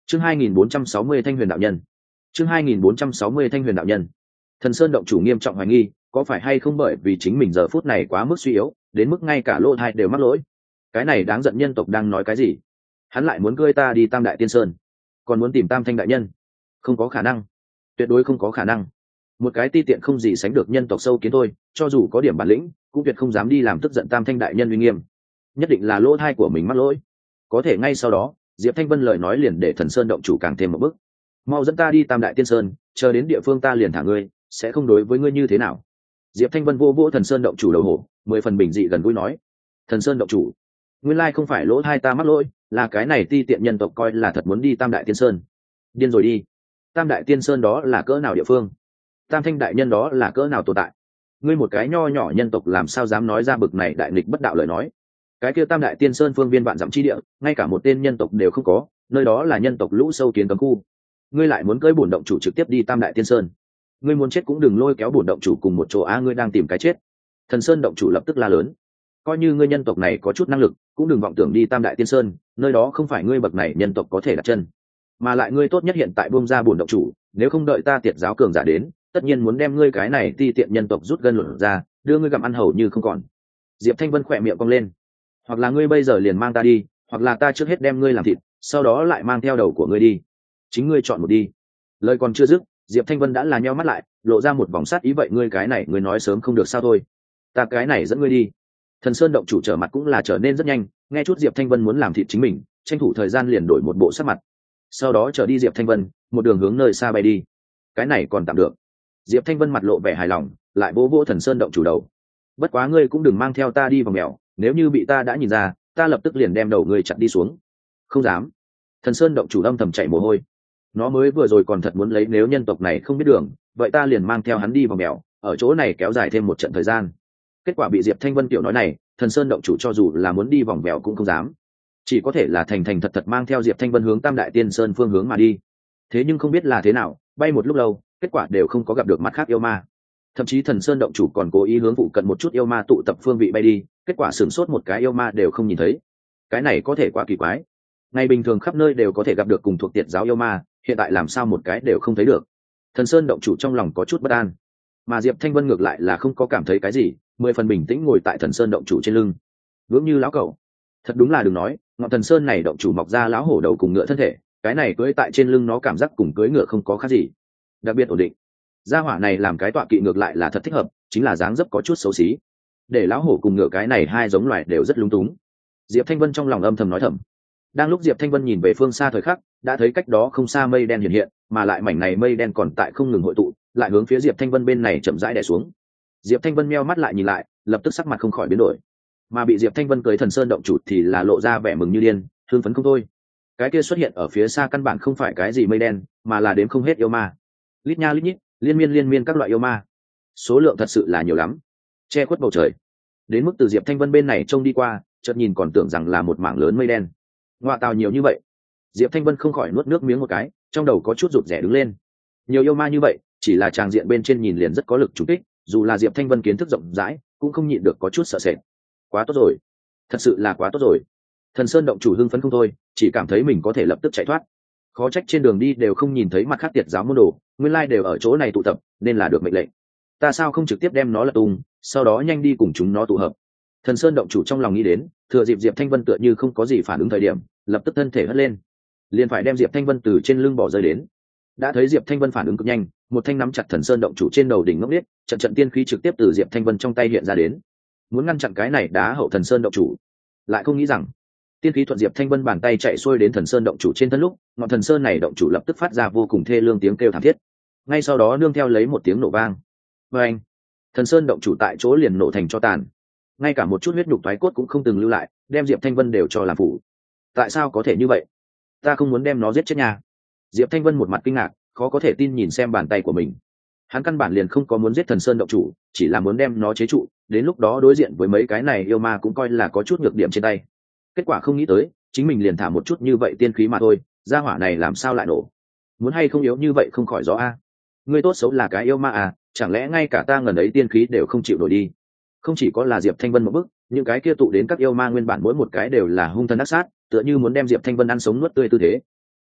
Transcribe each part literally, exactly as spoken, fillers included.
chương hai nghìn bốn trăm sáu mươi thanh huyền đạo nhân chương hai nghìn bốn trăm sáu mươi thanh huyền đạo nhân Thần Sơn động chủ nghiêm trọng hoài nghi có phải hay không bởi vì chính mình giờ phút này quá mức suy yếu đến mức ngay cả lỗ thai đều mắc lỗi. Cái này đáng giận, nhân tộc đang nói cái gì? Hắn lại muốn cưỡi ta đi Tam Đại Tiên Sơn, còn muốn tìm Tam Thanh đại nhân? Không có khả năng, tuyệt đối không có khả năng. Một cái ti tiện không gì sánh được nhân tộc sâu kiến thôi, cho dù có điểm bản lĩnh cũng tuyệt không dám đi làm tức giận Tam Thanh đại nhân uy nghiêm. Nhất định là lỗ thai của mình mắc lỗi. Có thể ngay sau đó Diệp Thanh Vân lời nói liền để Thần Sơn động chủ càng thêm một bước. Mau dẫn ta đi Tam Đại Tiên Sơn, chờ đến địa phương ta liền thả ngươi, sẽ không đối với ngươi như thế nào. Diệp Thanh Vân vô vô Thần Sơn động chủ đầu hổ, mười phần bình dị gần gũi nói: Thần Sơn động chủ, nguyên lai không phải lỗ thai ta mắc lỗi, là cái này ti tiện nhân tộc coi là thật muốn đi Tam Đại Tiên Sơn. Điên rồi đi. Tam Đại Tiên Sơn đó là cỡ nào địa phương? Tam Thanh đại nhân đó là cỡ nào tồn tại? Ngươi một cái nho nhỏ nhân tộc làm sao dám nói ra bực này đại nghịch bất đạo lời nói? Cái kia Tam Đại Tiên Sơn phương viên vạn dặm chi địa, ngay cả một tên nhân tộc đều không có, nơi đó là nhân tộc lũ sâu kiến cấm khu. Ngươi lại muốn cưỡi bổn động chủ trực tiếp đi Tam Đại Tiên Sơn? Ngươi muốn chết cũng đừng lôi kéo bổn động chủ cùng một chỗ á, ngươi đang tìm cái chết. Thần Sơn động chủ lập tức la lớn: coi như ngươi nhân tộc này có chút năng lực cũng đừng vọng tưởng đi Tam Đại Tiên Sơn, nơi đó không phải ngươi bậc này nhân tộc có thể đặt chân. Mà lại ngươi tốt nhất hiện tại buông ra bổn động chủ, nếu không đợi ta tiệt giáo cường giả đến, tất nhiên muốn đem ngươi cái này ti tiện nhân tộc rút gân luận ra, đưa ngươi gặm ăn hầu như không còn. Diệp Thanh Vân khỏe miệng cong lên: hoặc là ngươi bây giờ liền mang ta đi, hoặc là ta trước hết đem ngươi làm thịt, sau đó lại mang theo đầu của ngươi đi. Chính ngươi chọn một đi. Lời còn chưa dứt, Diệp Thanh Vân đã là nheo mắt lại, lộ ra một vòng sát ý: vậy ngươi cái này ngươi nói sớm không được sao? Thôi, ta cái này dẫn ngươi đi. Thần Sơn động chủ trở mặt cũng là trở nên rất nhanh, nghe chút Diệp Thanh Vân muốn làm thịt chính mình, tranh thủ thời gian liền đổi một bộ sắc mặt, sau đó trở đi Diệp Thanh Vân một đường hướng nơi xa bay đi. Cái này còn tạm được. Diệp Thanh Vân mặt lộ vẻ hài lòng, lại vỗ vỗ Thần Sơn động chủ đầu: bất quá ngươi cũng đừng mang theo ta đi vòng mèo, nếu như bị ta đã nhìn ra, ta lập tức liền đem đầu ngươi chặt đi xuống. Không dám. Thần Sơn động chủ âm thầm chảy mồ hôi. Nó mới vừa rồi còn thật muốn lấy nếu nhân tộc này không biết đường, vậy ta liền mang theo hắn đi vòng mèo, ở chỗ này kéo dài thêm một trận thời gian. Kết quả bị Diệp Thanh Vân tiểu nói này, Thần Sơn động chủ cho dù là muốn đi vòng mèo cũng không dám, chỉ có thể là thành thành thật thật mang theo Diệp Thanh Vân hướng Tam Đại Tiên Sơn phương hướng mà đi. Thế nhưng không biết là thế nào, bay một lúc lâu, kết quả đều không có gặp được mặt khác yêu ma. Thậm chí Thần Sơn động chủ còn cố ý hướng phụ cận một chút yêu ma tụ tập phương vị bay đi, kết quả sửng sốt một cái yêu ma đều không nhìn thấy. Cái này có thể quá kỳ quái. Ngày bình thường khắp nơi đều có thể gặp được cùng thuộc tiệt giáo yêu ma, hiện tại làm sao một cái đều không thấy được? Thần Sơn động chủ trong lòng có chút bất an, mà Diệp Thanh Vân ngược lại là không có cảm thấy cái gì, mười phần bình tĩnh ngồi tại Thần Sơn động chủ trên lưng, vững như lão cẩu. Thật đúng là đừng nói, ngọn Thần Sơn này động chủ mọc ra lão hổ đầu cùng ngựa thân thể, cái này cưỡi tại trên lưng nó cảm giác cùng cưỡi ngựa không có khác gì, đặc biệt ổn định. Gia hỏa này làm cái tọa kỵ ngược lại là thật thích hợp, chính là dáng dấp có chút xấu xí, để lão hổ cùng ngựa cái này hai giống loài đều rất lung túng. Diệp Thanh Vân trong lòng âm thầm nói thầm. Đang lúc Diệp Thanh Vân nhìn về phương xa thời khắc, đã thấy cách đó không xa mây đen hiện hiện, mà lại mảnh này mây đen còn tại không ngừng hội tụ, lại hướng phía Diệp Thanh Vân bên này chậm rãi đè xuống. Diệp Thanh Vân meo mắt lại nhìn lại, lập tức sắc mặt không khỏi biến đổi. Mà bị Diệp Thanh Vân cưới Thần Sơn động chủ thì là lộ ra vẻ mừng như điên, hưng phấn không thôi. Cái kia xuất hiện ở phía xa căn bản không phải cái gì mây đen, mà là đếm không hết yêu ma. Lít nha lít nhít, liên miên liên miên các loại yêu ma. Số lượng thật sự là nhiều lắm, che khuất bầu trời. Đến mức từ Diệp Thanh Vân bên này trông đi qua, chợt nhìn còn tưởng rằng là một mảng lớn mây đen. Ngoa tào nhiều như vậy. Diệp Thanh Vân không khỏi nuốt nước miếng một cái, trong đầu có chút rụt rè đứng lên. Nhiều yêu ma như vậy, chỉ là tràng diện bên trên nhìn liền rất có lực trùng kích, dù là Diệp Thanh Vân kiến thức rộng rãi, cũng không nhịn được có chút sợ sệt. Quá tốt rồi, thật sự là quá tốt rồi. Thần Sơn động chủ hưng phấn không thôi, chỉ cảm thấy mình có thể lập tức chạy thoát. Khó trách trên đường đi đều không nhìn thấy mặt khác tiệt giáo môn đồ, nguyên lai đều ở chỗ này tụ tập, nên là được mệnh lệnh. Ta sao không trực tiếp đem nó lật tung, sau đó nhanh đi cùng chúng nó tụ hợp. Thần Sơn động chủ trong lòng nghĩ đến, thừa dịp Diệp Thanh Vân tựa như không có gì phản ứng thời điểm, lập tức thân thể hất lên, liền phải đem Diệp Thanh Vân từ trên lưng bỏ rơi đến. Đã thấy Diệp Thanh Vân phản ứng cực nhanh, một thanh nắm chặt Thần Sơn động chủ trên đầu đỉnh ngốc liếc, trận trận tiên khí trực tiếp từ Diệp Thanh Vân trong tay hiện ra đến, muốn ngăn chặn cái này đá hậu Thần Sơn động chủ. Lại không nghĩ rằng, tiên khí thuận Diệp Thanh Vân bàn tay chạy xuôi đến Thần Sơn động chủ trên thân lúc, ngọn Thần Sơn này động chủ lập tức phát ra vô cùng thê lương tiếng kêu thảm thiết. Ngay sau đó nương theo lấy một tiếng nổ vang. Và anh, Thần Sơn động chủ tại chỗ liền nổ thành tro tàn, ngay cả một chút huyết nhục thoái cốt cũng không từng lưu lại, đem Diệp Thanh Vân đều cho làm phủ. Tại sao có thể như vậy? Ta không muốn đem nó giết chết nha. Diệp Thanh Vân một mặt kinh ngạc, khó có thể tin nhìn xem bàn tay của mình. Hắn căn bản liền không có muốn giết Thần Sơn động chủ, chỉ là muốn đem nó chế trụ, đến lúc đó đối diện với mấy cái này yêu ma cũng coi là có chút nhược điểm trên tay. Kết quả không nghĩ tới, chính mình liền thả một chút như vậy tiên khí mà thôi, gia hỏa này làm sao lại nổ? Muốn hay không yếu như vậy không khỏi rõ a. Ngươi tốt xấu là cái yêu ma à, chẳng lẽ ngay cả ta ngần ấy tiên khí đều không chịu nổi đi? Không chỉ có là Diệp Thanh Vân một bức, những cái kia tụ đến các yêu ma nguyên bản mỗi một cái đều là hung thần ác sát, tựa như muốn đem Diệp Thanh Vân ăn sống nuốt tươi tư thế.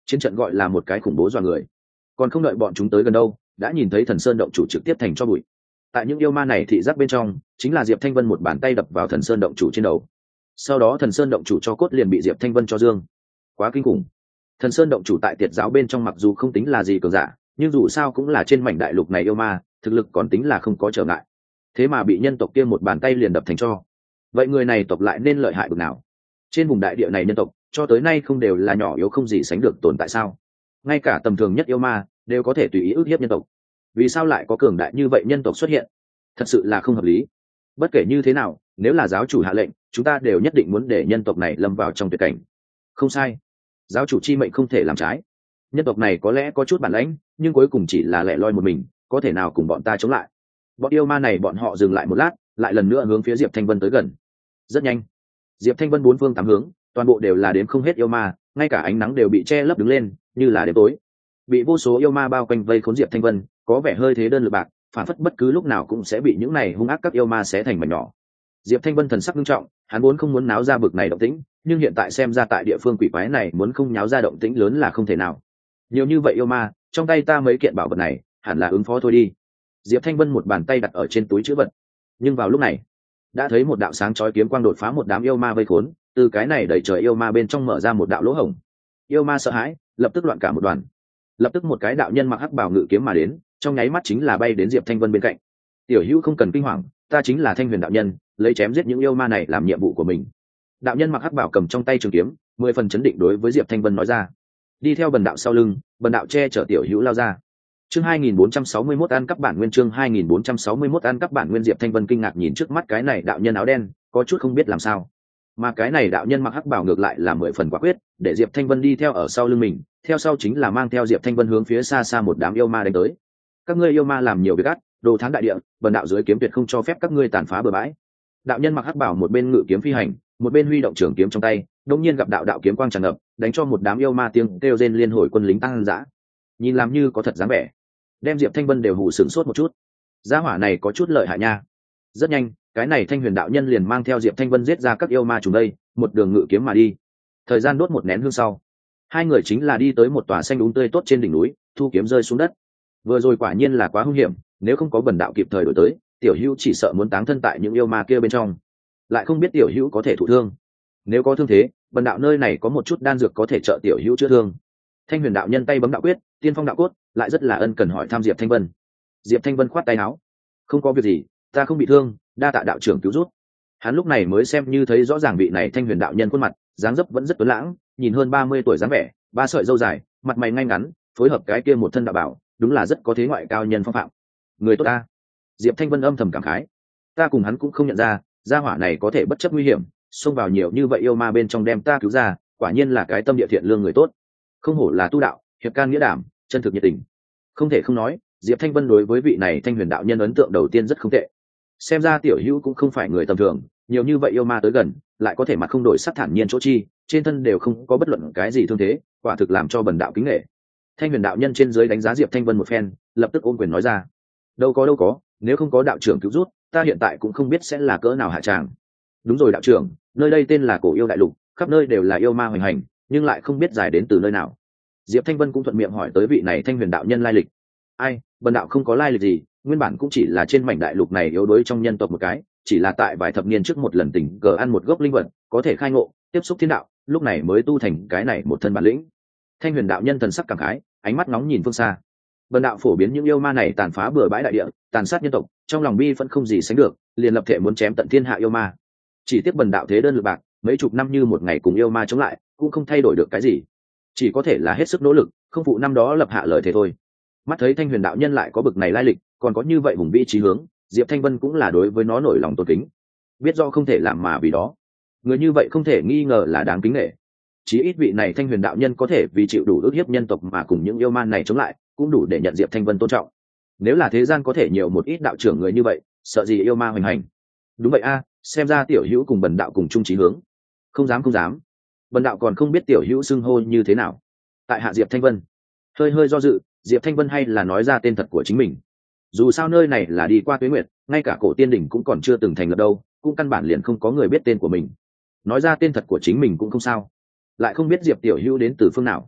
chiến trận gọi là một cái khủng bố dọa người, còn không đợi bọn chúng tới gần đâu đã nhìn thấy thần sơn động chủ trực tiếp thành cho bụi. Tại những yêu ma này thị giác bên trong chính là Diệp Thanh Vân một bàn tay đập vào thần sơn động chủ trên đầu, sau đó thần sơn động chủ cho cốt liền bị Diệp Thanh Vân cho dương. Quá kinh khủng. Thần sơn động chủ tại tiệt giáo bên trong mặc dù không tính là gì cường giả, nhưng dù sao cũng là trên mảnh đại lục này yêu ma, thực lực còn tính là không có trở ngại. Thế mà bị nhân tộc kia một bàn tay liền đập thành cho. Vậy người này tộc lại nên lợi hại bực nào? Trên vùng đại địa này nhân tộc cho tới nay không đều là nhỏ yếu không gì sánh được tồn tại sao? Ngay cả tầm thường nhất yêu ma đều có thể tùy ý ức hiếp nhân tộc, vì sao lại có cường đại như vậy nhân tộc xuất hiện? Thật sự là không hợp lý. Bất kể như thế nào, nếu là giáo chủ hạ lệnh, chúng ta đều nhất định muốn để nhân tộc này lâm vào trong tuyệt cảnh. Không sai, giáo chủ chi mệnh không thể làm trái. Nhân tộc này có lẽ có chút bản lãnh, nhưng cuối cùng chỉ là lẻ loi một mình, có thể nào cùng bọn ta chống lại? Bọn yêu ma này bọn họ dừng lại một lát, lại lần nữa hướng phía Diệp Thanh Vân tới gần. Rất nhanh, Diệp Thanh Vân bốn phương tám hướng, toàn bộ đều là đếm không hết yêu ma, ngay cả ánh nắng đều bị che lấp đứng lên, như là đêm tối. Bị vô số yêu ma bao quanh vây khốn Diệp Thanh Vân, có vẻ hơi thế đơn lực bạc, phản phất bất cứ lúc nào cũng sẽ bị những này hung ác các yêu ma xé thành mảnh nhỏ. Diệp Thanh Vân thần sắc nghiêm trọng, hắn vốn không muốn náo ra bực này động tĩnh, nhưng hiện tại xem ra tại địa phương quỷ quái này muốn không nháo ra động tĩnh lớn là không thể nào. Nhiều như vậy yêu ma, trong tay ta mấy kiện bảo vật này, hẳn là ứng phó thôi đi. Diệp Thanh Vân một bàn tay đặt ở trên túi trữ vật, nhưng vào lúc này, đã thấy một đạo sáng chói kiếm quang đột phá một đám yêu ma vây khốn, từ cái này đẩy trời yêu ma bên trong mở ra một đạo lỗ hổng. Yêu ma sợ hãi, lập tức loạn cả một đoàn. Lập tức một cái đạo nhân mặc hắc bào ngự kiếm mà đến, trong nháy mắt chính là bay đến Diệp Thanh Vân bên cạnh. Tiểu Hữu không cần kinh hoàng, ta chính là Thanh Huyền đạo nhân, lấy chém giết những yêu ma này làm nhiệm vụ của mình. Đạo nhân mặc hắc bào cầm trong tay trường kiếm, mười phần chấn định đối với Diệp Thanh Vân nói ra. Đi theo bần đạo sau lưng, bần đạo che chở Tiểu Hữu lao ra. Chương hai nghìn bốn trăm sáu mươi mốt ăn cắp bản nguyên chương hai nghìn bốn trăm sáu mươi mốt ăn cắp bản nguyên Diệp Thanh Vân kinh ngạc nhìn trước mắt cái này đạo nhân áo đen, có chút không biết làm sao. Mà cái này đạo nhân mặc hắc bào ngược lại là mười phần quả quyết, để Diệp Thanh Vân đi theo ở sau lưng mình, theo sau chính là mang theo Diệp Thanh Vân hướng phía xa xa một đám yêu ma đánh tới. Các ngươi yêu ma làm nhiều việc ác, đồ thán đại địa, bần đạo dưới kiếm tuyệt không cho phép các ngươi tàn phá bừa bãi. Đạo nhân mặc hắc bào một bên ngự kiếm phi hành, một bên huy động trường kiếm trong tay, đột nhiên gặp đạo đạo kiếm quang tràn ngập, đánh cho một đám yêu ma tiếng kêu rên liên hồi quân lính tăng dã. Nhìn làm như có thật dáng vẻ, đem Diệp Thanh Vân đều hù sửng sốt một chút. Gia hỏa này có chút lợi hại nha. Rất nhanh, cái này Thanh Huyền đạo nhân liền mang theo Diệp Thanh Vân giết ra các yêu ma trùng đây, một đường ngự kiếm mà đi. Thời gian đốt một nén hương sau, hai người chính là đi tới một tòa xanh đúng tươi tốt trên đỉnh núi, thu kiếm rơi xuống đất. Vừa rồi quả nhiên là quá hung hiểm, nếu không có bần đạo kịp thời đổi tới, Tiểu Hữu chỉ sợ muốn táng thân tại những yêu ma kia bên trong. Lại không biết Tiểu Hữu có thể thụ thương. Nếu có thương thế, bần đạo nơi này có một chút đan dược có thể trợ Tiểu Hữu chữa thương. Thanh Huyền đạo nhân tay bấm đạo quyết, tiên phong đạo cốt, lại rất là ân cần hỏi thăm Diệp Thanh Vân. Diệp Thanh Vân khoát tay áo, không có việc gì, ta không bị thương, đa tạ đạo trưởng cứu giúp. Hắn lúc này mới xem như thấy rõ ràng vị này Thanh Huyền đạo nhân khuôn mặt, dáng dấp vẫn rất tuấn lãng, nhìn hơn ba mươi tuổi dáng vẻ, ba sợi râu dài, mặt mày ngay ngắn, phối hợp cái kia một thân đạo bảo, đúng là rất có thế ngoại cao nhân phong phạm. Người tốt ta. Diệp Thanh Vân âm thầm cảm khái, ta cùng hắn cũng không nhận ra, gia hỏa này có thể bất chấp nguy hiểm, xông vào nhiều như vậy yêu ma bên trong đem ta cứu ra, quả nhiên là cái tâm địa thiện lương người tốt. Không hổ là tu đạo, hiệp can nghĩa đảm, chân thực nhiệt tình. Không thể không nói, Diệp Thanh Vân đối với vị này Thanh Huyền đạo nhân ấn tượng đầu tiên rất không tệ. Xem ra Tiểu Hữu cũng không phải người tầm thường, nhiều như vậy yêu ma tới gần, lại có thể mặt không đổi sắc thản nhiên chỗ chi, trên thân đều không có bất luận cái gì thương thế, quả thực làm cho bần đạo kính nể. Thanh Huyền đạo nhân trên dưới đánh giá Diệp Thanh Vân một phen, lập tức ôm quyền nói ra: đâu có đâu có, nếu không có đạo trưởng cứu rút, ta hiện tại cũng không biết sẽ là cỡ nào hạ tràng. Đúng rồi đạo trưởng, nơi đây tên là Cổ Yêu Đại Lục, khắp nơi đều là yêu ma hoành hành, nhưng lại không biết giải đến từ nơi nào. Diệp Thanh Vân cũng thuận miệng hỏi tới vị này Thanh Huyền đạo nhân lai lịch. Ai, bần đạo không có lai lịch gì, nguyên bản cũng chỉ là trên mảnh đại lục này yếu đuối trong nhân tộc một cái, chỉ là tại vài thập niên trước một lần tình cờ ăn một gốc linh vật, có thể khai ngộ, tiếp xúc thiên đạo, lúc này mới tu thành cái này một thân bản lĩnh. Thanh Huyền đạo nhân thần sắc cảm khái, ánh mắt nóng nhìn phương xa. Bần đạo phổ biến những yêu ma này tàn phá bừa bãi đại địa, tàn sát nhân tộc, trong lòng bi vẫn không gì sánh được, liền lập thể muốn chém tận thiên hạ yêu ma. Chỉ tiếc bần đạo thế đơn lực bạc, mấy chục năm như một ngày cùng yêu ma chống lại, cũng không thay đổi được cái gì, chỉ có thể là hết sức nỗ lực, không phụ năm đó lập hạ lời thế thôi. Mắt thấy Thanh Huyền đạo nhân lại có bực này lai lịch, còn có như vậy hùng vĩ chí hướng, Diệp Thanh Vân cũng là đối với nó nổi lòng tôn kính. Biết do không thể làm mà vì đó, người như vậy không thể nghi ngờ là đáng kính nể. Chí ít vị này Thanh Huyền đạo nhân có thể vì chịu đủ ức hiếp nhân tộc mà cùng những yêu man này chống lại, cũng đủ để nhận Diệp Thanh Vân tôn trọng. Nếu là thế gian có thể nhiều một ít đạo trưởng người như vậy, sợ gì yêu ma hoành hành. Đúng vậy a, xem ra Tiểu Hữu cùng bần đạo cùng chung chí hướng. Không dám không dám, bần đạo còn không biết Tiểu Hữu xưng hô như thế nào. Tại hạ Diệp Thanh Vân. Hơi hơi do dự, Diệp Thanh Vân hay là nói ra tên thật của chính mình. Dù sao nơi này là đi qua tuế nguyệt, ngay cả cổ tiên đỉnh cũng còn chưa từng thành lập đâu, cũng căn bản liền không có người biết tên của mình. Nói ra tên thật của chính mình cũng không sao. Lại không biết Diệp Tiểu Hữu đến từ phương nào.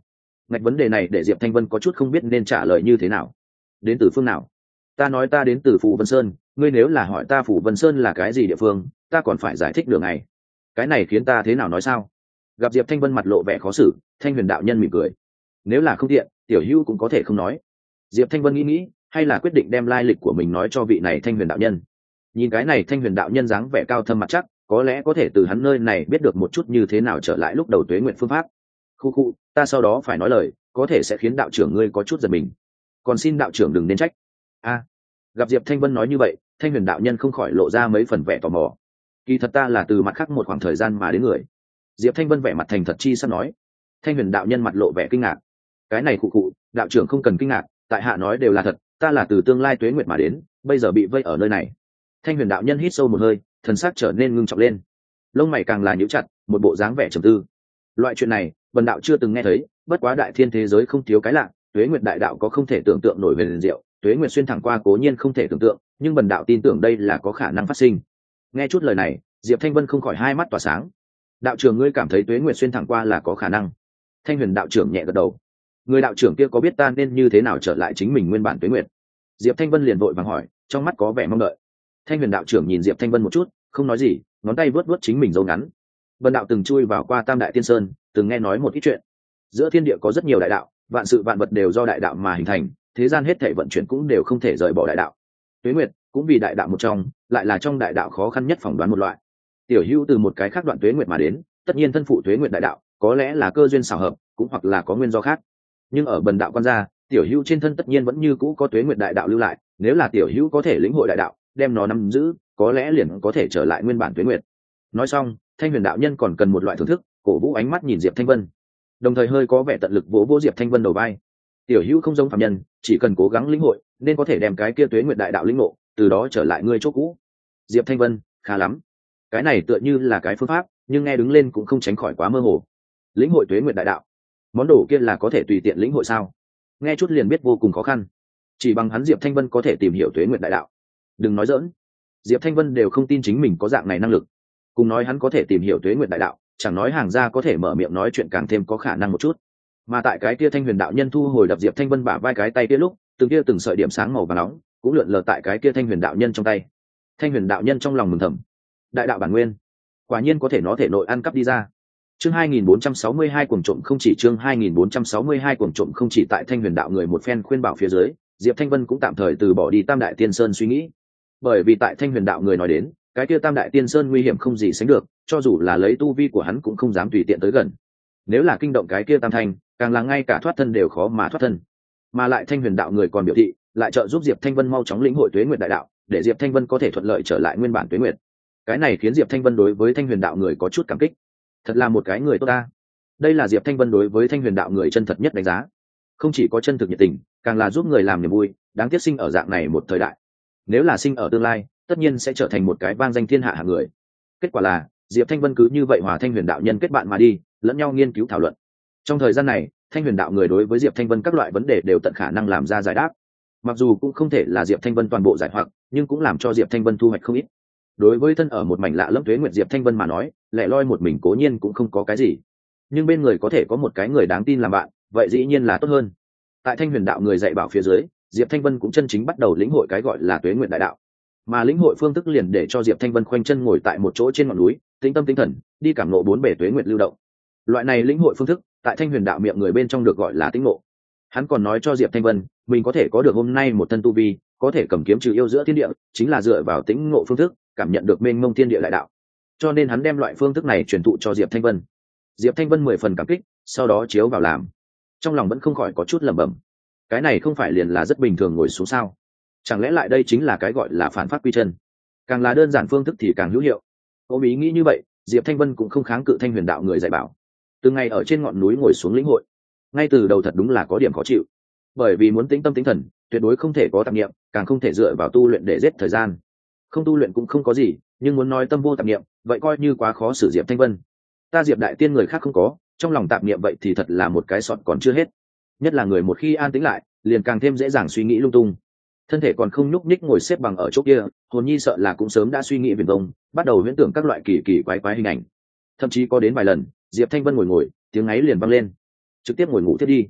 ngạch vấn đề này để diệp thanh vân có chút không biết nên trả lời như thế nào. Đến từ phương nào? Ta nói ta đến từ Phủ Vân Sơn, ngươi nếu là hỏi ta Phủ Vân Sơn là cái gì địa phương, ta còn phải giải thích đường này. Cái này khiến ta thế nào nói sao? Gặp diệp thanh vân mặt lộ vẻ khó xử, Thanh Huyền đạo nhân mỉm cười. Nếu là không tiện, tiểu hữu cũng có thể không nói. Diệp thanh vân nghĩ nghĩ, hay là quyết định đem lai lịch của mình nói cho vị này Thanh Huyền đạo nhân. Nhìn cái này Thanh Huyền đạo nhân dáng vẻ cao thâm mặt chắc, có lẽ có thể từ hắn nơi này biết được một chút như thế nào trở lại lúc đầu tuế nguyện phương pháp. Khu khu, ta sau đó phải nói lời, có thể sẽ khiến đạo trưởng ngươi có chút giật mình, còn xin đạo trưởng đừng nên trách. A, gặp diệp thanh vân nói như vậy, Thanh Huyền đạo nhân không khỏi lộ ra mấy phần vẻ tò mò. Kỳ thật ta là từ mặt khác một khoảng thời gian mà đến người. Diệp thanh vân vẻ mặt thành thật chi sắp nói. Thanh Huyền đạo nhân mặt lộ vẻ kinh ngạc. Cái này khụ khụ, đạo trưởng không cần kinh ngạc, tại hạ nói đều là thật, ta là từ tương lai tuế nguyệt mà đến, bây giờ bị vây ở nơi này. Thanh Huyền đạo nhân hít sâu một hơi, thần sắc trở nên ngưng trọng lên, lông mày càng là nhíu chặt, một bộ dáng vẻ trầm tư. Loại chuyện này bần đạo chưa từng nghe thấy, bất quá đại thiên thế giới không thiếu cái lạ, tuế nguyệt đại đạo có không thể tưởng tượng nổi về liền diệu, tuế nguyệt xuyên thẳng qua cố nhiên không thể tưởng tượng, nhưng bần đạo tin tưởng đây là có khả năng phát sinh. Nghe chút lời này, Diệp Thanh Vân không khỏi hai mắt tỏa sáng. Đạo trưởng ngươi cảm thấy tuế nguyệt xuyên thẳng qua là có khả năng? Thanh Huyền đạo trưởng nhẹ gật đầu. Người đạo trưởng kia có biết ta nên như thế nào trở lại chính mình nguyên bản tuế nguyệt? Diệp Thanh Vân liền vội vàng hỏi, trong mắt có vẻ mong đợi. Thanh Huyền đạo trưởng nhìn Diệp Thanh Vân một chút, không nói gì, ngón tay vớt vớt chính mình râu ngắn. Bần đạo từng chui vào qua Tam Đại Tiên Sơn, từng nghe nói một ít chuyện. Giữa thiên địa có rất nhiều đại đạo, vạn sự vạn vật đều do đại đạo mà hình thành, thế gian hết thảy vận chuyển cũng đều không thể rời bỏ đại đạo. Tuế nguyệt cũng vì đại đạo một trong, lại là trong đại đạo khó khăn nhất phỏng đoán một loại. Tiểu hữu từ một cái khác đoạn tuế nguyệt mà đến, tất nhiên thân phụ tuế nguyệt đại đạo, có lẽ là cơ duyên xảo hợp, cũng hoặc là có nguyên do khác. Nhưng ở bần đạo quan gia, tiểu hữu trên thân tất nhiên vẫn như cũ có tuế nguyệt đại đạo lưu lại, nếu là tiểu hữu có thể lĩnh hội đại đạo, đem nó nắm giữ, có lẽ liền có thể trở lại nguyên bản tuế nguyệt. Nói xong, Thanh Huyền đạo nhân còn cần một loại thưởng thức, cổ vũ ánh mắt nhìn Diệp Thanh Vân, đồng thời hơi có vẻ tận lực vỗ vỗ Diệp Thanh Vân đầu vai. Tiểu hữu không giống phàm nhân, chỉ cần cố gắng lĩnh hội, nên có thể đem cái kia tuế nguyệt đại đạo lĩnh ngộ, từ đó trở lại ngươi chỗ cũ. Diệp Thanh Vân, khá lắm. Cái này tựa như là cái phương pháp, nhưng nghe đứng lên cũng không tránh khỏi quá mơ hồ. Lĩnh hội tuế nguyệt đại đạo, món đồ kia là có thể tùy tiện lĩnh hội sao? Nghe chút liền biết vô cùng khó khăn. Chỉ bằng hắn Diệp Thanh Vân có thể tìm hiểu tuế nguyệt đại đạo. Đừng nói giỡn, Diệp Thanh Vân đều không tin chính mình có dạng này năng lực. Cùng nói hắn có thể tìm hiểu tuế nguyệt đại đạo, chẳng nói hàng ra có thể mở miệng nói chuyện càng thêm có khả năng một chút. Mà tại cái kia Thanh Huyền đạo nhân thu hồi đập Diệp Thanh Vân bả vai cái tay kia lúc, từng kia từng sợi điểm sáng màu vàng nóng cũng lượn lờ tại cái kia Thanh Huyền đạo nhân trong tay. Thanh Huyền đạo nhân trong lòng mừng thầm, đại đạo bản nguyên, quả nhiên có thể nó thể nội ăn cắp đi ra. Chương hai nghìn bốn trăm sáu mươi hai cuồng trộm không chỉ chương hai nghìn bốn trăm sáu mươi hai cuồng trộm không chỉ tại Thanh Huyền đạo người một phen khuyên bảo phía dưới, Diệp Thanh Vân cũng tạm thời từ bỏ đi Tam Đại Tiên Sơn suy nghĩ. Bởi vì tại Thanh Huyền đạo người nói đến, cái kia Tam Đại Tiên Sơn nguy hiểm không gì sánh được, cho dù là lấy tu vi của hắn cũng không dám tùy tiện tới gần. Nếu là kinh động cái kia Tam Thanh, càng là ngay cả thoát thân đều khó mà thoát thân. Mà lại Thanh Huyền đạo người còn biểu thị, lại trợ giúp Diệp Thanh Vân mau chóng lĩnh hội tuế nguyệt đại đạo, để Diệp Thanh Vân có thể thuận lợi trở lại nguyên bản tuế nguyệt. Cái này khiến Diệp Thanh Vân đối với Thanh Huyền đạo người có chút cảm kích. Thật là một cái người tốt ta. Đây là Diệp Thanh Vân đối với Thanh Huyền đạo người chân thật nhất đánh giá. Không chỉ có chân thực nhiệt tình, càng là giúp người làm niềm vui, đáng tiếc sinh ở dạng này một thời đại. Nếu là sinh ở tương lai, tất nhiên sẽ trở thành một cái vang danh thiên hạ hạng người. Kết quả là, Diệp Thanh Vân cứ như vậy hòa Thanh Huyền đạo nhân kết bạn mà đi, lẫn nhau nghiên cứu thảo luận. Trong thời gian này, Thanh Huyền đạo người đối với Diệp Thanh Vân các loại vấn đề đều tận khả năng làm ra giải đáp. Mặc dù cũng không thể là Diệp Thanh Vân toàn bộ giải hoặc, nhưng cũng làm cho Diệp Thanh Vân thu hoạch không ít. Đối với thân ở một mảnh lạ lẫm tuế nguyệt Diệp Thanh Vân mà nói, lẻ loi một mình cố nhiên cũng không có cái gì, nhưng bên người có thể có một cái người đáng tin làm bạn, vậy dĩ nhiên là tốt hơn. Tại Thanh Huyền đạo người dạy bảo phía dưới, Diệp Thanh Vân cũng chân chính bắt đầu lĩnh hội cái gọi là tuế nguyệt đại đạo. Mà lĩnh hội phương thức liền để cho Diệp Thanh Vân khoanh chân ngồi tại một chỗ trên ngọn núi, tĩnh tâm tĩnh thần, đi cảm ngộ bốn bể tuế nguyệt lưu động. Loại này lĩnh hội phương thức, tại Thanh Huyền đạo miệng người bên trong được gọi là tĩnh ngộ. Hắn còn nói cho Diệp Thanh Vân, mình có thể có được hôm nay một thân tu vi, có thể cầm kiếm trừ yêu giữa thiên địa, chính là dựa vào tĩnh ngộ phương thức, cảm nhận được mênh mông thiên địa đại đạo. Cho nên hắn đem loại phương thức này truyền thụ cho Diệp Thanh Vân. Diệp Thanh Vân mười phần cảm kích, sau đó chiếu vào làm. Trong lòng vẫn không khỏi có chút lẩm bẩm, cái này không phải liền là rất bình thường ngồi xuống sao? Chẳng lẽ lại đây chính là cái gọi là phản pháp quy chân? Càng là đơn giản phương thức thì càng hữu hiệu. Ôm ý nghĩ như vậy, Diệp Thanh Vân cũng không kháng cự Thanh Huyền đạo người dạy bảo. Từ ngày ở trên ngọn núi ngồi xuống lĩnh hội, ngay từ đầu thật đúng là có điểm khó chịu. Bởi vì muốn tĩnh tâm tĩnh thần, tuyệt đối không thể có tạp niệm, càng không thể dựa vào tu luyện để giết thời gian. Không tu luyện cũng không có gì, nhưng muốn nói tâm vô tạp niệm, vậy coi như quá khó xử Diệp Thanh Vân. Ta Diệp đại tiên người khác không có, trong lòng tạp niệm vậy thì thật là một cái sọt còn chưa hết. Nhất là người một khi an tĩnh lại, liền càng thêm dễ dàng suy nghĩ lung tung. Thân thể còn không nhúc nhích ngồi xếp bằng ở chỗ kia, hồn nhi sợ là cũng sớm đã suy nghĩ viển vông, bắt đầu huyễn tưởng các loại kỳ kỳ quái quái hình ảnh. Thậm chí có đến vài lần, Diệp Thanh Vân ngồi ngồi, tiếng ấy liền vang lên, trực tiếp ngồi ngủ thiết đi.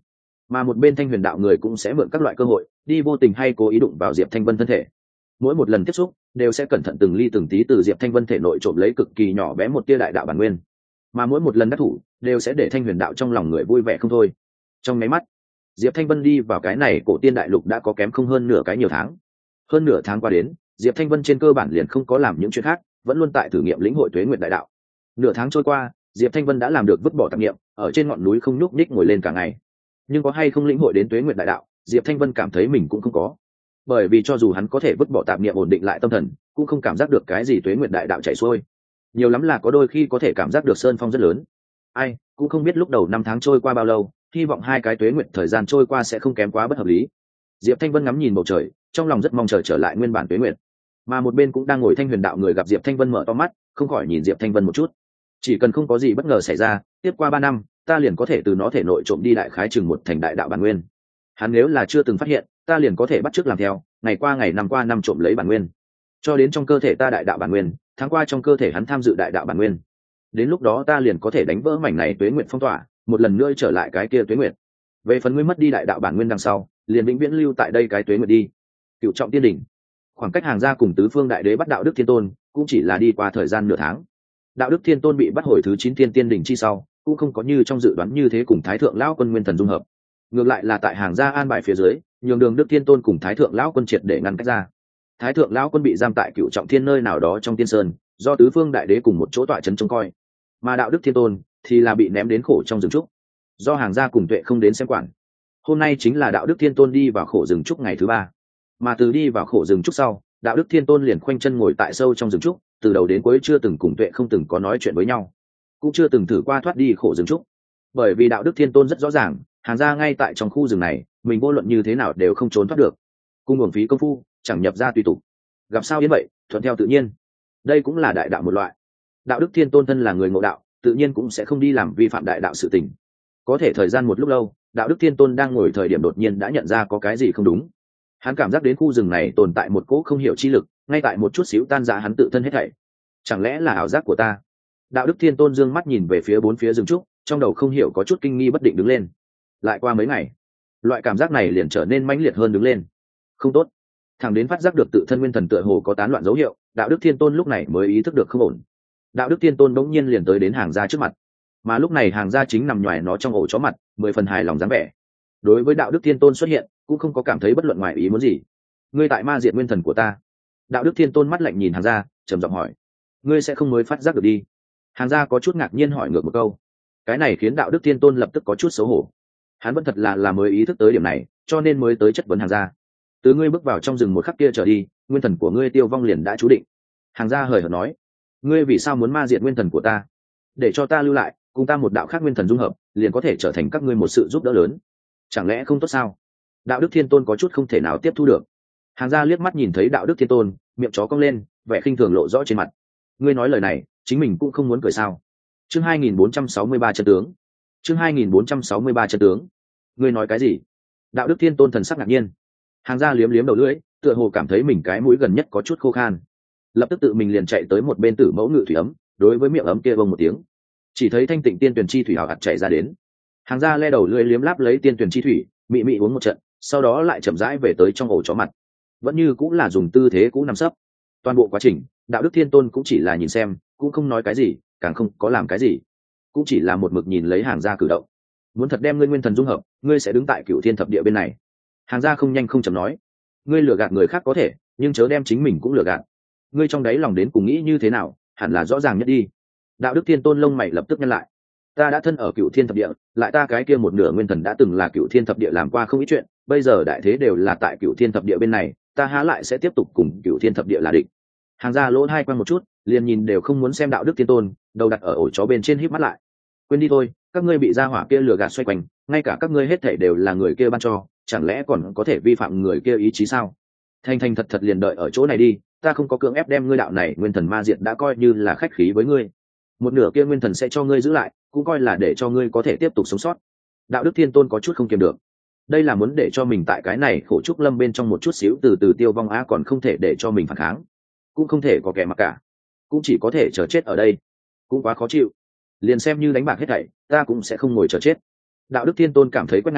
mà một bên thanh huyền đạo người cũng sẽ mượn các loại cơ hội đi vô tình hay cố ý đụng vào diệp thanh vân thân thể. Mỗi một lần tiếp xúc đều sẽ cẩn thận từng ly từng tí từ diệp thanh vân thể nội trộm lấy cực kỳ nhỏ bé một tia đại đạo bản nguyên, mà mỗi một lần đắc thủ đều sẽ để thanh huyền đạo trong lòng người vui vẻ không thôi. Trong máy mắt, diệp thanh vân đi vào cái này cổ tiên đại lục đã có kém không hơn nửa cái nhiều tháng. Hơn nửa tháng qua đến, diệp thanh vân trên cơ bản liền không có làm những chuyện khác, vẫn luôn tại thử nghiệm lĩnh hội tuế nguyệt đại đạo. Nửa tháng trôi qua, diệp thanh vân đã làm được vứt bỏ tạp niệm, ở trên ngọn núi không nhúc nhích ngồi lên cả ngày. Nhưng có hay không lĩnh hội đến tuế nguyệt đại đạo, diệp thanh vân cảm thấy mình cũng không có. Bởi vì cho dù hắn có thể vứt bỏ tạp niệm ổn định lại tâm thần, cũng không cảm giác được cái gì tuế nguyệt đại đạo chảy xuôi. Nhiều lắm là có đôi khi có thể cảm giác được sơn phong rất lớn. Ai cũng không biết lúc đầu năm tháng trôi qua bao lâu, hy vọng hai cái tuế nguyệt thời gian trôi qua sẽ không kém quá bất hợp lý. Diệp thanh vân ngắm nhìn bầu trời, trong lòng rất mong chờ trở lại nguyên bản tuế nguyệt. Mà một bên cũng đang ngồi thanh huyền đạo người gặp diệp thanh vân mở to mắt, không khỏi nhìn diệp thanh vân một chút. Chỉ cần không có gì bất ngờ xảy ra, tiếp qua ba năm ta liền có thể từ nó thể nội trộm đi đại khái chừng một thành đại đạo bản nguyên. Hắn nếu là chưa từng phát hiện, ta liền có thể bắt chước làm theo, ngày qua ngày năm qua năm trộm lấy bản nguyên, cho đến trong cơ thể ta đại đạo bản nguyên, tháng qua trong cơ thể hắn tham dự đại đạo bản nguyên. Đến lúc đó ta liền có thể đánh vỡ mảnh này tuế nguyệt phong tỏa, một lần nữa trở lại cái kia tuế nguyệt. Về phần ngươi mất đi đại đạo bản nguyên đằng sau, liền vĩnh viễn lưu tại đây cái tuế nguyệt đi. Cựu trọng tiên đỉnh, khoảng cách hàng gia cùng tứ phương đại đế bắt đạo đức thiên tôn cũng chỉ là đi qua thời gian nửa tháng. Đạo đức thiên tôn bị bắt hồi thứ chín tiên tiên đỉnh chi sau, cũng không có như trong dự đoán như thế cùng thái thượng lão quân nguyên thần dung hợp, ngược lại là tại hàng gia an bài phía dưới, nhường đường đức thiên tôn cùng thái thượng lão quân triệt để ngăn cách ra. Thái thượng lão quân bị giam tại cựu trọng thiên nơi nào đó trong tiên sơn, do tứ phương đại đế cùng một chỗ tọa trấn trông coi, mà đạo đức thiên tôn thì là bị ném đến khổ trong rừng trúc, do hàng gia cùng tuệ không đến xem quản. Hôm nay chính là đạo đức thiên tôn đi vào khổ rừng trúc ngày thứ ba, mà từ đi vào khổ rừng trúc sau, đạo đức thiên tôn liền khoanh chân ngồi tại sâu trong rừng trúc, từ đầu đến cuối chưa từng cùng tuệ không từng có nói chuyện với nhau, cũng chưa từng thử qua thoát đi khổ rừng trúc. Bởi vì đạo đức thiên tôn rất rõ ràng, hàng gia ngay tại trong khu rừng này, mình vô luận như thế nào đều không trốn thoát được, cung uổng phí công phu, chẳng nhập ra tùy tục, gặp sao yên vậy, thuận theo tự nhiên. Đây cũng là đại đạo một loại. Đạo đức thiên tôn thân là người ngộ đạo, tự nhiên cũng sẽ không đi làm vi phạm đại đạo sự tình. Có thể thời gian một lúc lâu, đạo đức thiên tôn đang ngồi thời điểm đột nhiên đã nhận ra có cái gì không đúng. Hắn cảm giác đến khu rừng này tồn tại một cỗ không hiểu chi lực, ngay tại một chút xíu tan rã hắn tự thân hết thảy. Chẳng lẽ là ảo giác của ta? Đạo đức thiên tôn dương mắt nhìn về phía bốn phía rừng trúc, trong đầu không hiểu có chút kinh nghi bất định đứng lên. Lại qua mấy ngày, loại cảm giác này liền trở nên mãnh liệt hơn đứng lên. Không tốt. Thằng đến phát giác được tự thân nguyên thần tựa hồ có tán loạn dấu hiệu, đạo đức thiên tôn lúc này mới ý thức được không ổn. Đạo đức thiên tôn bỗng nhiên liền tới đến hàng gia trước mặt, mà lúc này hàng gia chính nằm nhoài nó trong ổ chó mặt, mười phần hài lòng dáng vẻ. Đối với đạo đức thiên tôn xuất hiện, cũng không có cảm thấy bất luận ngoài ý muốn gì. Ngươi tại ma diệt nguyên thần của ta. Đạo đức thiên tôn mắt lạnh nhìn hàng gia, trầm giọng hỏi. Ngươi sẽ không mới phát giác được đi? Hàng gia có chút ngạc nhiên hỏi ngược một câu. Cái này khiến đạo đức thiên tôn lập tức có chút xấu hổ. Hắn vẫn thật là là mới ý thức tới điểm này, cho nên mới tới chất vấn hàng gia. Từ ngươi bước vào trong rừng một khắc kia trở đi, nguyên thần của ngươi tiêu vong liền đã chú định. Hàng gia hời hợt nói. Ngươi vì sao muốn ma diệt nguyên thần của ta? Để cho ta lưu lại, cùng ta một đạo khác nguyên thần dung hợp, liền có thể trở thành các ngươi một sự giúp đỡ lớn. Chẳng lẽ không tốt sao? Đạo đức thiên tôn có chút không thể nào tiếp thu được. Hàng gia liếc mắt nhìn thấy đạo đức thiên tôn, miệng chó cong lên, vẻ khinh thường lộ rõ trên mặt. Ngươi nói lời này, chính mình cũng không muốn cười sao? Chương hai nghìn bốn trăm sáu mươi ba chân tướng. Chương hai nghìn bốn trăm sáu mươi ba chân tướng. Ngươi nói cái gì? Đạo đức thiên tôn thần sắc ngạc nhiên. Hàng gia liếm liếm đầu lưỡi, tựa hồ cảm thấy mình cái mũi gần nhất có chút khô khan, lập tức tự mình liền chạy tới một bên tử mẫu ngự thủy ấm, đối với miệng ấm kia bông một tiếng, chỉ thấy thanh tịnh tiên tuyển chi thủy hào hạt chảy ra đến. Hàng gia le đầu lưỡi liếm láp lấy tiên tuyển chi thủy, mị mị uống một trận, sau đó lại chậm rãi về tới trong ổ chó mặt, vẫn như cũng là dùng tư thế cũ nằm sấp. Toàn bộ quá trình, đạo đức thiên tôn cũng chỉ là nhìn xem, cũng không nói cái gì, càng không có làm cái gì, cũng chỉ là một mực nhìn lấy hàng gia cử động. Muốn thật đem ngươi nguyên thần dung hợp, ngươi sẽ đứng tại cửu thiên thập địa bên này. Hàng gia không nhanh không chậm nói. Ngươi lừa gạt người khác có thể, nhưng chớ đem chính mình cũng lừa gạt. Ngươi trong đáy lòng đến cùng nghĩ như thế nào, hẳn là rõ ràng nhất đi. Đạo đức thiên tôn lông mày lập tức nhăn lại. Ta đã thân ở cửu thiên thập địa, lại ta cái kia một nửa nguyên thần đã từng là cửu thiên thập địa làm qua không ít chuyện, bây giờ đại thế đều là tại cửu thiên thập địa bên này, ta há lại sẽ tiếp tục cùng cửu thiên thập địa là địch. Hàng gia lỗ hai quanh một chút, liền nhìn đều không muốn xem đạo đức thiên tôn, đầu đặt ở ổ chó bên trên híp mắt lại. Quên đi thôi, các ngươi bị gia hỏa kia lừa gạt xoay quanh, ngay cả các ngươi hết thảy đều là người kia ban cho, chẳng lẽ còn có thể vi phạm người kia ý chí sao? Thành thành thật thật liền đợi ở chỗ này đi, ta không có cưỡng ép đem ngươi đạo này nguyên thần ma diệt, đã coi như là khách khí với ngươi. Một nửa kia nguyên thần sẽ cho ngươi giữ lại, cũng coi là để cho ngươi có thể tiếp tục sống sót. Đạo đức thiên tôn có chút không kiềm được, đây là muốn để cho mình tại cái này khổ trúc lâm bên trong một chút xíu từ từ tiêu vong á, còn không thể để cho mình phản kháng, cũng không thể có kẻ mặc cả, cũng chỉ có thể chờ chết ở đây, cũng quá khó chịu. Liền xem như đánh bạc hết thảy, ta cũng sẽ không ngồi chờ chết. Đạo đức thiên tôn cảm thấy quét ngang,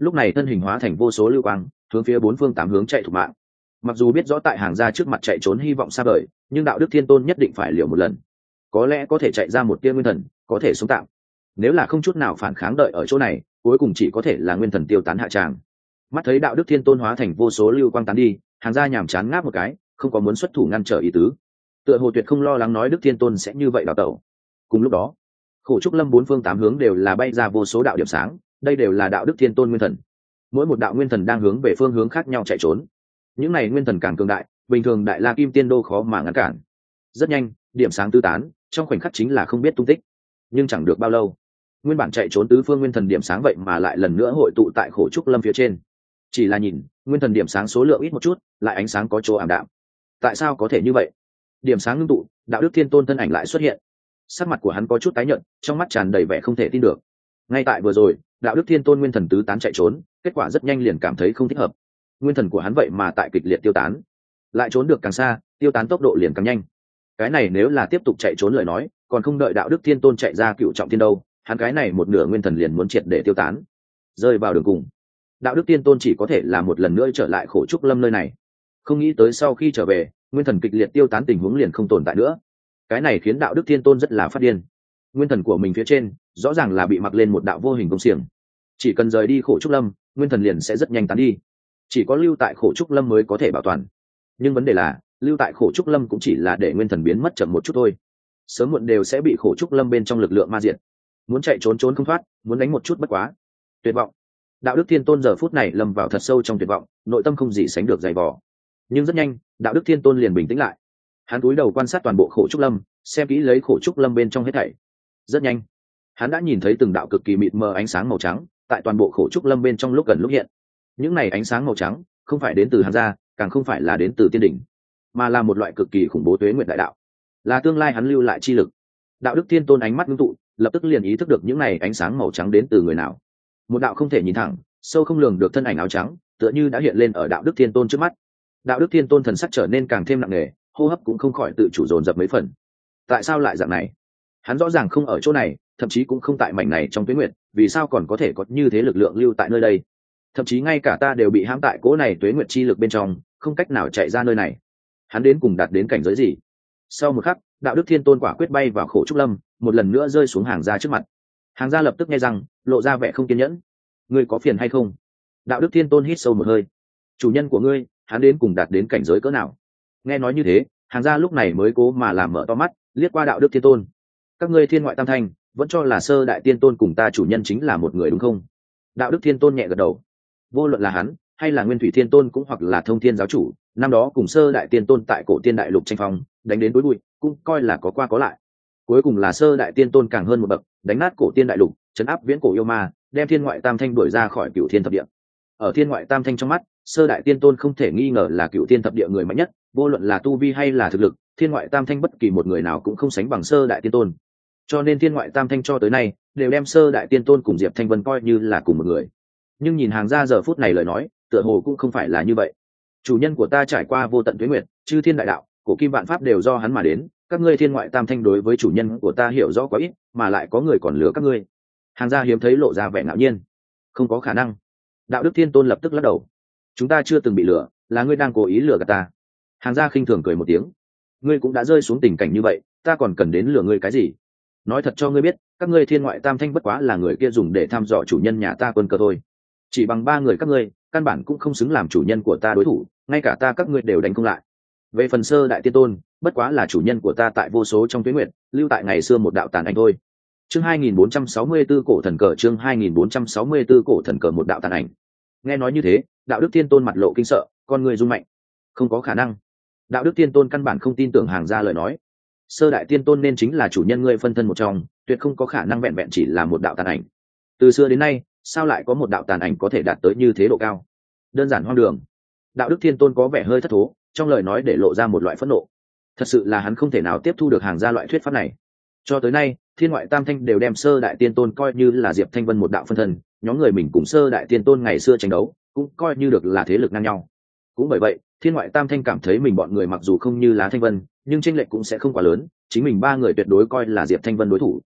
lúc này thân hình hóa thành vô số lưu quang hướng phía bốn phương tám hướng chạy thục mạng. Mặc dù biết rõ tại hàng gia trước mặt chạy trốn hy vọng xa vời, nhưng đạo đức thiên tôn nhất định phải liều một lần, có lẽ có thể chạy ra một tia nguyên thần, có thể sống tạm. Nếu là không chút nào phản kháng đợi ở chỗ này, cuối cùng chỉ có thể là nguyên thần tiêu tán hạ tràng. Mắt thấy đạo đức thiên tôn hóa thành vô số lưu quang tán đi, hàng gia nhàm chán ngáp một cái, không có muốn xuất thủ ngăn trở ý tứ, tựa hồ tuyệt không lo lắng nói đức thiên tôn sẽ như vậy đào tẩu. Cùng lúc đó, khổ trúc lâm bốn phương tám hướng đều là bay ra vô số đạo điểm sáng, đây đều là đạo đức thiên tôn nguyên thần. Mỗi một đạo nguyên thần đang hướng về phương hướng khác nhau chạy trốn. Những này nguyên thần càng cường đại, bình thường đại la kim tiên đô khó mà ngăn cản. Rất nhanh, điểm sáng tứ tán, trong khoảnh khắc chính là không biết tung tích. Nhưng chẳng được bao lâu, nguyên bản chạy trốn tứ phương nguyên thần điểm sáng vậy mà lại lần nữa hội tụ tại khổ trúc lâm phía trên. Chỉ là nhìn, nguyên thần điểm sáng số lượng ít một chút, lại ánh sáng có chỗ ảm đạm. Tại sao có thể như vậy? Điểm sáng ngưng tụ, đạo đức thiên tôn thân ảnh lại xuất hiện. Sắc mặt của hắn có chút tái nhợt, trong mắt tràn đầy vẻ không thể tin được. Ngay tại vừa rồi, đạo đức thiên tôn nguyên thần tứ tán chạy trốn, kết quả rất nhanh liền cảm thấy không thích hợp. Nguyên thần của hắn vậy mà tại kịch liệt tiêu tán, lại trốn được càng xa, tiêu tán tốc độ liền càng nhanh. Cái này nếu là tiếp tục chạy trốn lời nói, còn không đợi đạo đức thiên tôn chạy ra cựu trọng thiên đâu, hắn cái này một nửa nguyên thần liền muốn triệt để tiêu tán, rơi vào đường cùng. Đạo đức thiên tôn chỉ có thể là một lần nữa trở lại khổ trúc lâm nơi này. Không nghĩ tới sau khi trở về, nguyên thần kịch liệt tiêu tán tình huống liền không tồn tại nữa. Cái này khiến đạo đức thiên tôn rất là phát điên. Nguyên thần của mình phía trên rõ ràng là bị mặc lên một đạo vô hình công xiềng, chỉ cần rời đi khổ trúc lâm, nguyên thần liền sẽ rất nhanh tán đi. Chỉ có lưu tại khổ trúc lâm mới có thể bảo toàn. Nhưng vấn đề là, lưu tại khổ trúc lâm cũng chỉ là để nguyên thần biến mất chậm một chút thôi, sớm muộn đều sẽ bị khổ trúc lâm bên trong lực lượng ma diệt. Muốn chạy trốn trốn không thoát, muốn đánh một chút bất quá. Tuyệt vọng. Đạo đức thiên tôn giờ phút này lâm vào thật sâu trong tuyệt vọng, nội tâm không gì sánh được dày vò. Nhưng rất nhanh, đạo đức thiên tôn liền bình tĩnh lại. Hắn cúi đầu quan sát toàn bộ khổ trúc lâm, xem kỹ lấy khổ trúc lâm bên trong hết thảy. Rất nhanh, hắn đã nhìn thấy từng đạo cực kỳ mịt mờ ánh sáng màu trắng tại toàn bộ khổ trúc lâm bên trong lúc gần lúc hiện. Những này ánh sáng màu trắng không phải đến từ Hàn gia, càng không phải là đến từ tiên đỉnh, mà là một loại cực kỳ khủng bố tuế nguyệt đại đạo, là tương lai hắn lưu lại chi lực. Đạo đức thiên tôn ánh mắt ngưng tụ, lập tức liền ý thức được những này ánh sáng màu trắng đến từ người nào. Một đạo không thể nhìn thẳng, sâu không lường được thân ảnh áo trắng, tựa như đã hiện lên ở đạo đức thiên tôn trước mắt. Đạo đức thiên tôn thần sắc trở nên càng thêm nặng nề, hô hấp cũng không khỏi tự chủ dồn dập mấy phần. Tại sao lại dạng này? Hắn rõ ràng không ở chỗ này, thậm chí cũng không tại mảnh này trong tuế nguyệt, vì sao còn có thể có như thế lực lượng lưu tại nơi đây? Thậm chí ngay cả ta đều bị hãm tại cỗ này tuế nguyệt chi lực bên trong, không cách nào chạy ra nơi này. Hắn đến cùng đạt đến cảnh giới gì? Sau một khắc, đạo đức thiên tôn quả quyết bay vào khổ trúc lâm, một lần nữa rơi xuống hàng gia trước mặt. Hàng gia lập tức nghe rằng, lộ ra vẻ không kiên nhẫn. Ngươi có phiền hay không? Đạo đức thiên tôn hít sâu một hơi. Chủ nhân của ngươi, hắn đến cùng đạt đến cảnh giới cỡ nào? Nghe nói như thế, hàng gia lúc này mới cố mà làm mở to mắt, liếc qua đạo đức thiên tôn. Các ngươi thiên ngoại tam thanh, vẫn cho là sơ đại tiên tôn cùng ta chủ nhân chính là một người đúng không? Đạo đức thiên tôn nhẹ gật đầu. Vô luận là hắn hay là nguyên thủy thiên tôn cũng hoặc là thông thiên giáo chủ, năm đó cùng sơ đại tiên tôn tại cổ tiên đại lục tranh phong, đánh đến đối bụi, cũng coi là có qua có lại. Cuối cùng là sơ đại tiên tôn càng hơn một bậc, đánh nát cổ tiên đại lục, chấn áp viễn cổ yêu ma, đem thiên ngoại tam thanh đuổi ra khỏi cựu thiên thập địa. Ở thiên ngoại tam thanh trong mắt, sơ đại tiên tôn không thể nghi ngờ là cựu thiên thập địa người mạnh nhất, vô luận là tu vi hay là thực lực, thiên ngoại tam thanh bất kỳ một người nào cũng không sánh bằng sơ đại tiên tôn. Cho nên thiên ngoại tam thanh cho tới nay đều đem sơ đại tiên tôn cùng Diệp Thanh Vân coi như là cùng một người. Nhưng nhìn hàng gia giờ phút này lời nói, tựa hồ cũng không phải là như vậy. Chủ nhân của ta trải qua vô tận tuế nguyệt, chư thiên đại đạo, cổ kim vạn pháp đều do hắn mà đến, các ngươi thiên ngoại tam thanh đối với chủ nhân của ta hiểu rõ quá ít, mà lại có người còn lừa các ngươi. Hàng gia hiếm thấy lộ ra vẻ ngạo nhiên. Không có khả năng. Đạo đức thiên tôn lập tức lắc đầu. Chúng ta chưa từng bị lừa, là ngươi đang cố ý lừa gạt ta. Hàng gia khinh thường cười một tiếng. Ngươi cũng đã rơi xuống tình cảnh như vậy, ta còn cần đến lừa ngươi cái gì? Nói thật cho ngươi biết, các ngươi thiên ngoại tam thanh bất quá là người kia dùng để thăm dò chủ nhân nhà ta quân cờ thôi. Chỉ bằng ba người các ngươi, căn bản cũng không xứng làm chủ nhân của ta đối thủ, ngay cả ta các ngươi đều đánh không lại. Về phần sơ đại tiên tôn, bất quá là chủ nhân của ta tại vô số trong tuế nguyệt, lưu tại ngày xưa một đạo tàn ảnh thôi. Chương hai nghìn bốn trăm sáu mươi tư cổ thần cờ, chương hai nghìn bốn trăm sáu mươi tư cổ thần cờ một đạo tàn ảnh. Nghe nói như thế, đạo đức tiên tôn mặt lộ kinh sợ, con người run mạnh. Không có khả năng. Đạo đức tiên tôn căn bản không tin tưởng hàng gia lời nói. Sơ đại tiên tôn nên chính là chủ nhân ngươi phân thân một trong, tuyệt không có khả năng vẹn vẹn chỉ là một đạo tàn ảnh. Từ xưa đến nay, sao lại có một đạo tàn ảnh có thể đạt tới như thế độ cao? Đơn giản hoang đường. Đạo đức thiên tôn có vẻ hơi thất thố, trong lời nói để lộ ra một loại phẫn nộ. Thật sự là hắn không thể nào tiếp thu được hàng gia loại thuyết pháp này. Cho tới nay, thiên ngoại tam thanh đều đem sơ đại tiên tôn coi như là Diệp Thanh Vân một đạo phân thân, nhóm người mình cùng sơ đại tiên tôn ngày xưa tranh đấu, cũng coi như được là thế lực ngang nhau. Cũng bởi vậy, thiên ngoại tam thanh cảm thấy mình bọn người mặc dù không như lá Thanh Vân, nhưng chênh lệch cũng sẽ không quá lớn, chính mình ba người tuyệt đối coi là Diệp Thanh Vân đối thủ.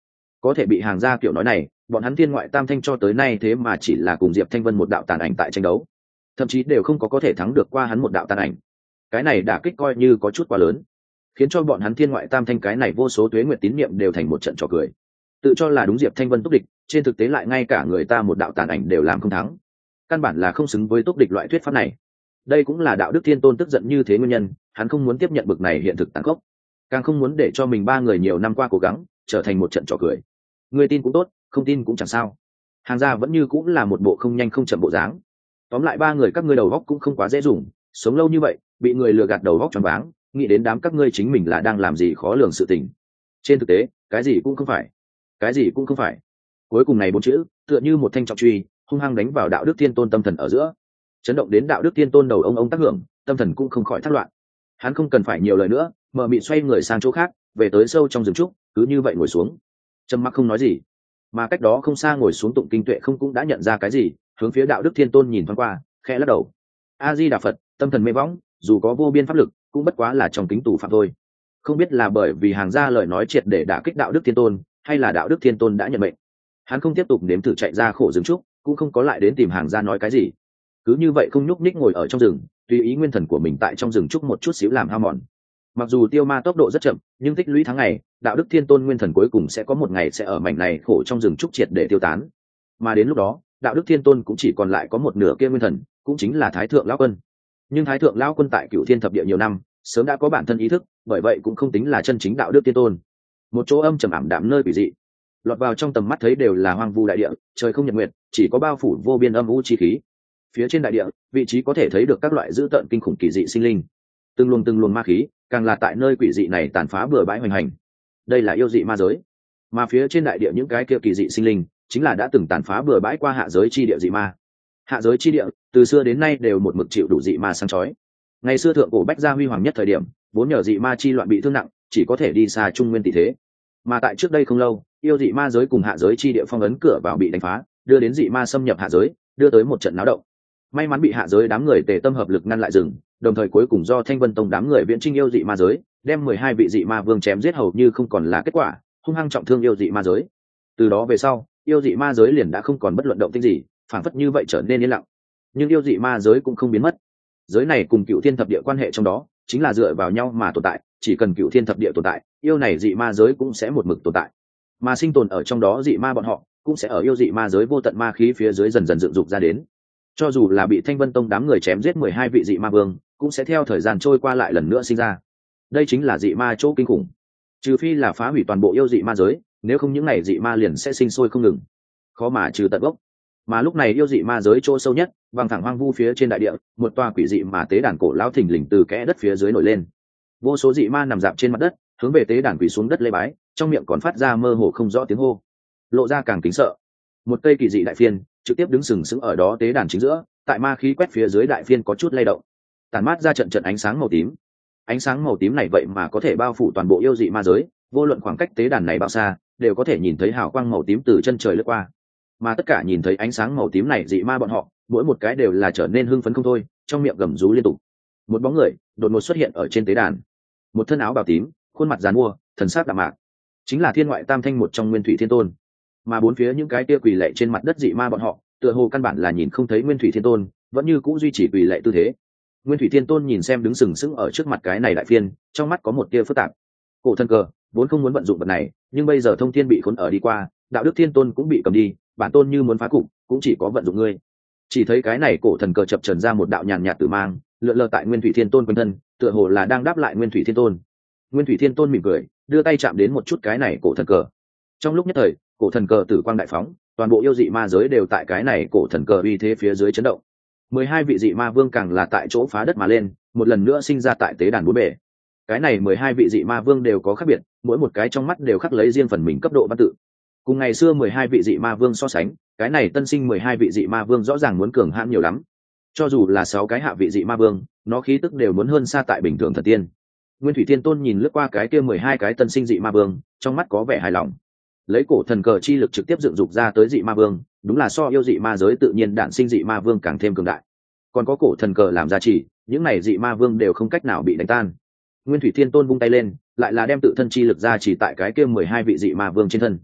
có thể bị hàng gia kiểu nói này, bọn hắn thiên ngoại tam thanh cho tới nay thế mà chỉ là cùng Diệp Thanh Vân một đạo tàn ảnh tại tranh đấu, thậm chí đều không có có thể thắng được qua hắn một đạo tàn ảnh. Cái này đả kích coi như có chút quá lớn, khiến cho bọn hắn thiên ngoại tam thanh cái này vô số tuế nguyệt tín niệm đều thành một trận trò cười. Tự cho là đúng Diệp Thanh Vân túc địch, trên thực tế lại ngay cả người ta một đạo tàn ảnh đều làm không thắng, căn bản là không xứng với túc địch loại thuyết pháp này. Đây cũng là đạo đức thiên tôn tức giận như thế nguyên nhân, hắn không muốn tiếp nhận bực này hiện thực tàn khốc, càng không muốn để cho mình ba người nhiều năm qua cố gắng trở thành một trận trò cười. Người tin cũng tốt, không tin cũng chẳng sao. Hàng gia vẫn như cũng là một bộ không nhanh không chậm bộ dáng. Tóm lại ba người các ngươi đầu góc cũng không quá dễ dùng, sống lâu như vậy bị người lừa gạt đầu góc choáng váng, nghĩ đến đám các ngươi chính mình là đang làm gì khó lường sự tình. Trên thực tế cái gì cũng không phải, cái gì cũng không phải. Cuối cùng này bốn chữ tựa như một thanh trọng truy hung hăng đánh vào đạo đức thiên tôn tâm thần ở giữa, chấn động đến đạo đức thiên tôn đầu ông ông tác hưởng, tâm thần cũng không khỏi thất loạn. Hắn không cần phải nhiều lời nữa, mở mịt xoay người sang chỗ khác, về tới sâu trong rừng trúc, cứ như vậy ngồi xuống trầm mặc không nói gì. Mà cách đó không xa ngồi xuống Tụng Kinh Tuệ không cũng đã nhận ra cái gì, hướng phía đạo đức thiên tôn nhìn thoáng qua, khẽ lắc đầu. A Di Đà Phật, tâm thần mê võng, dù có vô biên pháp lực cũng bất quá là trong kính tù phạm thôi. Không biết là bởi vì hàng gia lời nói triệt để đả kích đạo đức thiên tôn, hay là đạo đức thiên tôn đã nhận mệnh, hắn không tiếp tục nếm thử chạy ra khổ rừng trúc, cũng không có lại đến tìm hàng gia nói cái gì, cứ như vậy không nhúc nhích ngồi ở trong rừng, tùy ý nguyên thần của mình tại trong rừng trúc một chút xíu làm hao mòn. Mặc dù tiêu ma tốc độ rất chậm, nhưng tích lũy tháng ngày, đạo đức thiên tôn nguyên thần cuối cùng sẽ có một ngày sẽ ở mảnh này khổ trong rừng trúc triệt để tiêu tán. Mà đến lúc đó, đạo đức thiên tôn cũng chỉ còn lại có một nửa kia nguyên thần, cũng chính là thái thượng lão quân. Nhưng thái thượng lão quân tại Cửu Thiên thập địa nhiều năm, sớm đã có bản thân ý thức, bởi vậy cũng không tính là chân chính đạo đức thiên tôn. Một chỗ âm trầm ảm đạm nơi quỷ dị, lọt vào trong tầm mắt thấy đều là hoang vu đại địa, trời không nhật nguyệt, chỉ có bao phủ vô biên âm u chi khí. Phía trên đại địa, vị trí có thể thấy được các loại dữ tợn kinh khủng kỳ dị sinh linh, từng luồng từng luồng ma khí, càng là tại nơi quỷ dị này tàn phá bừa bãi hoành hành. Đây là yêu dị ma giới, mà phía trên đại địa những cái kia kỳ dị sinh linh chính là đã từng tàn phá bừa bãi qua hạ giới chi địa dị ma. Hạ giới chi địa từ xưa đến nay đều một mực chịu đủ dị ma sáng chói. Ngày xưa thượng cổ bách gia huy hoàng nhất thời điểm, vốn nhờ dị ma chi loạn bị thương nặng, chỉ có thể đi xa trung nguyên tỷ thế. Mà tại trước đây không lâu, yêu dị ma giới cùng hạ giới chi địa phong ấn cửa vào bị đánh phá, đưa đến dị ma xâm nhập hạ giới, đưa tới một trận náo động. May mắn bị hạ giới đám người tề tâm hợp lực ngăn lại rừng, đồng thời cuối cùng do Thanh Vân Tông đám người viễn chinh yêu dị ma giới, đem mười hai vị dị ma vương chém giết hầu như không còn là kết quả, hung hăng trọng thương yêu dị ma giới. Từ đó về sau, yêu dị ma giới liền đã không còn bất luận động tĩnh gì, phảng phất như vậy trở nên yên lặng. Nhưng yêu dị ma giới cũng không biến mất. Giới này cùng Cửu Thiên thập địa quan hệ trong đó, chính là dựa vào nhau mà tồn tại, chỉ cần Cửu Thiên thập địa tồn tại, yêu này dị ma giới cũng sẽ một mực tồn tại. Mà sinh tồn ở trong đó dị ma bọn họ, cũng sẽ ở yêu dị ma giới vô tận ma khí phía dưới dần dần dựng dục ra đến. Cho dù là bị Thanh Vân Tông đám người chém giết mười hai vị dị ma vương, cũng sẽ theo thời gian trôi qua lại lần nữa sinh ra. Đây chính là dị ma chỗ kinh khủng. Trừ phi là phá hủy toàn bộ yêu dị ma giới, nếu không những này dị ma liền sẽ sinh sôi không ngừng, khó mà trừ tận gốc. Mà lúc này yêu dị ma giới chỗ sâu nhất, vang thẳng hoang vu phía trên đại địa, một tòa quỷ dị mà tế đàn cổ lão thình lình từ kẽ đất phía dưới nổi lên. Vô số dị ma nằm dạp trên mặt đất, hướng về tế đàn quỳ xuống đất lễ bái, trong miệng còn phát ra mơ hồ không rõ tiếng hô, lộ ra càng kính sợ. Một cây kỳ dị đại phiên trực tiếp đứng sừng sững ở đó tế đàn chính giữa, tại ma khí quét phía dưới đại phiên có chút lay động, tàn mát ra trận trận ánh sáng màu tím. Ánh sáng màu tím này vậy mà có thể bao phủ toàn bộ yêu dị ma giới, vô luận khoảng cách tế đàn này bao xa, đều có thể nhìn thấy hào quang màu tím từ chân trời lướt qua. Mà tất cả nhìn thấy ánh sáng màu tím này dị ma bọn họ, mỗi một cái đều là trở nên hưng phấn không thôi, trong miệng gầm rú liên tục. Một bóng người đột ngột xuất hiện ở trên tế đàn, một thân áo bào tím, khuôn mặt giàn mua, thần sắc đạm mạc, chính là thiên ngoại tam thanh một trong Nguyên Thủy Thiên Tôn. Mà bốn phía những cái kia quỳ lạy trên mặt đất dị ma bọn họ, tựa hồ căn bản là nhìn không thấy Nguyên Thủy Thiên Tôn, vẫn như cũ duy trì quỳ lạy tư thế. Nguyên Thủy Thiên Tôn nhìn xem đứng sừng sững ở trước mặt cái này đại phiên, trong mắt có một tia phức tạp. Cổ thần cờ vốn không muốn vận dụng vật này, nhưng bây giờ thông thiên bị khốn ở đi qua, đạo đức thiên tôn cũng bị cầm đi, bản tôn như muốn phá cục, cũng chỉ có vận dụng ngươi. Chỉ thấy cái này cổ thần cờ chập trần ra một đạo nhàn nhạt tử mang, lượn lờ tại Nguyên Thủy Thiên Tôn quanh thân, tựa hồ là đang đáp lại Nguyên Thủy Thiên Tôn. Nguyên Thủy Thiên Tôn mỉm cười, đưa tay chạm đến một chút cái này cổ thần cờ. Trong lúc nhất thời, cổ thần cờ tử quang đại phóng, toàn bộ yêu dị ma giới đều tại cái này cổ thần cờ uy thế phía dưới chấn động. Mười hai vị dị ma vương càng là tại chỗ phá đất mà lên, một lần nữa sinh ra tại tế đàn bốn bể. Cái này mười hai vị dị ma vương đều có khác biệt, mỗi một cái trong mắt đều khắc lấy riêng phần mình cấp độ văn tự. Cùng ngày xưa mười hai vị dị ma vương so sánh, cái này tân sinh mười hai vị dị ma vương rõ ràng muốn cường hãn nhiều lắm. Cho dù là sáu cái hạ vị dị ma vương, nó khí tức đều muốn hơn xa tại bình thường thần tiên. Nguyên Thủy Thiên Tôn nhìn lướt qua cái kia mười hai cái tân sinh dị ma vương, trong mắt có vẻ hài lòng. Lấy cổ thần cờ chi lực trực tiếp dựng dục ra tới dị ma vương, đúng là so yêu dị ma giới tự nhiên đản sinh dị ma vương càng thêm cường đại. Còn có cổ thần cờ làm gia trì, những này dị ma vương đều không cách nào bị đánh tan. Nguyên Thủy Thiên Tôn vung tay lên, lại là đem tự thân chi lực gia trì tại cái kia mười hai vị dị ma vương trên thân.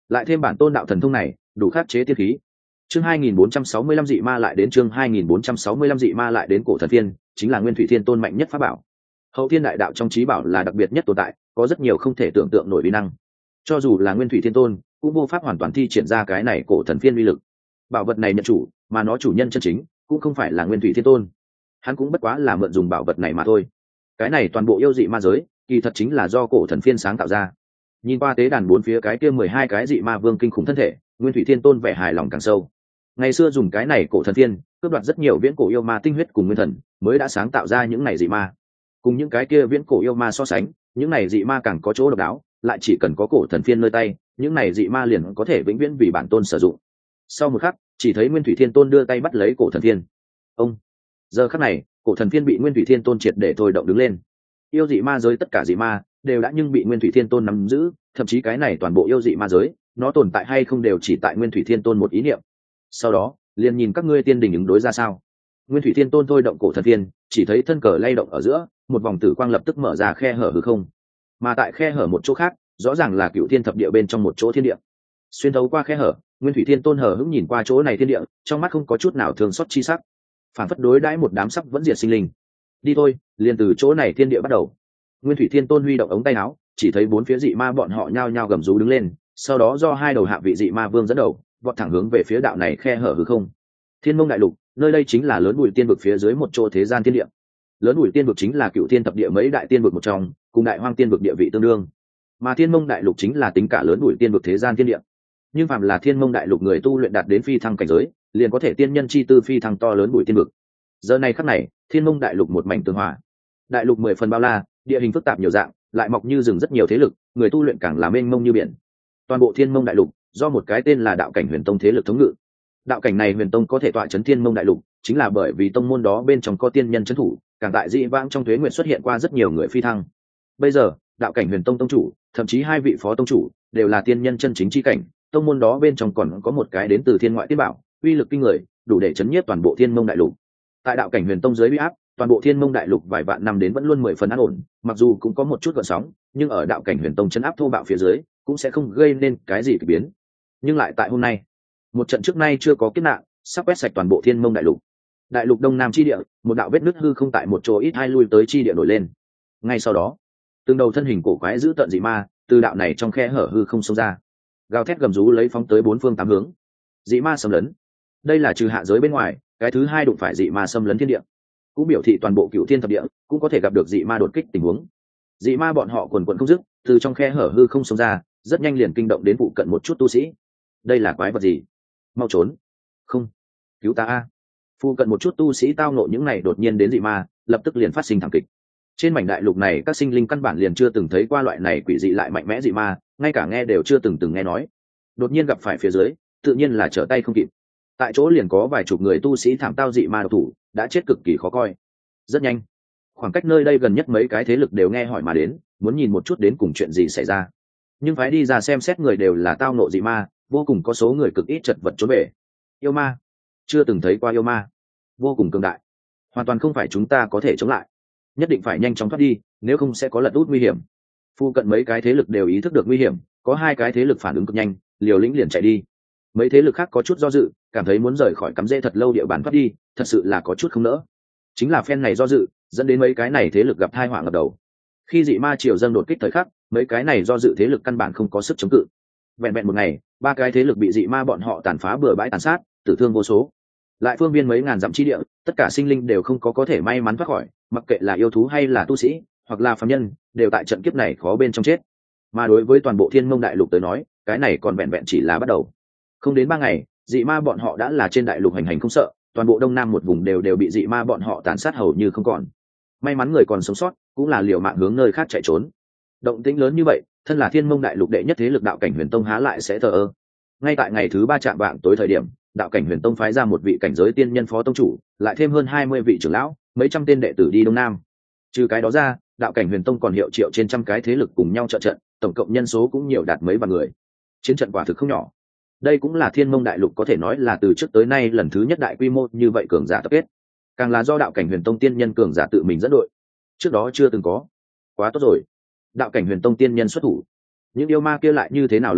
lại thêm bản tôn đạo thần thông này đủ khắc chế tiên khí. Chương hai nghìn bốn trăm sáu mươi lăm dị ma lại đến chương hai nghìn bốn trăm sáu mươi lăm dị ma lại đến cổ thần phiên, chính là Nguyên Thủy Thiên Tôn mạnh nhất pháp bảo. Hậu Thiên Đại Đạo trong trí bảo là đặc biệt nhất tồn tại, có rất nhiều không thể tưởng tượng nổi uy năng. Cho dù là Nguyên Thủy Thiên Tôn, cũng vô pháp hoàn toàn thi triển ra cái này cổ thần phiên uy lực. Bảo vật này nhận chủ, mà nó chủ nhân chân chính cũng không phải là Nguyên Thủy Thiên Tôn. Hắn cũng bất quá là mượn dùng bảo vật này mà thôi. Cái này toàn bộ yêu dị ma giới, kỳ thật chính là do cổ thần phiên sáng tạo ra. Nhìn qua tế đàn bốn phía cái kia mười hai cái dị ma vương kinh khủng thân thể, Nguyên Thủy Thiên Tôn vẻ hài lòng càng sâu. Ngày xưa dùng cái này cổ thần phiên cướp đoạt rất nhiều viễn cổ yêu ma tinh huyết cùng nguyên thần, mới đã sáng tạo ra những này dị ma. Cùng những cái kia viễn cổ yêu ma so sánh, những này dị ma càng có chỗ độc đáo, lại chỉ cần có cổ thần phiên nơi tay, những này dị ma liền có thể vĩnh viễn vì bản tôn sử dụng. Sau một khắc, chỉ thấy Nguyên Thủy Thiên Tôn đưa tay bắt lấy cổ thần phiên. Ông, giờ khắc này, cổ thần phiên bị Nguyên Thủy Thiên Tôn triệt để thôi động đứng lên. Yêu dị ma giới tất cả dị ma đều đã nhưng bị Nguyên Thủy Thiên Tôn nắm giữ, thậm chí cái này toàn bộ yêu dị ma giới, nó tồn tại hay không đều chỉ tại Nguyên Thủy Thiên Tôn một ý niệm. Sau đó, liền nhìn các ngươi tiên đình ứng đối ra sao. Nguyên Thủy Thiên Tôn thôi động cổ thần phiên, chỉ thấy thân cờ lay động ở giữa, một vòng tử quang lập tức mở ra khe hở hư không. Mà tại khe hở một chỗ khác, rõ ràng là Cựu Thiên Thập Địa bên trong một chỗ thiên địa. Xuyên thấu qua khe hở, Nguyên Thủy Thiên Tôn hờ hững nhìn qua chỗ này thiên địa, trong mắt không có chút nào thương xót chi sắc, phản phất đối đãi một đám sắp vẫn diệt sinh linh. Đi thôi, liền từ chỗ này thiên địa bắt đầu. Nguyên Thủy Thiên Tôn huy động ống tay áo, chỉ thấy bốn phía dị ma bọn họ nhao nhao gầm rú đứng lên, sau đó do hai đầu hạ vị dị ma vương dẫn đầu, vọt thẳng hướng về phía đạo này khe hở hư không. Thiên Mông Đại Lục, nơi đây chính là lớn bụi tiên vực phía dưới một chỗ thế gian thiên địa. Lớn bụi tiên vực chính là Cựu Thiên Thập Địa mấy đại tiên vực một trong, cùng Đại Hoang tiên vực địa vị tương đương. Mà Thiên Mông Đại Lục chính là tính cả lớn bụi tiên vực thế gian thiên địa. Nhưng phàm là Thiên Mông Đại Lục người tu luyện đạt đến phi thăng cảnh giới, liền có thể tiên nhân chi tư phi thăng to lớn bụi tiên vực. Giờ này khắc này, Thiên Mông Đại Lục một mảnh tương hòa. Đại lục mười phần bao la, địa hình phức tạp nhiều dạng, lại mọc như rừng rất nhiều thế lực, người tu luyện càng là mênh mông như biển. Toàn bộ Thiên Mông Đại Lục do một cái tên là Đạo Cảnh Huyền Tông thế lực thống ngự. Đạo cảnh này Huyền Tông có thể tọa chấn Thiên Mông Đại Lục, chính là bởi vì tông môn đó bên trong có tiên nhân trấn thủ, càng tại dị vãng trong tuế nguyệt xuất hiện qua rất nhiều người phi thăng. Bây giờ, Đạo Cảnh Huyền Tông tông chủ, thậm chí hai vị phó tông chủ đều là tiên nhân chân chính chi cảnh, tông môn đó bên trong còn có một cái đến từ thiên ngoại tiên bảo, uy lực kinh người, đủ để chấn nhiếp toàn bộ Thiên Mông Đại Lục. Tại Đạo Cảnh Huyền Tông dưới uy áp, toàn bộ Thiên Mông Đại Lục vài vạn năm đến vẫn luôn mười phần an ổn, mặc dù cũng có một chút gợn sóng, nhưng ở Đạo Cảnh Huyền Tông chấn áp thô bạo phía dưới, cũng sẽ không gây nên cái gì kỳ biến. Nhưng lại tại hôm nay, một trận trước nay chưa có kiếp nạn sắp quét sạch toàn bộ Thiên Mông Đại Lục. Đại lục đông nam chi địa, một đạo vết nứt hư không tại một chỗ ít hai lui tới chi địa nổi lên. Ngay sau đó, từng đầu thân hình cổ quái giữ tận dị ma từ đạo này trong khe hở hư không xông ra, gào thét gầm rú lấy phóng tới bốn phương tám hướng. Dị ma xâm lấn, đây là trừ hạ giới bên ngoài cái thứ hai đụng phải dị ma xâm lấn thiên địa, cũng biểu thị toàn bộ Cựu Thiên Thập Địa cũng có thể gặp được dị ma đột kích tình huống. Dị ma bọn họ quần quần không dứt từ trong khe hở hư không xông ra, rất nhanh liền kinh động đến phụ cận một chút tu sĩ. Đây là quái vật gì? Mau trốn! Không, cứu ta a! Phụ cận một chút tu sĩ tao nộ những này đột nhiên đến dị ma, lập tức liền phát sinh thảm kịch. Trên mảnh đại lục này các sinh linh căn bản liền chưa từng thấy qua loại này quỷ dị lại mạnh mẽ dị ma, ngay cả nghe đều chưa từng từng nghe nói. Đột nhiên gặp phải phía dưới, tự nhiên là trở tay không kịp. Tại chỗ liền có vài chục người tu sĩ thảm tao dị ma độc thủ, đã chết cực kỳ khó coi. Rất nhanh, khoảng cách nơi đây gần nhất mấy cái thế lực đều nghe hỏi mà đến, muốn nhìn một chút đến cùng chuyện gì xảy ra. Nhưng phải đi ra xem xét người đều là tao nộ dị ma, vô cùng có số người cực ít chật vật trốn về. Yêu ma, chưa từng thấy qua yêu ma, vô cùng cường đại, hoàn toàn không phải chúng ta có thể chống lại, nhất định phải nhanh chóng thoát đi, nếu không sẽ có lật út nguy hiểm. Phu cận mấy cái thế lực đều ý thức được nguy hiểm, có hai cái thế lực phản ứng cực nhanh, liều lĩnh liền chạy đi. Mấy thế lực khác có chút do dự, cảm thấy muốn rời khỏi cắm rễ thật lâu địa bàn thoát đi, thật sự là có chút không nỡ. Chính là phen này do dự, dẫn đến mấy cái này thế lực gặp tai họa ngập đầu. Khi dị ma triều dâng đột kích thời khắc, mấy cái này do dự thế lực căn bản không có sức chống cự. Vẹn vẹn một ngày, ba cái thế lực bị dị ma bọn họ tàn phá bừa bãi tàn sát, tử thương vô số. Lại phương viên mấy ngàn dặm chi địa, tất cả sinh linh đều không có có thể may mắn thoát khỏi, mặc kệ là yêu thú hay là tu sĩ, hoặc là phàm nhân, đều tại trận kiếp này khó bên trong chết. Mà đối với toàn bộ Thiên Mông Đại Lục tới nói, cái này còn vẹn vẹn chỉ là bắt đầu. Không đến ba ngày, dị ma bọn họ đã là trên đại lục hành hành không sợ, toàn bộ đông nam một vùng đều đều bị dị ma bọn họ tàn sát hầu như không còn. May mắn người còn sống sót, cũng là liều mạng hướng nơi khác chạy trốn. Động tĩnh lớn như vậy, thân là Thiên Mông Đại Lục đệ nhất thế lực Đạo Cảnh Huyền Tông há lại sẽ thờ ơ. Ngay tại ngày thứ ba chạm vạng tối thời điểm, Đạo Cảnh Huyền Tông phái ra một vị cảnh giới tiên nhân phó tông chủ, lại thêm hơn hai mươi vị trưởng lão, mấy trăm tên đệ tử đi đông nam. Trừ cái đó ra, Đạo Cảnh Huyền Tông còn hiệu triệu trên trăm cái thế lực cùng nhau trợ trận, tổng cộng nhân số cũng nhiều đạt mấy vạn người. Chiến trận quả thực không nhỏ. Đây cũng là Thiên Mông Đại Lục có thể nói là từ trước tới nay lần thứ nhất đại quy mô như vậy cường giả tập kết, càng là do Đạo Cảnh Huyền Tông tiên nhân cường giả tự mình dẫn đội, trước đó chưa từng có. Quá tốt rồi, Đạo Cảnh Huyền Tông tiên nhân xuất thủ, những yêu ma kia lại như thế nào lợi hại,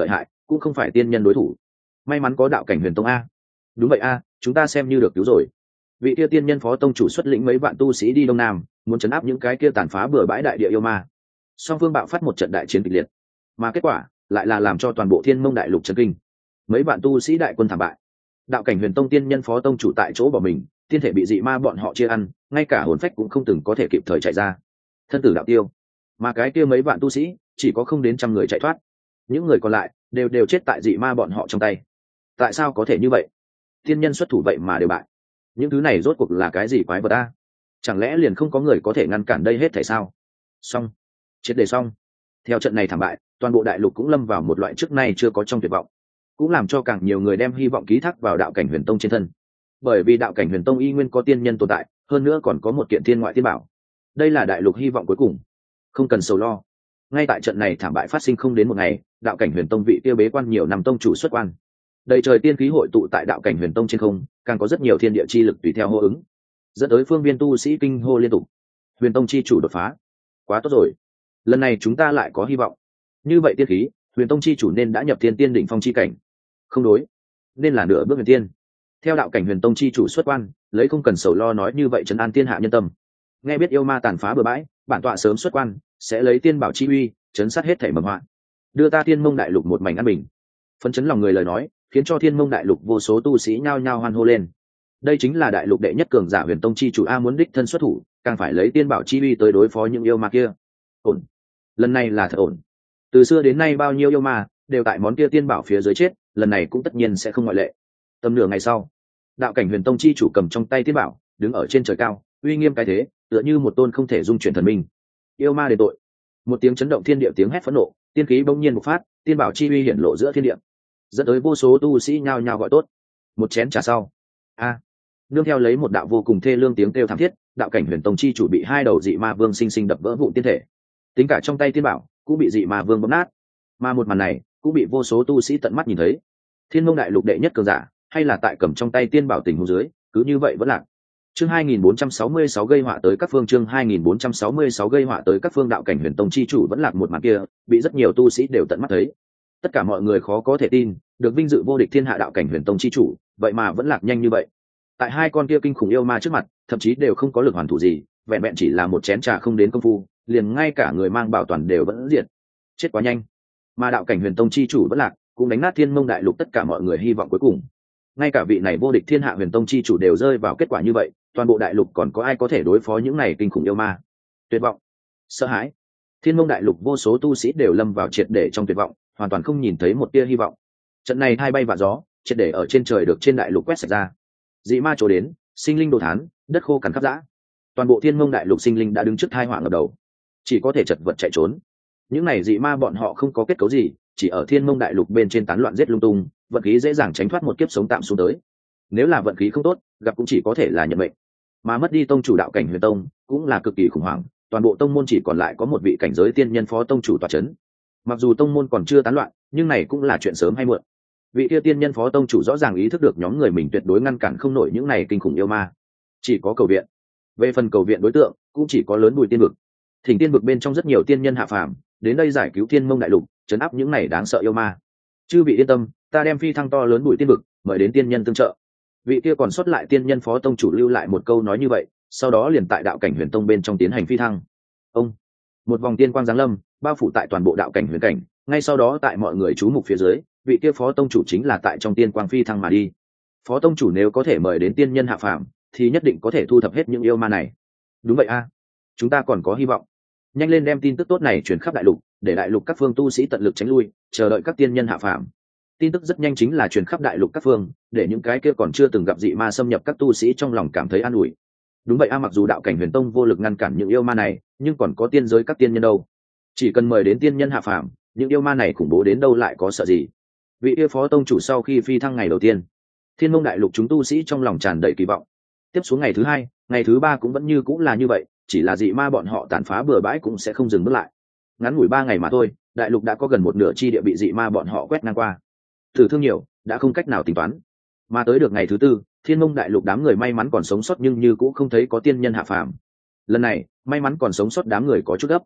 cũng không phải tiên nhân đối thủ. May mắn có đạo cảnh huyền tông a. Đúng vậy a, chúng ta xem như được cứu rồi. Vị kia tiên nhân phó tông chủ xuất lĩnh mấy vạn tu sĩ đi đông nam, muốn chấn áp những cái kia tàn phá bừa bãi đại địa yêu ma. Song phương bạo phát một trận đại chiến kịch liệt, mà kết quả lại là làm cho toàn bộ thiên mông đại lục chấn kinh. Mấy vạn tu sĩ đại quân thảm bại, đạo cảnh huyền tông tiên nhân phó tông chủ tại chỗ bỏ mình, tiên thể bị dị ma bọn họ chia ăn, ngay cả hồn phách cũng không từng có thể kịp thời chạy ra, thân tử đạo tiêu. Mà cái kia mấy vạn tu sĩ chỉ có không đến trăm người chạy thoát, những người còn lại đều đều chết tại dị ma bọn họ trong tay. Tại sao có thể như vậy? Tiên nhân xuất thủ vậy mà đều bại. Những thứ này rốt cuộc là cái gì quái vật a? Chẳng lẽ liền không có người có thể ngăn cản đây hết thảy sao? Xong, triệt để xong. Theo trận này thảm bại, toàn bộ đại lục cũng lâm vào một loại trước nay chưa có trong tuyệt vọng, cũng làm cho càng nhiều người đem hy vọng ký thác vào đạo cảnh huyền tông trên thân. Bởi vì đạo cảnh huyền tông y nguyên có tiên nhân tồn tại, hơn nữa còn có một kiện thiên ngoại tiên bảo. Đây là đại lục hy vọng cuối cùng, không cần sầu lo. Ngay tại trận này thảm bại phát sinh không đến một ngày, đạo cảnh huyền tông vị tiêu bế quan nhiều năm tông chủ xuất quan. Đầy trời tiên khí hội tụ tại đạo cảnh huyền tông trên không, càng có rất nhiều thiên địa chi lực tùy theo hô ứng, dẫn tới phương viên tu sĩ kinh hô liên tục. Huyền tông chi chủ đột phá, quá tốt rồi, lần này chúng ta lại có hy vọng. Như vậy tiên khí, huyền tông chi chủ nên đã nhập thiên tiên đỉnh phong chi cảnh. Không đối, nên là nửa bước huyền tiên. Theo đạo cảnh huyền tông chi chủ xuất quan, lấy không cần sầu lo nói như vậy trấn an thiên hạ nhân tâm. Nghe biết yêu ma tàn phá bừa bãi, bản tọa sớm xuất quan, sẽ lấy tiên bảo chi uy chấn sát hết thảy mầm họa, đưa ta thiên mông đại lục một mảnh an bình. Phấn chấn lòng người lời nói, khiến cho thiên mông đại lục vô số tu sĩ nhao nhao hoan hô lên. Đây chính là đại lục đệ nhất cường giả huyền tông chi chủ a, muốn đích thân xuất thủ, càng phải lấy tiên bảo chi uy tới đối phó những yêu ma kia. Ổn, lần này là thật ổn. Từ xưa đến nay bao nhiêu yêu ma đều tại món kia tiên bảo phía dưới chết, lần này cũng tất nhiên sẽ không ngoại lệ. Tầm nửa ngày sau, đạo cảnh huyền tông chi chủ cầm trong tay tiên bảo, đứng ở trên trời cao, uy nghiêm cái thế, tựa như một tôn không thể dung chuyển thần minh. Yêu ma đền tội. Một tiếng chấn động thiên địa tiếng hét phẫn nộ, tiên khí bỗng nhiên bộc phát, tiên bảo chi uy hiển lộ giữa thiên địa, dẫn tới vô số tu sĩ nhao nhao gọi tốt. Một chén trà sau, a nương theo lấy một đạo vô cùng thê lương tiếng kêu thảm thiết, đạo cảnh huyền tông chi chủ bị hai đầu dị ma vương sinh sinh đập vỡ vụn tiên thể, tính cả trong tay tiên bảo cũng bị dị ma vương bóp nát. Mà một màn này cũng bị vô số tu sĩ tận mắt nhìn thấy. Thiên mông đại lục đệ nhất cường giả, hay là tại cầm trong tay tiên bảo tình huống dưới, cứ như vậy vẫn lạc. Chương hai nghìn bốn trăm sáu mươi sáu gây họa tới các phương. Chương hai nghìn bốn trăm sáu mươi sáu gây họa tới các phương. Đạo cảnh huyền tông chi chủ vẫn lạc một màn kia, bị rất nhiều tu sĩ đều tận mắt thấy. Tất cả mọi người khó có thể tin, được vinh dự vô địch thiên hạ đạo cảnh huyền tông chi chủ, vậy mà vẫn lạc nhanh như vậy. Tại hai con kia kinh khủng yêu ma trước mặt, thậm chí đều không có lực hoàn thủ gì, vẹn vẹn chỉ là một chén trà không đến công phu, liền ngay cả người mang bảo toàn đều vẫn diệt. Chết quá nhanh. Mà đạo cảnh huyền tông chi chủ vẫn lạc, cũng đánh nát thiên mông đại lục tất cả mọi người hy vọng cuối cùng. Ngay cả vị này vô địch thiên hạ huyền tông chi chủ đều rơi vào kết quả như vậy, toàn bộ đại lục còn có ai có thể đối phó những này kinh khủng yêu ma? Tuyệt vọng, sợ hãi. Thiên mông đại lục vô số tu sĩ đều lâm vào triệt để trong tuyệt vọng, hoàn toàn không nhìn thấy một tia hy vọng. Trận này hai bay vạ gió, triệt để ở trên trời được trên đại lục quét sạch ra. Dị ma trổ đến, sinh linh đồ thán, đất khô cằn khắp dã. Toàn bộ thiên mông đại lục sinh linh đã đứng trước tai họa ngập đầu, chỉ có thể chật vật chạy trốn. Những này dị ma bọn họ không có kết cấu gì, chỉ ở thiên mông đại lục bên trên tán loạn giết lung tung, vận khí dễ dàng tránh thoát một kiếp sống tạm xuống tới. Nếu là vận khí không tốt, gặp cũng chỉ có thể là nhận mệnh. Mà mất đi tông chủ đạo cảnh huyền tông cũng là cực kỳ khủng hoảng, toàn bộ tông môn chỉ còn lại có một vị cảnh giới tiên nhân phó tông chủ tọa chấn. Mặc dù tông môn còn chưa tán loạn, nhưng này cũng là chuyện sớm hay muộn. Vị kia tiên nhân phó tông chủ rõ ràng ý thức được nhóm người mình tuyệt đối ngăn cản không nổi những này kinh khủng yêu ma, chỉ có cầu viện. Về phần cầu viện đối tượng, cũng chỉ có lớn bùi tiên vực. Thỉnh tiên vực bên trong rất nhiều tiên nhân hạ phàm, đến đây giải cứu thiên mông đại lục, trấn áp những này đáng sợ yêu ma. Chư vị yên tâm, ta đem phi thăng to lớn bùi tiên vực, mời đến tiên nhân tương trợ. Vị kia còn sót lại tiên nhân phó tông chủ lưu lại một câu nói như vậy, sau đó liền tại đạo cảnh huyền tông bên trong tiến hành phi thăng. Ông, một vòng tiên quang giáng lâm, bao phủ tại toàn bộ đạo cảnh huyền cảnh, ngay sau đó tại mọi người chú mục phía dưới, vị kia phó tông chủ chính là tại trong tiên quang phi thăng mà đi. Phó tông chủ nếu có thể mời đến tiên nhân hạ phàm, thì nhất định có thể thu thập hết những yêu ma này. Đúng vậy a, chúng ta còn có hy vọng. Nhanh lên đem tin tức tốt này truyền khắp đại lục, để đại lục các phương tu sĩ tận lực tránh lui, chờ đợi các tiên nhân hạ phàm. Tin tức rất nhanh chính là truyền khắp đại lục các phương, để những cái kia còn chưa từng gặp dị ma xâm nhập các tu sĩ trong lòng cảm thấy an ủi. Đúng vậy a, mặc dù đạo cảnh huyền tông vô lực ngăn cản những yêu ma này, nhưng còn có tiên giới các tiên nhân đâu. Chỉ cần mời đến tiên nhân hạ phàm, những yêu ma này khủng bố đến đâu lại có sợ gì. Vị yêu phó tông chủ sau khi phi thăng ngày đầu tiên, thiên mông đại lục chúng tu sĩ trong lòng tràn đầy kỳ vọng. Tiếp xuống ngày thứ hai, ngày thứ ba cũng vẫn như cũng là như vậy, chỉ là dị ma bọn họ tàn phá bừa bãi cũng sẽ không dừng bước lại. Ngắn ngủi ba ngày mà thôi, đại lục đã có gần một nửa chi địa bị dị ma bọn họ quét ngang qua. Tử thương nhiều, đã không cách nào tính toán. Mà tới được ngày thứ tư, thiên mông đại lục đám người may mắn còn sống sót nhưng như cũng không thấy có tiên nhân hạ phàm. Lần này, may mắn còn sống sót đám người có chút gấp.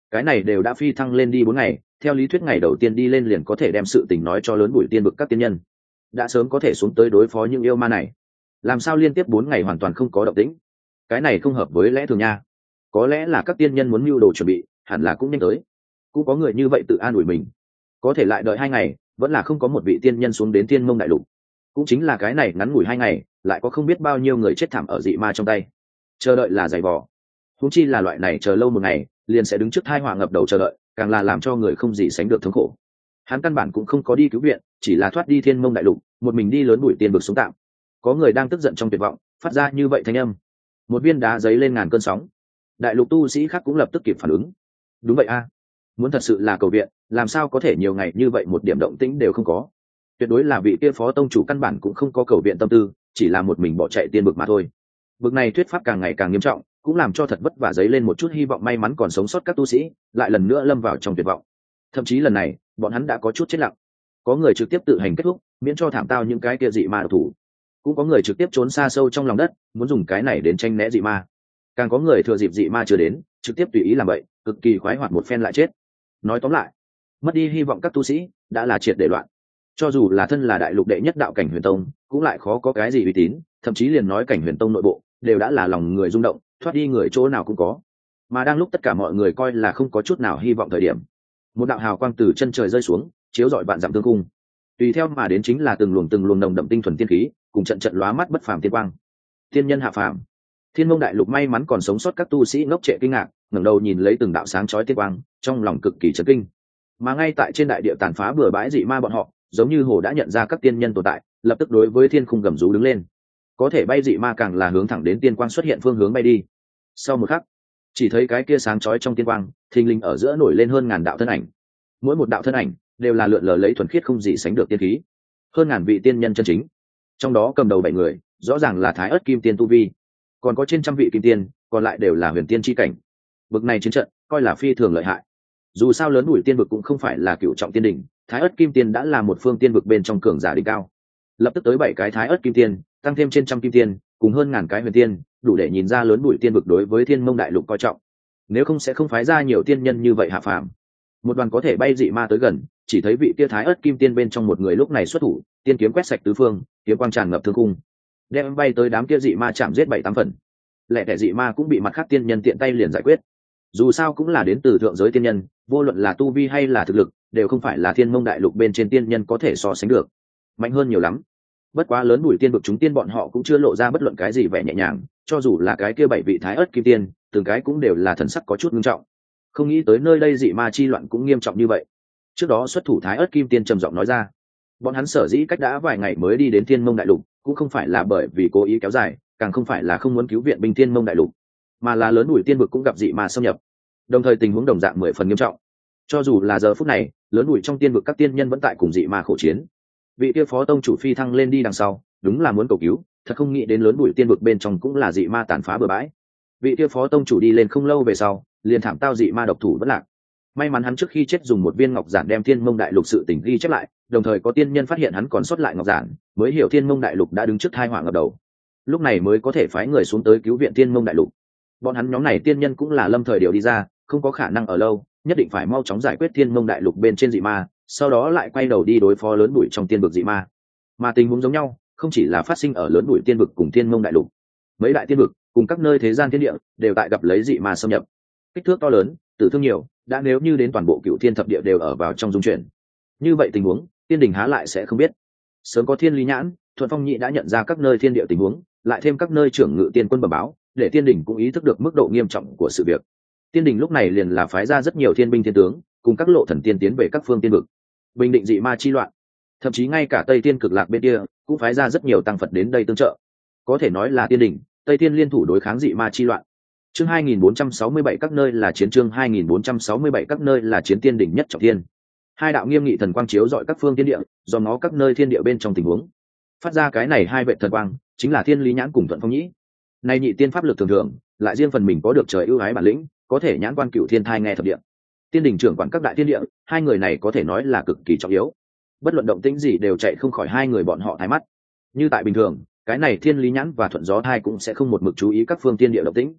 cái này đều đã phi thăng lên đi bốn ngày, theo lý thuyết ngày đầu tiên đi lên liền có thể đem sự tình nói cho lớn bụi tiên vực các tiên nhân, đã sớm có thể xuống tới đối phó những yêu ma này. Làm sao liên tiếp bốn ngày hoàn toàn không có động tĩnh? Cái này không hợp với lẽ thường nha. Có lẽ là các tiên nhân muốn mưu đồ chuẩn bị, hẳn là cũng nhanh tới. Cũng có người như vậy tự an ủi mình. Có thể lại đợi hai ngày, vẫn là không có một vị tiên nhân xuống đến Thiên Mông đại lục. Cũng chính là cái này ngắn ngủi hai ngày, lại có không biết bao nhiêu người chết thảm ở dị ma trong tay. Chờ đợi là dày vò. Huống chi là loại này chờ lâu một ngày, liền sẽ đứng trước tai họa ngập đầu chờ đợi, càng là làm cho người không gì sánh được thống khổ. Hắn căn bản cũng không có đi cứu viện, chỉ là thoát đi Thiên Mông đại lục, một mình đi lớn bụi tiên vực xuống tạm. Có người đang tức giận trong tuyệt vọng, phát ra như vậy thanh âm. Một viên đá giấy lên ngàn cơn sóng. Đại lục tu sĩ khác cũng lập tức kịp phản ứng. Đúng vậy a, muốn thật sự là cầu viện, làm sao có thể nhiều ngày như vậy một điểm động tĩnh đều không có? Tuyệt đối là vị kia phó tông chủ căn bản cũng không có cầu viện tâm tư, chỉ là một mình bỏ chạy tiên vực mà thôi. Vực này thuyết pháp càng ngày càng nghiêm trọng, cũng làm cho thật vất vả giấy lên một chút hy vọng may mắn còn sống sót các tu sĩ, lại lần nữa lâm vào trong tuyệt vọng. Thậm chí lần này, bọn hắn đã có chút chết lặng. Có người trực tiếp tự hành kết thúc, miễn cho thảm tao những cái kia dị ma độc thủ. Cũng có người trực tiếp trốn xa sâu trong lòng đất, muốn dùng cái này đến tranh né dị ma. Càng có người thừa dịp dị ma chưa đến, trực tiếp tùy ý làm vậy, cực kỳ khoái hoạt một phen lại chết. Nói tóm lại, mất đi hy vọng các tu sĩ đã là triệt để loạn. Cho dù là thân là đại lục đệ nhất đạo cảnh Huyền Tông, cũng lại khó có cái gì uy tín, thậm chí liền nói cảnh Huyền Tông nội bộ đều đã là lòng người rung động, thoát đi người chỗ nào cũng có. Mà đang lúc tất cả mọi người coi là không có chút nào hy vọng thời điểm, một đạo hào quang từ chân trời rơi xuống, chiếu rọi vạn dặm tương cung. Tùy theo mà đến chính là từng luồng từng luồng nồng đậm tinh thuần tiên khí, cùng trận trận lóa mắt bất phàm tiên quang. Tiên nhân hạ phàm. Thiên Mông đại lục may mắn còn sống sót các tu sĩ ngốc trệ kinh ngạc, ngẩng đầu nhìn lấy từng đạo sáng chói tiên quang, trong lòng cực kỳ chấn kinh. Mà ngay tại trên đại địa tàn phá bừa bãi dị ma bọn họ, giống như hồ đã nhận ra các tiên nhân tồn tại, lập tức đối với thiên khung gầm rú đứng lên. Có thể bay dị ma càng là hướng thẳng đến tiên quang xuất hiện phương hướng bay đi. Sau một khắc, chỉ thấy cái kia sáng chói trong tiên quang, thình lình ở giữa nổi lên hơn ngàn đạo thân ảnh. Mỗi một đạo thân ảnh đều là lượn lờ lấy thuần khiết không gì sánh được tiên khí. Hơn ngàn vị tiên nhân chân chính. Trong đó cầm đầu bảy người, rõ ràng là Thái Ức Kim Tiên tu vi, còn có trên trăm vị kim tiên, còn lại đều là huyền tiên chi cảnh. Bực này chiến trận, coi là phi thường lợi hại. Dù sao lớn đuổi tiên vực cũng không phải là cựu trọng tiên đỉnh, Thái Ức Kim Tiên đã là một phương tiên vực bên trong cường giả đỉnh cao. Lập tức tới bảy cái Thái Ức Kim Tiên, tăng thêm trên trăm kim tiên, cùng hơn ngàn cái huyền tiên, đủ để nhìn ra lớn đuổi tiên vực đối với Thiên Mông đại lục coi trọng. Nếu không sẽ không phái ra nhiều tiên nhân như vậy hạ phàm. Một đoàn có thể bay dị ma tới gần, chỉ thấy vị kia Thái Ức Kim Tiên bên trong một người lúc này xuất thủ, tiên kiếm quét sạch tứ phương, kiếm quang tràn ngập thương cung, đem bay tới đám kia dị ma chạm giết bảy tám phần. Lẻ tẻ dị ma cũng bị mặt khác tiên nhân tiện tay liền giải quyết. Dù sao cũng là đến từ thượng giới tiên nhân, vô luận là tu vi hay là thực lực, đều không phải là Thiên Mông đại lục bên trên tiên nhân có thể so sánh được, mạnh hơn nhiều lắm. Bất quá lớn đuổi tiên vực chúng tiên bọn họ cũng chưa lộ ra bất luận cái gì vẻ nhẹ nhàng, cho dù là cái kia bảy vị Thái Ức Kim Tiên, từng cái cũng đều là thần sắc có chút nghiêm trọng. Không nghĩ tới nơi đây dị ma chi loạn cũng nghiêm trọng như vậy. Trước đó xuất thủ Thái Ức Kim Tiên trầm giọng nói ra, bọn hắn sở dĩ cách đã vài ngày mới đi đến Thiên Mông đại lục, cũng không phải là bởi vì cố ý kéo dài, càng không phải là không muốn cứu viện binh Thiên Mông đại lục, mà là lớn đuổi tiên vực cũng gặp dị ma xâm nhập, đồng thời tình huống đồng dạng mười phần nghiêm trọng. Cho dù là giờ phút này, lớn đuổi trong tiên vực các tiên nhân vẫn tại cùng dị ma khổ chiến. Vị kia phó tông chủ phi thăng lên đi đằng sau, đúng là muốn cầu cứu, thật không nghĩ đến lớn đuổi tiên vực bên trong cũng là dị ma tàn phá bừa bãi. Vị kia phó tông chủ đi lên không lâu về sau, liền thảm tao dị ma độc thủ bất lạc. May mắn hắn trước khi chết dùng một viên ngọc giản đem Thiên Mông đại lục sự tình ghi chép lại, đồng thời có tiên nhân phát hiện hắn còn sót lại ngọc giản, mới hiểu Thiên Mông đại lục đã đứng trước tai họa ngập đầu. Lúc này mới có thể phái người xuống tới cứu viện Thiên Mông đại lục. Bọn hắn nhóm này tiên nhân cũng là lâm thời điều đi ra, không có khả năng ở lâu, nhất định phải mau chóng giải quyết Thiên Mông đại lục bên trên dị ma, sau đó lại quay đầu đi đối phó lớn đuổi trong tiên vực dị ma. Mà tình huống giống nhau, không chỉ là phát sinh ở lớn đuổi tiên vực cùng Thiên Mông đại lục, mấy đại tiên vực cùng các nơi thế gian thiên địa đều tại gặp lấy dị ma xâm nhập, kích thước to lớn, tử thương nhiều, đã nếu như đến toàn bộ cựu thiên thập địa đều ở vào trong dung chuyển. Như vậy tình huống, tiên đình há lại sẽ không biết. Sớm có Thiên Lý nhãn, Thuận Phong Nhị đã nhận ra các nơi thiên địa tình huống, lại thêm các nơi trưởng ngự tiên quân bẩm báo, để tiên đình cũng ý thức được mức độ nghiêm trọng của sự việc. Tiên đình lúc này liền là phái ra rất nhiều thiên binh thiên tướng, cùng các lộ thần tiên tiến về các phương tiên vực, bình định dị ma chi loạn. Thậm chí ngay cả Tây Thiên Cực Lạc bên kia cũng phái ra rất nhiều tăng Phật đến đây tương trợ. Có thể nói là tiên đình, Tây Thiên liên thủ đối kháng dị ma chi loạn. Chương hai nghìn bốn trăm sáu mươi bảy các nơi là chiến chương hai nghìn bốn trăm sáu mươi bảy các nơi là chiến tiên đỉnh nhất trọng thiên. Hai đạo nghiêm nghị thần quang chiếu rọi các phương thiên địa, do nó các nơi thiên địa bên trong tình huống. Phát ra cái này hai vệ thần quang, chính là Thiên Lý nhãn cùng Thuận Phong Nhĩ. Nay nhị tiên pháp lực thường thường, lại riêng phần mình có được trời ưu ái bản lĩnh, có thể nhãn quan cửu thiên thai nghe thập địa. Tiên đỉnh trưởng quản các đại thiên địa, hai người này có thể nói là cực kỳ trọng yếu. Bất luận động tĩnh gì đều chạy không khỏi hai người bọn họ thái mắt. Như tại bình thường, cái này Thiên Lý nhãn và Thuận gió thai cũng sẽ không một mực chú ý các phương tiên địa động tĩnh.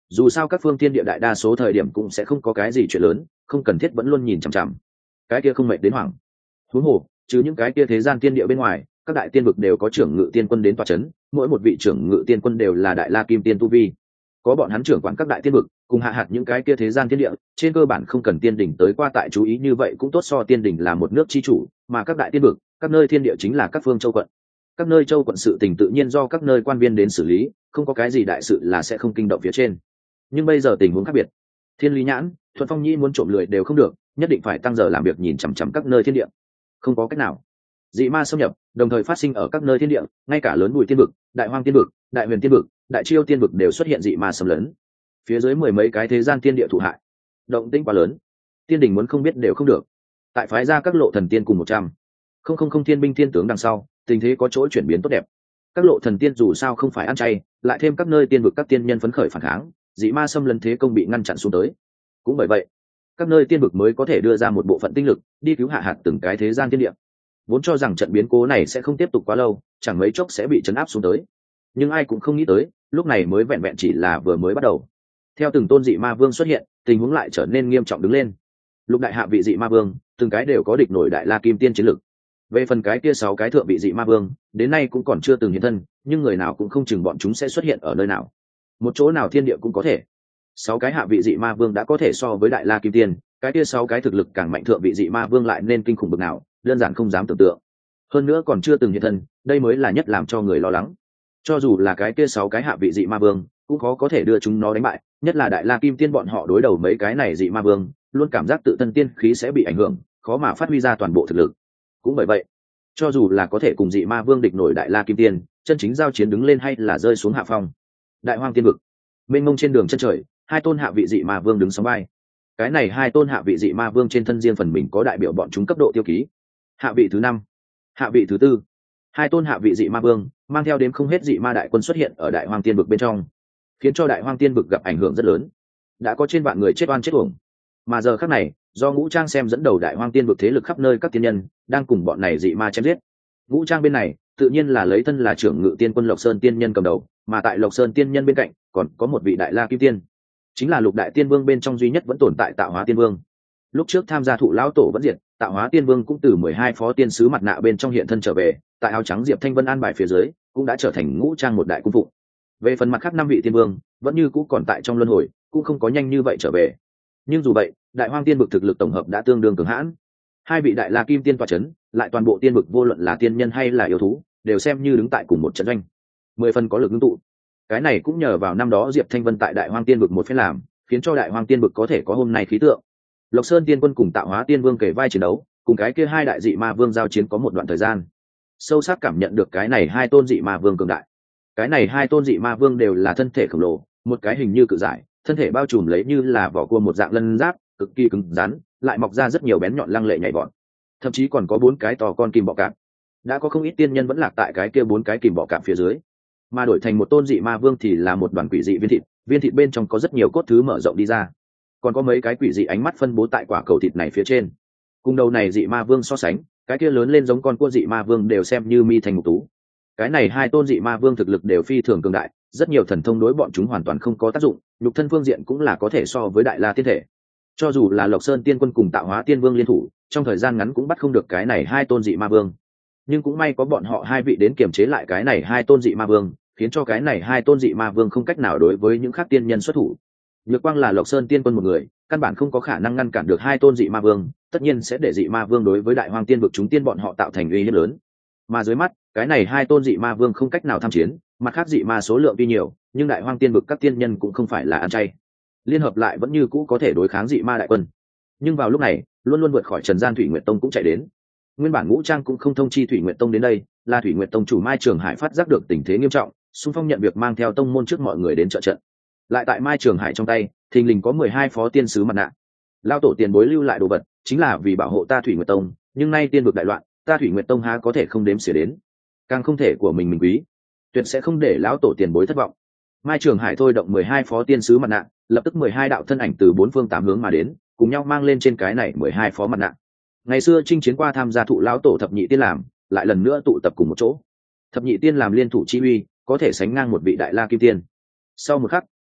dù sao các phương thiên địa đại đa số thời điểm cũng sẽ không có cái gì chuyện lớn, không cần thiết vẫn luôn nhìn chằm chằm cái kia không mệt đến hoảng. Huống hồ chứ những cái kia thế gian tiên địa bên ngoài, các đại tiên vực đều có trưởng ngự tiên quân đến tòa chấn, mỗi một vị trưởng ngự tiên quân đều là đại la kim tiên tu vi, có bọn hắn trưởng quản các đại tiên vực cùng hạ hạt những cái kia thế gian thiên địa, trên cơ bản không cần tiên đỉnh tới qua tại chú ý, như vậy cũng tốt, so tiên đỉnh là một nước chi chủ, mà các đại tiên vực các nơi thiên địa chính là các phương châu quận, các nơi châu quận sự tình tự nhiên do các nơi quan viên đến xử lý, không có cái gì đại sự là sẽ không kinh động phía trên. Nhưng bây giờ tình huống khác biệt, thiên lý nhãn, Thuận Phong Nhĩ muốn trộm lười đều không được, nhất định phải tăng giờ làm việc nhìn chằm chằm các nơi thiên địa, không có cách nào. Dị ma xâm nhập đồng thời phát sinh ở các nơi thiên địa, ngay cả lớn bùi tiên vực, đại hoang tiên vực, đại huyền tiên vực, đại chiêu tiên vực đều xuất hiện dị ma xâm lấn, phía dưới mười mấy cái thế gian tiên địa thụ hại, động tĩnh quá lớn, tiên đình muốn không biết đều không được. Tại phái ra các lộ thần tiên cùng một trăm không không không thiên binh thiên tướng đằng sau, tình thế có chỗ chuyển biến tốt đẹp. Các lộ thần tiên dù sao không phải ăn chay, lại thêm các nơi tiên vực các tiên nhân phấn khởi phản kháng, dị ma xâm lấn thế công bị ngăn chặn xuống tới. Cũng bởi vậy, các nơi tiên vực mới có thể đưa ra một bộ phận tinh lực đi cứu hạ hạt từng cái thế gian tiên địa. Vốn cho rằng trận biến cố này sẽ không tiếp tục quá lâu, chẳng mấy chốc sẽ bị chấn áp xuống tới, nhưng ai cũng không nghĩ tới, lúc này mới vẹn vẹn chỉ là vừa mới bắt đầu. Theo từng tôn dị ma vương xuất hiện, tình huống lại trở nên nghiêm trọng đứng lên. Lục đại hạ vị dị ma vương, từng cái đều có địch nổi đại la kim tiên chiến lực. Về phần cái kia sáu cái thượng vị dị ma vương, đến nay cũng còn chưa từng hiện thân, nhưng người nào cũng không chừng bọn chúng sẽ xuất hiện ở nơi nào, một chỗ nào thiên địa cũng có thể. Sáu cái hạ vị dị ma vương đã có thể so với đại la kim tiên, cái kia sáu cái thực lực càng mạnh thượng vị dị ma vương lại nên kinh khủng bực nào, đơn giản không dám tưởng tượng. Hơn nữa còn chưa từng hiện thân, đây mới là nhất làm cho người lo lắng. Cho dù là cái kia sáu cái hạ vị dị ma vương, cũng khó có thể đưa chúng nó đánh bại, nhất là đại la kim tiên bọn họ đối đầu mấy cái này dị ma vương, luôn cảm giác tự thân tiên khí sẽ bị ảnh hưởng, khó mà phát huy ra toàn bộ thực lực. Cũng bởi vậy, cho dù là có thể cùng dị ma vương địch nổi đại la kim tiên, chân chính giao chiến đứng lên hay là rơi xuống hạ phong. Đại hoang tiên vực, mênh mông trên đường chân trời, hai tôn hạ vị dị ma vương đứng sóng vai. Cái này hai tôn hạ vị dị ma vương trên thân riêng phần mình có đại biểu bọn chúng cấp độ tiêu ký. Hạ vị thứ năm, hạ vị thứ tư, hai tôn hạ vị dị ma vương mang theo đếm không hết dị ma đại quân xuất hiện ở đại hoang tiên vực bên trong, khiến cho đại hoang tiên vực gặp ảnh hưởng rất lớn, đã có trên vạn người chết oan chết uổng. Mà giờ khắc này, do Ngũ Trang xem dẫn đầu đại hoang tiên vực thế lực khắp nơi các tiên nhân đang cùng bọn này dị ma chém giết. Ngũ Trang bên này tự nhiên là lấy thân là trưởng ngự tiên quân Lộc Sơn tiên nhân cầm đầu, mà tại Lộc Sơn tiên nhân bên cạnh còn có một vị đại la kim tiên, chính là lục đại tiên vương bên trong duy nhất vẫn tồn tại Tạo Hóa tiên vương. Lúc trước tham gia thụ lão tổ vẫn diệt, Tạo Hóa tiên vương cũng từ mười hai phó tiên sứ mặt nạ bên trong hiện thân trở về, tại áo trắng Diệp Thanh Vân an bài phía dưới, cũng đã trở thành Ngũ Trang một đại cung phụng. Về phần mặt khác năm vị tiên vương, vẫn như cũ còn tại trong luân hồi, cũng không có nhanh như vậy trở về. Nhưng dù vậy, đại hoang tiên vực thực lực tổng hợp đã tương đương cường hãn. Hai vị đại la kim tiên tọa chấn, lại toàn bộ tiên vực vô luận là tiên nhân hay là yêu thú, đều xem như đứng tại cùng một trận doanh, mười phần có lực ngưng tụ. Cái này cũng nhờ vào năm đó Diệp Thanh Vân tại đại hoang tiên vực một phen làm, khiến cho đại hoang tiên vực có thể có hôm nay khí tượng. Lộc Sơn tiên quân cùng Tạo Hóa tiên vương kể vai chiến đấu, cùng cái kia hai đại dị ma vương giao chiến có một đoạn thời gian, sâu sắc cảm nhận được cái này hai tôn dị ma vương cường đại. Cái này hai tôn dị ma vương đều là thân thể khổng lồ, một cái hình như cự giải, thân thể bao trùm lấy như là vỏ cua một dạng lân giáp, cực kỳ cứng rắn, lại mọc ra rất nhiều bén nhọn lăng lệ nhảy vọt, thậm chí còn có bốn cái to con kìm bọ cạp. Đã có không ít tiên nhân vẫn lạc tại cái kia bốn cái kìm bọ cạp phía dưới, mà đổi thành một tôn dị ma vương thì là một đoàn quỷ dị viên thịt, viên thịt bên trong có rất nhiều cốt thứ mở rộng đi ra, còn có mấy cái quỷ dị ánh mắt phân bố tại quả cầu thịt này phía trên. Cùng đầu này dị ma vương so sánh, cái kia lớn lên giống con cua dị ma vương đều xem như mi thành ngục tú. Cái này hai tôn dị ma vương thực lực đều phi thường cường đại, rất nhiều thần thông đối bọn chúng hoàn toàn không có tác dụng, nhục thân phương diện cũng là có thể so với đại la tiên thể. Cho dù là Lộc Sơn tiên quân cùng Tạo Hóa tiên vương liên thủ, trong thời gian ngắn cũng bắt không được cái này hai tôn dị ma vương. Nhưng cũng may có bọn họ hai vị đến kiềm chế lại cái này hai tôn dị ma vương, khiến cho cái này hai tôn dị ma vương không cách nào đối với những khác tiên nhân xuất thủ. Nhược quang là Lộc Sơn tiên quân một người, căn bản không có khả năng ngăn cản được hai tôn dị ma vương, tất nhiên sẽ để dị ma vương đối với đại hoang tiên vực chúng tiên bọn họ tạo thành uy hiếp lớn. Mà dưới mắt, cái này hai tôn dị ma vương không cách nào tham chiến, mặt khác dị ma số lượng tuy nhiều, nhưng đại hoang tiên vực các tiên nhân cũng không phải là ăn chay, liên hợp lại vẫn như cũ có thể đối kháng dị ma đại quân. Nhưng vào lúc này, luôn luôn vượt khỏi trần gian Thủy Nguyệt Tông cũng chạy đến. Nguyên bản Ngũ Trang cũng không thông chi Thủy Nguyệt Tông đến đây, là Thủy Nguyệt Tông chủ Mai Trường Hải phát giác được tình thế nghiêm trọng, xung phong nhận việc mang theo tông môn trước mọi người đến trợ trận. Lại tại Mai Trường Hải trong tay, thình lình có mười hai phó tiên sứ mặt nạ. Lao tổ tiền bối lưu lại đồ vật, chính là vì bảo hộ ta Thủy Nguyệt Tông, nhưng nay tiên vực đại loạn, ta Thủy Nguyệt Tông há có thể không đếm xỉa đến, càng không thể của mình mình quý, tuyệt sẽ không để lão tổ tiền bối thất vọng. Mai Trường Hải thôi động mười hai phó tiên sứ mặt nạ, lập tức mười hai đạo thân ảnh từ bốn phương tám hướng mà đến, cùng nhau mang lên trên cái này mười hai phó mặt nạ. Ngày xưa chinh chiến qua tham gia thụ lão tổ thập nhị tiên làm, lại lần nữa tụ tập cùng một chỗ. Thập nhị tiên làm liên thủ chi uy, có thể sánh ngang một vị đại la kim tiên. Sau một khắc,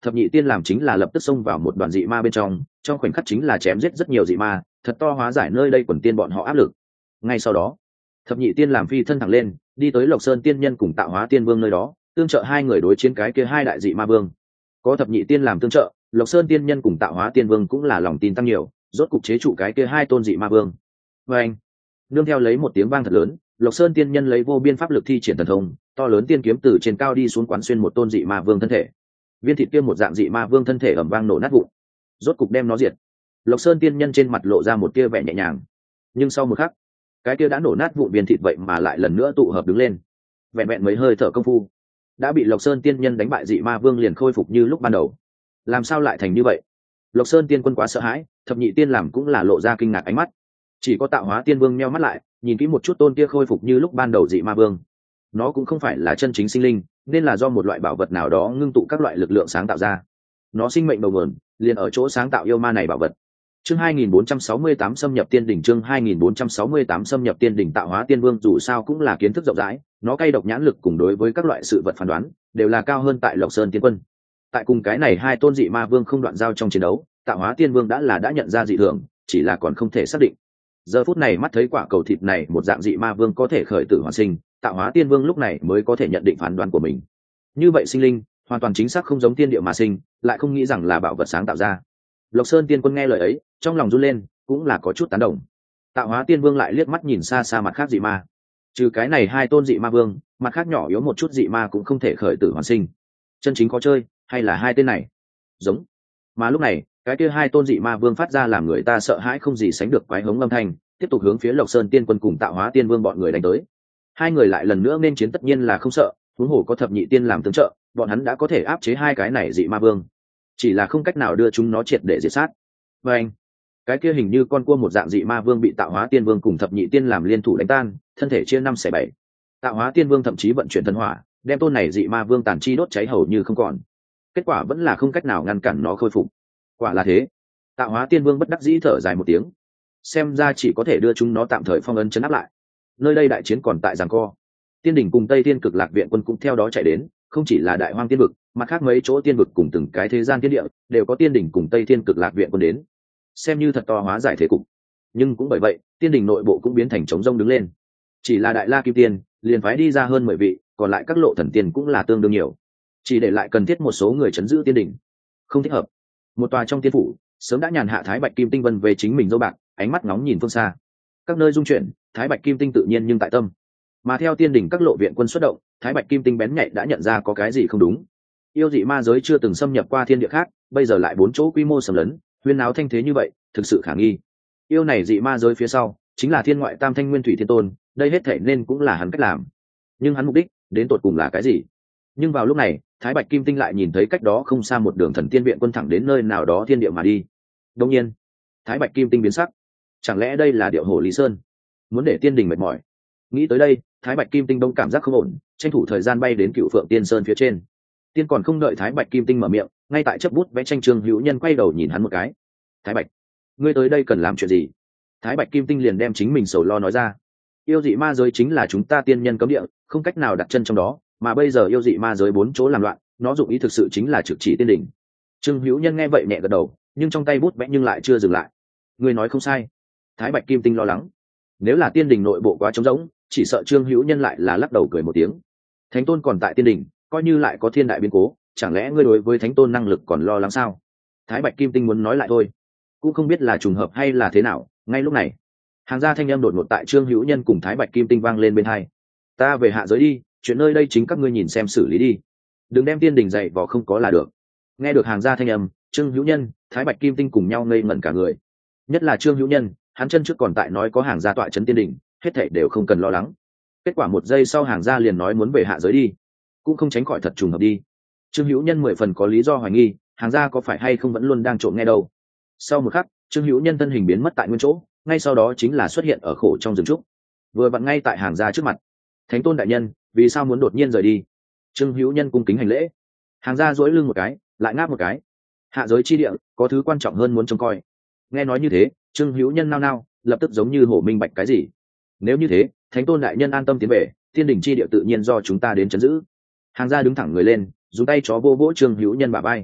thập nhị tiên làm chính là lập tức xông vào một đoàn dị ma bên trong, trong khoảnh khắc chính là chém giết rất nhiều dị ma, thật to hóa giải nơi đây quần tiên bọn họ áp lực. Ngay sau đó, thập nhị tiên làm phi thân thẳng lên, đi tới Lộc Sơn tiên nhân cùng Tạo Hóa tiên vương nơi đó, tương trợ hai người đối chiến cái kia hai đại dị ma vương. Có thập nhị tiên làm tương trợ, Lộc Sơn tiên nhân cùng Tạo Hóa tiên vương cũng là lòng tin tăng nhiều, rốt cục chế trụ cái kia hai tôn dị ma vương. Và anh, nương theo lấy một tiếng vang thật lớn, Lộc Sơn tiên nhân lấy vô biên pháp lực thi triển thần thông, to lớn tiên kiếm từ trên cao đi xuống quán xuyên một tôn dị ma vương thân thể. Viên thịt kia một dạng dị ma vương thân thể ầm vang nổ nát vụn, rốt cục đem nó diệt. Lộc Sơn tiên nhân trên mặt lộ ra một tia vẻ nhẹ nhàng, nhưng sau một khắc, cái kia đã nổ nát vụn viên thịt vậy mà lại lần nữa tụ hợp đứng lên. Vẹn vẹn mấy hơi thở công phu, đã bị Lộc Sơn tiên nhân đánh bại dị ma vương liền khôi phục như lúc ban đầu. Làm sao lại thành như vậy? Lộc Sơn tiên quân quá sợ hãi, thập nhị tiên làm cũng là lộ ra kinh ngạc ánh mắt. Chỉ có Tạo Hóa tiên vương nheo mắt lại, nhìn kỹ một chút tôn kia khôi phục như lúc ban đầu dị ma vương. Nó cũng không phải là chân chính sinh linh, nên là do một loại bảo vật nào đó ngưng tụ các loại lực lượng sáng tạo ra. Nó sinh mệnh đầu nguồn liền ở chỗ sáng tạo yêu ma này bảo vật. Chương hai nghìn bốn trăm sáu mươi tám xâm nhập tiên đỉnh. Chương hai nghìn bốn trăm sáu mươi tám xâm nhập tiên đỉnh. Tạo Hóa tiên vương dù sao cũng là kiến thức rộng rãi, nó cay độc nhãn lực cùng đối với các loại sự vật phán đoán đều là cao hơn tại Lộc Sơn tiên quân. Tại cùng cái này hai tôn dị ma vương không đoạn giao trong chiến đấu, Tạo Hóa tiên vương đã là đã nhận ra dị thường, chỉ là còn không thể xác định. Giờ phút này mắt thấy quả cầu thịt này một dạng dị ma vương có thể khởi tử hoàn sinh, Tạo Hóa tiên vương lúc này mới có thể nhận định phán đoán của mình. Như vậy sinh linh hoàn toàn chính xác không giống tiên địa mà sinh, lại không nghĩ rằng là bảo vật sáng tạo ra. Lộc Sơn tiên quân nghe lời ấy, trong lòng run lên, cũng là có chút tán đồng. Tạo Hóa tiên vương lại liếc mắt nhìn xa xa mặt khác dị ma. Trừ cái này hai tôn dị ma vương, mặt khác nhỏ yếu một chút dị ma cũng không thể khởi tử hoàn sinh. Chân chính có chơi, hay là hai tên này? Giống. Mà lúc này, cái kia hai tôn dị ma vương phát ra làm người ta sợ hãi không gì sánh được quái hống âm thanh, tiếp tục hướng phía Lộc Sơn tiên quân cùng Tạo Hóa tiên vương bọn người đánh tới. Hai người lại lần nữa nên chiến tất nhiên là không sợ, huống hồ có thập nhị tiên làm tương trợ, bọn hắn đã có thể áp chế hai cái này dị ma vương, chỉ là không cách nào đưa chúng nó triệt để diệt sát. Và anh, cái kia hình như con cua một dạng dị ma vương bị Tạo Hóa tiên vương cùng thập nhị tiên làm liên thủ đánh tan, thân thể chia năm xẻ bảy. Tạo Hóa tiên vương thậm chí vận chuyển thần hỏa, đem tôn này dị ma vương tàn chi đốt cháy hầu như không còn. Kết quả vẫn là không cách nào ngăn cản nó khôi phục. Quả là thế. Tạo Hóa tiên vương bất đắc dĩ thở dài một tiếng, xem ra chỉ có thể đưa chúng nó tạm thời phong ấn chấn áp lại. Nơi đây đại chiến còn tại giằng co, tiên đỉnh cùng Tây Thiên Cực Lạc viện quân cũng theo đó chạy đến, không chỉ là Đại Hoang tiên vực, mà khác mấy chỗ tiên vực cùng từng cái thế gian tiên địa đều có tiên đỉnh cùng Tây Thiên Cực Lạc viện quân đến, xem như thật to hóa giải thế cục. Nhưng cũng bởi vậy, tiên đỉnh nội bộ cũng biến thành trống rông đứng lên. Chỉ là Đại La Kim Tiên liền phái đi ra hơn mười vị, còn lại các lộ thần tiên cũng là tương đương nhiều, chỉ để lại cần thiết một số người chấn giữ tiên đỉnh. Không thích hợp. Một tòa trong tiên phủ, sớm đã nhàn hạ Thái Bạch Kim Tinh vân về chính mình dâu bạc, ánh mắt ngóng nhìn phương xa. Các nơi dung chuyển, Thái Bạch Kim Tinh tự nhiên nhưng tại tâm. Mà theo tiên đỉnh các lộ viện quân xuất động, Thái Bạch Kim Tinh bén nhạy đã nhận ra có cái gì không đúng. Yêu dị ma giới chưa từng xâm nhập qua thiên địa khác, bây giờ lại bốn chỗ quy mô sầm lấn, huyên náo thanh thế như vậy, thực sự khả nghi. Yêu này dị ma giới phía sau, chính là Thiên Ngoại Tam Thanh Nguyên Thủy Thiên Tôn, đây hết thảy nên cũng là hắn cách làm. Nhưng hắn mục đích, đến tột cùng là cái gì? Nhưng vào lúc này, Thái Bạch Kim Tinh lại nhìn thấy cách đó không xa một đường thần tiên viện quân thẳng đến nơi nào đó thiên địa mà đi. Đương nhiên, Thái Bạch Kim Tinh biến sắc. Chẳng lẽ đây là Điệu Hổ Lý Sơn, muốn để tiên đình mệt mỏi? Nghĩ tới đây, Thái Bạch Kim Tinh đông cảm giác không ổn, tranh thủ thời gian bay đến Cựu Phượng Tiên Sơn phía trên. Tiên còn không đợi Thái Bạch Kim Tinh mở miệng, ngay tại chấp bút vẽ tranh Trương Hữu Nhân quay đầu nhìn hắn một cái. Thái Bạch, ngươi tới đây cần làm chuyện gì? Thái Bạch Kim Tinh liền đem chính mình sầu lo nói ra. Yêu dị ma giới chính là chúng ta tiên nhân cấm địa, không cách nào đặt chân trong đó, mà bây giờ yêu dị ma giới bốn chỗ làm loạn, nó dụng ý thực sự chính là trực chỉ tiên đỉnh. Trương Hữu Nhân nghe vậy nhẹ gật đầu, nhưng trong tay bút vẽ nhưng lại chưa dừng lại. Ngươi nói không sai. Thái Bạch Kim Tinh lo lắng, nếu là tiên đỉnh nội bộ quá trống rỗng, chỉ sợ Trương Hữu Nhân lại là lắc đầu cười một tiếng. Thánh tôn còn tại tiên đỉnh, coi như lại có thiên đại biến cố, chẳng lẽ ngươi đối với thánh tôn năng lực còn lo lắng sao? Thái Bạch Kim Tinh muốn nói lại thôi, cũng không biết là trùng hợp hay là thế nào. Ngay lúc này, hàng gia thanh âm đột ngột tại Trương Hữu Nhân cùng Thái Bạch Kim Tinh vang lên bên hai. Ta về hạ giới đi, chuyện nơi đây chính các ngươi nhìn xem xử lý đi, đừng đem tiên đình dạy vò không có là được. Nghe được hàng gia thanh âm, Trương Hữu Nhân, Thái Bạch Kim Tinh cùng nhau ngây ngẩn cả người. Nhất là Trương Hữu Nhân, hắn chân trước còn tại nói có hàng gia tọa trấn tiên đình, hết thảy đều không cần lo lắng. Kết quả một giây sau hàng gia liền nói muốn về hạ giới đi, cũng không tránh khỏi thật trùng hợp đi. Trương Hữu Nhân mười phần có lý do hoài nghi, hàng gia có phải hay không vẫn luôn đang trộm nghe đâu. Sau một khắc, Trương Hữu Nhân thân hình biến mất tại nguyên chỗ, ngay sau đó chính là xuất hiện ở khổ trong rừng trúc, vừa vặn ngay tại hàng gia trước mặt. Thánh tôn đại nhân, vì sao muốn đột nhiên rời đi? Trương Hữu Nhân cung kính hành lễ. Hàng gia duỗi lưng một cái, lại ngáp một cái. Hạ giới chi địa có thứ quan trọng hơn muốn trông coi. Nghe nói như thế, Trương Hữu Nhân nao nao, lập tức giống như hổ minh bạch cái gì. Nếu như thế, thánh tôn đại nhân an tâm tiến về, thiên đình chi địa tự nhiên do chúng ta đến trấn giữ. Hàng gia đứng thẳng người lên, dùng tay chó vô vỗ Trương Hữu Nhân bả vai.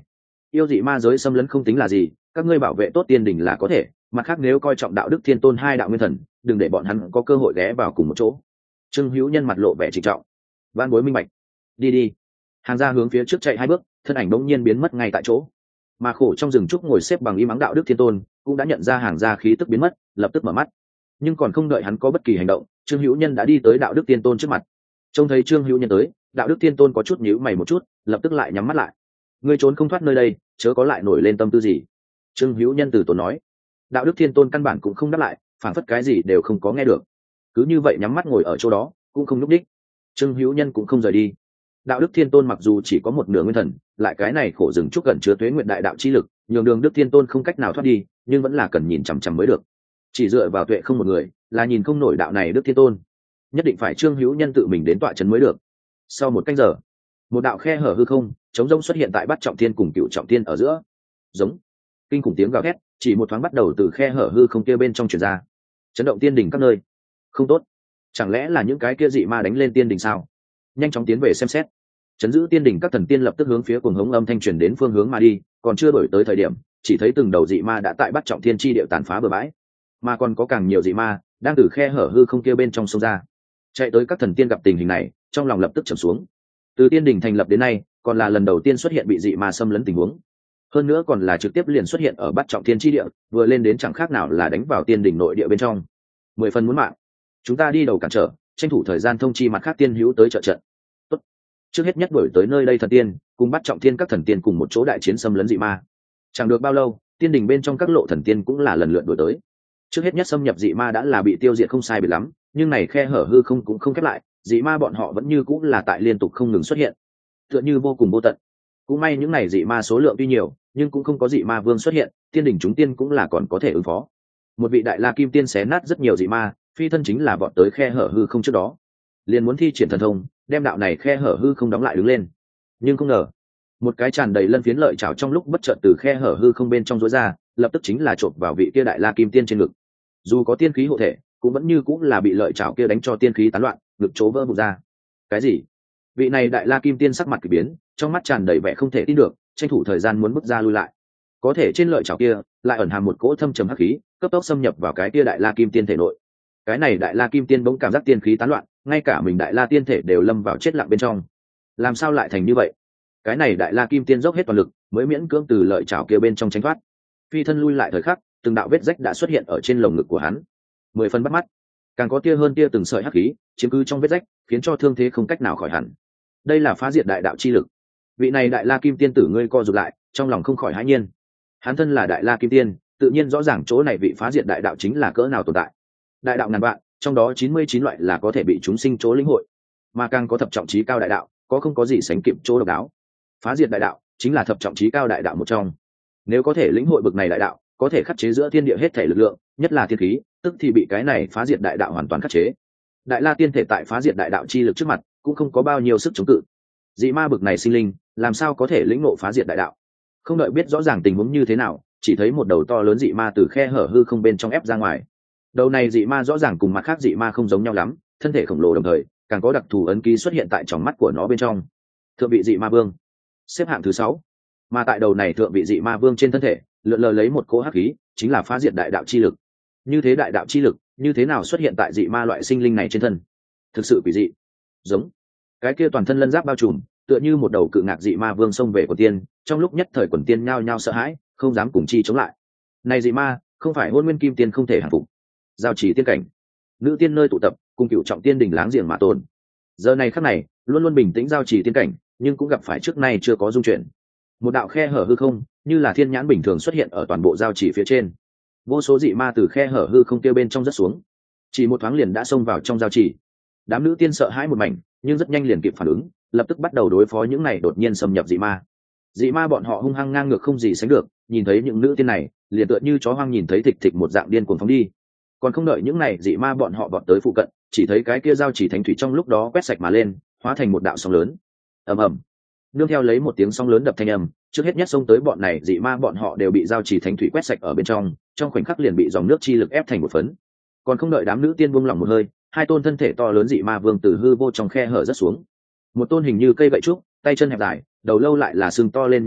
yêu dị ma giới xâm lấn không tính là gì, các ngươi bảo vệ tốt tiên đình là có thể, mặt khác nếu coi trọng đạo đức thiên tôn hai đạo nguyên thần, đừng để bọn hắn có cơ hội ghé vào cùng một chỗ. Trương Hữu Nhân mặt lộ vẻ trịnh trọng. Van Bối minh bạch. Đi đi. Hàng gia hướng phía trước chạy hai bước, thân ảnh bỗng nhiên biến mất ngay tại chỗ. Mà khổ trong rừng trúc ngồi xếp bằng im ắng đạo đức thiên tôn cũng đã nhận ra hàng gia khí tức biến mất, lập tức mở mắt. Nhưng còn không đợi hắn có bất kỳ hành động, Trương Hữu Nhân đã đi tới đạo đức thiên tôn trước mặt. Trông thấy Trương Hữu Nhân tới, đạo đức thiên tôn có chút nhíu mày một chút, lập tức lại nhắm mắt lại. Ngươi trốn không thoát nơi đây, chớ có lại nổi lên tâm tư gì. Trương Hữu Nhân từ tốn nói. Đạo đức thiên tôn căn bản cũng không đáp lại, phản phất cái gì đều không có nghe được, cứ như vậy nhắm mắt ngồi ở chỗ đó cũng không nhúc đích. Trương Hữu Nhân cũng không rời đi. Đạo đức thiên tôn mặc dù chỉ có một nửa nguyên thần, lại cái này khổ rừng trúc gần chứa tuế nguyện đại đạo chi lực, nhường đường đức thiên tôn không cách nào thoát đi, nhưng vẫn là cần nhìn chằm chằm mới được. Chỉ dựa vào tuệ không một người là nhìn không nổi đạo này đức thiên tôn, nhất định phải Trương Hữu Nhân tự mình đến tọa trấn mới được. Sau một canh giờ, một đạo khe hở hư không chống rông xuất hiện tại bát trọng thiên cùng cựu trọng thiên ở giữa. Giống kinh khủng tiếng gào thét chỉ một thoáng bắt đầu từ khe hở hư không kia bên trong truyền ra, chấn động tiên đình các nơi. Không tốt, chẳng lẽ là những cái kia dị ma đánh lên tiên đình sao? Nhanh chóng tiến về xem xét. Chấn giữ tiên đình các thần tiên lập tức hướng phía cuồng hống âm thanh truyền đến phương hướng mà đi, còn chưa đổi tới thời điểm, chỉ thấy từng đầu dị ma đã tại bát trọng thiên chi điệu tàn phá bừa bãi, mà còn có càng nhiều dị ma đang từ khe hở hư không kia bên trong sông ra. Chạy tới các thần tiên gặp tình hình này, trong lòng lập tức trầm xuống. Từ tiên đình thành lập đến nay, còn là lần đầu tiên xuất hiện bị dị ma xâm lấn tình huống, hơn nữa còn là trực tiếp liền xuất hiện ở bát trọng thiên chi địa, vừa lên đến chẳng khác nào là đánh vào tiên đỉnh nội địa bên trong. Mười phần muốn mạng, chúng ta đi đầu cản trở, tranh thủ thời gian thông chi mặt khác tiên hữu tới trợ trận. Tốt. Trước hết nhất đuổi tới nơi đây thần tiên cùng bát trọng thiên các thần tiên cùng một chỗ đại chiến xâm lấn dị ma. Chẳng được bao lâu, tiên đỉnh bên trong các lộ thần tiên cũng là lần lượt đuổi tới. Trước hết nhất xâm nhập dị ma đã là bị tiêu diệt không sai biệt lắm, nhưng này khe hở hư không cũng không khép lại, dị ma bọn họ vẫn như cũng là tại liên tục không ngừng xuất hiện, tựa như vô cùng vô tận. Cũng may những này dị ma số lượng tuy nhiều, nhưng cũng không có dị ma vương xuất hiện, tiên đỉnh chúng tiên cũng là còn có thể ứng phó. Một vị đại la kim tiên xé nát rất nhiều dị ma, phi thân chính là vọt tới khe hở hư không trước đó, liền muốn thi triển thần thông đem đạo này khe hở hư không đóng lại đứng lên. Nhưng không ngờ, một cái tràn đầy lân phiến lợi chảo trong lúc bất chợt từ khe hở hư không bên trong rối ra, lập tức chính là chộp vào vị kia đại la kim tiên trên ngực. Dù có tiên khí hộ thể, cũng vẫn như cũng là bị lợi chảo kia đánh cho tiên khí tán loạn, ngực chỗ vỡ vụn ra. Cái gì? Vị này đại la kim tiên sắc mặt kỳ biến, trong mắt tràn đầy vẻ không thể tin được, tranh thủ thời gian muốn bước ra lui lại. Có thể trên lợi chảo kia lại ẩn hàm một cỗ thâm trầm hắc khí, cấp tốc xâm nhập vào cái kia đại la kim tiên thể nội. Cái này đại la kim tiên bỗng cảm giác tiên khí tán loạn, ngay cả mình đại la tiên thể đều lâm vào chết lặng bên trong. Làm sao lại thành như vậy? Cái này đại la kim tiên dốc hết toàn lực mới miễn cưỡng từ lợi chảo kia bên trong tránh thoát. Phi thân lui lại thời khắc, từng đạo vết rách đã xuất hiện ở trên lồng ngực của hắn, mười phần bắt mắt. Càng có tia hơn tia từng sợi hắc khí chiếm cứ trong vết rách, khiến cho thương thế không cách nào khỏi hẳn. Đây là phá diệt đại đạo chi lực. Vị này đại la kim tiên tử ngươi co rụt lại, trong lòng không khỏi hãi nhiên. Hắn thân là đại la kim tiên, tự nhiên rõ ràng chỗ này vị phá diệt đại đạo chính là cỡ nào tồn tại. Đại đạo ngàn vạn, trong đó chín mươi chín loại là có thể bị chúng sinh chỗ lĩnh hội, mà càng có thập trọng trí cao đại đạo, có không có gì sánh kịp chỗ độc đáo. Phá diệt đại đạo chính là thập trọng trí cao đại đạo một trong. Nếu có thể lĩnh hội bực này đại đạo, có thể khắc chế giữa thiên địa hết thể lực lượng, nhất là thiên khí, tức thì bị cái này phá diệt đại đạo hoàn toàn khắc chế. Đại la tiên thể tại phá diệt đại đạo chi lực trước mặt, cũng không có bao nhiêu sức chống cự. Dị ma bực này sinh linh, làm sao có thể lĩnh ngộ phá diệt đại đạo? Không đợi biết rõ ràng tình huống như thế nào, chỉ thấy một đầu to lớn dị ma từ khe hở hư không bên trong ép ra ngoài. Đầu này dị ma rõ ràng cùng mặt khác dị ma không giống nhau lắm, thân thể khổng lồ đồng thời, càng có đặc thù ấn ký xuất hiện tại tròng mắt của nó bên trong. Thượng vị dị ma vương, xếp hạng thứ sáu. Mà tại đầu này thượng vị dị ma vương trên thân thể, lượn lờ lấy một cỗ hắc khí, chính là phá diệt đại đạo chi lực. Như thế đại đạo chi lực, như thế nào xuất hiện tại dị ma loại sinh linh này trên thân? Thực sự quỷ dị. Giống cái kia toàn thân lân giáp bao trùm, tựa như một đầu cự ngạc dị ma vương xông về quần tiên, trong lúc nhất thời quần tiên nhao nhao sợ hãi, không dám cùng chi chống lại. Này dị ma, không phải hôn nguyên kim tiên không thể hàng phục. Giao chỉ tiên cảnh, nữ tiên nơi tụ tập, cùng cựu trọng tiên đỉnh láng giềng mà tồn. Giờ này khắc này, luôn luôn bình tĩnh giao chỉ tiên cảnh, nhưng cũng gặp phải trước nay chưa có dung chuyển. Một đạo khe hở hư không, như là thiên nhãn bình thường xuất hiện ở toàn bộ giao chỉ phía trên. Vô số dị ma từ khe hở hư không kia bên trong rất xuống, chỉ một thoáng liền đã xông vào trong giao chỉ. Đám nữ tiên sợ hãi một mảnh, nhưng rất nhanh liền kịp phản ứng, lập tức bắt đầu đối phó những này đột nhiên xâm nhập dị ma. Dị ma bọn họ hung hăng ngang ngược không gì sánh được, nhìn thấy những nữ tiên này, liền tựa như chó hoang nhìn thấy thịt thịt một dạng điên cuồng phóng đi. Còn không đợi những này dị ma bọn họ vọt tới phụ cận, chỉ thấy cái kia giao chỉ thánh thủy trong lúc đó quét sạch mà lên, hóa thành một đạo sóng lớn. Ầm ầm. Nương theo lấy một tiếng sóng lớn đập thanh âm, trước hết nhất xông tới bọn này dị ma bọn họ đều bị giao chỉ thánh thủy quét sạch ở bên trong, trong khoảnh khắc liền bị dòng nước chi lực ép thành một phấn. Còn không đợi đám nữ tiên buông lỏng một hơi, hai tôn thân thể to lớn dị ma vương từ hư vô trong khe hở rất xuống. Một tôn hình như cây gậy trúc, tay chân hẹp dài, đầu lâu lại là xương to lên như đấu,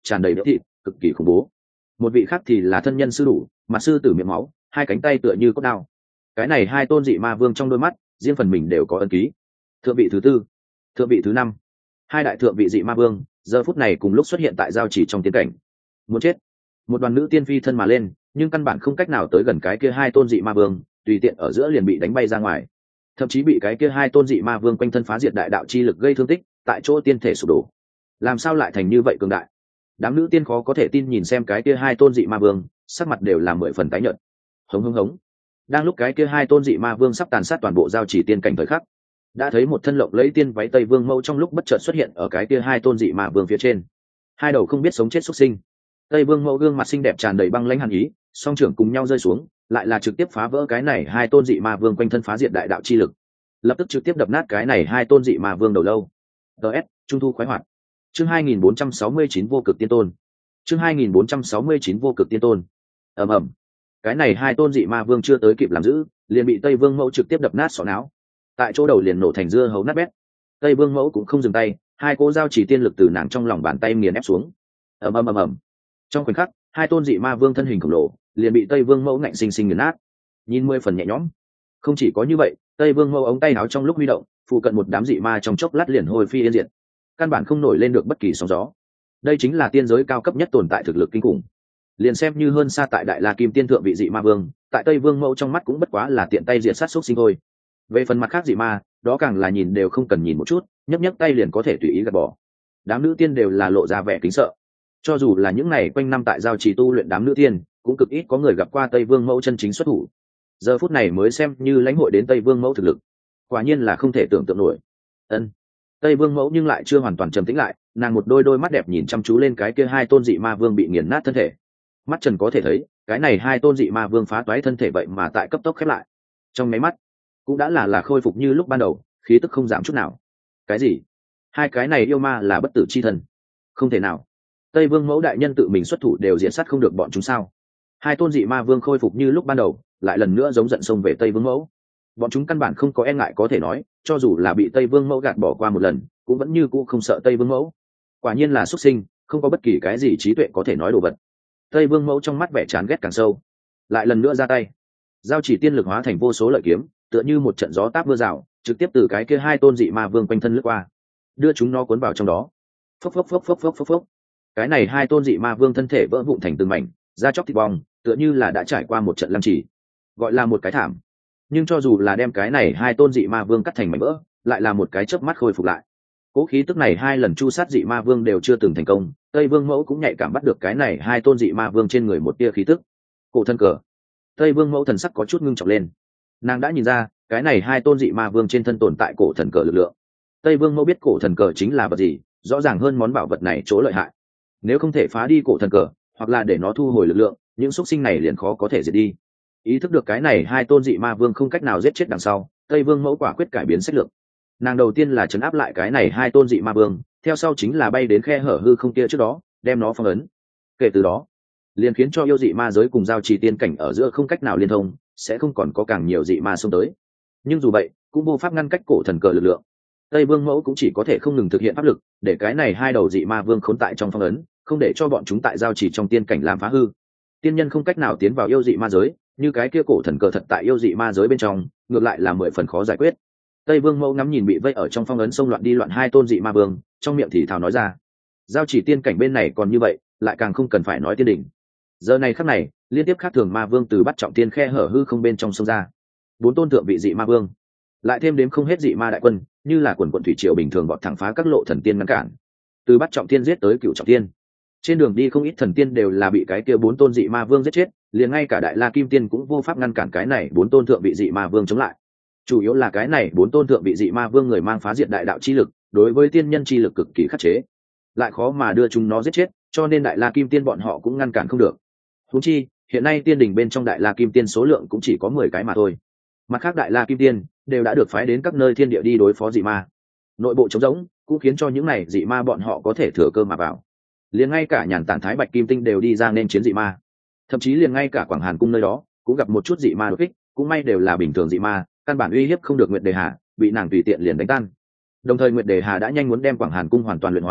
tràn đầy đỡ thịt, cực kỳ khủng bố. Một vị khác thì là thân nhân sư đủ, mặt sư tử miệng máu, hai cánh tay tựa như cốt đao. Cái này hai tôn dị ma vương trong đôi mắt riêng phần mình đều có ấn ký. Thượng vị thứ tư, thượng vị thứ năm, hai đại thượng vị dị ma vương giờ phút này cùng lúc xuất hiện tại giao chỉ trong tiến cảnh. Muốn chết. Một đoàn nữ tiên phi thân mà lên, nhưng căn bản không cách nào tới gần cái kia hai tôn dị ma vương, tùy tiện ở giữa liền bị đánh bay ra ngoài, thậm chí bị cái kia hai tôn dị ma vương quanh thân phá diệt đại đạo chi lực gây thương tích, tại chỗ tiên thể sụp đổ. Làm sao lại thành như vậy cường đại? Đám nữ tiên khó có thể tin nhìn xem cái kia hai tôn dị ma vương, sắc mặt đều là mười phần tái nhợt. Hống hống hống. Đang lúc cái kia hai tôn dị ma vương sắp tàn sát toàn bộ giao chỉ tiên cảnh thời khắc, đã thấy một thân lộng lấy tiên váy tây vương mẫu trong lúc bất chợt xuất hiện ở cái kia hai tôn dị ma vương phía trên. Hai đầu không biết sống chết xuất sinh. Tây vương mẫu gương mặt xinh đẹp tràn đầy băng lãnh hàn ý, song trưởng cùng nhau rơi xuống, lại là trực tiếp phá vỡ cái này hai tôn dị ma vương quanh thân phá diệt đại đạo chi lực, lập tức trực tiếp đập nát cái này hai tôn dị ma vương đầu lâu. ts trung thu khoái hoạt. Chương hai nghìn bốn trăm sáu mươi chín vô cực tiên tôn. Chương hai nghìn bốn trăm sáu mươi chín vô cực tiên tôn. Ầm ầm. Cái này hai tôn dị ma vương chưa tới kịp làm giữ, liền bị Tây Vương Mẫu trực tiếp đập nát sọ não. Tại chỗ đầu liền nổ thành dưa hấu nát bét. Tây Vương Mẫu cũng không dừng tay, hai cỗ giao chỉ tiên lực từ nàng trong lòng bàn tay nghiền ép xuống. Ầm ầm ầm ầm. Trong khoảnh khắc, hai tôn dị ma vương thân hình khổng lồ liền bị Tây Vương Mẫu ngạnh sinh sinh nghiền nát. Nhìn mười phần nhẹ nhõm. Không chỉ có như vậy, Tây Vương Mẫu ống tay áo trong lúc huy động, phụ cận một đám dị ma trong chốc lát liền hồi phi yên diệt, căn bản không nổi lên được bất kỳ sóng gió. Đây chính là tiên giới cao cấp nhất tồn tại thực lực kinh khủng. Liền xem như hơn xa tại Đại La Kim Tiên thượng vị dị ma vương, tại Tây Vương Mẫu trong mắt cũng bất quá là tiện tay diệt sát xúc sinh thôi. Về phần mặt khác dị ma, đó càng là nhìn đều không cần nhìn một chút, nhấc nhấc tay liền có thể tùy ý gạt bỏ. Đám nữ tiên đều là lộ ra vẻ kính sợ. Cho dù là những ngày quanh năm tại giao trì tu luyện đám nữ tiên, cũng cực ít có người gặp qua Tây Vương Mẫu chân chính xuất thủ. Giờ phút này mới xem như lãnh hội đến Tây Vương Mẫu thực lực, quả nhiên là không thể tưởng tượng nổi. Ân. Tây Vương Mẫu nhưng lại chưa hoàn toàn trầm tĩnh lại, nàng một đôi đôi mắt đẹp nhìn chăm chú lên cái kia hai tôn dị ma vương bị nghiền nát thân thể. Mắt trần có thể thấy, cái này hai tôn dị ma vương phá toái thân thể vậy mà tại cấp tốc khép lại. Trong mấy mắt, cũng đã là là khôi phục như lúc ban đầu, khí tức không giảm chút nào. Cái gì? Hai cái này yêu ma là bất tử chi thần? Không thể nào. Tây Vương Mẫu đại nhân tự mình xuất thủ đều diện sát không được bọn chúng sao? Hai tôn dị ma vương khôi phục như lúc ban đầu, lại lần nữa giống giận xông về Tây Vương Mẫu. Bọn chúng căn bản không có e ngại có thể nói, cho dù là bị Tây Vương Mẫu gạt bỏ qua một lần, cũng vẫn như cũ không sợ Tây Vương Mẫu. Quả nhiên là xuất sinh, không có bất kỳ cái gì trí tuệ có thể nói đồ vật. Tây Vương Mẫu trong mắt vẻ chán ghét càng sâu, lại lần nữa ra tay. Giao chỉ tiên lực hóa thành vô số lợi kiếm, tựa như một trận gió táp mưa rào, trực tiếp từ cái kia hai tôn dị ma vương quanh thân lướt qua, đưa chúng nó cuốn vào trong đó. Phốc phốc phốc phốc phốc phốc phốc. Cái này hai tôn dị ma vương thân thể vỡ vụn thành từng mảnh, da chóc thịt bong, tựa như là đã trải qua một trận lăng trì, gọi là một cái thảm. Nhưng cho dù là đem cái này hai tôn dị ma vương cắt thành mảnh vỡ, lại là một cái chớp mắt khôi phục lại. Cố khí tức này hai lần chu sát dị ma vương đều chưa từng thành công, Tây Vương Mẫu cũng nhạy cảm bắt được cái này hai tôn dị ma vương trên người một tia khí tức. Cổ thần cờ. Tây Vương Mẫu thần sắc có chút ngưng trọng lên. Nàng đã nhìn ra, cái này hai tôn dị ma vương trên thân tồn tại cổ thần cờ lực lượng. Tây Vương Mẫu biết cổ thần cờ chính là vật gì, rõ ràng hơn món bảo vật này chỗ lợi hại. Nếu không thể phá đi cổ thần cờ, hoặc là để nó thu hồi lực lượng, những xúc sinh này liền khó có thể diệt đi. Ý thức được cái này hai tôn dị ma vương không cách nào giết chết đằng sau, Tây Vương Mẫu quả quyết cải biến sách lược. Nàng đầu tiên là trấn áp lại cái này hai tôn dị ma vương, theo sau chính là bay đến khe hở hư không kia trước đó, đem nó phong ấn. Kể từ đó, liền khiến cho yêu dị ma giới cùng giao trì tiên cảnh ở giữa không cách nào liên thông, sẽ không còn có càng nhiều dị ma xông tới. Nhưng dù vậy, cũng vô pháp ngăn cách cổ thần cờ lực lượng. Tây Vương Mẫu cũng chỉ có thể không ngừng thực hiện pháp lực, để cái này hai đầu dị ma vương khốn tại trong phong ấn, không để cho bọn chúng tại giao trì trong tiên cảnh làm phá hư. Tiên nhân không cách nào tiến vào yêu dị ma giới, như cái kia cổ thần cờ thật tại yêu dị ma giới bên trong, ngược lại là mười phần khó giải quyết. Tây Vương Mẫu ngắm nhìn bị vây ở trong phong ấn xông loạn đi loạn hai tôn dị ma vương, trong miệng thì thào nói ra: giao chỉ tiên cảnh bên này còn như vậy, lại càng không cần phải nói tiên đỉnh. Giờ này khắc này, liên tiếp khác thường ma vương từ bắt trọng tiên khe hở hư không bên trong sông ra, bốn tôn thượng vị dị ma vương, lại thêm đếm không hết dị ma đại quân, như là quần quần thủy triều bình thường bọt thẳng phá các lộ thần tiên ngăn cản, từ bắt trọng tiên giết tới cửu trọng tiên. Trên đường đi không ít thần tiên đều là bị cái kia bốn tôn dị ma vương giết chết, liền ngay cả Đại La Kim Tiên cũng vô pháp ngăn cản cái này bốn tôn thượng vị dị ma vương chống lại. Chủ yếu là cái này bốn tôn thượng vị dị ma vương người mang phá diệt đại đạo chi lực, đối với tiên nhân chi lực cực kỳ khắc chế, lại khó mà đưa chúng nó giết chết, cho nên Đại La Kim Tiên bọn họ cũng ngăn cản không được. Huống chi, hiện nay tiên đình bên trong Đại La Kim Tiên số lượng cũng chỉ có mười cái mà thôi. Mặt khác Đại La Kim Tiên đều đã được phái đến các nơi thiên địa đi đối phó dị ma. Nội bộ trống rỗng cũng khiến cho những này dị ma bọn họ có thể thừa cơ mà vào. Liền ngay cả Nhàn Tản Thái Bạch Kim Tinh đều đi ra nên chiến dị ma. Thậm chí liền ngay cả Quảng Hàn cung nơi đó cũng gặp một chút dị ma đột kích, cũng may đều là bình thường dị ma, căn bản uy hiếp không được Nguyệt Đề Hà, bị nàng tùy tiện liền đánh tan. Đồng thời Nguyệt Đề Hà đã nhanh muốn đem Quảng Hàn cung hoàn toàn luyện hóa,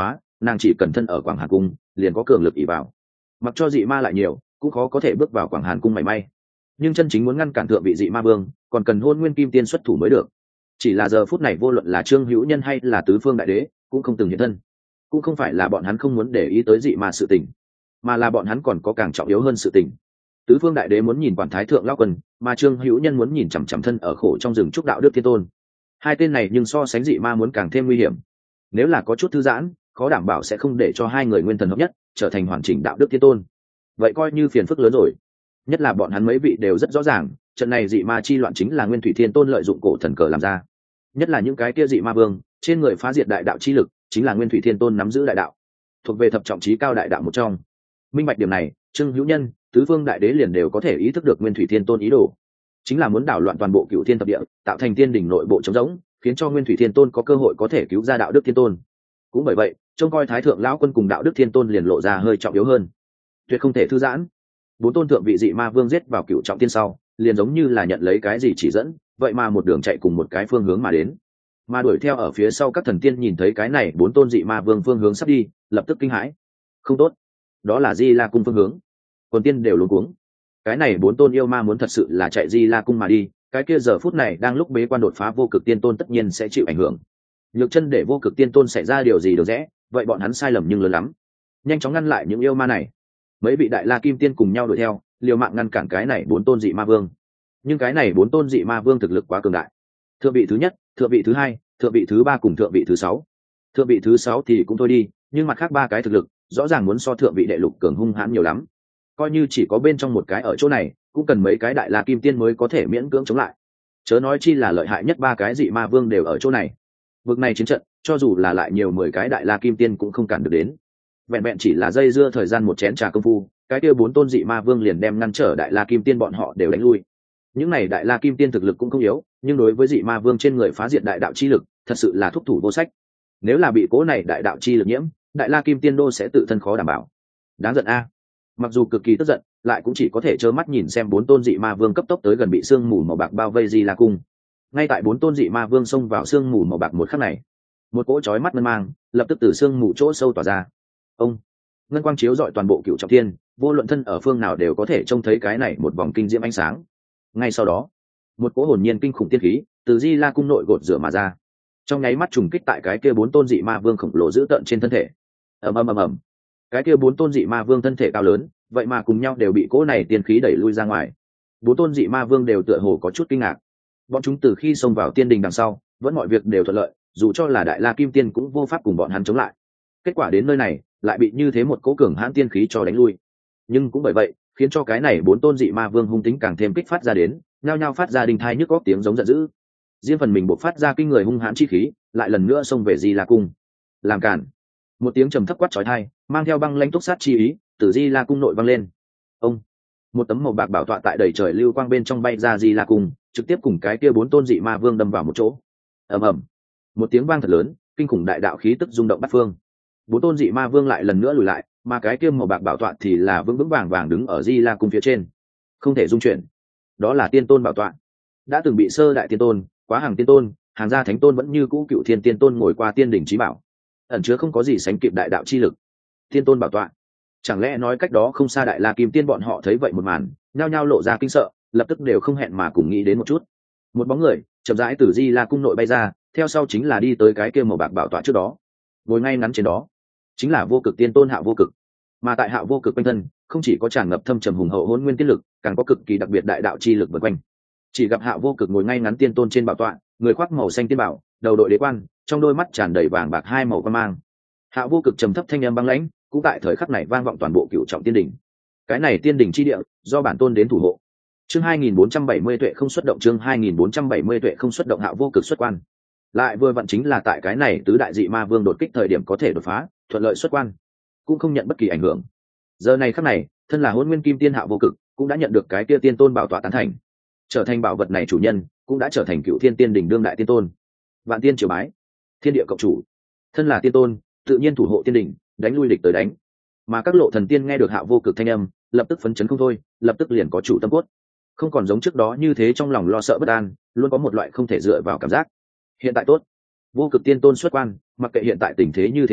nàng chỉ cần thân ở Quảng Hàn cung liền có cường lực ỷ vào, mặc cho dị ma lại nhiều cũng khó có thể bước vào Quảng Hàn cung mảy may. Nhưng chân chính muốn ngăn cản thượng vị dị ma vương còn cần Hôn Nguyên Kim Tiên xuất thủ mới được. Chỉ là giờ phút này vô luận là Trương Hữu Nhân hay là tứ phương đại đế cũng không từng hiện thân. Cũng không phải là bọn hắn không muốn để ý tới dị ma sự tình, mà là bọn hắn còn có càng trọng yếu hơn sự tình. Tứ phương đại đế muốn nhìn Quản Thái Thượng Lão Quân, mà Trương Hữu Nhân muốn nhìn chằm chằm thân ở khổ trong rừng trúc đạo đức thiên tôn. Hai tên này nhưng so sánh dị ma muốn càng thêm nguy hiểm. Nếu là có chút thư giãn, khó đảm bảo sẽ không để cho hai người nguyên thần hợp nhất trở thành hoàn chỉnh đạo đức thiên tôn. Vậy coi như phiền phức lớn rồi. Nhất là bọn hắn mấy vị đều rất rõ ràng, trận này dị ma chi loạn chính là Nguyên Thủy Thiên Tôn lợi dụng cổ thần cờ làm ra. Nhất là những cái kia dị ma vương, trên người phá diệt đại đạo chi lực, chính là Nguyên Thủy Thiên Tôn nắm giữ đại đạo, thuộc về thập trọng chí cao đại đạo một trong. Minh bạch điểm này, Trương Hữu Nhân, tứ phương đại đế liền đều có thể ý thức được Nguyên Thủy Thiên Tôn ý đồ, chính là muốn đảo loạn toàn bộ Cửu Thiên thập địa, tạo thành tiên đỉnh nội bộ trống rỗng, khiến cho Nguyên Thủy Thiên Tôn có cơ hội có thể cứu ra đạo đức thiên tôn. Cũng bởi vậy, trông coi Thái Thượng Lão Quân cùng đạo đức thiên tôn liền lộ ra hơi trọng yếu hơn, tuyệt không thể thư giãn. Bốn tôn thượng vị dị ma vương giết vào Cửu trọng thiên sau, liền giống như là nhận lấy cái gì chỉ dẫn, vậy mà một đường chạy cùng một cái phương hướng mà đến. Mà đuổi theo ở phía sau các thần tiên nhìn thấy cái này bốn tôn dị ma vương phương hướng sắp đi, lập tức kinh hãi. Không tốt, đó là Di La cung phương hướng. Quần tiên đều luống cuống. Cái này bốn tôn yêu ma muốn thật sự là chạy Di La cung mà đi, cái kia giờ phút này đang lúc bế quan đột phá vô cực tiên tôn tất nhiên sẽ chịu ảnh hưởng. Nhược chân để vô cực tiên tôn xảy ra điều gì được rẽ, vậy bọn hắn sai lầm nhưng lớn lắm. Nhanh chóng ngăn lại những yêu ma này. Mấy vị đại la kim tiên cùng nhau đuổi theo, liều mạng ngăn cản cái này bốn tôn dị ma vương. Nhưng cái này bốn tôn dị ma vương thực lực quá cường đại. Thượng vị thứ nhất, thượng vị thứ hai, thượng vị thứ ba cùng thượng vị thứ sáu. Thượng vị thứ sáu thì cũng thôi đi, nhưng mặt khác ba cái thực lực rõ ràng muốn so thượng vị đệ lục cường hung hãn nhiều lắm. Coi như chỉ có bên trong một cái ở chỗ này, cũng cần mấy cái đại la kim tiên mới có thể miễn cưỡng chống lại. Chớ nói chi là lợi hại nhất ba cái dị ma vương đều ở chỗ này. Vực này chiến trận, cho dù là lại nhiều mười cái đại la kim tiên cũng không cản được đến. Vẹn vẹn chỉ là dây dưa thời gian một chén trà công phu, cái kia bốn tôn dị ma vương liền đem ngăn trở đại la kim tiên bọn họ đều đánh lui. Những này đại la kim tiên thực lực cũng không yếu, nhưng đối với dị ma vương trên người phá diệt đại đạo chi lực, thật sự là thúc thủ vô sách. Nếu là bị cố này đại đạo chi lực nhiễm, đại la kim tiên đô sẽ tự thân khó đảm bảo. Đáng giận a. Mặc dù cực kỳ tức giận, lại cũng chỉ có thể trơ mắt nhìn xem bốn tôn dị ma vương cấp tốc tới gần bị sương mù màu bạc bao vây Di La cung. Ngay tại bốn tôn dị ma vương xông vào sương mù màu bạc một khắc này, một cỗ chói mắt ngân mang lập tức từ sương mù chỗ sâu tỏa ra. Ông ngân quang chiếu rọi toàn bộ Cửu trọng thiên, vô luận thân ở phương nào đều có thể trông thấy cái này một vòng kinh diễm ánh sáng. Ngay sau đó, một cỗ hồn nhiên kinh khủng tiên khí từ Di La cung nội gột rửa mà ra, trong nháy mắt trùng kích tại cái kia bốn tôn dị ma vương khổng lồ dữ tợn trên thân thể. ầm ầm ầm ầm, cái kia bốn tôn dị ma vương thân thể cao lớn, vậy mà cùng nhau đều bị cỗ này tiên khí đẩy lui ra ngoài. Bốn tôn dị ma vương đều tựa hồ có chút kinh ngạc. Bọn chúng từ khi xông vào tiên đình đằng sau, vẫn mọi việc đều thuận lợi, dù cho là đại la kim tiên cũng vô pháp cùng bọn hắn chống lại. Kết quả đến nơi này, lại bị như thế một cỗ cường hãn tiên khí cho đánh lui. Nhưng cũng bởi vậy, khiến cho cái này bốn tôn dị ma vương hung tính càng thêm kích phát ra đến, nhao nhao phát ra đình thai nhức góc tiếng giống giận dữ. Riêng phần mình bộc phát ra kinh người hung hãn chi khí, lại lần nữa xông về Di La cung. Làm cản. Một tiếng trầm thấp quát chói tai, mang theo băng lãnh túc sát chi ý, từ Di La cung nội vang lên. Ông, một tấm màu bạc bảo tọa tại đầy trời lưu quang bên trong bay ra Di La cung, trực tiếp cùng cái kia bốn tôn dị ma vương đâm vào một chỗ. Ầm ầm, một tiếng vang thật lớn, kinh khủng đại đạo khí tức rung động bát phương. Bốn tôn dị ma vương lại lần nữa lùi lại, mà cái kia màu bạc bảo tọa thì là vững vững vàng vàng đứng ở Di La cung phía trên, không thể dung chuyển. Đó là tiên tôn bảo tọa, đã từng bị sơ đại tiên tôn, quá hàng tiên tôn, hàng gia thánh tôn vẫn như cũ cựu thiên tiên tôn ngồi qua tiên đỉnh chí bảo, ẩn chứa không có gì sánh kịp đại đạo chi lực. Tiên tôn bảo tọa, chẳng lẽ nói cách đó không xa đại la kim tiên bọn họ thấy vậy một màn, nhao nhao lộ ra kinh sợ, lập tức đều không hẹn mà cùng nghĩ đến một chút. Một bóng người chậm rãi từ Di La cung nội bay ra, theo sau chính là đi tới cái kia màu bạc bảo tọa trước đó, ngồi ngay ngắn trên đó chính là vô cực tiên tôn Hạo Vô Cực. Mà tại Hạo Vô Cực quanh thân không chỉ có tràn ngập thâm trầm hùng hậu hỗn nguyên tiên lực, càng có cực kỳ đặc biệt đại đạo chi lực vần quanh. Chỉ gặp Hạo Vô Cực ngồi ngay ngắn tiên tôn trên bảo tọa, người khoác màu xanh tiên bảo, đầu đội đế quan, trong đôi mắt tràn đầy vàng bạc hai màu quan mang. Hạo Vô Cực trầm thấp thanh âm băng lãnh, cũng tại thời khắc này vang vọng toàn bộ Cửu trọng tiên đỉnh. Cái này tiên đỉnh chi địa, do bản tôn đến thủ hộ. Chương hai nghìn bốn trăm bảy mươi tuệ không xuất động, chương hai nghìn bốn trăm bảy mươi tuệ không xuất động, Hạo Vô Cực xuất quan. Lại vừa vặn chính là tại cái này tứ đại dị ma vương đột kích thời điểm có thể đột phá, thuận lợi xuất quan, cũng không nhận bất kỳ ảnh hưởng. Giờ này khắc này, thân là Hỗn Nguyên Kim Tiên Hạo Vô Cực, cũng đã nhận được cái kia tiên tôn bảo tọa tán thành, trở thành bảo vật này chủ nhân, cũng đã trở thành Cựu Thiên Tiên đỉnh đương đại tiên tôn. Vạn tiên triều bái, thiên địa cộng chủ. Thân là tiên tôn, tự nhiên thủ hộ tiên đỉnh, đánh lui địch tới đánh. Mà các lộ thần tiên nghe được Hạo Vô Cực thanh âm, lập tức phấn chấn không thôi, lập tức liền có chủ tâm cốt, không còn giống trước đó như thế trong lòng lo sợ bất an, luôn có một loại không thể dựa vào cảm giác. Hiện tại tốt, Vô Cực tiên tôn xuất quan, mặc kệ hiện tại tình thế như thế nào,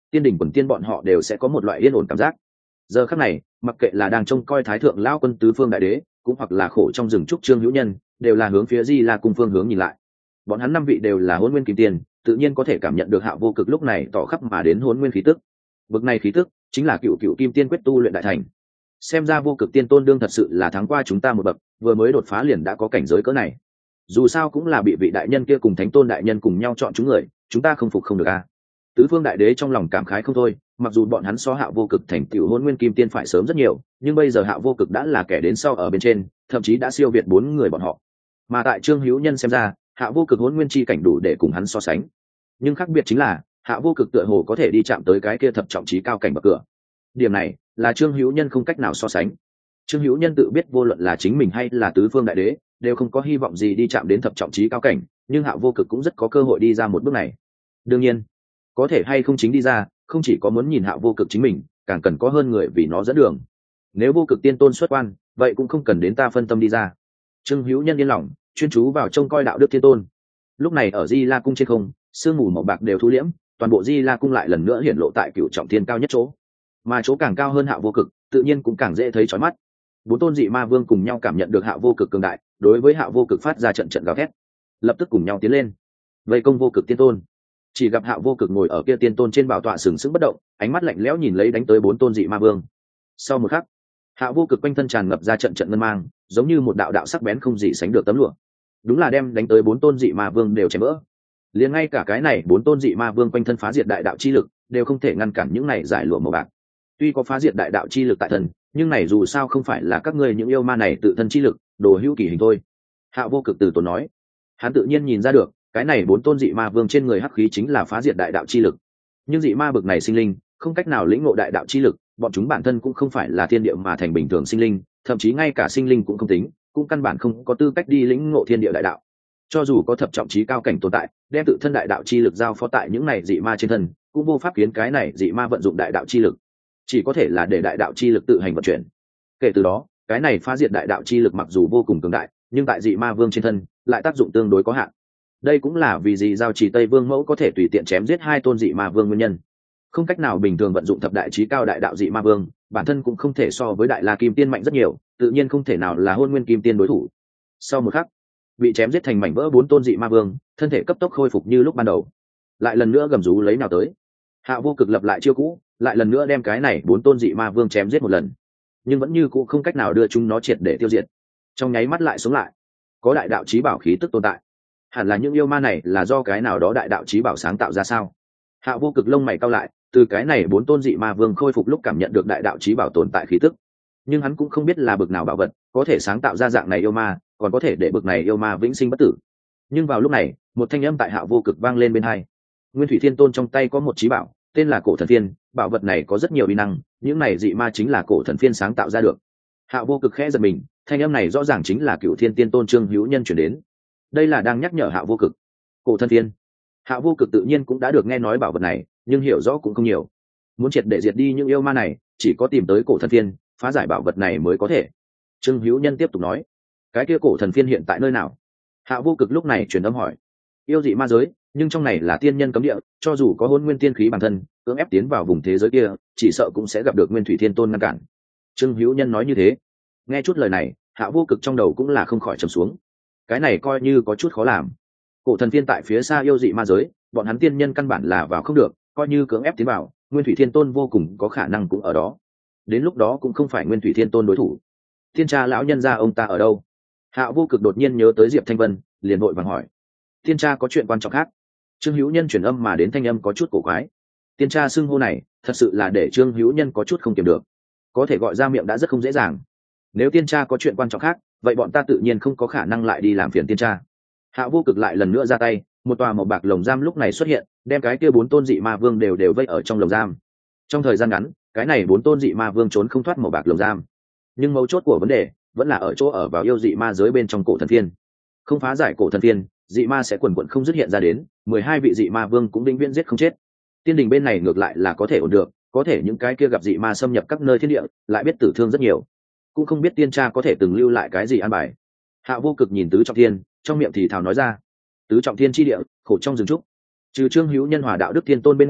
tiên đình quần tiên bọn họ đều sẽ có một loại yên ổn cảm giác. Giờ khắc này, mặc kệ là đang trông coi thái thượng lão quân tứ phương đại đế, cũng hoặc là khổ trong rừng trúc trương hữu nhân, đều là hướng phía Di La cung phương hướng nhìn lại. Bọn hắn năm vị đều là hôn nguyên kim tiên, tự nhiên có thể cảm nhận được Hạo Vô Cực lúc này tỏ khắp mà đến hôn nguyên khí tức. Bực này khí tức chính là cựu cựu kim tiên quyết tu luyện đại thành. Xem ra Vô Cực tiên tôn đương thật sự là thắng qua chúng ta một bậc, vừa mới đột phá liền đã có cảnh giới cỡ này. Dù sao cũng là bị vị đại nhân kia cùng thánh tôn đại nhân cùng nhau chọn chúng người, chúng ta không phục không được a. Tứ phương đại đế trong lòng cảm khái không thôi, mặc dù bọn hắn so Hạo Vô Cực thành tựu hôn nguyên kim tiên phải sớm rất nhiều, nhưng bây giờ Hạo Vô Cực đã là kẻ đến sau ở bên trên, thậm chí đã siêu việt bốn người bọn họ. Mà tại Trương Hữu Nhân xem ra, Hạo Vô Cực hôn nguyên chi cảnh đủ để cùng hắn so sánh. Nhưng khác biệt chính là, Hạo Vô Cực tựa hồ có thể đi chạm tới cái kia thập trọng chí cao cảnh bậc cửa. Điểm này là Trương Hữu Nhân không cách nào so sánh. Trương Hữu Nhân tự biết vô luận là chính mình hay là tứ phương đại đế, đều không có hy vọng gì đi chạm đến thập trọng chí cao cảnh, nhưng Hạo Vô Cực cũng rất có cơ hội đi ra một bước này. Đương nhiên, có thể hay không chính đi ra, không chỉ có muốn nhìn Hạo Vô Cực chính mình, càng cần có hơn người vì nó dẫn đường. Nếu Vô Cực tiên tôn xuất quan, vậy cũng không cần đến ta phân tâm đi ra. Trương Hữu Nhân yên lòng, chuyên chú vào trông coi đạo đức tiên tôn. Lúc này ở Di La cung trên không, sương mù màu bạc đều thu liễm, toàn bộ Di La cung lại lần nữa hiển lộ tại cửu trọng thiên cao nhất chỗ. Mà chỗ càng cao hơn Hạo Vô Cực, tự nhiên cũng càng dễ thấy chói mắt. Bốn tôn dị ma vương cùng nhau cảm nhận được Hạo Vô Cực cường đại, đối với Hạo Vô Cực phát ra trận trận gào thét, lập tức cùng nhau tiến lên, vây công Vô Cực tiên tôn. Chỉ gặp Hạo Vô Cực ngồi ở kia tiên tôn trên bảo tọa sừng sững bất động, ánh mắt lạnh lẽo nhìn lấy đánh tới bốn tôn dị ma vương. Sau một khắc, Hạo Vô Cực quanh thân tràn ngập ra trận trận ngân mang, giống như một đạo đạo sắc bén không gì sánh được tấm lụa. Đúng là đem đánh tới bốn tôn dị ma vương đều chém vỡ. Liền ngay cả cái này bốn tôn dị ma vương quanh thân phá diệt đại đạo chi lực, đều không thể ngăn cản những này giải lụa màu bạc. Tuy có phá diệt đại đạo chi lực tại thân, nhưng này dù sao không phải là các ngươi những yêu ma này tự thân chi lực, đồ hữu kỳ hình thôi. Hạo Vô Cực từ tốn nói, hắn tự nhiên nhìn ra được, cái này bốn tôn dị ma vương trên người hắc khí chính là phá diệt đại đạo chi lực. Nhưng dị ma bực này sinh linh, không cách nào lĩnh ngộ đại đạo chi lực, bọn chúng bản thân cũng không phải là thiên địa mà thành bình thường sinh linh, thậm chí ngay cả sinh linh cũng không tính, cũng căn bản không có tư cách đi lĩnh ngộ thiên địa đại đạo. Cho dù có thập trọng chí cao cảnh tồn tại, đem tự thân đại đạo chi lực giao phó tại những này dị ma trên thân, cũng vô pháp khiến cái này dị ma vận dụng đại đạo chi lực, chỉ có thể là để đại đạo chi lực tự hành vận chuyển. Kể từ đó, cái này phá diệt đại đạo chi lực mặc dù vô cùng cường đại, nhưng tại dị ma vương trên thân lại tác dụng tương đối có hạn. Đây cũng là vì dị giao chỉ Tây Vương mẫu có thể tùy tiện chém giết hai tôn dị ma vương nguyên nhân. Không cách nào bình thường vận dụng thập đại chí cao đại đạo dị ma vương, bản thân cũng không thể so với đại la kim tiên mạnh rất nhiều, tự nhiên không thể nào là hôn nguyên kim tiên đối thủ. Sau một khắc, bị chém giết thành mảnh vỡ bốn tôn dị ma vương, thân thể cấp tốc khôi phục như lúc ban đầu, lại lần nữa gầm rú lấy nào tới. Hạo Vô Cực lập lại chiêu cũ, lại lần nữa đem cái này bốn tôn dị ma vương chém giết một lần, nhưng vẫn như cũ không cách nào đưa chúng nó triệt để tiêu diệt. Trong nháy mắt lại sống lại, có đại đạo chí bảo khí tức tồn tại. Hẳn là những yêu ma này là do cái nào đó đại đạo chí bảo sáng tạo ra sao? Hạo Vô Cực lông mày cau lại, từ cái này bốn tôn dị ma vương khôi phục lúc cảm nhận được đại đạo chí bảo tồn tại khí tức, nhưng hắn cũng không biết là bực nào bảo vật có thể sáng tạo ra dạng này yêu ma, còn có thể để bực này yêu ma vĩnh sinh bất tử. Nhưng vào lúc này, một thanh âm tại Hạo Vô Cực vang lên bên tai. Nguyên Thủy Thiên Tôn trong tay có một chí bảo, tên là Cổ Thần Phiên, bảo vật này có rất nhiều uy năng, những này dị ma chính là Cổ Thần Phiên sáng tạo ra được. Hạo Vô Cực khẽ giật mình, thanh âm này rõ ràng chính là Cửu Thiên Tiên Tôn Trương Hữu Nhân truyền đến. Đây là đang nhắc nhở Hạo Vô Cực. Cổ Thần Phiên. Hạo Vô Cực tự nhiên cũng đã được nghe nói bảo vật này, nhưng hiểu rõ cũng không nhiều. Muốn triệt để diệt đi những yêu ma này, chỉ có tìm tới Cổ Thần Phiên, phá giải bảo vật này mới có thể. Trương Hữu Nhân tiếp tục nói, cái kia Cổ Thần Phiên hiện tại nơi nào? Hạo Vô Cực lúc này truyền âm hỏi. Yêu dị ma giới, nhưng trong này là tiên nhân cấm địa, cho dù có hôn nguyên tiên khí bản thân, cưỡng ép tiến vào vùng thế giới kia, chỉ sợ cũng sẽ gặp được Nguyên Thủy Thiên Tôn ngăn cản. Trương Hữu Nhân nói như thế. Nghe chút lời này, Hạo Vô Cực trong đầu cũng là không khỏi trầm xuống. Cái này coi như có chút khó làm. Cổ Thần Phiên tại phía xa yêu dị ma giới, bọn hắn tiên nhân căn bản là vào không được, coi như cưỡng ép tiến vào, Nguyên Thủy Thiên Tôn vô cùng có khả năng cũng ở đó. Đến lúc đó cũng không phải Nguyên Thủy Thiên Tôn đối thủ. Thiên Cha lão nhân gia ông ta ở đâu? Hạo Vô Cực đột nhiên nhớ tới Diệp Thanh Vân, liền vội vàng hỏi. Thiên Cha có chuyện quan trọng khác. Trương Hữu Nhân truyền âm mà đến thanh âm có chút cổ quái. Tiên Cha xưng hô này, thật sự là để Trương Hữu Nhân có chút không kiềm được. Có thể gọi ra miệng đã rất không dễ dàng. Nếu Tiên Cha có chuyện quan trọng khác, vậy bọn ta tự nhiên không có khả năng lại đi làm phiền Tiên Cha. Hạo Vô Cực lại lần nữa ra tay, một tòa màu bạc lồng giam lúc này xuất hiện, đem cái kia bốn tôn dị ma vương đều đều vây ở trong lồng giam. Trong thời gian ngắn, cái này bốn tôn dị ma vương trốn không thoát màu bạc lồng giam. Nhưng mấu chốt của vấn đề vẫn là ở chỗ ở vào yêu dị ma giới bên trong Cổ Thần Phiên. Không phá giải Cổ Thần Phiên, dị ma sẽ quần quần không dứt hiện ra đến, mười hai vị dị ma vương cũng vĩnh viễn giết không chết. Tiên đình bên này ngược lại là có thể ổn được, có thể những cái kia gặp dị ma xâm nhập các nơi thiên địa, lại biết tử thương rất nhiều. Cũng không biết Tiên Cha có thể từng lưu lại cái gì an bài. Hạo Vô Cực nhìn tứ trọng thiên, trong miệng thì thào nói ra. Tứ trọng thiên chi địa, khổ trong rừng trúc. Trừ Trương Hữu Nhân Hòa đạo đức thiên tôn bên ngoài,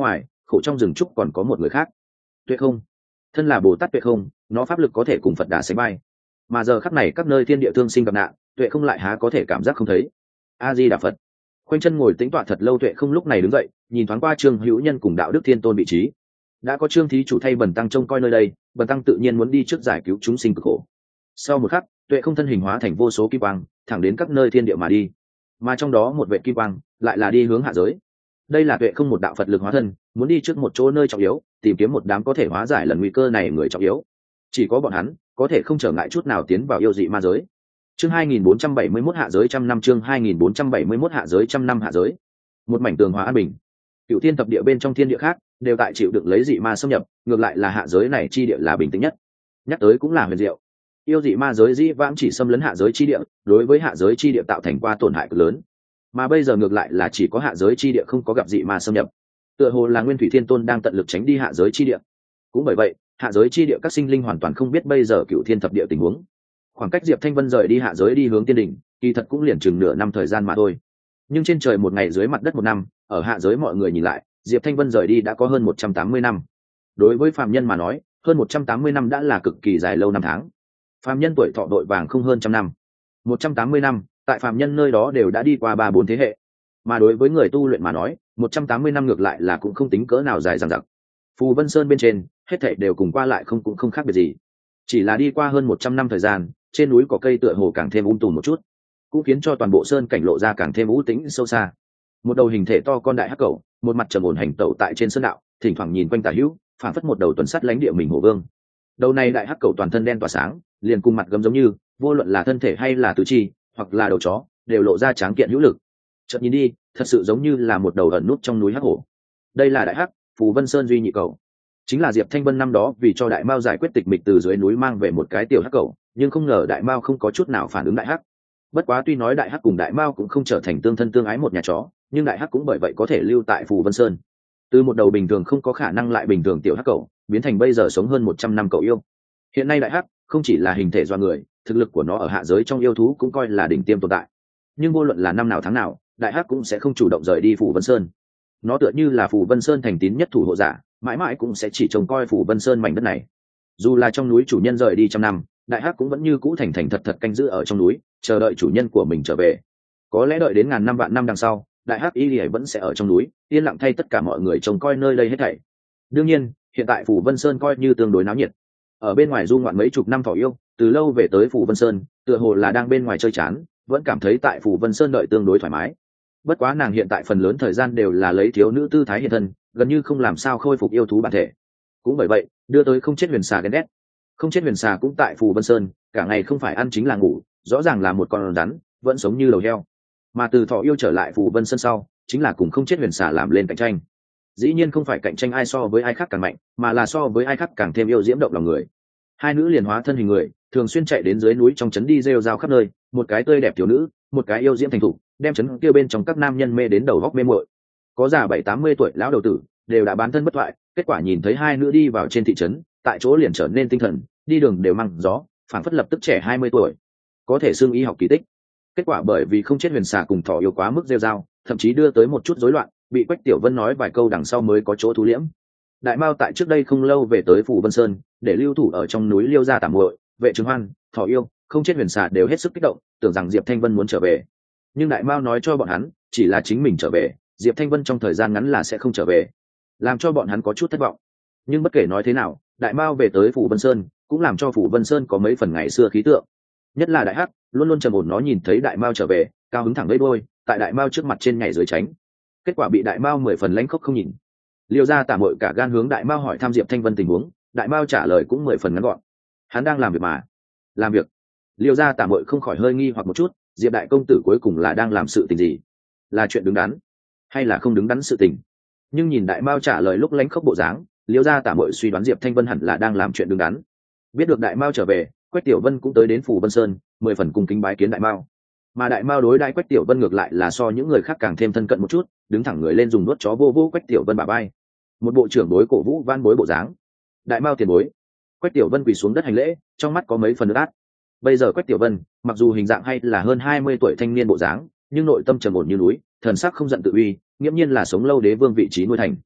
khổ trong rừng trúc còn có một người khác. Tuệ Không, thân là Bồ Tát Tuệ Không, nó pháp lực có thể cùng Phật Đà sánh vai, mà giờ khắc này các nơi thiên địa thương sinh gặp nạn, Tuệ Không lại há có thể cảm giác không thấy. A Di Đà Phật. Khoanh chân ngồi tĩnh tọa thật lâu, Tuệ Không lúc này đứng dậy, nhìn thoáng qua Trương Hữu Nhân cùng Đạo Đức Thiên Tôn vị trí. Đã có Trương thí chủ thay Bần tăng trông coi nơi đây, Bần tăng tự nhiên muốn đi trước giải cứu chúng sinh cực khổ. Sau một khắc, Tuệ Không thân hình hóa thành vô số kim quang, thẳng đến các nơi thiên địa mà đi. Mà trong đó một vệ kim quang lại là đi hướng hạ giới. Đây là Tuệ Không một đạo Phật lực hóa thân, muốn đi trước một chỗ nơi trọng yếu, tìm kiếm một đám có thể hóa giải lần nguy cơ này người trọng yếu. Chỉ có bọn hắn có thể không trở ngại chút nào tiến vào yêu dị ma giới. Chương hai nghìn bốn trăm bảy mươi mốt hạ giới trăm năm chương hai nghìn bốn trăm bảy mươi mốt hạ giới trăm năm hạ giới. Một mảnh tường hòa an bình. Cựu thiên thập địa bên trong thiên địa khác đều tại chịu đựng lấy dị ma xâm nhập, ngược lại là hạ giới này chi địa là bình tĩnh nhất. Nhắc tới cũng là huyền diệu. Yêu dị ma giới dĩ vãng chỉ xâm lấn hạ giới chi địa, đối với hạ giới chi địa tạo thành qua tổn hại cực lớn. Mà bây giờ ngược lại là chỉ có hạ giới chi địa không có gặp dị ma xâm nhập. Tựa hồ là Nguyên Thủy Thiên Tôn đang tận lực tránh đi hạ giới chi địa. Cũng bởi vậy, hạ giới chi địa các sinh linh hoàn toàn không biết bây giờ cựu thiên thập địa tình huống. Khoảng cách Diệp Thanh Vân rời đi hạ giới đi hướng tiên đỉnh, kỳ thật cũng liền chừng nửa năm thời gian mà thôi. Nhưng trên trời một ngày dưới mặt đất một năm, ở hạ giới mọi người nhìn lại, Diệp Thanh Vân rời đi đã có hơn một trăm tám mươi năm. Đối với phàm nhân mà nói, hơn một trăm tám mươi năm đã là cực kỳ dài lâu năm tháng. Phàm nhân tuổi thọ đội vàng không hơn trăm năm. một trăm tám mươi năm, tại phàm nhân nơi đó đều đã đi qua ba bốn thế hệ. Mà đối với người tu luyện mà nói, một trăm tám mươi năm ngược lại là cũng không tính cỡ nào dài dằng dặc. Phù Vân Sơn bên trên, hết thảy đều cùng qua lại không cũng không khác biệt gì. Chỉ là đi qua hơn một trăm năm thời gian, trên núi có cây tựa hồ càng thêm um tùm một chút, cũng khiến cho toàn bộ sơn cảnh lộ ra càng thêm u tĩnh sâu xa. Một đầu hình thể to con đại hắc cẩu, một mặt trầm ổn hành tẩu tại trên sơn đạo, thỉnh thoảng nhìn quanh tả hữu, phản phất một đầu tuần sắt lãnh địa mình hổ vương. Đầu này đại hắc cẩu toàn thân đen tỏa sáng, liền cùng mặt gấm giống như, vô luận là thân thể hay là tứ chi, hoặc là đầu chó, đều lộ ra tráng kiện hữu lực. Chợt nhìn đi, thật sự giống như là một đầu ẩn nút trong núi hắc hổ. Đây là đại hắc, Phù Vân Sơn duy nhị cẩu. Chính là Diệp Thanh Vân năm đó vì cho đại mao giải quyết tịch mịch từ dưới núi mang về một cái tiểu hắc cẩu, nhưng không ngờ đại mao không có chút nào phản ứng đại hắc. Bất quá tuy nói đại hắc cùng đại mao cũng không trở thành tương thân tương ái một nhà chó, nhưng đại hắc cũng bởi vậy có thể lưu tại Phù Vân Sơn. Từ một đầu bình thường không có khả năng lại bình thường tiểu hắc cẩu, biến thành bây giờ sống hơn một trăm năm cậu yêu. Hiện nay đại hắc không chỉ là hình thể do người, thực lực của nó ở hạ giới trong yêu thú cũng coi là đỉnh tiêm tồn tại. Nhưng vô luận là năm nào tháng nào, đại hắc cũng sẽ không chủ động rời đi Phù Vân Sơn. Nó tựa như là Phù Vân Sơn thành tín nhất thủ hộ giả, mãi mãi cũng sẽ chỉ trông coi Phù Vân Sơn mảnh đất này. Dù là trong núi chủ nhân rời đi trăm năm, đại hắc cũng vẫn như cũ thành thành thật thật canh giữ ở trong núi, chờ đợi chủ nhân của mình trở về. Có lẽ đợi đến ngàn năm vạn năm đằng sau, đại hắc y lìa vẫn sẽ ở trong núi, yên lặng thay tất cả mọi người trông coi nơi đây hết thảy. Đương nhiên, hiện tại Phù Vân Sơn coi như tương đối náo nhiệt. Ở bên ngoài du ngoạn mấy chục năm thỏ yêu, từ lâu về tới Phù Vân Sơn, tựa hồ là đang bên ngoài chơi chán, vẫn cảm thấy tại Phù Vân Sơn đợi tương đối thoải mái. Bất quá nàng hiện tại phần lớn thời gian đều là lấy thiếu nữ tư thái hiện thân, gần như không làm sao khôi phục yêu thú bản thể. Cũng bởi vậy, đưa tới Không Chết Huyền Xà ghen ghét. Không Chết Huyền Xà cũng tại Phù Vân Sơn, cả ngày không phải ăn chính là ngủ, rõ ràng là một con rắn, vẫn sống như đầu heo. Mà từ thỏ yêu trở lại Phù Vân Sơn sau, chính là cùng Không Chết Huyền Xà làm lên cạnh tranh. Dĩ nhiên không phải cạnh tranh ai so với ai khác càng mạnh, mà là so với ai khác càng thêm yêu diễm động lòng người. Hai nữ liền hóa thân hình người, thường xuyên chạy đến dưới núi trong trấn đi rêu rao khắp nơi, một cái tươi đẹp thiếu nữ, một cái yêu diễm thành thục, đem trấn kia bên trong các nam nhân mê đến đầu góc mê muội. Có già bảy tám mươi tuổi lão đầu tử, đều đã bán thân bất thoại, kết quả nhìn thấy hai nữ đi vào trên thị trấn, tại chỗ liền trở nên tinh thần, đi đường đều măng gió, phảng phất lập tức trẻ hai mươi tuổi, có thể xưng y học kỳ tích. Kết quả bởi vì Không Chết Huyền Xà cùng thỏ yêu quá mức rêu rao, thậm chí đưa tới một chút rối loạn, bị Quách Tiểu Vân nói vài câu đằng sau mới có chỗ thu liễm. Đại Mao tại trước đây không lâu về tới Phù Vân Sơn, để lưu thủ ở trong núi Liêu gia tạm muội, Vệ Trường Hoan, thỏ yêu, Không Chết Huyền Xà đều hết sức kích động, tưởng rằng Diệp Thanh Vân muốn trở về. Nhưng Đại Mao nói cho bọn hắn, chỉ là chính mình trở về, Diệp Thanh Vân trong thời gian ngắn là sẽ không trở về, làm cho bọn hắn có chút thất vọng. Nhưng bất kể nói thế nào, Đại Mao về tới Phù Vân Sơn, cũng làm cho Phù Vân Sơn có mấy phần ngày xưa khí tượng. Nhất là Đại Hắc, luôn luôn trầm ổn, nó nhìn thấy Đại Mao trở về, cao hứng thẳng lấy đôi, tại Đại Mao trước mặt trên nhảy dưới tránh. Kết quả bị Đại Mao mười phần lãnh khốc không nhìn. Liêu gia tả mội cả gan hướng Đại Mao hỏi thăm Diệp Thanh Vân tình huống, Đại Mao trả lời cũng mười phần ngắn gọn. Hắn đang làm việc mà. Làm việc? Liêu gia tả mội không khỏi hơi nghi hoặc một chút, Diệp đại công tử cuối cùng là đang làm sự tình gì? Là chuyện đứng đắn, hay là không đứng đắn sự tình? Nhưng nhìn Đại Mao trả lời lúc lãnh khốc bộ dáng, Liêu gia tả mội suy đoán Diệp Thanh Vân hẳn là đang làm chuyện đứng đắn. Biết được Đại Mao trở về, Quách Tiểu Vân cũng tới đến Phù Vân Sơn, mười phần cung kính bái kiến Đại Mao. Mà Đại Mao đối đãi Quách Tiểu Vân ngược lại là so những người khác càng thêm thân cận một chút, đứng thẳng người lên dùng nuốt chó vô vô Quách Tiểu Vân bả vai, một bộ trưởng bối cổ vũ van bối bộ dáng. Đại Mao tiền bối. Quách Tiểu Vân quỳ xuống đất hành lễ, trong mắt có mấy phần nước át. Bây giờ Quách Tiểu Vân, mặc dù hình dạng hay là hơn hai mươi tuổi thanh niên bộ dáng, nhưng nội tâm trầm ổn như núi, thần sắc không giận tự uy, nghiễm nhiên là sống lâu đế vương vị trí nuôi thành.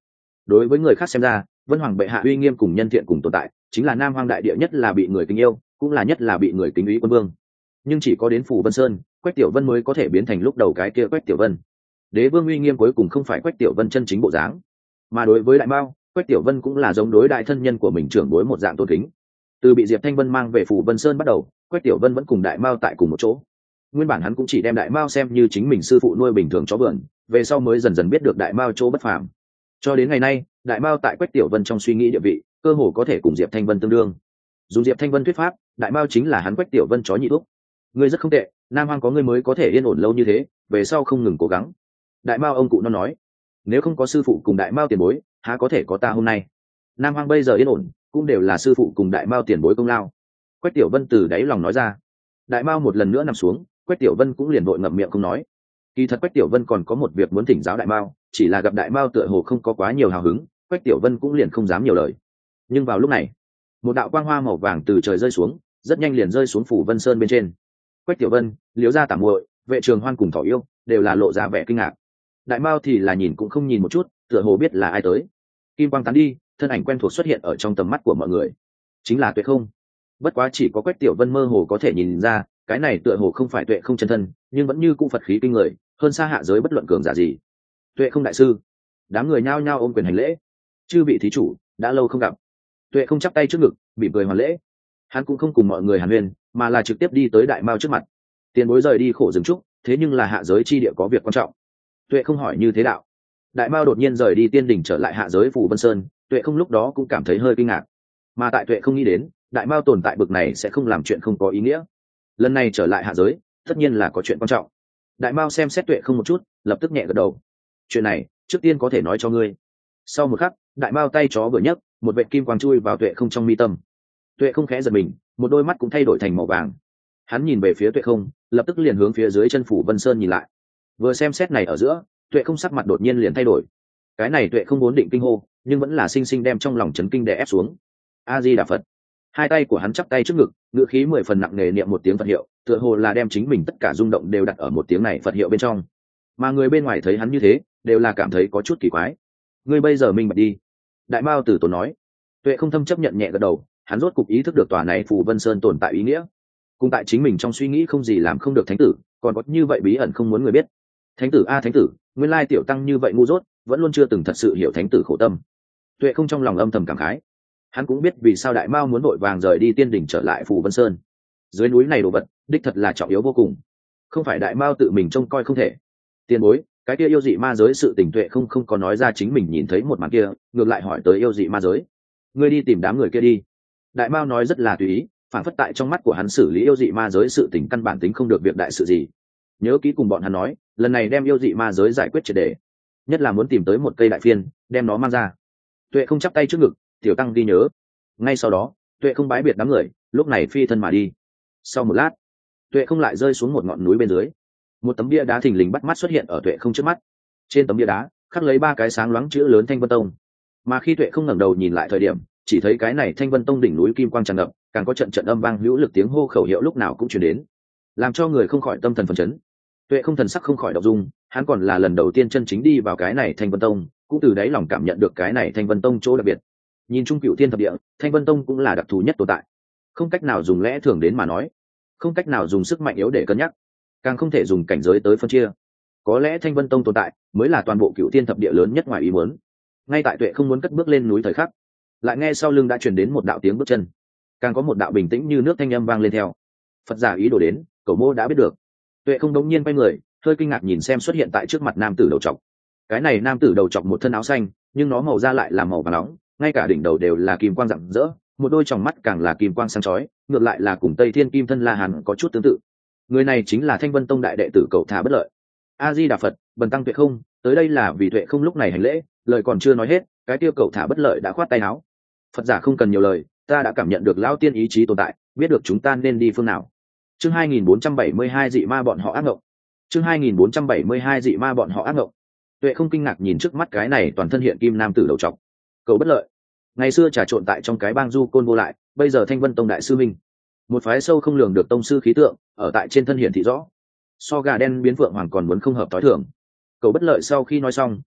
đối với người khác xem ra, Vân Hoàng bệ hạ uy nghiêm cùng nhân thiện cùng tồn tại, chính là Nam Hoang đại địa nhất là bị người kính yêu, cũng là nhất là bị người kính ý quân vương. Nhưng chỉ có đến phủ Vân Sơn, Quách Tiểu Vân mới có thể biến thành lúc đầu cái kia Quách Tiểu Vân. Đế vương uy nghiêm cuối cùng không phải Quách Tiểu Vân chân chính bộ dáng, mà đối với Đại Mao, Quách Tiểu Vân cũng là giống đối đại thân nhân của mình trưởng đối một dạng tôn kính. Từ bị Diệp Thanh Vân mang về phủ Vân Sơn bắt đầu, Quách Tiểu Vân vẫn cùng Đại Mao tại cùng một chỗ. Nguyên bản hắn cũng chỉ đem Đại Mao xem như chính mình sư phụ nuôi bình thường chó vườn, về sau mới dần dần biết được Đại Mao chỗ bất phàm. Cho đến ngày nay, Đại Mao tại Quách Tiểu Vân trong suy nghĩ địa vị, cơ hồ có thể cùng Diệp Thanh Vân tương đương. Dùng Diệp Thanh Vân thuyết pháp, Đại Mao chính là hắn Quách Tiểu Vân chó nhị thúc. Ngươi rất không tệ, Nam Hoang có ngươi mới có thể yên ổn lâu như thế, về sau không ngừng cố gắng. Đại Mao ông cụ nó nói, nếu không có sư phụ cùng Đại Mao tiền bối, há có thể có ta hôm nay. Nam Hoang bây giờ yên ổn, cũng đều là sư phụ cùng Đại Mao tiền bối công lao. Quách Tiểu Vân từ đáy lòng nói ra. Đại Mao một lần nữa nằm xuống, Quách Tiểu Vân cũng liền vội ngậm miệng không nói. Kỳ thật Quách Tiểu Vân còn có một việc muốn thỉnh giáo Đại Mao, chỉ là gặp Đại Mao tựa hồ không có quá nhiều hào hứng, Quách Tiểu Vân cũng liền không dám nhiều lời. Nhưng vào lúc này, một đạo quang hoa màu vàng từ trời rơi xuống, rất nhanh liền rơi xuống phủ Vân Sơn bên trên. Quách Tiểu Vân, Liễu Gia Tả Muội, Vệ Trường Hoan cùng Thỏ Yêu đều là lộ ra vẻ kinh ngạc. Đại Mao thì là nhìn cũng không nhìn một chút, tựa hồ biết là ai tới. Kim quang tán đi, thân ảnh quen thuộc xuất hiện ở trong tầm mắt của mọi người, chính là Tuệ Không. Bất quá chỉ có Quách Tiểu Vân mơ hồ có thể nhìn ra, cái này tựa hồ không phải Tuệ Không chân thân, nhưng vẫn như cũ Phật khí kinh người, hơn xa hạ giới bất luận cường giả gì. Tuệ Không đại sư. Đám người nhao nhao ôm quyền hành lễ. Chư vị thí chủ, đã lâu không gặp. Tuệ Không chắp tay trước ngực, mỉm cười hoàn lễ. Hắn cũng không cùng mọi người hàn huyên, mà là trực tiếp đi tới Đại Mao trước mặt. Tiền bối rời đi khổ dừng trúc, thế nhưng là hạ giới chi địa có việc quan trọng. Tuệ Không hỏi như thế đạo. Đại Mao đột nhiên rời đi tiên đỉnh trở lại hạ giới phủ Vân Sơn, Tuệ Không lúc đó cũng cảm thấy hơi kinh ngạc. Mà tại Tuệ Không nghĩ đến, Đại Mao tồn tại bực này sẽ không làm chuyện không có ý nghĩa. Lần này trở lại hạ giới, tất nhiên là có chuyện quan trọng. Đại Mao xem xét Tuệ Không một chút, lập tức nhẹ gật đầu. Chuyện này, trước tiên có thể nói cho ngươi. Sau một khắc, Đại Mao tay chó vừa nhấc, một vệt kim quang chui vào Tuệ Không trong mi tâm. Tuệ Không khẽ giật mình, một đôi mắt cũng thay đổi thành màu vàng. Hắn nhìn về phía Tuệ Không, lập tức liền hướng phía dưới chân phủ Vân Sơn nhìn lại. Vừa xem xét này ở giữa, Tuệ Không sắc mặt đột nhiên liền thay đổi. Cái này Tuệ Không vốn định kinh hô, nhưng vẫn là sinh sinh đem trong lòng chấn kinh đè ép xuống. A Di Đà Phật. Hai tay của hắn chắp tay trước ngực, ngữ khí mười phần nặng nề niệm một tiếng Phật hiệu, tựa hồ là đem chính mình tất cả rung động đều đặt ở một tiếng này Phật hiệu bên trong. Mà người bên ngoài thấy hắn như thế, đều là cảm thấy có chút kỳ quái. Ngươi bây giờ minh bạch đi. Đại Mao Tử Tốn nói. Tuệ Không thâm chấp nhận nhẹ gật đầu, hắn rốt cục ý thức được tòa này Phù Vân Sơn tồn tại ý nghĩa. Cùng tại chính mình trong suy nghĩ không gì làm không được thánh tử, còn có như vậy bí ẩn không muốn người biết. Thánh tử a thánh tử, nguyên lai tiểu tăng như vậy ngu dốt, vẫn luôn chưa từng thật sự hiểu thánh tử khổ tâm. Tuệ Không trong lòng âm thầm cảm khái. Hắn cũng biết vì sao Đại Mao muốn vội vàng rời đi tiên đỉnh trở lại Phù Vân Sơn. Dưới núi này đồ vật, đích thật là trọng yếu vô cùng. Không phải Đại Mao tự mình trông coi không thể. Tiền bối, cái kia yêu dị ma giới sự tình Tuệ Không không có nói ra chính mình nhìn thấy một màn kia, ngược lại hỏi tới yêu dị ma giới. Ngươi đi tìm đám người kia đi. Đại Mao nói rất là tùy ý, phản phất tại trong mắt của hắn xử lý yêu dị ma giới sự tình căn bản tính không được việc đại sự gì. Nhớ kỹ cùng bọn hắn nói, lần này đem yêu dị ma giới giải quyết triệt để, nhất là muốn tìm tới một cây đại phiên, đem nó mang ra. Tuệ Không chắp tay trước ngực, tiểu tăng đi nhớ. Ngay sau đó, Tuệ Không bái biệt đám người, lúc này phi thân mà đi. Sau một lát, Tuệ Không lại rơi xuống một ngọn núi bên dưới. Một tấm bia đá thình lình bắt mắt xuất hiện ở Tuệ Không trước mắt. Trên tấm bia đá khắc lấy ba cái sáng loáng chữ lớn Thanh Vân Tông. Mà khi Tuệ Không ngẩng đầu nhìn lại thời điểm, chỉ thấy cái này Thanh Vân Tông đỉnh núi kim quang tràn ngập, càng có trận trận âm vang hữu lực tiếng hô khẩu hiệu lúc nào cũng truyền đến, làm cho người không khỏi tâm thần phấn chấn. Tuệ Không thần sắc không khỏi động dung, hắn còn là lần đầu tiên chân chính đi vào cái này Thanh Vân Tông, cũng từ đáy lòng cảm nhận được cái này Thanh Vân Tông chỗ đặc biệt. Nhìn chung cựu thiên thập địa, Thanh Vân Tông cũng là đặc thù nhất tồn tại, không cách nào dùng lẽ thường đến mà nói, không cách nào dùng sức mạnh yếu để cân nhắc, càng không thể dùng cảnh giới tới phân chia. Có lẽ Thanh Vân Tông tồn tại mới là toàn bộ cựu thiên thập địa lớn nhất ngoài ý muốn. Ngay tại Tuệ Không muốn cất bước lên núi thời khắc, lại nghe sau lưng đã truyền đến một đạo tiếng bước chân, càng có một đạo bình tĩnh như nước thanh âm vang lên theo. Phật giả ý đồ đến, Cẩu Mô đã biết được. Tuệ Không đống nhiên quay người, hơi kinh ngạc nhìn xem xuất hiện tại trước mặt nam tử đầu trọc. Cái này nam tử đầu trọc một thân áo xanh, nhưng nó màu da lại là màu vàng nóng, ngay cả đỉnh đầu đều là kim quang rạng rỡ, một đôi tròng mắt càng là kim quang sáng chói, ngược lại là cùng Tây Thiên Kim Thân La Hàn có chút tương tự. Người này chính là Thanh Vân Tông đại đệ tử Cẩu Thả Bất Lợi. A Di Đà Phật, bần tăng Tuệ Không, tới đây là vì Tuệ Không lúc này hành lễ, lời còn chưa nói hết, cái tiêu Cẩu Thả Bất Lợi đã khoát tay áo. Phật giả không cần nhiều lời, ta đã cảm nhận được lão tiên ý chí tồn tại, biết được chúng ta nên đi phương nào. Chương hai nghìn bốn trăm bảy mươi hai dị ma bọn họ ác ngộng. Chương hai nghìn bốn trăm bảy mươi hai dị ma bọn họ ác ngộng. Tuệ Không kinh ngạc nhìn trước mắt cái này toàn thân hiện kim nam tử đầu trọc. Cẩu Bất Lợi, ngày xưa trà trộn tại trong cái bang du côn vô lại, bây giờ Thanh Vân Tông đại sư minh, một phái sâu không lường được tông sư khí tượng, ở tại trên thân hiển thị rõ. So gà đen biến vượng hoàng còn muốn không hợp tối thường. Cẩu Bất Lợi sau khi nói xong,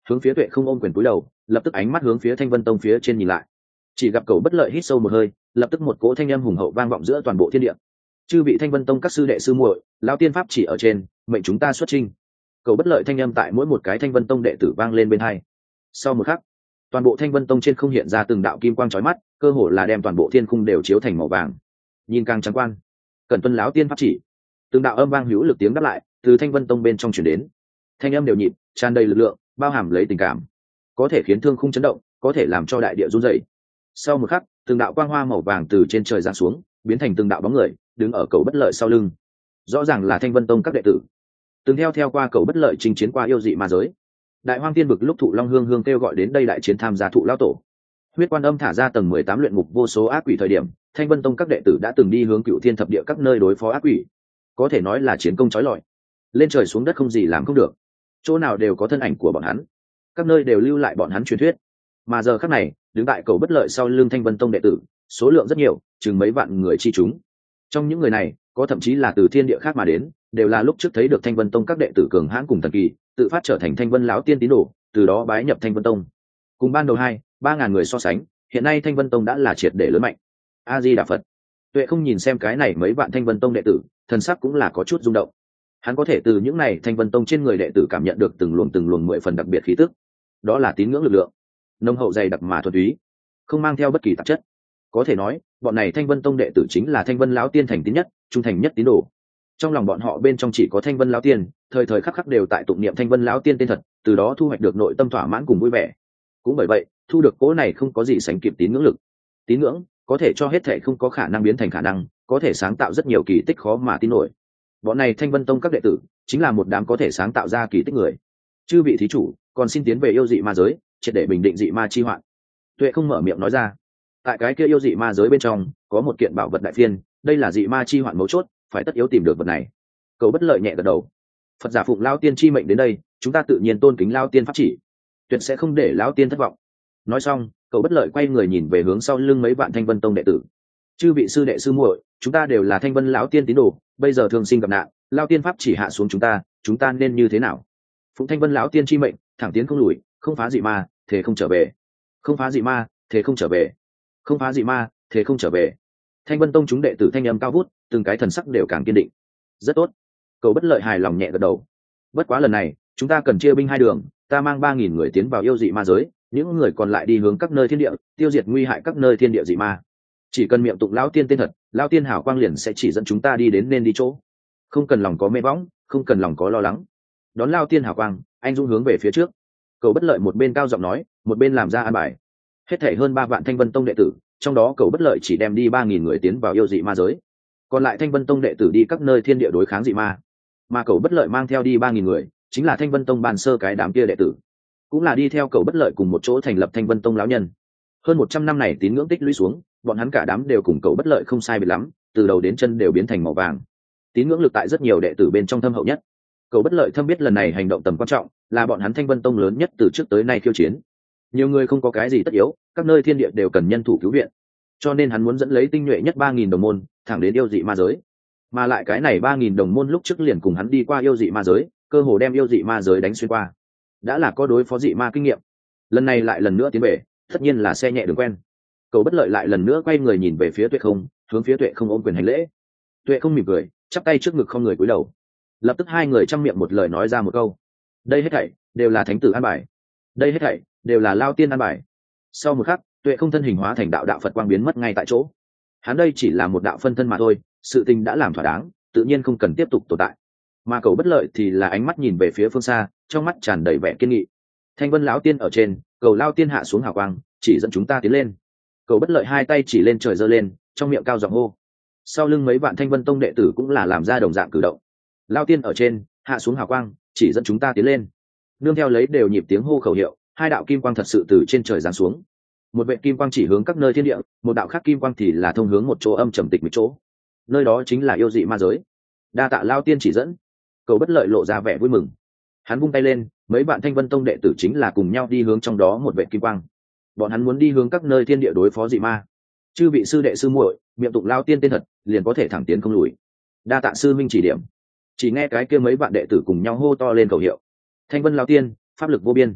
hướng phía Tuệ không ôm quyền cúi đầu, lập tức ánh mắt hướng phía Thanh Vân Tông phía trên nhìn lại. Chỉ gặp Cầu Bất Lợi hít sâu một hơi, lập tức một cỗ thanh âm hùng hậu vang vọng giữa toàn bộ thiên địa. Chư vị Thanh Vân Tông các sư đệ sư muội, lão tiên pháp chỉ ở trên, mệnh chúng ta xuất chinh. Cầu Bất Lợi thanh âm tại mỗi một cái Thanh Vân Tông đệ tử vang lên bên hai. Sau một khắc, toàn bộ Thanh Vân Tông trên không hiện ra từng đạo kim quang chói mắt, cơ hồ là đem toàn bộ thiên khung đều chiếu thành màu vàng. Nhìn càng trắng quan, cần tuân lão tiên pháp chỉ. Từng đạo âm vang hữu lực tiếng đáp lại từ Thanh Vân Tông bên trong truyền đến. Thanh âm đều nhịp, tràn đầy lực lượng, bao hàm lấy tình cảm, có thể khiến thương khung chấn động, có thể làm cho đại địa run rẩy. Sau một khắc, từng đạo quang hoa màu vàng từ trên trời giáng xuống, biến thành từng đạo bóng người, đứng ở Cầu Bất Lợi sau lưng. Rõ ràng là Thanh Vân Tông các đệ tử, từng theo theo qua Cầu Bất Lợi chinh chiến qua yêu dị ma giới. Đại Hoang Tiên vực lúc Thụ Long Hương Hương kêu gọi đến đây đại chiến tham gia Thụ lão tổ. Huyết Quan Âm thả ra tầng mười tám luyện ngục vô số ác quỷ thời điểm, Thanh Vân Tông các đệ tử đã từng đi hướng Cựu Thiên thập địa các nơi đối phó ác quỷ, có thể nói là chiến công chói lọi, lên trời xuống đất không gì làm không được, chỗ nào đều có thân ảnh của bọn hắn, các nơi đều lưu lại bọn hắn truyền thuyết. Mà giờ khắc này, đứng tại Cầu Bất Lợi sau lưng Thanh Vân Tông đệ tử, số lượng rất nhiều, chừng mấy vạn người chi chúng. Trong những người này, có thậm chí là từ thiên địa khác mà đến, đều là lúc trước thấy được Thanh Vân Tông các đệ tử cường hãn cùng thần kỳ, tự phát trở thành Thanh Vân lão tiên tín đồ, từ đó bái nhập Thanh Vân Tông. Cùng ban đầu hai, ba ngàn người so sánh, hiện nay Thanh Vân Tông đã là triệt để lớn mạnh. A Di Đà Phật. Tuệ không nhìn xem cái này mấy vạn Thanh Vân Tông đệ tử, thần sắc cũng là có chút rung động. Hắn có thể từ những này Thanh Vân Tông trên người đệ tử cảm nhận được từng luồng từng luồng mười phần đặc biệt khí tức. Đó là tín ngưỡng lực lượng, nồng hậu dày đặc mà thuần túy, không mang theo bất kỳ tạp chất. Có thể nói, bọn này Thanh Vân Tông đệ tử chính là Thanh Vân lão tiên thành tín nhất, trung thành nhất tín đồ. Trong lòng bọn họ bên trong chỉ có Thanh Vân lão tiên, thời thời khắc khắc đều tại tụng niệm Thanh Vân lão tiên tên thật, từ đó thu hoạch được nội tâm thỏa mãn cùng vui vẻ. Cũng bởi vậy, thu được cỗ này không có gì sánh kịp tín ngưỡng lực. Tín ngưỡng có thể cho hết thảy không có khả năng biến thành khả năng, có thể sáng tạo rất nhiều kỳ tích khó mà tin nổi. Bọn này Thanh Vân Tông các đệ tử chính là một đám có thể sáng tạo ra kỳ tích người. Chư vị thí chủ, còn xin tiến về yêu dị ma giới, triệt để bình định dị ma chi hoạn. Tuệ không mở miệng nói ra. Tại cái kia yêu dị ma giới bên trong, có một kiện bảo vật đại phiên, đây là dị ma chi hoạn mấu chốt, phải tất yếu tìm được vật này. Cầu Bất Lợi nhẹ gật đầu. Phật giả phụng lao tiên chi mệnh đến đây, chúng ta tự nhiên tôn kính lao tiên pháp chỉ, tuyệt sẽ không để lao tiên thất vọng. Nói xong, Cầu Bất Lợi quay người nhìn về hướng sau lưng mấy vạn Thanh Vân Tông đệ tử. Chư vị sư đệ sư muội, chúng ta đều là Thanh Vân lão tiên tín đồ, bây giờ thường sinh gặp nạn, lao tiên pháp chỉ hạ xuống chúng ta, chúng ta nên như thế nào? Phụng Thanh Vân lão tiên chi mệnh, thẳng tiến không lùi, không phá dị ma, thế không trở về. Không phá dị ma, thế không trở về. Không phá dị ma, thế không trở về. Thanh Vân Tông chúng đệ tử thanh âm cao vút, từng cái thần sắc đều càng kiên định. Rất tốt. Cầu Bất Lợi hài lòng nhẹ gật đầu. Bất quá lần này, chúng ta cần chia binh hai đường, ta mang ba nghìn người tiến vào yêu dị ma giới, những người còn lại đi hướng các nơi thiên địa, tiêu diệt nguy hại các nơi thiên địa dị ma. Chỉ cần miệng tụng lão tiên tên thật, lão tiên hảo quang liền sẽ chỉ dẫn chúng ta đi đến nên đi chỗ. Không cần lòng có mê võng, không cần lòng có lo lắng. Đón lão tiên hảo quang, anh dũng hướng về phía trước. Cầu Bất Lợi một bên cao giọng nói, một bên làm ra an bài. Hết thảy hơn ba vạn Thanh Vân Tông đệ tử, trong đó Cầu Bất Lợi chỉ đem đi ba nghìn người tiến vào yêu dị ma giới, còn lại Thanh Vân Tông đệ tử đi các nơi thiên địa đối kháng dị ma. Mà Cầu Bất Lợi mang theo đi ba nghìn người, chính là Thanh Vân Tông ban sơ cái đám kia đệ tử, cũng là đi theo Cầu Bất Lợi cùng một chỗ thành lập Thanh Vân Tông lão nhân. Hơn một trăm năm này tín ngưỡng tích lũy xuống, bọn hắn cả đám đều cùng Cầu Bất Lợi không sai biệt lắm, từ đầu đến chân đều biến thành màu vàng. Tín ngưỡng lực tại rất nhiều đệ tử bên trong thâm hậu nhất. Cầu Bất Lợi thâm biết lần này hành động tầm quan trọng, là bọn hắn Thanh Vân Tông lớn nhất từ trước tới nay khiêu chiến. Nhiều người không có cái gì tất yếu, các nơi thiên địa đều cần nhân thủ cứu viện, cho nên hắn muốn dẫn lấy tinh nhuệ nhất ba nghìn đồng môn, thẳng đến yêu dị ma giới. Mà lại cái này ba nghìn đồng môn lúc trước liền cùng hắn đi qua yêu dị ma giới, cơ hồ đem yêu dị ma giới đánh xuyên qua, đã là có đối phó dị ma kinh nghiệm. Lần này lại lần nữa tiến về, tất nhiên là xe nhẹ đường quen. Cầu Bất Lợi lại lần nữa quay người nhìn về phía Tuệ Không, hướng phía Tuệ Không ôm quyền hành lễ. Tuệ Không mỉm cười, chắp tay trước ngực không người cúi đầu. Lập tức hai người trong miệng một lời nói ra một câu: đây hết thảy đều là thánh tử an bài, đây hết thảy đều là lao tiên an bài. Sau một khắc, Tuệ Không thân hình hóa thành đạo đạo Phật quang biến mất ngay tại chỗ. Hắn đây chỉ là một đạo phân thân mà thôi, sự tình đã làm thỏa đáng, tự nhiên không cần tiếp tục tồn tại. Mà Cầu Bất Lợi thì là ánh mắt nhìn về phía phương xa, trong mắt tràn đầy vẻ kiên nghị. Thanh Vân lão tiên ở trên, Cầu lao tiên hạ xuống hào quang, chỉ dẫn chúng ta tiến lên. Cầu Bất Lợi hai tay chỉ lên trời giơ lên, trong miệng cao giọng hô. Sau lưng mấy vạn Thanh Vân Tông đệ tử cũng là làm ra đồng dạng cử động. Lao tiên ở trên, hạ xuống hào quang, chỉ dẫn chúng ta tiến lên. Nương theo lấy đều nhịp tiếng hô khẩu hiệu, hai đạo kim quang thật sự từ trên trời giáng xuống. Một vệ kim quang chỉ hướng các nơi thiên địa, một đạo khác kim quang thì là thông hướng một chỗ âm trầm tịch một chỗ. Nơi đó chính là yêu dị ma giới. Đa tạ lao tiên chỉ dẫn. Cầu Bất Lợi lộ ra vẻ vui mừng. Hắn vung tay lên, mấy bạn Thanh Vân Tông đệ tử chính là cùng nhau đi hướng trong đó một vệ kim quang. Bọn hắn muốn đi hướng các nơi thiên địa đối phó dị ma. Chư vị sư đệ sư muội, miệng tụng lao tiên tên thật, liền có thể thẳng tiến không lùi. Đa tạ sư minh chỉ điểm. Chỉ nghe cái kia mấy bạn đệ tử cùng nhau hô to lên khẩu hiệu. Thanh Vân lao tiên, pháp lực vô biên.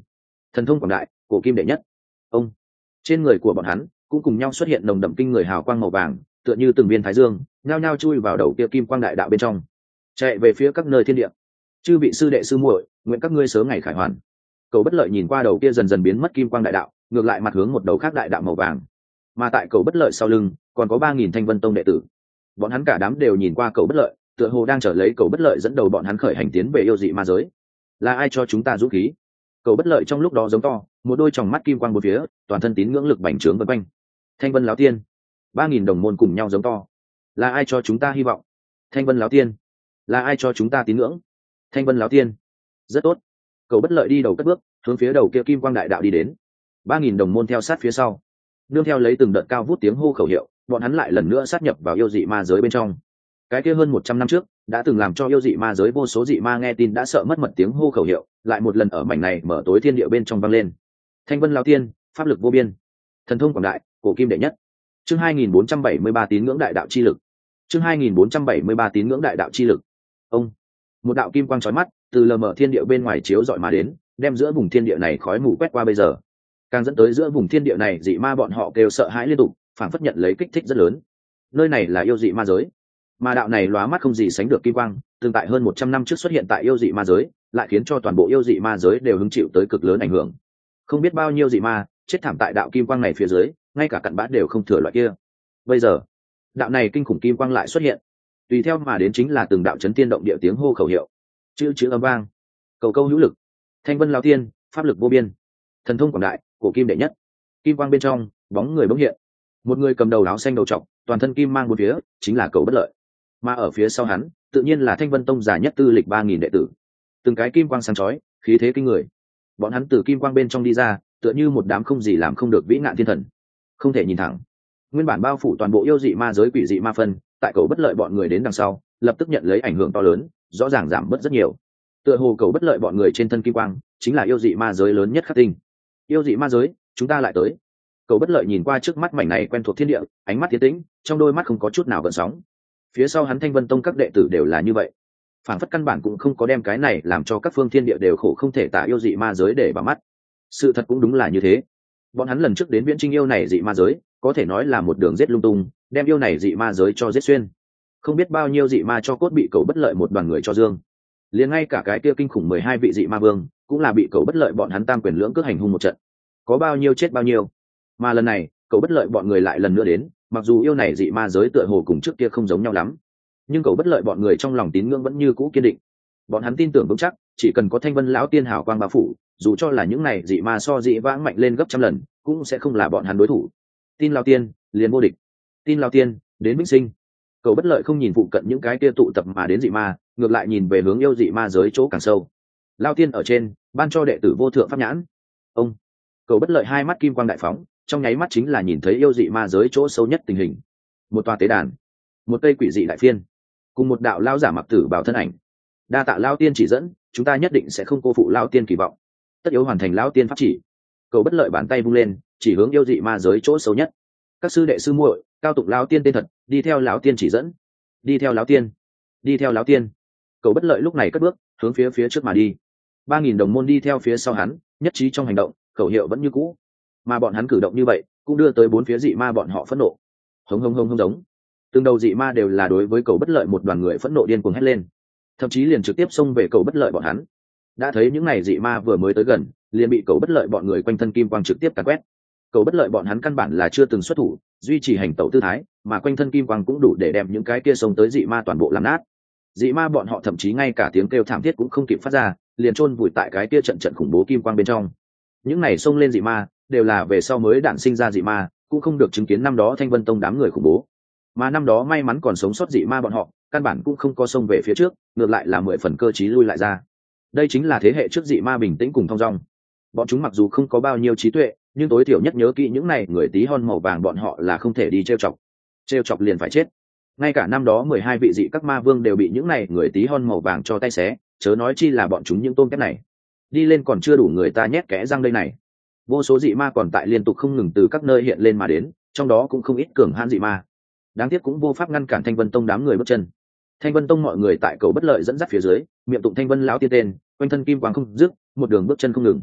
Thần thông quảng đại, cổ kim đệ nhất. Ông, trên người của bọn hắn cũng cùng nhau xuất hiện nồng đậm kinh người hào quang màu vàng, tựa như từng viên thái dương nhao nhao chui vào đầu kia kim quang đại đạo bên trong, chạy về phía các nơi thiên địa. Chư vị sư đệ sư muội, nguyện các ngươi sớm ngày khải hoàn. Cầu Bất Lợi nhìn qua đầu kia dần dần biến mất kim quang đại đạo, ngược lại mặt hướng một đầu khác đại đạo màu vàng. Mà tại Cầu Bất Lợi sau lưng còn có ba nghìn Thanh Vân Tông đệ tử, bọn hắn cả đám đều nhìn qua Cầu Bất Lợi, tựa hồ đang chờ lấy Cầu Bất Lợi dẫn đầu bọn hắn khởi hành tiến về yêu dị ma giới. Là ai cho chúng ta dũng khí? Cầu Bất Lợi trong lúc đó giống to, một đôi tròng mắt kim quang bốn phía, toàn thân tín ngưỡng lực bành trướng vân quanh. Thanh Vân lão tiên, ba nghìn đồng môn cùng nhau giống to. Là ai cho chúng ta hy vọng? Thanh Vân lão tiên, là ai cho chúng ta tín ngưỡng? Thanh Vân lão tiên. Rất tốt. Cầu Bất Lợi đi đầu cất bước, hướng phía đầu kia kim quang đại đạo đi đến. Ba nghìn đồng môn theo sát phía sau, nương theo lấy từng đợt cao vút tiếng hô khẩu hiệu, bọn hắn lại lần nữa sát nhập vào yêu dị ma giới bên trong. Cái kia hơn một trăm năm trước đã từng làm cho yêu dị ma giới vô số dị ma nghe tin đã sợ mất mật tiếng hô khẩu hiệu, lại một lần ở mảnh này mở tối thiên địa bên trong vang lên. Thanh Vân lão tiên, pháp lực vô biên, thần thông quảng đại, cổ kim đệ nhất. Chương hai nghìn bốn trăm bảy mươi ba tín ngưỡng đại đạo chi lực. Chương hai nghìn bốn trăm bảy mươi ba tín ngưỡng đại đạo chi lực. Ông, một đạo kim quang chói mắt từ lờ mờ thiên địa bên ngoài chiếu dọi mà đến, đem giữa vùng thiên địa này khói mù quét qua bây giờ, càng dẫn tới giữa vùng thiên địa này dị ma bọn họ kêu sợ hãi liên tục, phản phất nhận lấy kích thích rất lớn. Nơi này là yêu dị ma giới, mà đạo này lóa mắt không gì sánh được kim quang, tương tại hơn một trăm năm trước xuất hiện tại yêu dị ma giới, lại khiến cho toàn bộ yêu dị ma giới đều hứng chịu tới cực lớn ảnh hưởng. Không biết bao nhiêu dị ma chết thảm tại đạo kim quang này phía dưới, ngay cả cặn bã đều không thừa loại kia. Bây giờ, đạo này kinh khủng kim quang lại xuất hiện, tùy theo mà đến chính là từng đạo chấn tiên động địa tiếng hô khẩu hiệu, chữ chữ âm vang, cầu câu hữu lực. Thanh Vân lão tiên, pháp lực vô biên, thần thông quảng đại, cổ kim đệ nhất. Kim quang bên trong, bóng người bỗng hiện, một người cầm đầu áo xanh đầu trọc, toàn thân kim mang bốn phía, chính là Cầu Bất Lợi. Mà ở phía sau hắn, tự nhiên là Thanh Vân Tông già nhất tư lịch ba nghìn đệ tử. Từng cái kim quang sáng chói, khí thế kinh người. Bọn hắn từ kim quang bên trong đi ra, tựa như một đám không gì làm không được vĩ ngạn thiên thần, không thể nhìn thẳng. Nguyên bản bao phủ toàn bộ yêu dị ma giới quỷ dị ma phân, tại Cầu Bất Lợi bọn người đến đằng sau, lập tức nhận lấy ảnh hưởng to lớn, rõ ràng giảm bớt rất nhiều. Tựa hồ Cầu Bất Lợi bọn người trên thân kim quang, chính là yêu dị ma giới lớn nhất khắc tinh. Yêu dị ma giới, chúng ta lại tới. Cầu Bất Lợi nhìn qua trước mắt mảnh này quen thuộc thiên địa, ánh mắt tiến tĩnh, trong đôi mắt không có chút nào gợn sóng. Phía sau hắn Thanh Vân Tông các đệ tử đều là như vậy, phản phất căn bản cũng không có đem cái này làm cho các phương thiên địa đều khổ không thể tả yêu dị ma giới để vào mắt. Sự thật cũng đúng là như thế. Bọn hắn lần trước đến viễn trinh yêu này dị ma giới, có thể nói là một đường giết lung tung, đem yêu này dị ma giới cho giết xuyên. Không biết bao nhiêu dị ma cho cốt bị Cầu Bất Lợi một đoàn người cho dương. Liền ngay cả cái kia kinh khủng mười hai vị dị ma vương, cũng là bị Cầu Bất Lợi bọn hắn tam quyền lưỡng cước hành hung một trận. Có bao nhiêu chết bao nhiêu. Mà lần này, Cầu Bất Lợi bọn người lại lần nữa đến, mặc dù yêu này dị ma giới tựa hồ cùng trước kia không giống nhau lắm, nhưng Cầu Bất Lợi bọn người trong lòng tín ngưỡng vẫn như cũ kiên định. Bọn hắn tin tưởng vững chắc, chỉ cần có Thanh Vân lão tiên hảo quang bao phủ, dù cho là những này dị ma so dị vãng mạnh lên gấp trăm lần, cũng sẽ không là bọn hắn đối thủ. Tin lão tiên, liền vô địch. Tin lão tiên, đến vĩnh sinh. Cầu Bất Lợi không nhìn phụ cận những cái kia tụ tập mà đến dị ma, ngược lại nhìn về hướng yêu dị ma giới chỗ càng sâu. Lão tiên ở trên, ban cho đệ tử vô thượng pháp nhãn. Ông, Cầu Bất Lợi hai mắt kim quang đại phóng, trong nháy mắt chính là nhìn thấy yêu dị ma giới chỗ sâu nhất tình hình. Một tòa tế đàn, một cây quỷ dị đại phiên, cùng một đạo lão giả mặc tử bào thân ảnh. Đa tạ lão tiên chỉ dẫn, chúng ta nhất định sẽ không cô phụ lão tiên kỳ vọng, tất yếu hoàn thành lão tiên pháp chỉ. Cầu Bất Lợi bàn tay vung lên, chỉ hướng yêu dị ma giới chỗ sâu nhất. Các sư đệ sư muội, cao tục lão tiên tên thật, đi theo lão tiên chỉ dẫn. Đi theo lão tiên, đi theo lão tiên. Cầu Bất Lợi lúc này cất bước, hướng phía phía trước mà đi. Ba nghìn đồng môn đi theo phía sau hắn, nhất trí trong hành động, khẩu hiệu vẫn như cũ. Mà bọn hắn cử động như vậy, cũng đưa tới bốn phía dị ma bọn họ phẫn nộ. Hống hống hống hống giống. Từng đầu dị ma đều là đối với Cầu Bất Lợi một đoàn người phẫn nộ điên cuồng hét lên, thậm chí liền trực tiếp xông về Cầu Bất Lợi bọn hắn. Đã thấy những này dị ma vừa mới tới gần, liền bị Cầu Bất Lợi bọn người quanh thân kim quang trực tiếp càn quét. Cầu Bất Lợi bọn hắn căn bản là chưa từng xuất thủ, duy trì hành tẩu tư thái, mà quanh thân kim quang cũng đủ để đem những cái kia xông tới dị ma toàn bộ làm nát. Dị ma bọn họ thậm chí ngay cả tiếng kêu thảm thiết cũng không kịp phát ra, liền chôn vùi tại cái kia trận trận khủng bố kim quang bên trong. Những này xông lên dị ma đều là về sau mới đản sinh ra dị ma, cũng không được chứng kiến năm đó Thanh Vân Tông đám người khủng bố. Mà năm đó may mắn còn sống sót dị ma bọn họ, căn bản cũng không có xông về phía trước, ngược lại là mười phần cơ trí lui lại ra. Đây chính là thế hệ trước dị ma bình tĩnh cùng thong dong. Bọn chúng mặc dù không có bao nhiêu trí tuệ, nhưng tối thiểu nhất nhớ kỹ những này người tí hon màu vàng bọn họ là không thể đi trêu chọc. Trêu chọc liền phải chết. Ngay cả năm đó mười hai vị dị các ma vương đều bị những này người tí hon màu vàng cho tay xé, chớ nói chi là bọn chúng những tôm kép này. Đi lên còn chưa đủ người ta nhét kẽ răng đây này. Vô số dị ma còn tại liên tục không ngừng từ các nơi hiện lên mà đến, trong đó cũng không ít cường hãn dị ma. Đáng tiếc cũng vô pháp ngăn cản Thanh Vân Tông đám người bước chân. Thanh Vân Tông mọi người tại Cầu Bất Lợi dẫn dắt phía dưới, miệng tụng Thanh Vân lão tiên tên, quanh thân kim quang không dứt, một đường bước chân không ngừng.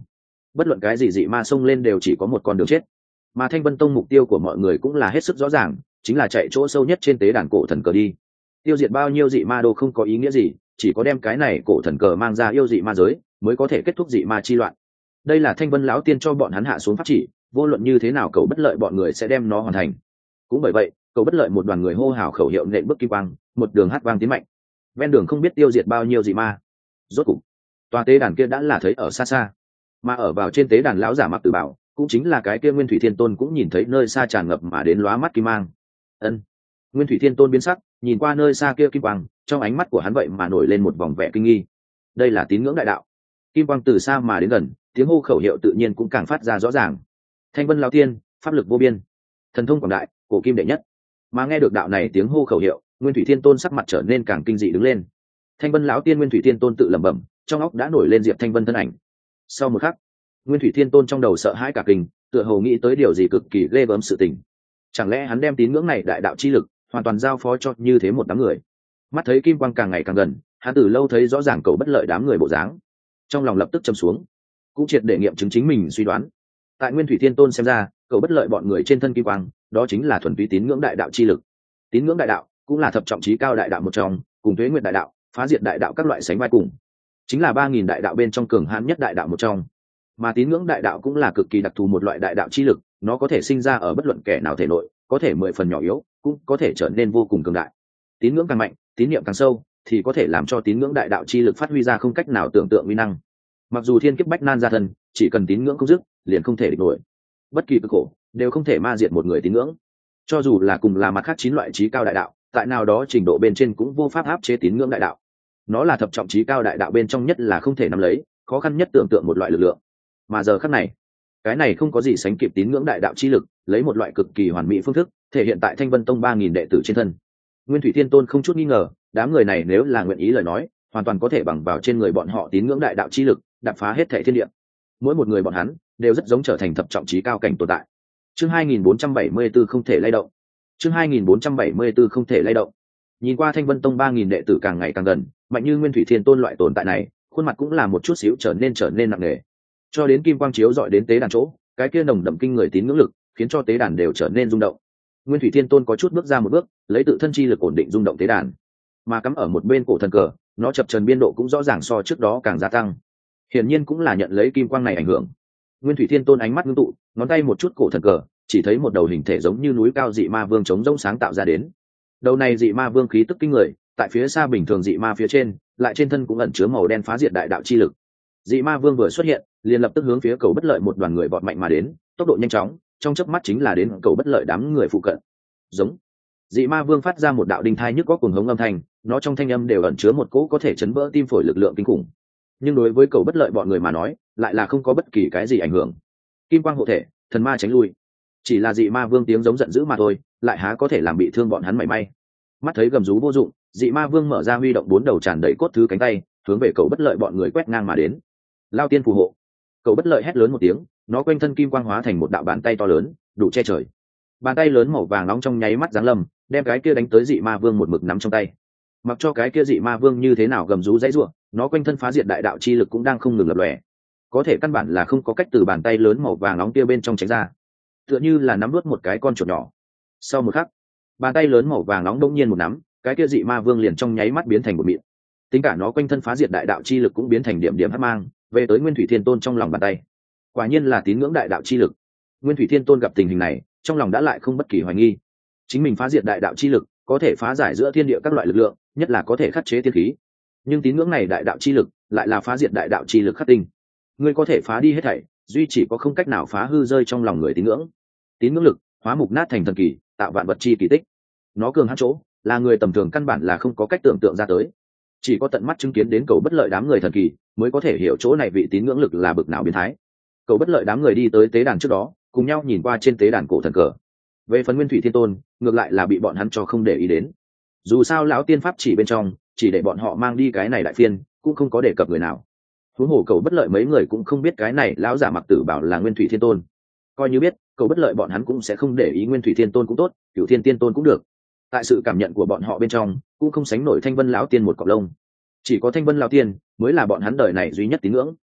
bất luận cái gì dị ma xông lên đều chỉ có một con đường chết. Mà Thanh Vân Tông mục tiêu của mọi người cũng là hết sức rõ ràng, chính là chạy chỗ sâu nhất trên tế đàn cổ thần cờ đi. Tiêu diệt bao nhiêu dị ma đô không có ý nghĩa gì, chỉ có đem cái này cổ thần cờ mang ra yêu dị ma giới mới có thể kết thúc dị ma chi loạn. Đây là Thanh Vân lão tiên cho bọn hắn hạ xuống pháp chỉ, vô luận như thế nào cầu bất lợi bọn người sẽ đem nó hoàn thành. Cũng bởi vậy, cầu bất lợi một đoàn người hô hào khẩu hiệu nện bước kim quang, một đường hát vang tiến mạnh. Ven đường không biết tiêu diệt bao nhiêu dị ma. Rốt cục, tòa tế đàn kia đã là thấy ở xa xa. Mà ở vào trên tế đàn lão giả mặc tử bảo, cũng chính là cái kia Nguyên Thủy Thiên Tôn cũng nhìn thấy nơi xa tràn ngập mà đến lóa mắt kim mang. Ân. Nguyên Thủy Thiên Tôn biến sắc, nhìn qua nơi xa kia kim quang, trong ánh mắt của hắn vậy mà nổi lên một vòng vẻ kinh nghi. Đây là tín ngưỡng đại đạo. Kim quang từ xa mà đến gần, tiếng hô khẩu hiệu tự nhiên cũng càng phát ra rõ ràng. Thanh Vân lão tiên, pháp lực vô biên, thần thông quảng đại, cổ kim đệ nhất. Mà nghe được đạo này tiếng hô khẩu hiệu, Nguyên Thủy Thiên Tôn sắc mặt trở nên càng kinh dị đứng lên. Thanh Vân lão tiên Nguyên Thủy Thiên Tôn tự lẩm bẩm, trong óc đã nổi lên Diệp Thanh Vân thân ảnh. Sau một khắc, Nguyên Thủy Thiên Tôn trong đầu sợ hãi cả kinh, tựa hồ nghĩ tới điều gì cực kỳ ghê gớm sự tình. Chẳng lẽ hắn đem tín ngưỡng này đại đạo chi lực hoàn toàn giao phó cho như thế một đám người? Mắt thấy kim quang càng ngày càng gần, hắn từ lâu thấy rõ ràng cầu bất lợi đám người bộ dáng, trong lòng lập tức trầm xuống, cũng triệt để nghiệm chứng chính mình suy đoán. Tại Nguyên Thủy Thiên Tôn xem ra, cầu bất lợi bọn người trên thân kim quang, đó chính là thuần túy tín ngưỡng đại đạo chi lực. Tín ngưỡng đại đạo cũng là thập trọng chí cao đại đạo một trong, cùng Tuế Nguyệt đại đạo, Phá Diệt đại đạo các loại sánh vai cùng, chính là ba nghìn đại đạo bên trong cường hãn nhất đại đạo một trong. Mà tín ngưỡng đại đạo cũng là cực kỳ đặc thù một loại đại đạo chi lực, nó có thể sinh ra ở bất luận kẻ nào thể nội, có thể mười phần nhỏ yếu, cũng có thể trở nên vô cùng cường đại. Tín ngưỡng càng mạnh, tín niệm càng sâu, thì có thể làm cho tín ngưỡng đại đạo chi lực phát huy ra không cách nào tưởng tượng uy năng. Mặc dù thiên kiếp bách nan gia thân, chỉ cần tín ngưỡng không dứt, liền không thể địch nổi. Bất kỳ cực khổ đều không thể ma diệt một người tín ngưỡng. Cho dù là cùng là mặt khác chín loại chí cao đại đạo, tại nào đó trình độ bên trên cũng vô pháp áp chế tín ngưỡng đại đạo. Nó là thập trọng chí cao đại đạo bên trong nhất là không thể nắm lấy, khó khăn nhất tưởng tượng một loại lực lượng. Mà giờ khắc này, cái này không có gì sánh kịp tín ngưỡng đại đạo chi lực, lấy một loại cực kỳ hoàn mỹ phương thức thể hiện tại Thanh Vân Tông ba nghìn đệ tử trên thân. Nguyên Thủy Thiên Tôn không chút nghi ngờ, đám người này nếu là nguyện ý lời nói, hoàn toàn có thể bằng vào trên người bọn họ tín ngưỡng đại đạo chi lực, đạp phá hết thảy thiên địa. Mỗi một người bọn hắn đều rất giống trở thành thập trọng chí cao cảnh tồn tại. Chương hai nghìn bốn trăm bảy mươi bốn không thể lay động. Chương hai nghìn bốn trăm bảy mươi bốn không thể lay động. Nhìn qua Thanh Vân Tông ba nghìn đệ tử càng ngày càng gần, mạnh như Nguyên Thủy Thiên Tôn loại tồn tại này, khuôn mặt cũng là một chút xíu trở nên trở nên nặng nề. Cho đến kim quang chiếu dọi đến tế đàn chỗ, cái kia nồng đậm kinh người tín ngưỡng lực, khiến cho tế đàn đều trở nên rung động. Nguyên Thủy Thiên Tôn có chút bước ra một bước, lấy tự thân chi lực ổn định rung động tế đàn. Mà cắm ở một bên cổ thần cờ, nó chập chờn biên độ cũng rõ ràng so trước đó càng gia tăng. Hiển nhiên cũng là nhận lấy kim quang này ảnh hưởng. Nguyên Thủy Thiên Tôn ánh mắt ngưng tụ, ngón tay một chút cổ thần cờ, chỉ thấy một đầu hình thể giống như núi cao dị ma vương chống rỗng sáng tạo ra đến. Đầu này dị ma vương khí tức kinh người, tại phía xa bình thường dị ma phía trên, lại trên thân cũng ẩn chứa màu đen phá diệt đại đạo chi lực. Dị ma vương vừa xuất hiện, liền lập tức hướng phía cầu bất lợi một đoàn người vọt mạnh mà đến, tốc độ nhanh chóng, trong chớp mắt chính là đến cầu bất lợi đám người phụ cận. Giống. Dị ma vương phát ra một đạo đinh thai nhức góc cuồng hống âm thanh, nó trong thanh âm đều ẩn chứa một cỗ có thể chấn vỡ tim phổi lực lượng kinh khủng. Nhưng đối với cầu bất lợi bọn người mà nói, lại là không có bất kỳ cái gì ảnh hưởng. Kim quang hộ thể, thần ma tránh lui. Chỉ là dị ma vương tiếng giống giận dữ mà thôi, lại há có thể làm bị thương bọn hắn mảy may. Mắt thấy gầm rú vô dụng, dị ma vương mở ra huy động bốn đầu tràn đầy cốt thứ cánh tay, hướng về cầu bất lợi bọn người quét ngang mà đến. Lao tiên phù hộ. Cầu bất lợi hét lớn một tiếng, nó quanh thân kim quang hóa thành một đạo bàn tay to lớn, đủ che trời. Bàn tay lớn màu vàng nóng trong nháy mắt giáng lâm, đem cái kia đánh tới dị ma vương một mực nắm trong tay. Mặc cho cái kia dị ma vương như thế nào gầm rú dãy rủa, nó quanh thân phá diệt đại đạo chi lực cũng đang không ngừng lập lòe. Có thể căn bản là không có cách từ bàn tay lớn màu vàng nóng kia bên trong tránh ra, tựa như là nắm nuốt một cái con chuột nhỏ. Sau một khắc, bàn tay lớn màu vàng nóng đột nhiên một nắm, cái kia dị ma vương liền trong nháy mắt biến thành một mịn. Tính cả nó quanh thân phá diệt đại đạo chi lực cũng biến thành điểm điểm hắc mang, về tới Nguyên Thủy Thiên Tôn trong lòng bàn tay. Quả nhiên là tín ngưỡng đại đạo chi lực. Nguyên Thủy Thiên Tôn gặp tình hình này, trong lòng đã lại không bất kỳ hoài nghi. Chính mình phá diệt đại đạo chi lực, có thể phá giải giữa thiên địa các loại lực lượng, nhất là có thể khắc chế tiên khí. Nhưng tín ngưỡng này đại đạo chi lực, lại là phá diệt đại đạo chi lực khắc tinh. Ngươi có thể phá đi hết thảy, duy chỉ có không cách nào phá hư rơi trong lòng người tín ngưỡng. Tín ngưỡng lực, hóa mục nát thành thần kỳ, tạo vạn vật chi kỳ tích. Nó cường hãn chỗ, là người tầm thường căn bản là không có cách tưởng tượng ra tới. Chỉ có tận mắt chứng kiến đến cầu bất lợi đám người thần kỳ, mới có thể hiểu chỗ này vị tín ngưỡng lực là bực nào biến thái. Cầu bất lợi đám người đi tới tế đàn trước đó, cùng nhau nhìn qua trên tế đàn cổ thần cờ. Về phần Nguyên Thủy Thiên Tôn, ngược lại là bị bọn hắn cho không để ý đến. Dù sao lão tiên pháp chỉ bên trong, chỉ để bọn họ mang đi cái này đại phiên, cũng không có đề cập người nào. Huống hồ cầu bất lợi mấy người cũng không biết cái này lão giả mặc tử bảo là Nguyên Thủy Thiên Tôn. Coi như biết, cầu bất lợi bọn hắn cũng sẽ không để ý Nguyên Thủy Thiên Tôn cũng tốt, Cửu Thiên Tiên Tôn cũng được. Tại sự cảm nhận của bọn họ bên trong, cũng không sánh nổi Thanh Vân lão tiên một cọng lông. Chỉ có Thanh Vân lão tiên mới là bọn hắn đời này duy nhất tín ngưỡng.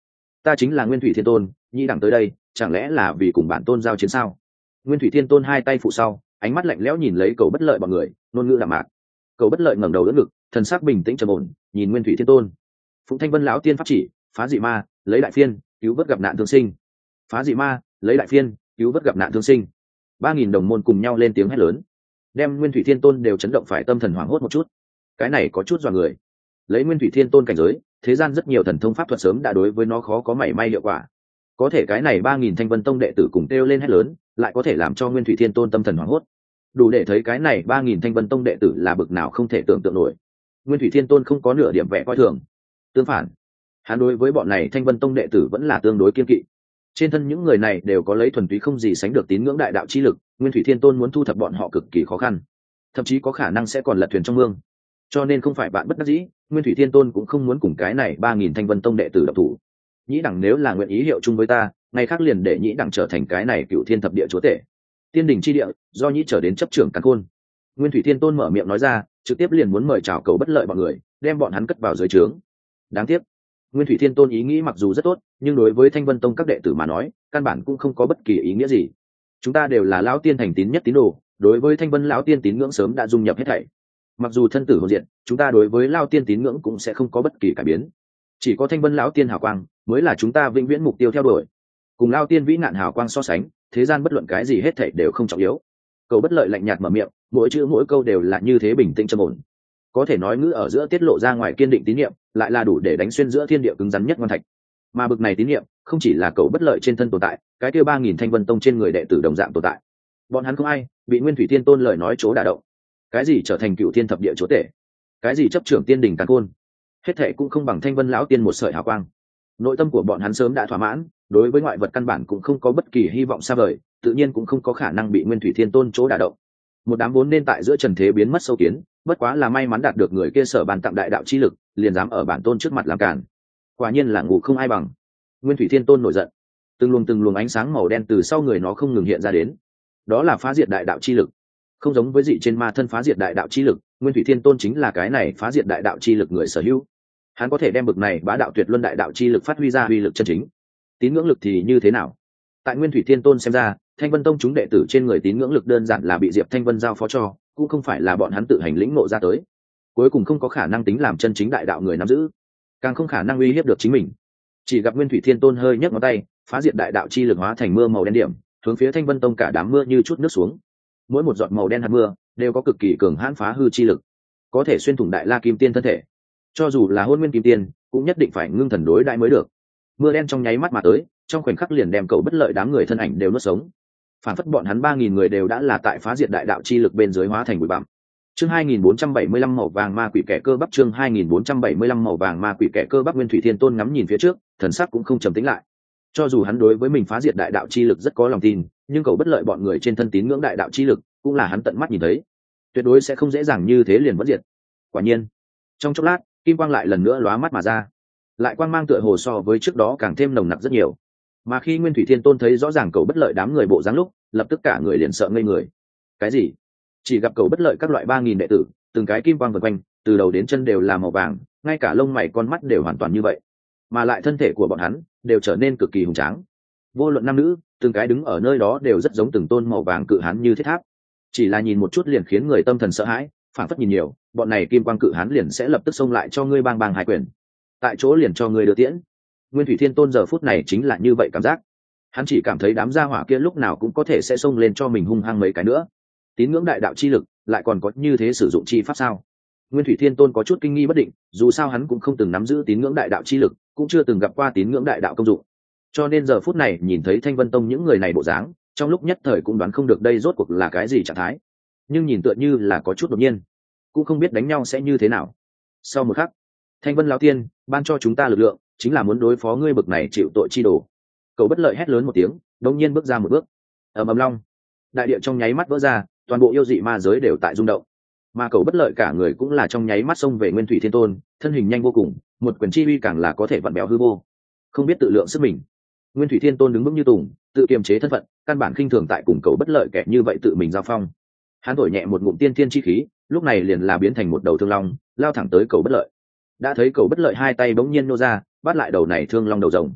ta chính là Nguyên Thủy Thiên Tôn, nhĩ đẳng tới đây chẳng lẽ là vì cùng bản tôn giao chiến sao? Nguyên Thủy Thiên Tôn hai tay phụ sau, ánh mắt lạnh lẽo nhìn lấy Cầu Bất Lợi bọn người, ngôn ngữ đạm mạc. Cầu Bất Lợi ngẩng đầu đỡ ngực, thần sắc bình tĩnh trầm ổn, nhìn Nguyên Thủy Thiên Tôn. Phụng Thanh Vân lão tiên pháp chỉ, phá dị ma, lấy đại phiên, cứu vớt gặp nạn thương sinh. Phá dị ma, lấy đại phiên, cứu vớt gặp nạn thương sinh. Ba nghìn đồng môn cùng nhau lên tiếng hét lớn, đem Nguyên Thủy Thiên Tôn đều chấn động phải tâm thần hoảng hốt một chút. Cái này có chút dọa người. Lấy Nguyên Thủy Thiên Tôn cảnh giới, thế gian rất nhiều thần thông pháp thuật sớm đã đối với nó khó có mảy may hiệu quả. Có thể cái này ba nghìn Thanh Vân Tông đệ tử cùng kêu lên hét lớn, lại có thể làm cho Nguyên Thủy Thiên Tôn tâm thần hoảng hốt. Đủ để thấy cái này ba nghìn Thanh Vân Tông đệ tử là bực nào không thể tưởng tượng nổi. Nguyên Thủy Thiên Tôn không có nửa điểm vẻ coi thường, tương phản, hắn đối với bọn này Thanh Vân Tông đệ tử vẫn là tương đối kiên kỵ. Trên thân những người này đều có lấy thuần túy không gì sánh được tín ngưỡng đại đạo chi lực, Nguyên Thủy Thiên Tôn muốn thu thập bọn họ cực kỳ khó khăn, thậm chí có khả năng sẽ còn lật thuyền trong mương. Cho nên không phải bạn bất đắc dĩ, Nguyên Thủy Thiên Tôn cũng không muốn cùng cái này ba nghìn Thanh Vân Tông đệ tử độc thủ. Nhĩ đẳng nếu là nguyện ý hiệu chung với ta, ngày khác liền để Nhĩ đẳng trở thành cái này Cửu Thiên Thập Địa chúa tể. Tiên đình chi địa, do Nhĩ trở đến chấp trưởng càn khôn. Nguyên Thủy Thiên Tôn mở miệng nói ra, trực tiếp liền muốn mời chào Cầu Bất Lợi bọn người, đem bọn hắn cất vào dưới trướng. Đáng tiếc, Nguyên Thủy Thiên Tôn ý nghĩ mặc dù rất tốt, nhưng đối với Thanh Vân Tông các đệ tử mà nói, căn bản cũng không có bất kỳ ý nghĩa gì. Chúng ta đều là lão tiên thành tín nhất tín đồ, đối với Thanh Vân lão tiên tín ngưỡng sớm đã dung nhập hết thảy. Mặc dù thân tử hồn diện, chúng ta đối với lão tiên tín ngưỡng cũng sẽ không có bất kỳ cải biến. Chỉ có Thanh Vân lão tiên hào quang mới là chúng ta vĩnh viễn mục tiêu theo đuổi. Cùng lão tiên vĩ nạn hào quang so sánh, thế gian bất luận cái gì hết thảy đều không trọng yếu. Cầu Bất Lợi lạnh nhạt mở miệng, mỗi chữ mỗi câu đều là như thế bình tĩnh trầm ổn. Có thể nói ngữ ở giữa tiết lộ ra ngoài kiên định tín nhiệm, lại là đủ để đánh xuyên giữa thiên địa cứng rắn nhất ngoan thạch. Mà bực này tín nhiệm, không chỉ là Cầu Bất Lợi trên thân tồn tại, cái kia ba nghìn Thanh Vân Tông trên người đệ tử đồng dạng tồn tại. Bọn hắn không ai bị Nguyên Thủy Thiên Tôn lời nói chỗ đả động. Cái gì trở thành Cửu Thiên Thập Địa chúa tể, cái gì chấp trưởng tiên đình càn khôn, hết thệ cũng không bằng Thanh Vân lão tiên một sợi hào quang. Nội tâm của bọn hắn sớm đã thỏa mãn, đối với ngoại vật căn bản cũng không có bất kỳ hy vọng xa vời, tự nhiên cũng không có khả năng bị Nguyên Thủy Thiên Tôn chỗ đả động. Một đám vốn nên tại giữa trần thế biến mất sâu kiến, bất quá là may mắn đạt được người kia sở bàn tặng đại đạo chi lực, liền dám ở bản tôn trước mặt làm cản. Quả nhiên là ngủ không ai bằng. Nguyên Thủy Thiên Tôn nổi giận, từng luồng từng luồng ánh sáng màu đen từ sau người nó không ngừng hiện ra đến. Đó là phá diệt đại đạo chi lực. Không giống với dị trên ma thân phá diệt đại đạo chi lực, Nguyên Thủy Thiên Tôn chính là cái này phá diệt đại đạo chi lực người sở hữu. Hắn có thể đem bực này bá đạo tuyệt luân đại đạo chi lực phát huy ra uy lực chân chính. Tín ngưỡng lực thì như thế nào? Tại Nguyên Thủy Thiên Tôn xem ra, Thanh Vân Tông chúng đệ tử trên người tín ngưỡng lực đơn giản là bị Diệp Thanh Vân giao phó cho, cũng không phải là bọn hắn tự hành lĩnh ngộ ra tới. Cuối cùng không có khả năng tính làm chân chính đại đạo người nắm giữ, càng không khả năng uy hiếp được chính mình. Chỉ gặp Nguyên Thủy Thiên Tôn hơi nhấc ngón tay, phá diệt đại đạo chi lực hóa thành mưa màu đen điểm, hướng phía Thanh Vân Tông cả đám mưa như chút nước xuống. Mỗi một giọt màu đen hạt mưa đều có cực kỳ cường hãn phá hư chi lực, có thể xuyên thủng đại la kim tiên thân thể. Cho dù là hôn nguyên kim tiên, cũng nhất định phải ngưng thần đối đại mới được. Mưa đen trong nháy mắt mà tới, trong khoảnh khắc liền đem Cầu Bất Lợi đám người thân ảnh đều nuốt sống. Phản phất bọn hắn ba nghìn người đều đã là tại phá diệt đại đạo chi lực bên dưới hóa thành bụi bặm. Chương hai nghìn bốn trăm bảy mươi lăm màu vàng ma quỷ kẻ cơ bắp, chương hai nghìn bốn trăm bảy mươi lăm màu vàng ma quỷ kẻ cơ bắp. Nguyên Thủy Thiên Tôn ngắm nhìn phía trước, thần sắc cũng không trầm tĩnh lại. Cho dù hắn đối với mình phá diệt đại đạo chi lực rất có lòng tin, nhưng Cầu Bất Lợi bọn người trên thân tín ngưỡng đại đạo chi lực, cũng là hắn tận mắt nhìn thấy, tuyệt đối sẽ không dễ dàng như thế liền vẫn diệt. Quả nhiên, trong chốc lát, kim quang lại lần nữa lóa mắt mà ra, lại quang mang tựa hồ so với trước đó càng thêm nồng nặc rất nhiều. Mà khi Nguyên Thủy Thiên Tôn thấy rõ ràng Cầu Bất Lợi đám người bộ dáng lúc, lập tức cả người liền sợ ngây người. Cái gì? Chỉ gặp Cầu Bất Lợi các loại ba nghìn đệ tử, từng cái kim quang vần quanh, từ đầu đến chân đều là màu vàng, ngay cả lông mày con mắt đều hoàn toàn như vậy. Mà lại thân thể của bọn hắn đều trở nên cực kỳ hùng tráng. Vô luận nam nữ, từng cái đứng ở nơi đó đều rất giống từng tôn màu vàng cự hán như thiết tháp. Chỉ là nhìn một chút liền khiến người tâm thần sợ hãi, phản phất nhìn nhiều, bọn này kim quang cự hán liền sẽ lập tức xông lại cho ngươi bang bang hai quyền. Tại chỗ liền cho ngươi đưa tiễn. Nguyên Thủy Thiên Tôn giờ phút này chính là như vậy cảm giác. Hắn chỉ cảm thấy đám gia hỏa kia lúc nào cũng có thể sẽ xông lên cho mình hung hăng mấy cái nữa. Tín ngưỡng đại đạo chi lực lại còn có như thế sử dụng chi pháp sao? Nguyên Thủy Thiên Tôn có chút kinh nghi bất định, dù sao hắn cũng không từng nắm giữ tín ngưỡng đại đạo chi lực, cũng chưa từng gặp qua tín ngưỡng đại đạo công dụng. Cho nên giờ phút này nhìn thấy Thanh Vân Tông những người này bộ dáng, trong lúc nhất thời cũng đoán không được đây rốt cuộc là cái gì trạng thái. Nhưng nhìn tựa như là có chút đột nhiên, cũng không biết đánh nhau sẽ như thế nào. Sau một khắc, Thanh Vân lão tiên ban cho chúng ta lực lượng, chính là muốn đối phó ngươi bực này chịu tội chi đồ. Cầu Bất Lợi hét lớn một tiếng, đột nhiên bước ra một bước. Ầm ầm long, đại địa trong nháy mắt vỡ ra, toàn bộ yêu dị ma giới đều tại rung động. Mà Cầu Bất Lợi cả người cũng là trong nháy mắt xông về Nguyên Thủy Thiên Tôn, thân hình nhanh vô cùng, một quyền chi uy càng là có thể vặn béo hư vô, không biết tự lượng sức mình. Nguyên Thủy Thiên Tôn đứng vững như tùng, tự kiềm chế thân phận, căn bản khinh thường tại cùng Cầu Bất Lợi kẻ như vậy tự mình giao phong. Hắn thổi nhẹ một ngụm tiên thiên chi khí, lúc này liền là biến thành một đầu thương long, lao thẳng tới Cầu Bất Lợi. Đã thấy Cầu Bất Lợi hai tay bỗng nhiên nô ra, bắt lại đầu này thương long đầu rồng.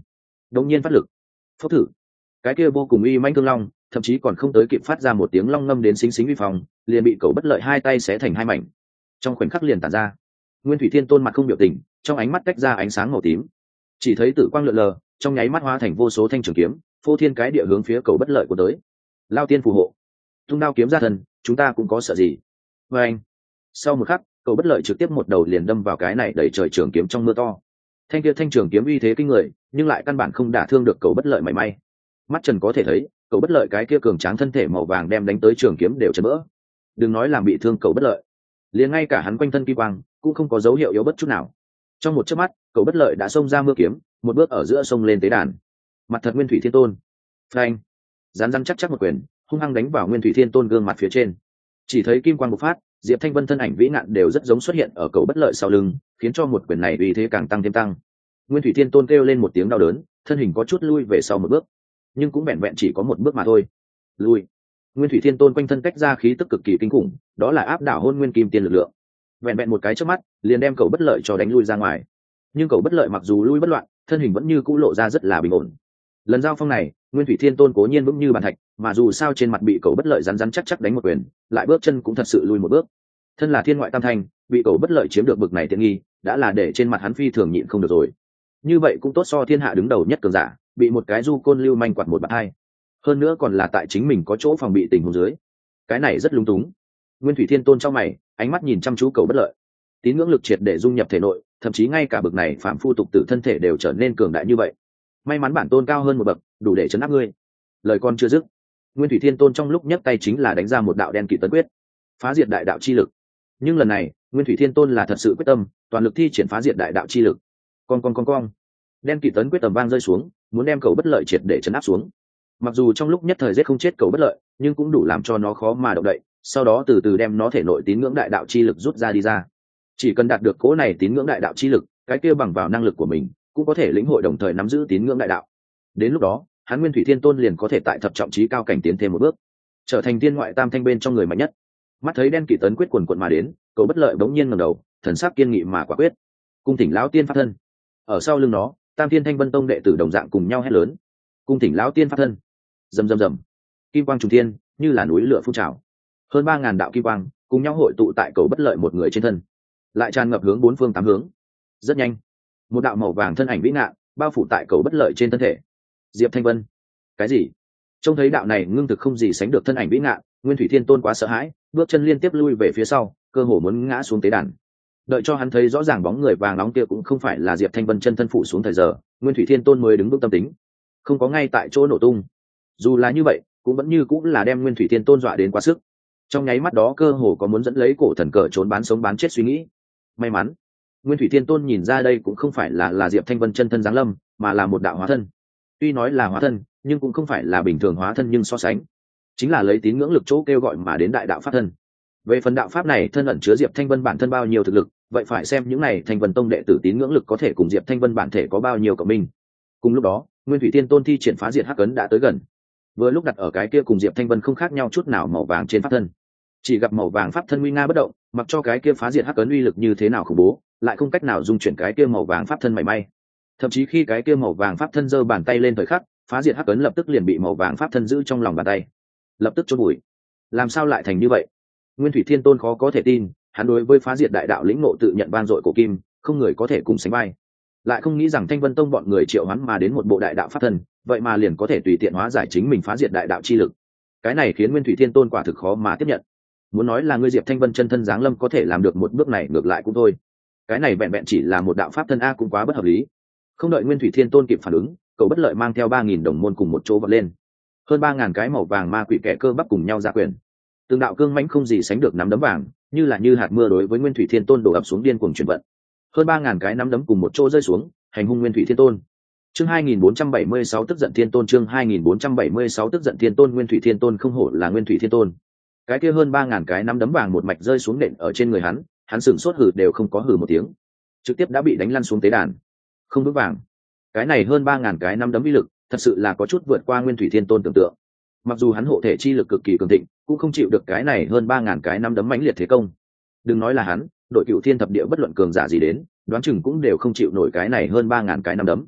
đột nhiên phát lực, phốc thử, cái kia vô cùng uy mãnh thương long thậm chí còn không tới kịp phát ra một tiếng long ngâm đến xính xính uy phòng, liền bị cầu bất lợi hai tay xé thành hai mảnh, trong khoảnh khắc liền tản ra. Nguyên Thủy Thiên Tôn mặt không biểu tình, trong ánh mắt tách ra ánh sáng màu tím, chỉ thấy tử quang lượn lờ, trong nháy mắt hóa thành vô số thanh trường kiếm, phô thiên cái địa hướng phía cầu bất lợi của tới. Lao tiên phù hộ, tung đao kiếm ra thần, chúng ta cũng có sợ gì? Và anh, sau một khắc, cầu bất lợi trực tiếp một đầu liền đâm vào cái này đẩy trời trường kiếm trong mưa to. Thanh kia thanh trường kiếm uy thế kinh người, nhưng lại căn bản không đả thương được cầu bất lợi mảy may. Mắt trần có thể thấy, cầu bất lợi cái kia cường tráng thân thể màu vàng đem đánh tới trường kiếm đều chấn vỡ. Đừng nói làm bị thương cầu bất lợi, liền ngay cả hắn quanh thân kim quang cũng không có dấu hiệu yếu bất chút nào. Trong một chớp mắt, cầu bất lợi đã xông ra mưa kiếm, một bước ở giữa sông lên tế đàn. Mặt thật Nguyên Thủy Thiên Tôn, phanh, rán rán chắc chắc một quyền, hung hăng đánh vào Nguyên Thủy Thiên Tôn gương mặt phía trên. Chỉ thấy kim quang bộc phát, Diệp Thanh Vân thân ảnh vĩ ngạn đều rất giống xuất hiện ở cầu bất lợi sau lưng, khiến cho một quyền này uy thế càng tăng thêm tăng. Nguyên Thủy Thiên Tôn kêu lên một tiếng đau đớn, thân hình có chút lui về sau một bước, nhưng cũng vẹn vẹn chỉ có một bước mà thôi. Lui. Nguyên Thủy Thiên Tôn quanh thân cách ra khí tức cực kỳ kinh khủng, đó là áp đảo Hôn Nguyên Kim Tiên lực lượng. Vẹn vẹn một cái chớp mắt, liền đem cầu bất lợi cho đánh lui ra ngoài. Nhưng cầu bất lợi mặc dù lui bất loạn, thân hình vẫn như cũ lộ ra rất là bình ổn. Lần giao phong này, Nguyên Thủy Thiên Tôn cố nhiên vững như bàn thạch, mà dù sao trên mặt bị cầu bất lợi rắn rắn chắc chắc đánh một quyền, lại bước chân cũng thật sự lui một bước. Thân là thiên ngoại tam thanh, bị cầu bất lợi chiếm được bực này tiện nghi, đã là để trên mặt hắn phi thường nhịn không được rồi. Như vậy cũng tốt so thiên hạ đứng đầu nhất cường giả, bị một cái du côn lưu manh quạt một bạt hai. Hơn nữa còn là tại chính mình có chỗ phòng bị tình huống dưới. Cái này rất lung túng. Nguyên Thủy Thiên Tôn trong mày, ánh mắt nhìn chăm chú cầu bất lợi. Tín ngưỡng lực triệt để dung nhập thể nội, thậm chí ngay cả bực này phạm phu tục tử thân thể đều trở nên cường đại như vậy. May mắn bản tôn cao hơn một bậc, đủ để chấn áp ngươi. Lời con chưa dứt, Nguyên Thủy Thiên Tôn trong lúc nhấc tay chính là đánh ra một đạo đen kỵ tấn quyết, phá diệt đại đạo chi lực. Nhưng lần này, Nguyên Thủy Thiên Tôn là thật sự quyết tâm, toàn lực thi triển phá diệt đại đạo chi lực. Con con con con, đen kỵ tấn quyết tầm vang rơi xuống, muốn đem cầu bất lợi triệt để chấn áp xuống. Mặc dù trong lúc nhất thời giết không chết cầu bất lợi, nhưng cũng đủ làm cho nó khó mà động đậy, sau đó từ từ đem nó thể nội tín ngưỡng đại đạo chi lực rút ra đi ra. Chỉ cần đạt được cố này tín ngưỡng đại đạo chi lực, cái kia bằng vào năng lực của mình, cũng có thể lĩnh hội đồng thời nắm giữ tín ngưỡng đại đạo. Đến lúc đó, hắn Nguyên Thủy Thiên Tôn liền có thể tại thập trọng chí cao cảnh tiến thêm một bước, trở thành tiên ngoại tam thanh bên trong người mạnh nhất. Mắt thấy đen kỵ tấn quyết quần quần mà đến, cầu bất lợi bỗng nhiên ngẩng đầu, thần sắc kiên nghị mà quả quyết. Cung thỉnh lão tiên pháp thân. Ở sau lưng nó, Tam Thiên Thanh Vân Tông đệ tử đồng dạng cùng nhau hét lớn. Cung thỉnh lão tiên pháp thân. Rầm rầm rầm. Kim quang trùng thiên, như là núi lửa phun trào. Hơn ba ngàn đạo kim quang cùng nhau hội tụ tại cầu bất lợi một người trên thân, lại tràn ngập hướng bốn phương tám hướng. Rất nhanh, một đạo màu vàng thân ảnh vĩ ngạn bao phủ tại cầu bất lợi trên thân thể. Diệp Thanh Vân. Cái gì? Trông thấy đạo này ngưng thực không gì sánh được thân ảnh vĩ ngạn, Nguyên Thủy Thiên Tôn quá sợ hãi, bước chân liên tiếp lui về phía sau, cơ hồ muốn ngã xuống tế đàn. Đợi cho hắn thấy rõ ràng bóng người vàng nóng kia cũng không phải là Diệp Thanh Vân chân thân phụ xuống thời giờ, Nguyên Thủy Thiên Tôn mới đứng vững tâm tính, không có ngay tại chỗ nổ tung. Dù là như vậy, cũng vẫn như cũng là đem Nguyên Thủy Thiên Tôn dọa đến quá sức. Trong nháy mắt đó cơ hồ có muốn dẫn lấy cổ thần cờ trốn bán sống bán chết suy nghĩ. May mắn, Nguyên Thủy Thiên Tôn nhìn ra đây cũng không phải là là Diệp Thanh Vân chân thân giáng lâm, mà là một đạo hóa thân. Tuy nói là hóa thân, nhưng cũng không phải là bình thường hóa thân, nhưng so sánh, chính là lấy tín ngưỡng lực chỗ kêu gọi mà đến đại đạo pháp thân. Về phần đạo pháp này thân ẩn chứa Diệp Thanh Vân bản thân bao nhiêu thực lực, vậy phải xem những này Thanh Vân Tông đệ tử tín ngưỡng lực có thể cùng Diệp Thanh Vân bản thể có bao nhiêu cộng minh. Cùng lúc đó, Nguyên Thủy Thiên Tôn thi triển phá diệt hắc ấn đã tới gần, vừa lúc đặt ở cái kia cùng Diệp Thanh Vân không khác nhau chút nào màu vàng trên pháp thân. Chỉ gặp màu vàng pháp thân nguy nga bất động, mặc cho cái kia phá diệt hắc ấn uy lực như thế nào khủng bố, lại không cách nào dung chuyển cái kia màu vàng pháp thân mảy may. Thậm chí khi cái kia màu vàng pháp thân giơ bàn tay lên thời khắc, phá diệt hắc ấn lập tức liền bị màu vàng pháp thân giữ trong lòng bàn tay, lập tức chôn bụi. Làm sao lại thành như vậy? Nguyên Thủy Thiên Tôn khó có thể tin, hắn đối với phá diệt đại đạo lĩnh ngộ tự nhận van dội cổ kim, không người có thể cùng sánh vai. Lại không nghĩ rằng Thanh Vân Tông bọn người triệu hoán mà đến một bộ đại đạo pháp thân, vậy mà liền có thể tùy tiện hóa giải chính mình phá diệt đại đạo chi lực. Cái này khiến Nguyên Thủy Thiên Tôn quả thực khó mà tiếp nhận. Muốn nói là ngươi Diệp Thanh Vân chân thân giáng lâm có thể làm được một bước này, ngược lại cũng thôi. Cái này vẹn vẹn chỉ là một đạo pháp thân a, cũng quá bất hợp lý. Không đợi Nguyên Thủy Thiên Tôn kịp phản ứng, Cầu Bất Lợi mang theo ba nghìn đồng môn cùng một chỗ vọt lên. Hơn ba ngàn cái màu vàng ma quỷ kẻ cơ bắp cùng nhau ra quyền. Từng đạo cương mãnh không gì sánh được nắm đấm vàng, như là như hạt mưa đối với Nguyên Thủy Thiên Tôn đổ ập xuống điên cuồng chuyển vận. Hơn ba ngàn cái nắm đấm cùng một chỗ rơi xuống, hành hung Nguyên Thủy Thiên Tôn. Chương hai nghìn bốn trăm bảy mươi sáu tức giận Thiên Tôn, chương hai nghìn bốn trăm bảy mươi sáu tức giận Thiên Tôn. Nguyên Thủy Thiên Tôn không hổ là Nguyên Thủy Thiên Tôn. Cái kia hơn ba ngàn cái nắm đấm vàng một mạch rơi xuống nện ở trên người hắn, hắn sửng sốt hừ đều không có hừ một tiếng, trực tiếp đã bị đánh lăn xuống tế đàn. Không vững vàng. Cái này hơn ba ngàn cái nắm đấm uy lực, thật sự là có chút vượt qua Nguyên Thủy Thiên Tôn tưởng tượng. Mặc dù hắn hộ thể chi lực cực kỳ cường thịnh, cũng không chịu được cái này hơn ba ngàn cái nắm đấm mãnh liệt thế công. Đừng nói là hắn, đội Cựu Thiên thập địa bất luận cường giả gì đến, đoán chừng cũng đều không chịu nổi cái này hơn ba ngàn cái nắm đấm.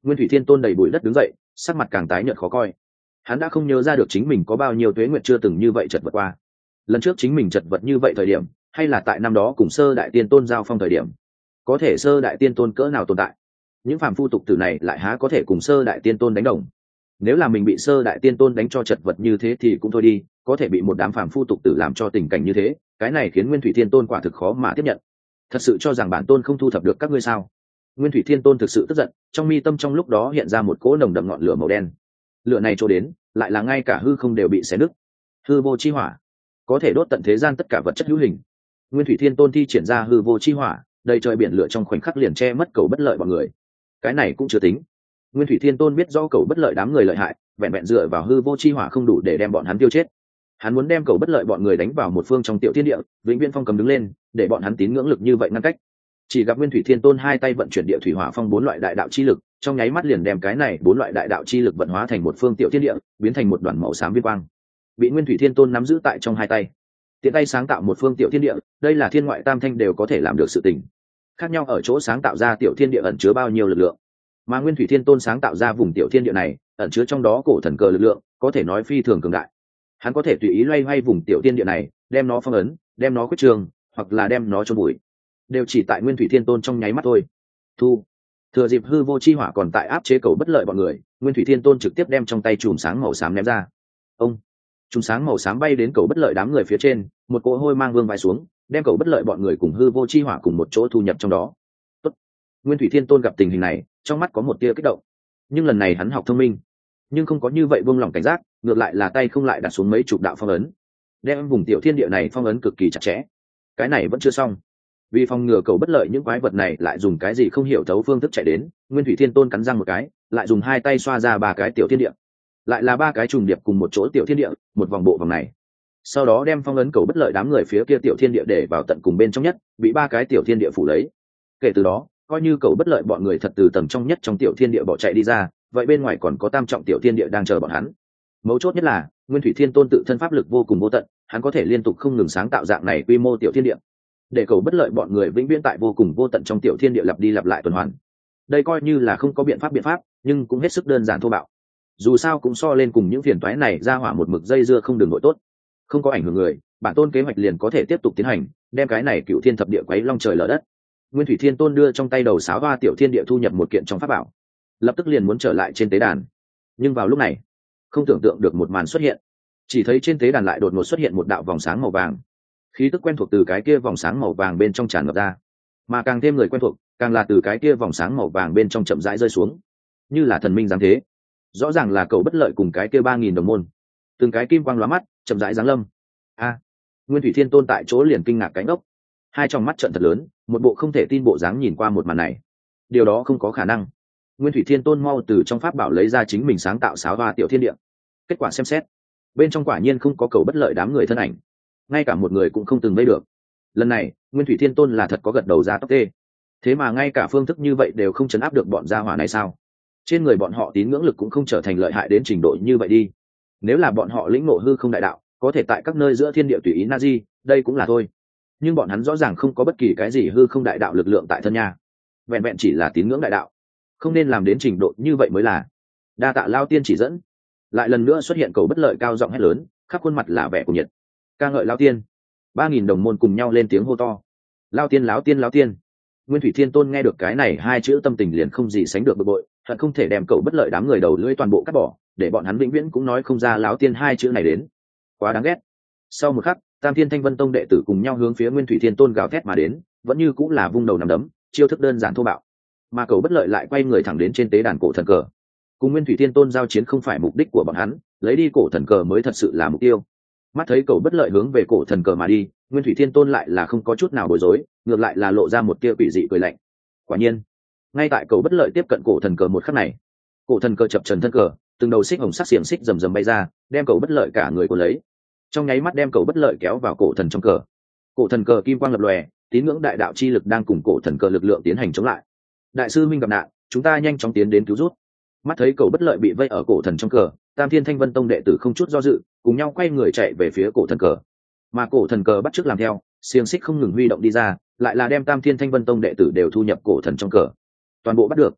Nguyên Thủy Thiên Tôn đầy bụi đất đứng dậy, sắc mặt càng tái nhợt khó coi. Hắn đã không nhớ ra được chính mình có bao nhiêu tuế nguyệt chưa từng như vậy chật vật qua. Lần trước chính mình chật vật như vậy thời điểm, hay là tại năm đó cùng Sơ Đại Tiên Tôn giao phong thời điểm. Có thể Sơ Đại Tiên Tôn cỡ nào tồn tại, những phàm phu tục tử này lại há có thể cùng Sơ Đại Tiên Tôn đánh đồng. Nếu là mình bị Sơ Đại Tiên Tôn đánh cho chật vật như thế thì cũng thôi đi, có thể bị một đám phàm phu tục tử làm cho tình cảnh như thế, cái này khiến Nguyên Thủy Thiên Tôn quả thực khó mà tiếp nhận. Thật sự cho rằng bản tôn không thu thập được các ngươi sao? Nguyên Thủy Thiên Tôn thực sự tức giận, trong mi tâm trong lúc đó hiện ra một cỗ nồng đậm ngọn lửa màu đen. Lửa này trôi đến, lại là ngay cả hư không đều bị xé nứt. Hư vô chi hỏa, có thể đốt tận thế gian tất cả vật chất hữu hình. Nguyên Thủy Thiên Tôn thi triển ra hư vô chi hỏa, đầy trời biển lửa trong khoảnh khắc liền che mất cầu bất lợi bọn người. Cái này cũng chưa tính. Nguyên Thủy Thiên Tôn biết rõ cầu bất lợi đám người lợi hại, vẹn vẹn dựa vào hư vô chi hỏa không đủ để đem bọn hắn tiêu chết. Hắn muốn đem cầu bất lợi bọn người đánh vào một phương trong tiểu thiên địa, vĩnh viễn phong cầm đứng lên, để bọn hắn tín ngưỡng lực như vậy ngăn cách. Chỉ gặp Nguyên Thủy Thiên Tôn hai tay vận chuyển địa thủy hỏa phong bốn loại đại đạo chi lực, trong nháy mắt liền đem cái này bốn loại đại đạo chi lực vận hóa thành một phương tiểu thiên địa, biến thành một đoàn màu xám viên quang. Bị Nguyên Thủy Thiên Tôn nắm giữ tại trong hai tay, tiện tay sáng tạo một phương tiểu thiên địa, đây là thiên ngoại tam thanh đều có thể làm được sự tình. Khác nhau ở chỗ sáng tạo ra tiểu thiên địa ẩn chứa bao nhiêu lực lượng, mà Nguyên Thủy Thiên Tôn sáng tạo ra vùng tiểu thiên địa này, ẩn chứa trong đó cổ thần cờ lực lượng, có thể nói phi thường cường đại. Hắn có thể tùy ý loay hoay vùng tiểu thiên địa này, đem nó phong ấn, đem nó quyết trường, hoặc là đem nó chôn bụi, đều chỉ tại Nguyên Thủy Thiên Tôn trong nháy mắt thôi. Thu, thừa dịp hư vô chi hỏa còn tại áp chế cầu bất lợi bọn người, Nguyên Thủy Thiên Tôn trực tiếp đem trong tay chùm sáng màu xám ném ra. Ông, chùm sáng màu xám bay đến cầu bất lợi đám người phía trên, một cỗ hôi mang vương vai xuống, đem cầu bất lợi bọn người cùng hư vô chi hỏa cùng một chỗ thu nhập trong đó. Tốt. Nguyên Thủy Thiên Tôn gặp tình hình này, trong mắt có một tia kích động, nhưng lần này hắn học thông minh, nhưng không có như vậy buông lỏng cảnh giác, ngược lại là tay không lại đặt xuống mấy chục đạo phong ấn, đem vùng tiểu thiên địa này phong ấn cực kỳ chặt chẽ. Cái này vẫn chưa xong, vì phòng ngừa cầu bất lợi những quái vật này lại dùng cái gì không hiểu thấu phương thức chạy đến, Nguyên Thủy Thiên Tôn cắn răng một cái, lại dùng hai tay xoa ra ba cái tiểu thiên địa, lại là ba cái trùng điệp cùng một chỗ tiểu thiên địa, một vòng bộ vòng này. Sau đó đem phong ấn cầu bất lợi đám người phía kia tiểu thiên địa để vào tận cùng bên trong nhất, bị ba cái tiểu thiên địa phủ lấy. Kể từ đó, coi như cầu bất lợi bọn người thật từ tầng trong nhất trong tiểu thiên địa bỏ chạy đi ra, vậy bên ngoài còn có tam trọng tiểu thiên địa đang chờ bọn hắn. Mấu chốt nhất là Nguyên Thủy Thiên Tôn tự thân pháp lực vô cùng vô tận, hắn có thể liên tục không ngừng sáng tạo dạng này quy mô tiểu thiên địa, để cầu bất lợi bọn người vĩnh viễn tại vô cùng vô tận trong tiểu thiên địa lặp đi lặp lại tuần hoàn. Đây coi như là không có biện pháp biện pháp, nhưng cũng hết sức đơn giản thô bạo. Dù sao cũng so lên cùng những phiền toái này ra hỏa một mực dây dưa không đường nội tốt. Không có ảnh hưởng người, bản tôn kế hoạch liền có thể tiếp tục tiến hành, đem cái này cựu thiên thập địa quấy long trời lở đất. Nguyên Thủy Thiên Tôn đưa trong tay đầu sáo hoa tiểu thiên địa thu nhập một kiện trong pháp bảo, lập tức liền muốn trở lại trên tế đàn. Nhưng vào lúc này, không tưởng tượng được một màn xuất hiện, chỉ thấy trên tế đàn lại đột ngột xuất hiện một đạo vòng sáng màu vàng, khí tức quen thuộc từ cái kia vòng sáng màu vàng bên trong tràn ngập ra, mà càng thêm người quen thuộc, càng là từ cái kia vòng sáng màu vàng bên trong chậm rãi rơi xuống, như là thần minh giáng thế. Rõ ràng là cầu bất lợi cùng cái kia ba nghìn đồng môn, từng cái kim quang lóa mắt, chậm rãi giáng lâm. A, Nguyên Thủy Thiên Tôn tại chỗ liền kinh ngạc cánh ốc, hai trong mắt trợn thật lớn, một bộ không thể tin bộ dáng nhìn qua một màn này. Điều đó không có khả năng. Nguyên Thủy Thiên Tôn mau từ trong pháp bảo lấy ra chính mình sáng tạo sáo hoa tiểu thiên địa, kết quả xem xét, bên trong quả nhiên không có cầu bất lợi đám người thân ảnh, ngay cả một người cũng không từng vây được. Lần này Nguyên Thủy Thiên Tôn là thật có gật đầu ra tóc tê, thế mà ngay cả phương thức như vậy đều không chấn áp được bọn gia hỏa này sao? Trên người bọn họ tín ngưỡng lực cũng không trở thành lợi hại đến trình độ như vậy đi. Nếu là bọn họ lĩnh ngộ hư không đại đạo, có thể tại các nơi giữa thiên địa tùy ý na di, đây cũng là thôi. Nhưng bọn hắn rõ ràng không có bất kỳ cái gì hư không đại đạo lực lượng tại thân nha, vẹn vẹn chỉ là tín ngưỡng đại đạo, không nên làm đến trình độ như vậy mới là. Đa tạ Lao Tiên chỉ dẫn. Lại lần nữa xuất hiện cầu bất lợi cao giọng hét lớn, khắp khuôn mặt là vẻ của nhiệt, ca ngợi Lao Tiên. Ba nghìn đồng môn cùng nhau lên tiếng hô to, Lao Tiên, Láo Tiên, Láo Tiên. Nguyên Thủy Thiên Tôn nghe được cái này hai chữ, tâm tình liền không gì sánh được bực bội, hận không thể đem cầu bất lợi đám người đầu lưỡi toàn bộ cắt bỏ, để bọn hắn vĩnh viễn cũng nói không ra Láo Tiên hai chữ này đến. Quá đáng ghét. Sau một khắc, Tam Thiên Thanh Vân Tông đệ tử cùng nhau hướng phía Nguyên Thủy Thiên Tôn gào thét mà đến, vẫn như cũng là vung đầu nằm đấm, chiêu thức đơn giản thô bạo. Mà cầu bất lợi lại quay người thẳng đến trên tế đàn cổ thần cờ. Cùng Nguyên Thủy Thiên Tôn giao chiến không phải mục đích của bọn hắn, lấy đi cổ thần cờ mới thật sự là mục tiêu. Mắt thấy cầu bất lợi hướng về cổ thần cờ mà đi, Nguyên Thủy Thiên Tôn lại là không có chút nào bối rối, ngược lại là lộ ra một tia quỷ dị cười lạnh. Quả nhiên, ngay tại cầu bất lợi tiếp cận cổ thần cờ một khắc này, cổ thần cờ chập trần thân cờ, từng đầu xích hồng sắc xiềng xích rầm rầm bay ra, đem cầu bất lợi cả người cuốn lấy, trong nháy mắt đem cầu bất lợi kéo vào cổ thần trong cờ. Cổ thần cờ kim quang lập lòe, tín ngưỡng đại đạo chi lực đang cùng cổ thần cờ lực lượng tiến hành chống lại. Đại sư minh gặp nạn, chúng ta nhanh chóng tiến đến cứu rút. Mắt thấy cầu bất lợi bị vây ở cổ thần trong cờ, Tam Thiên Thanh Vân Tông đệ tử không chút do dự, cùng nhau quay người chạy về phía cổ thần cờ. Mà cổ thần cờ bắt chước làm theo, xiềng xích không ngừng huy động đi ra, lại là đem Tam Thiên Thanh Vân Tông đệ tử đều thu nhập cổ thần trong cờ. Toàn bộ bắt được.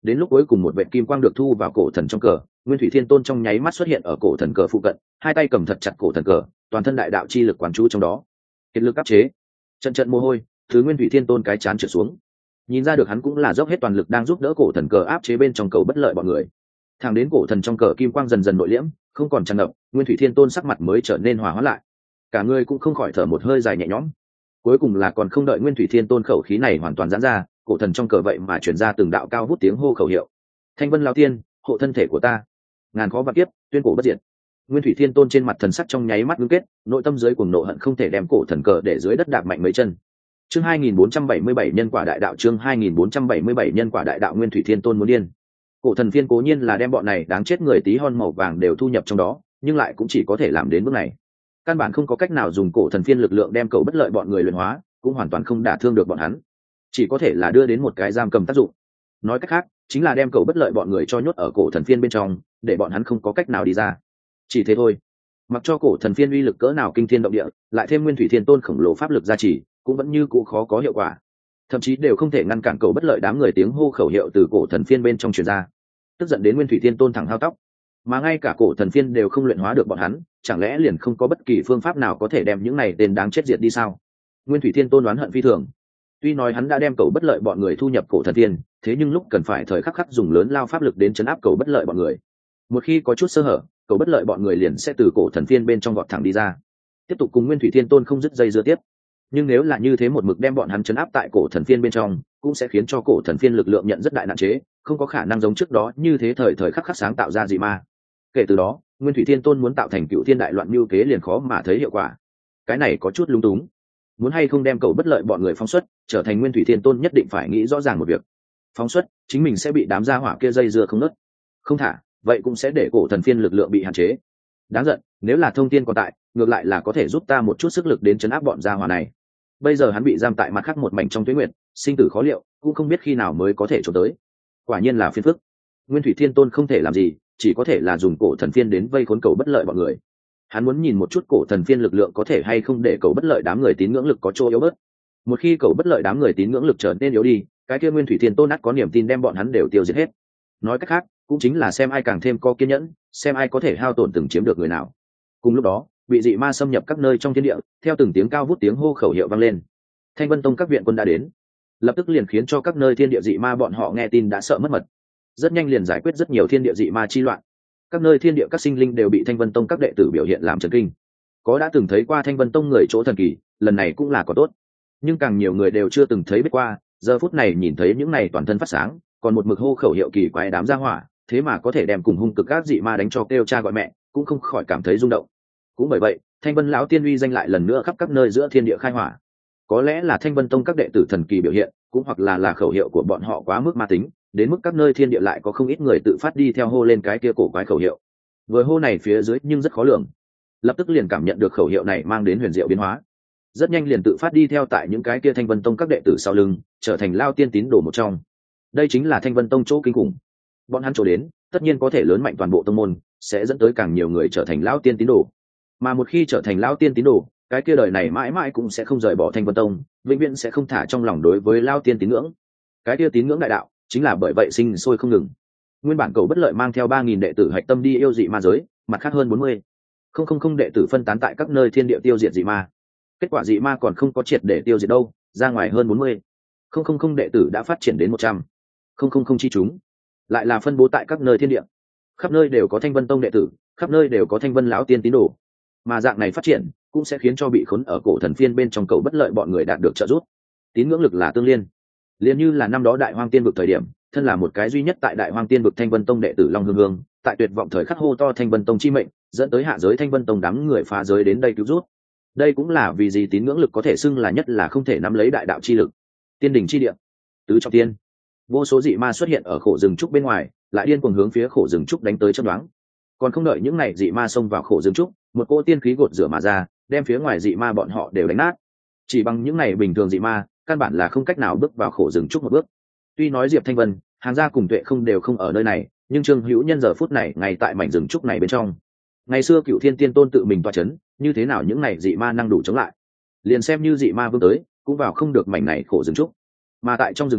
đến lúc cuối cùng một vệ kim quang được thu vào cổ thần trong cờ, Nguyên Thủy Thiên Tôn trong nháy mắt xuất hiện ở cổ thần cờ phụ cận, hai tay cầm thật chặt cổ thần cờ, toàn thân đại đạo chi lực quán chú trong đó, kiệt lực áp chế. Trận trận mồ hôi thứ Nguyên Thủy Thiên Tôn cái chán trượt xuống, nhìn ra được hắn cũng là dốc hết toàn lực đang giúp đỡ cổ thần cờ áp chế bên trong cầu bất lợi bọn người. Thẳng đến cổ thần trong cờ kim quang dần dần nội liễm, không còn tràn ngập, Nguyên Thủy Thiên Tôn sắc mặt mới trở nên hòa hóa lại, cả người cũng không khỏi thở một hơi dài nhẹ nhõm. Cuối cùng là còn không đợi Nguyên Thủy Thiên Tôn khẩu khí này hoàn toàn giãn ra, cổ thần trong cờ vậy mà truyền ra từng đạo cao vút tiếng hô khẩu hiệu: Thanh Vân Lão Tiên, hộ thân thể của ta, ngàn khó vạn kiếp, tuyên cổ bất diệt. Nguyên Thủy Thiên Tôn trên mặt thần sắc trong nháy mắt ngưng kết, nội tâm dưới cuồng nộ hận không thể đem cổ thần cờ để dưới đất đạp mạnh mấy chân. Chương hai nghìn bốn trăm bảy mươi bảy nhân quả đại đạo, chương hai nghìn bốn trăm bảy mươi bảy nhân quả đại đạo. Nguyên Thủy Thiên Tôn muốn điên. Cổ thần phiên cố nhiên là đem bọn này đáng chết người tí hon màu vàng đều thu nhập trong đó, nhưng lại cũng chỉ có thể làm đến bước này. Căn bản không có cách nào dùng cổ thần phiên lực lượng đem cầu bất lợi bọn người luyện hóa, cũng hoàn toàn không đả thương được bọn hắn, chỉ có thể là đưa đến một cái giam cầm tác dụng. Nói cách khác, chính là đem cầu bất lợi bọn người cho nhốt ở cổ thần phiên bên trong, để bọn hắn không có cách nào đi ra. Chỉ thế thôi. Mặc cho cổ thần phiên uy lực cỡ nào kinh thiên động địa, lại thêm Nguyên Thủy Thiên Tôn khổng lồ pháp lực gia trì, cũng vẫn như cũ khó có hiệu quả, thậm chí đều không thể ngăn cản cầu bất lợi đám người tiếng hô khẩu hiệu từ cổ thần phiên bên trong truyền ra, tức giận đến Nguyên Thủy Thiên Tôn thẳng hao tóc. Mà ngay cả cổ thần phiên đều không luyện hóa được bọn hắn, chẳng lẽ liền không có bất kỳ phương pháp nào có thể đem những này tên đáng chết diệt đi sao? Nguyên Thủy Thiên Tôn oán hận phi thường. Tuy nói hắn đã đem cầu bất lợi bọn người thu nhập cổ thần phiên, thế nhưng lúc cần phải thời khắc khắc dùng lớn lao pháp lực đến chấn áp cầu bất lợi bọn người. Một khi có chút sơ hở, cầu bất lợi bọn người liền sẽ từ cổ thần phiên bên trong gọt thẳng đi ra, tiếp tục cùng Nguyên Thủy Thiên Tôn không dứt dây dưa tiếp. Nhưng nếu là như thế một mực đem bọn hắn chấn áp tại cổ thần phiên bên trong, cũng sẽ khiến cho cổ thần phiên lực lượng nhận rất đại nạn chế, không có khả năng giống trước đó như thế thời thời khắc khắc sáng tạo ra dị ma. Kể từ đó, Nguyên Thủy Thiên Tôn muốn tạo thành cựu thiên đại loạn mưu kế liền khó mà thấy hiệu quả. Cái này có chút lung túng. Muốn hay không đem cầu bất lợi bọn người phóng xuất, trở thành Nguyên Thủy Thiên Tôn nhất định phải nghĩ rõ ràng một việc. Phóng xuất, chính mình sẽ bị đám gia hỏa kia dây dưa không nứt. Không thả, vậy cũng sẽ để cổ thần phiên lực lượng bị hạn chế. Đáng giận, nếu là Thông Thiên còn tại, ngược lại là có thể giúp ta một chút sức lực đến chấn áp bọn gia hỏa này. Bây giờ hắn bị giam tại mặt khác một mảnh trong tuế nguyệt, sinh tử khó liệu, cũng không biết khi nào mới có thể trốn tới. Quả nhiên là phiền phức. Nguyên Thủy Thiên Tôn không thể làm gì, chỉ có thể là dùng cổ thần phiên đến vây khốn cầu bất lợi bọn người. Hắn muốn nhìn một chút cổ thần phiên lực lượng có thể hay không để cầu bất lợi đám người tín ngưỡng lực có chỗ yếu bớt. Một khi cầu bất lợi đám người tín ngưỡng lực trở nên yếu đi, cái kia Nguyên Thủy Thiên Tôn ắt có niềm tin đem bọn hắn đều tiêu diệt hết. Nói cách khác, cũng chính là xem ai càng thêm có kiên nhẫn, xem ai có thể hao tổn từng chiếm được người nào. Cùng lúc đó, bị dị ma xâm nhập các nơi trong thiên địa, theo từng tiếng cao vút tiếng hô khẩu hiệu vang lên, Thanh Vân Tông các viện quân đã đến, lập tức liền khiến cho các nơi thiên địa dị ma bọn họ nghe tin đã sợ mất mật. Rất nhanh liền giải quyết rất nhiều thiên địa dị ma chi loạn. Các nơi thiên địa các sinh linh đều bị Thanh Vân Tông các đệ tử biểu hiện làm chấn kinh. Có đã từng thấy qua Thanh Vân Tông người chỗ thần kỳ, lần này cũng là có tốt. Nhưng càng nhiều người đều chưa từng thấy biết qua, giờ phút này nhìn thấy những này toàn thân phát sáng, còn một mực hô khẩu hiệu kỳ quái đám gia hỏa, thế mà có thể đem cùng hung cực các dị ma đánh cho kêu cha gọi mẹ, cũng không khỏi cảm thấy rung động. Cũng bởi vậy, Thanh Vân lão tiên uy danh lại lần nữa khắp các nơi giữa thiên địa khai hỏa. Có lẽ là Thanh Vân Tông các đệ tử thần kỳ biểu hiện, cũng hoặc là là khẩu hiệu của bọn họ quá mức ma tính, đến mức các nơi thiên địa lại có không ít người tự phát đi theo hô lên cái kia cổ quái khẩu hiệu. Vừa hô này phía dưới nhưng rất khó lường, lập tức liền cảm nhận được khẩu hiệu này mang đến huyền diệu biến hóa. Rất nhanh liền tự phát đi theo tại những cái kia Thanh Vân Tông các đệ tử sau lưng, trở thành lao tiên tín đồ một trong. Đây chính là Thanh Vân Tông chỗ kinh khủng. Bọn hắn chỗ đến, tất nhiên có thể lớn mạnh toàn bộ tông môn, sẽ dẫn tới càng nhiều người trở thành lao tiên tín đồ. Mà một khi trở thành lao tiên tín đồ, cái kia đời này mãi mãi cũng sẽ không rời bỏ Thanh Vân Tông, vĩnh viễn sẽ không thả trong lòng đối với lao tiên tín ngưỡng. Cái kia tín ngưỡng đại đạo, chính là bởi vậy sinh sôi không ngừng. Nguyên bản cầu bất lợi mang theo ba nghìn đệ tử hạch tâm đi yêu dị ma giới, mặt khác hơn bốn mươi không không không đệ tử phân tán tại các nơi thiên địa tiêu diệt dị ma. Kết quả dị ma còn không có triệt để tiêu diệt đâu, ra ngoài hơn bốn mươi không không không đệ tử đã phát triển đến một trăm không không không chi chúng, lại là phân bố tại các nơi thiên địa. Khắp nơi đều có Thanh Vân Tông đệ tử, khắp nơi đều có Thanh Vân lão tiên tín đồ. Mà dạng này phát triển cũng sẽ khiến cho bị khốn ở cổ thần phiên bên trong cầu bất lợi bọn người đạt được trợ giúp. Tín ngưỡng lực là tương liên, liền như là năm đó Đại Hoang Tiên vực thời điểm, thân là một cái duy nhất tại Đại Hoang Tiên vực Thanh Vân Tông đệ tử Long Hương Hương, tại tuyệt vọng thời khắc hô to Thanh Vân Tông chi mệnh, dẫn tới hạ giới Thanh Vân Tông đám người phá giới đến đây cứu giúp. Đây cũng là vì gì tín ngưỡng lực có thể xưng là nhất là không thể nắm lấy đại đạo chi lực. Tiên đỉnh chi địa, tứ trọng tiên, vô số dị ma xuất hiện ở khổ rừng trúc bên ngoài, lại điên cuồng hướng phía khổ rừng trúc đánh tới chớp nhoáng. Còn không đợi những này dị ma xông vào khổ rừng trúc, một cỗ tiên khí gột rửa mà ra, đem phía ngoài dị ma bọn họ đều đánh nát. Chỉ bằng những này bình thường dị ma, căn bản là không cách nào bước vào khổ rừng trúc một bước. Tuy nói Diệp Thanh Vân, Hàng Gia cùng Tuệ không đều không ở nơi này, nhưng Trương Hữu Nhân giờ phút này ngay tại mảnh rừng trúc này bên trong. Ngày xưa Cựu Thiên Tiên Tôn tự mình toa chấn, như thế nào những này dị ma năng đủ chống lại? Liền xem như dị ma vương tới, cũng vào không được mảnh này khổ rừng trúc. Mà tại trong rừng trúc,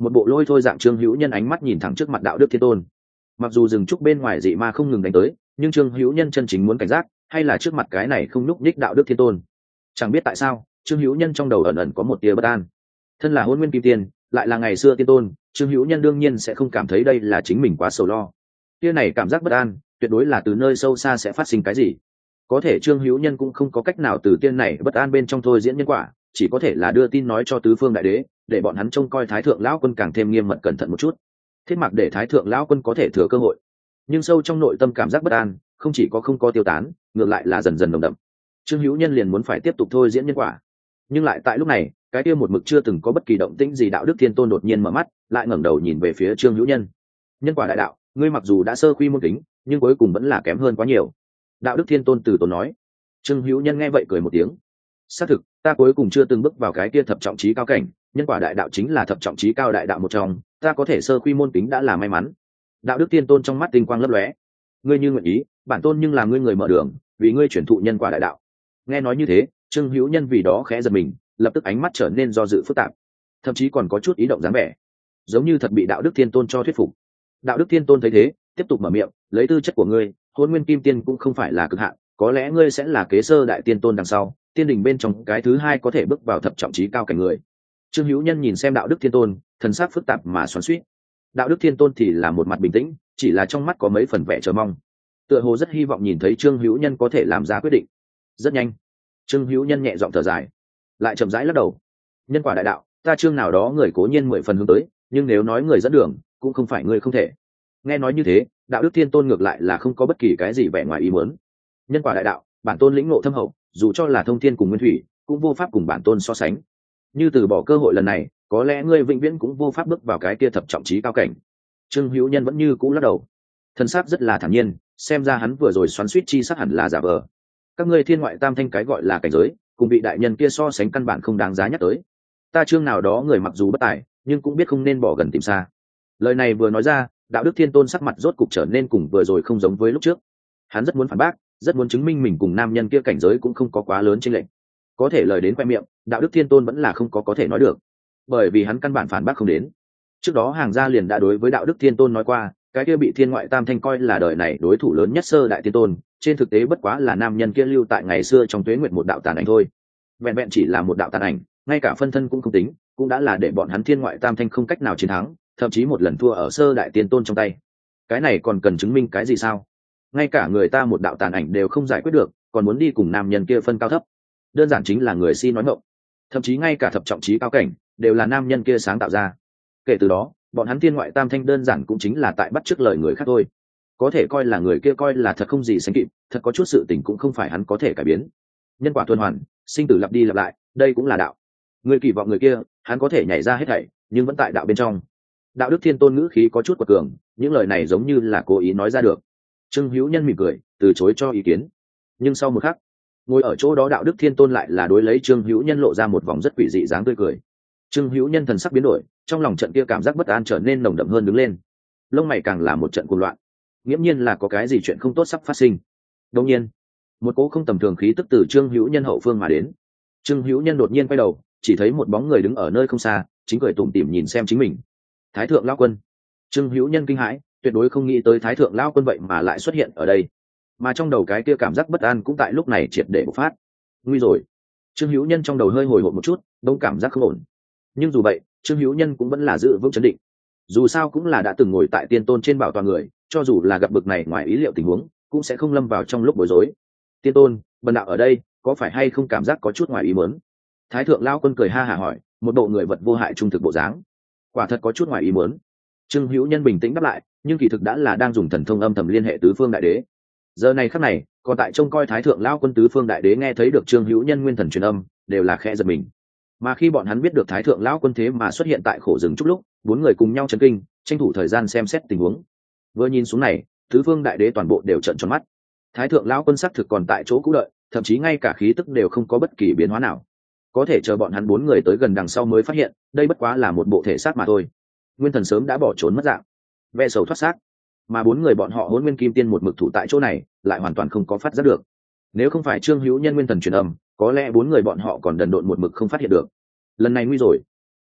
một bộ lôi thôi dạng Trương Hữu Nhân ánh mắt nhìn thẳng trước mặt đạo đức thiên tôn. Mặc dù rừng trúc bên ngoài dị ma không ngừng đánh tới, nhưng Trương Hữu Nhân chân chính muốn cảnh giác hay là trước mặt cái này không nhúc nhích đạo đức thiên tôn. Chẳng biết tại sao Trương Hữu Nhân trong đầu ẩn ẩn có một tia bất an. Thân là hôn nguyên kim tiên, lại là ngày xưa tiên tôn, Trương Hữu Nhân đương nhiên sẽ không cảm thấy đây là chính mình quá sầu lo. Tia này cảm giác bất an tuyệt đối là từ nơi sâu xa sẽ phát sinh cái gì. Có thể Trương Hữu Nhân cũng không có cách nào từ tiên này bất an bên trong thôi diễn nhân quả, chỉ có thể là đưa tin nói cho tứ phương đại đế, để bọn hắn trông coi Thái thượng lão quân càng thêm nghiêm mật cẩn thận một chút, thiết mặc để Thái thượng lão quân có thể thừa cơ hội. Nhưng sâu trong nội tâm cảm giác bất an không chỉ có không có tiêu tán, ngược lại là dần dần nồng đậm. Trương Hữu Nhân liền muốn phải tiếp tục thôi diễn nhân quả, nhưng lại tại lúc này, cái kia một mực chưa từng có bất kỳ động tĩnh gì đạo đức thiên tôn đột nhiên mở mắt, lại ngẩng đầu nhìn về phía Trương Hữu Nhân. Nhân quả đại đạo, ngươi mặc dù đã sơ quy môn kính, nhưng cuối cùng vẫn là kém hơn quá nhiều. Đạo đức thiên tôn từ tốn nói. Trương Hữu Nhân nghe vậy cười một tiếng. Xác thực, ta cuối cùng chưa từng bước vào cái kia thập trọng trí cao cảnh, nhân quả đại đạo chính là thập trọng trí cao đại đạo một trong, ta có thể sơ quy môn kính đã là may mắn. Đạo đức thiên tôn trong mắt tinh quang lấp lóe. Ngươi như nguyện ý, bản tôn nhưng là ngươi người mở đường, vì ngươi chuyển thụ nhân quả đại đạo. Nghe nói như thế, Trương Hữu Nhân vì đó khẽ giật mình, lập tức ánh mắt trở nên do dự phức tạp, thậm chí còn có chút ý động dáng vẻ, giống như thật bị đạo đức thiên tôn cho thuyết phục. Đạo đức thiên tôn thấy thế, tiếp tục mở miệng, lấy tư chất của ngươi, hôn nguyên kim tiên cũng không phải là cực hạn, có lẽ ngươi sẽ là kế sơ đại tiên tôn đằng sau, tiên đình bên trong cái thứ hai có thể bước vào thập trọng trí cao cảnh người. Trương Hữu Nhân nhìn xem đạo đức thiên tôn, thần sắc phức tạp mà xoắn xuýt. Đạo đức thiên tôn thì là một mặt bình tĩnh, chỉ là trong mắt có mấy phần vẻ chờ mong, tựa hồ rất hy vọng nhìn thấy Trương Hữu Nhân có thể làm ra quyết định. Rất nhanh, Trương Hữu Nhân nhẹ giọng thở dài, lại chậm rãi lắc đầu. Nhân quả đại đạo, ta Trương nào đó người cố nhiên mười phần hướng tới, nhưng nếu nói người dẫn đường, cũng không phải người không thể. Nghe nói như thế, đạo đức thiên tôn ngược lại là không có bất kỳ cái gì vẻ ngoài ý muốn. Nhân quả đại đạo, bản tôn lĩnh ngộ thâm hậu, dù cho là thông thiên cùng nguyên thủy, cũng vô pháp cùng bản tôn so sánh. Như từ bỏ cơ hội lần này, có lẽ ngươi vĩnh viễn cũng vô pháp bước vào cái kia thập trọng trí cao cảnh. Trương Hữu Nhân vẫn như cũ lắc đầu, thân xác rất là thản nhiên, xem ra hắn vừa rồi xoắn xuýt chi sắc hẳn là giả vờ. Các ngươi thiên ngoại tam thanh cái gọi là cảnh giới, cùng vị đại nhân kia so sánh căn bản không đáng giá nhắc tới. Ta Trương nào đó người mặc dù bất tài, nhưng cũng biết không nên bỏ gần tìm xa. Lời này vừa nói ra, đạo đức thiên tôn sắc mặt rốt cục trở nên cùng vừa rồi không giống với lúc trước. Hắn rất muốn phản bác, rất muốn chứng minh mình cùng nam nhân kia cảnh giới cũng không có quá lớn chênh lệch. Có thể lời đến khoe miệng, đạo đức thiên tôn vẫn là không có có thể nói được, bởi vì hắn căn bản phản bác không đến. Trước đó hàng gia liền đã đối với đạo đức thiên tôn nói qua, cái kia bị thiên ngoại tam thanh coi là đời này đối thủ lớn nhất sơ đại thiên tôn, trên thực tế bất quá là nam nhân kia lưu tại ngày xưa trong tuế nguyệt một đạo tàn ảnh thôi. Vẹn vẹn chỉ là một đạo tàn ảnh, ngay cả phân thân cũng không tính, cũng đã là để bọn hắn thiên ngoại tam thanh không cách nào chiến thắng, thậm chí một lần thua ở sơ đại tiên tôn trong tay. Cái này còn cần chứng minh cái gì sao? Ngay cả người ta một đạo tàn ảnh đều không giải quyết được, còn muốn đi cùng nam nhân kia phân cao thấp, đơn giản chính là người si nói ngọng. Thậm chí ngay cả thập trọng trí cao cảnh đều là nam nhân kia sáng tạo ra. Kể từ đó, bọn hắn thiên ngoại tam thanh đơn giản cũng chính là tại bắt chước lời người khác thôi. Có thể coi là người kia coi là thật không gì sánh kịp, thật có chút sự tình cũng không phải hắn có thể cải biến. Nhân quả tuần hoàn, sinh tử lặp đi lặp lại, đây cũng là đạo. Người kỳ vọng người kia, hắn có thể nhảy ra hết thảy, nhưng vẫn tại đạo bên trong. Đạo đức thiên tôn ngữ khí có chút quật cường, những lời này giống như là cố ý nói ra được. Trương Hữu Nhân mỉm cười, từ chối cho ý kiến. Nhưng sau một khắc, ngồi ở chỗ đó đạo đức thiên tôn lại là đối lấy Trương Hữu Nhân lộ ra một vòng rất quỷ dị dáng tươi cười. Trương Hữu Nhân thần sắc biến đổi, trong lòng trận kia cảm giác bất an trở nên nồng đậm hơn đứng lên, lông mày càng là một trận cuồng loạn, nghiễm nhiên là có cái gì chuyện không tốt sắp phát sinh. Đột nhiên, một cỗ không tầm thường khí tức từ Trương Hữu Nhân hậu phương mà đến. Trương Hữu Nhân đột nhiên quay đầu, chỉ thấy một bóng người đứng ở nơi không xa, chính cười tủm tỉm nhìn xem chính mình. Thái thượng lão quân. Trương Hữu Nhân kinh hãi, tuyệt đối không nghĩ tới Thái thượng lão quân vậy mà lại xuất hiện ở đây, mà trong đầu cái kia cảm giác bất an cũng tại lúc này triệt để bộc phát. Nguy rồi. Trương Hữu Nhân trong đầu hơi hồi hộp một chút, đông cảm giác không ổn. Nhưng dù vậy, Trương Hữu Nhân cũng vẫn là giữ vững trấn định. Dù sao cũng là đã từng ngồi tại tiên tôn trên bảo tọa người, cho dù là gặp bực này ngoài ý liệu tình huống, cũng sẽ không lâm vào trong lúc bối rối. Tiên tôn, bần đạo ở đây, có phải hay không cảm giác có chút ngoài ý muốn? Thái thượng lão quân cười ha hả hỏi, một bộ người vật vô hại trung thực bộ dáng. Quả thật có chút ngoài ý muốn. Trương Hữu Nhân bình tĩnh đáp lại, nhưng kỳ thực đã là đang dùng thần thông âm thầm liên hệ tứ phương đại đế. Giờ này khắc này, còn tại trông coi Thái thượng lão quân tứ phương đại đế nghe thấy được Trương Hữu Nhân nguyên thần truyền âm, đều là khẽ giật mình. Mà khi bọn hắn biết được Thái thượng lão quân thế mà xuất hiện tại khổ rừng chút lúc, bốn người cùng nhau chấn kinh, tranh thủ thời gian xem xét tình huống. Vừa nhìn xuống này, tứ phương đại đế toàn bộ đều trợn tròn mắt. Thái thượng lão quân xác thực còn tại chỗ cũ đợi, thậm chí ngay cả khí tức đều không có bất kỳ biến hóa nào. Có thể chờ bọn hắn bốn người tới gần đằng sau mới phát hiện, đây bất quá là một bộ thể xác mà thôi. Nguyên thần sớm đã bỏ trốn mất dạng, ve sầu thoát xác. Mà bốn người bọn họ Hỗn Nguyên Kim Tiên một mực thủ tại chỗ này, lại hoàn toàn không có phát giác được. Nếu không phải Trương Hữu Nhân nguyên thần truyền âm, có lẽ bốn người bọn họ còn đần độn một mực không phát hiện được. Lần này nguy rồi.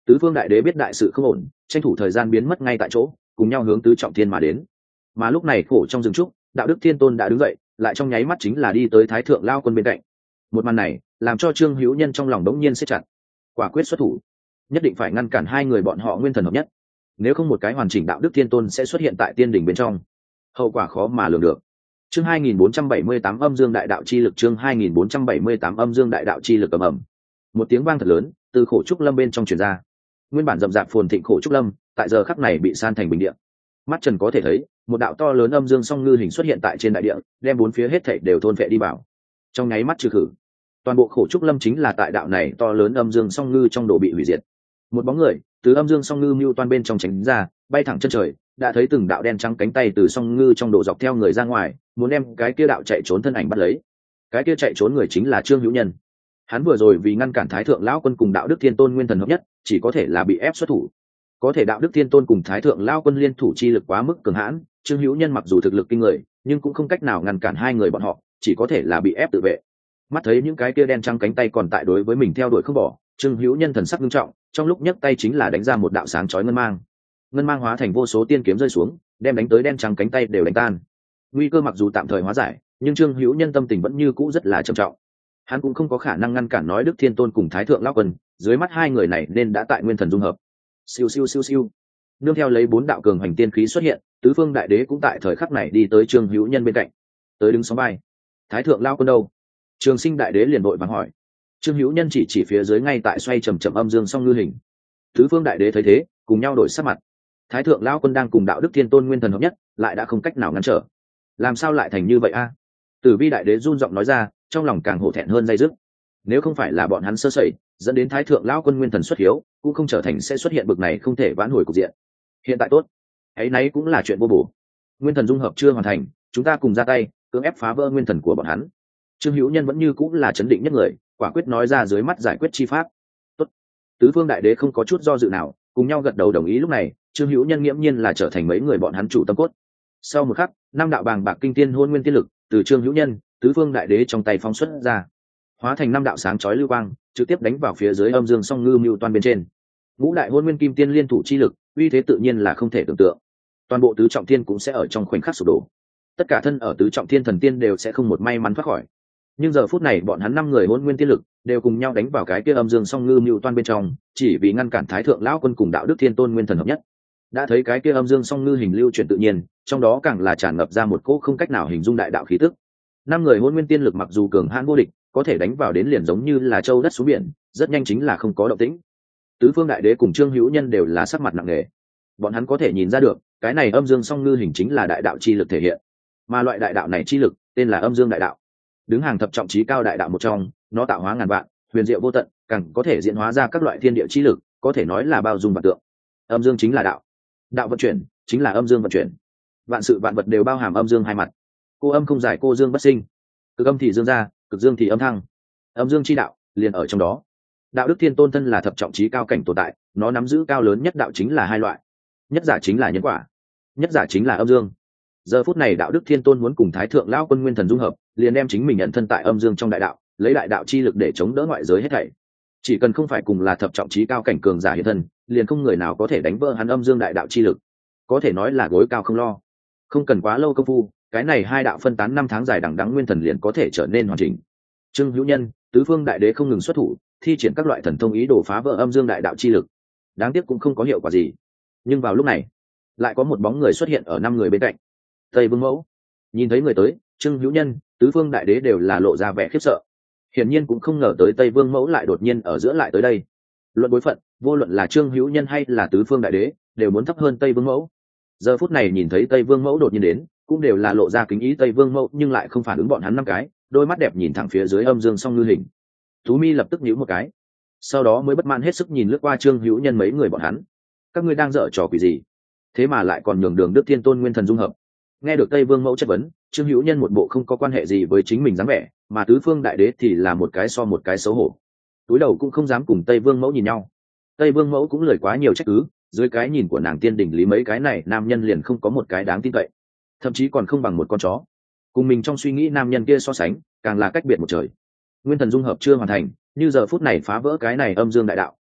Tứ phương đại đế biết đại sự không ổn, tranh thủ thời gian biến mất ngay tại chỗ, cùng nhau hướng tứ trọng thiên mà đến. Mà lúc này khổ trong rừng trúc, đạo đức thiên tôn đã đứng dậy, lại trong nháy mắt chính là đi tới thái thượng lao quân bên cạnh. Một màn này làm cho Trương Hữu Nhân trong lòng đống nhiên siết chặt, quả quyết xuất thủ, nhất định phải ngăn cản hai người bọn họ nguyên thần hợp nhất, nếu không một cái hoàn chỉnh đạo đức thiên tôn sẽ xuất hiện tại tiên đỉnh bên trong, hậu quả khó mà lường được. Chương hai nghìn bốn trăm bảy mươi tám âm dương đại đạo chi lực, chương hai nghìn bốn trăm bảy mươi tám âm dương đại đạo chi lực ầm ầm. Một tiếng vang thật lớn từ khổ trúc lâm bên trong truyền ra. Nguyên bản rậm rạp phồn thịnh khổ trúc lâm, tại giờ khắc này bị san thành bình địa. Mắt trần có thể thấy, một đạo to lớn âm dương song ngư hình xuất hiện tại trên đại địa, đem bốn phía hết thảy đều thôn phệ đi vào. Trong nháy mắt trừ khử, toàn bộ khổ trúc lâm chính là tại đạo này to lớn âm dương song ngư trong độ bị hủy diệt. Một bóng người từ âm dương song ngư mưu toan bên trong tránh ra, bay thẳng chân trời, đã thấy từng đạo đen trắng cánh tay từ song ngư trong độ dọc theo người ra ngoài, muốn đem cái kia đạo chạy trốn thân ảnh bắt lấy. Cái kia chạy trốn người chính là Trương Hữu Nhân. Hắn vừa rồi vì ngăn cản thái thượng lão quân cùng đạo đức thiên tôn nguyên thần hợp nhất, chỉ có thể là bị ép xuất thủ. Có thể đạo đức thiên tôn cùng thái thượng lão quân liên thủ chi lực quá mức cường hãn, Trương Hữu Nhân mặc dù thực lực kinh người, nhưng cũng không cách nào ngăn cản hai người bọn họ, chỉ có thể là bị ép tự vệ. Mắt thấy những cái kia đen trắng cánh tay còn tại đối với mình theo đuổi không bỏ, Trương Hữu Nhân thần sắc nghiêm trọng, trong lúc nhấc tay chính là đánh ra một đạo sáng chói ngân mang. Ngân mang hóa thành vô số tiên kiếm rơi xuống, đem đánh tới đen trắng cánh tay đều đánh tan. Nguy cơ mặc dù tạm thời hóa giải, nhưng Trương Hữu Nhân tâm tình vẫn như cũ rất là trầm trọng. Hắn cũng không có khả năng ngăn cản nói Đức Thiên Tôn cùng Thái Thượng Lão Quân, dưới mắt hai người này nên đã tại nguyên thần dung hợp. Siêu siêu siêu siêu. Nương theo lấy bốn đạo cường hành tiên khí xuất hiện, tứ phương đại đế cũng tại thời khắc này đi tới Trương Hữu Nhân bên cạnh. Tới đứng sóng vai. Thái Thượng Lão Quân đâu? Trường Sinh đại đế liền vội vàng hỏi. Trương Hữu Nhân chỉ chỉ phía dưới ngay tại xoay trầm trầm âm dương song ngư hình. Tứ phương đại đế thấy thế, cùng nhau đổi sắc mặt. Thái Thượng Lão Quân đang cùng đạo Đức Thiên Tôn nguyên thần hợp nhất, lại đã không cách nào ngăn trở. Làm sao lại thành như vậy a? Tử Vi đại đế run giọng nói ra, trong lòng càng hổ thẹn hơn dây dứt. Nếu không phải là bọn hắn sơ sẩy, dẫn đến Thái Thượng Lão Quân nguyên thần xuất hiếu, cũng không trở thành sẽ xuất hiện bực này không thể vãn hồi cục diện. Hiện tại tốt, ấy nấy cũng là chuyện vô bổ. Nguyên thần dung hợp chưa hoàn thành, chúng ta cùng ra tay, cưỡng ép phá vỡ nguyên thần của bọn hắn. Trương Hữu Nhân vẫn như cũng là chấn định nhất người, quả quyết nói ra dưới mắt giải quyết chi pháp. Tốt. Tứ phương đại đế không có chút do dự nào, cùng nhau gật đầu đồng ý. Lúc này, Trương Hữu Nhân nghiễm nhiên là trở thành mấy người bọn hắn chủ tâm cốt. Sau một khắc, năm đạo bàng bạc kinh tiên hôn nguyên tiên lực từ Trương Hữu Nhân, tứ phương đại đế trong tay phóng xuất ra, hóa thành năm đạo sáng chói lưu quang, trực tiếp đánh vào phía dưới âm dương song ngư mưu toan bên trên. Ngũ đại hôn nguyên kim tiên liên thủ chi lực, uy thế tự nhiên là không thể tưởng tượng. Toàn bộ tứ trọng thiên cũng sẽ ở trong khoảnh khắc sụp đổ. Tất cả thân ở tứ trọng thiên thần tiên đều sẽ không một may mắn thoát khỏi. Nhưng giờ phút này bọn hắn năm người hôn nguyên tiên lực đều cùng nhau đánh vào cái kia âm dương song ngư mưu toan bên trong, chỉ vì ngăn cản Thái Thượng Lão Quân cùng đạo Đức Thiên Tôn nguyên thần hợp nhất. Đã thấy cái kia âm dương song ngư hình lưu chuyển tự nhiên, trong đó càng là tràn ngập ra một cỗ không cách nào hình dung đại đạo khí tức. Năm người hôn nguyên tiên lực mặc dù cường hãn vô địch, có thể đánh vào đến liền giống như là châu đất xuống biển, rất nhanh chính là không có động tĩnh. Tứ phương đại đế cùng Trương Hữu Nhân đều là sắc mặt nặng nề. Bọn hắn có thể nhìn ra được, cái này âm dương song ngư hình chính là đại đạo chi lực thể hiện, mà loại đại đạo này chi lực tên là âm dương đại đạo. Đứng hàng thập trọng chí cao đại đạo một trong, nó tạo hóa ngàn vạn, huyền diệu vô tận, càng có thể diễn hóa ra các loại thiên địa chi lực, có thể nói là bao dung vạn tượng. Âm dương chính là đạo, đạo vận chuyển chính là âm dương vận chuyển. Vạn sự vạn vật đều bao hàm âm dương hai mặt. Cô âm không giải, cô dương bất sinh. Cực âm thì dương ra, cực dương thì âm thăng. Âm dương chi đạo liền ở trong đó. Đạo Đức Thiên Tôn thân là thập trọng chí cao cảnh tồn tại, nó nắm giữ cao lớn nhất đạo chính là hai loại. Nhất giả chính là nhân quả, nhất giả chính là âm dương. Giờ phút này đạo Đức Thiên Tôn muốn cùng Thái Thượng Lão Quân nguyên thần dung hợp, liền đem chính mình nhận thân tại âm dương trong đại đạo, lấy đại đạo chi lực để chống đỡ ngoại giới hết thảy. Chỉ cần không phải cùng là thập trọng chí cao cảnh cường giả hiện thân, liền không người nào có thể đánh vỡ hắn âm dương đại đạo chi lực. Có thể nói là gối cao không lo. Không cần quá lâu công phu, cái này hai đạo phân tán năm tháng dài đằng đẵng nguyên thần liền có thể trở nên hoàn chỉnh. Trương Hữu Nhân, tứ phương đại đế không ngừng xuất thủ, thi triển các loại thần thông ý đồ phá vỡ âm dương đại đạo chi lực. Đáng tiếc cũng không có hiệu quả gì. Nhưng vào lúc này, lại có một bóng người xuất hiện ở năm người bên cạnh. Tây Vương Mẫu. Nhìn thấy người tới, Trương Hữu Nhân, tứ phương đại đế đều là lộ ra vẻ khiếp sợ. Hiển nhiên cũng không ngờ tới Tây Vương Mẫu lại đột nhiên ở giữa lại tới đây. Luận bối phận, vô luận là Trương Hữu Nhân hay là tứ phương đại đế, đều muốn thấp hơn Tây Vương Mẫu. Giờ phút này nhìn thấy Tây Vương Mẫu đột nhiên đến, cũng đều là lộ ra kính ý Tây Vương Mẫu, nhưng lại không phản ứng bọn hắn năm cái, đôi mắt đẹp nhìn thẳng phía dưới âm dương song ngư hình. Tú Mi lập tức nhíu một cái, sau đó mới bất mãn hết sức nhìn lướt qua Trương Hữu Nhân mấy người bọn hắn. Các ngươi đang dở trò quỷ gì? Thế mà lại còn nhường đường Đức Thiên Tôn nguyên thần dung hợp. Nghe được Tây Vương Mẫu chất vấn, Trương Hữu Nhân một bộ không có quan hệ gì với chính mình dáng vẻ, mà tứ phương đại đế thì là một cái so một cái xấu hổ, túi đầu cũng không dám cùng Tây Vương Mẫu nhìn nhau. Tây Vương Mẫu cũng lời quá nhiều trách cứ, dưới cái nhìn của nàng tiên đỉnh lý mấy cái này nam nhân liền không có một cái đáng tin cậy, thậm chí còn không bằng một con chó. Cùng mình trong suy nghĩ nam nhân kia so sánh, càng là cách biệt một trời. Nguyên thần dung hợp chưa hoàn thành, như giờ phút này phá vỡ cái này âm dương đại đạo,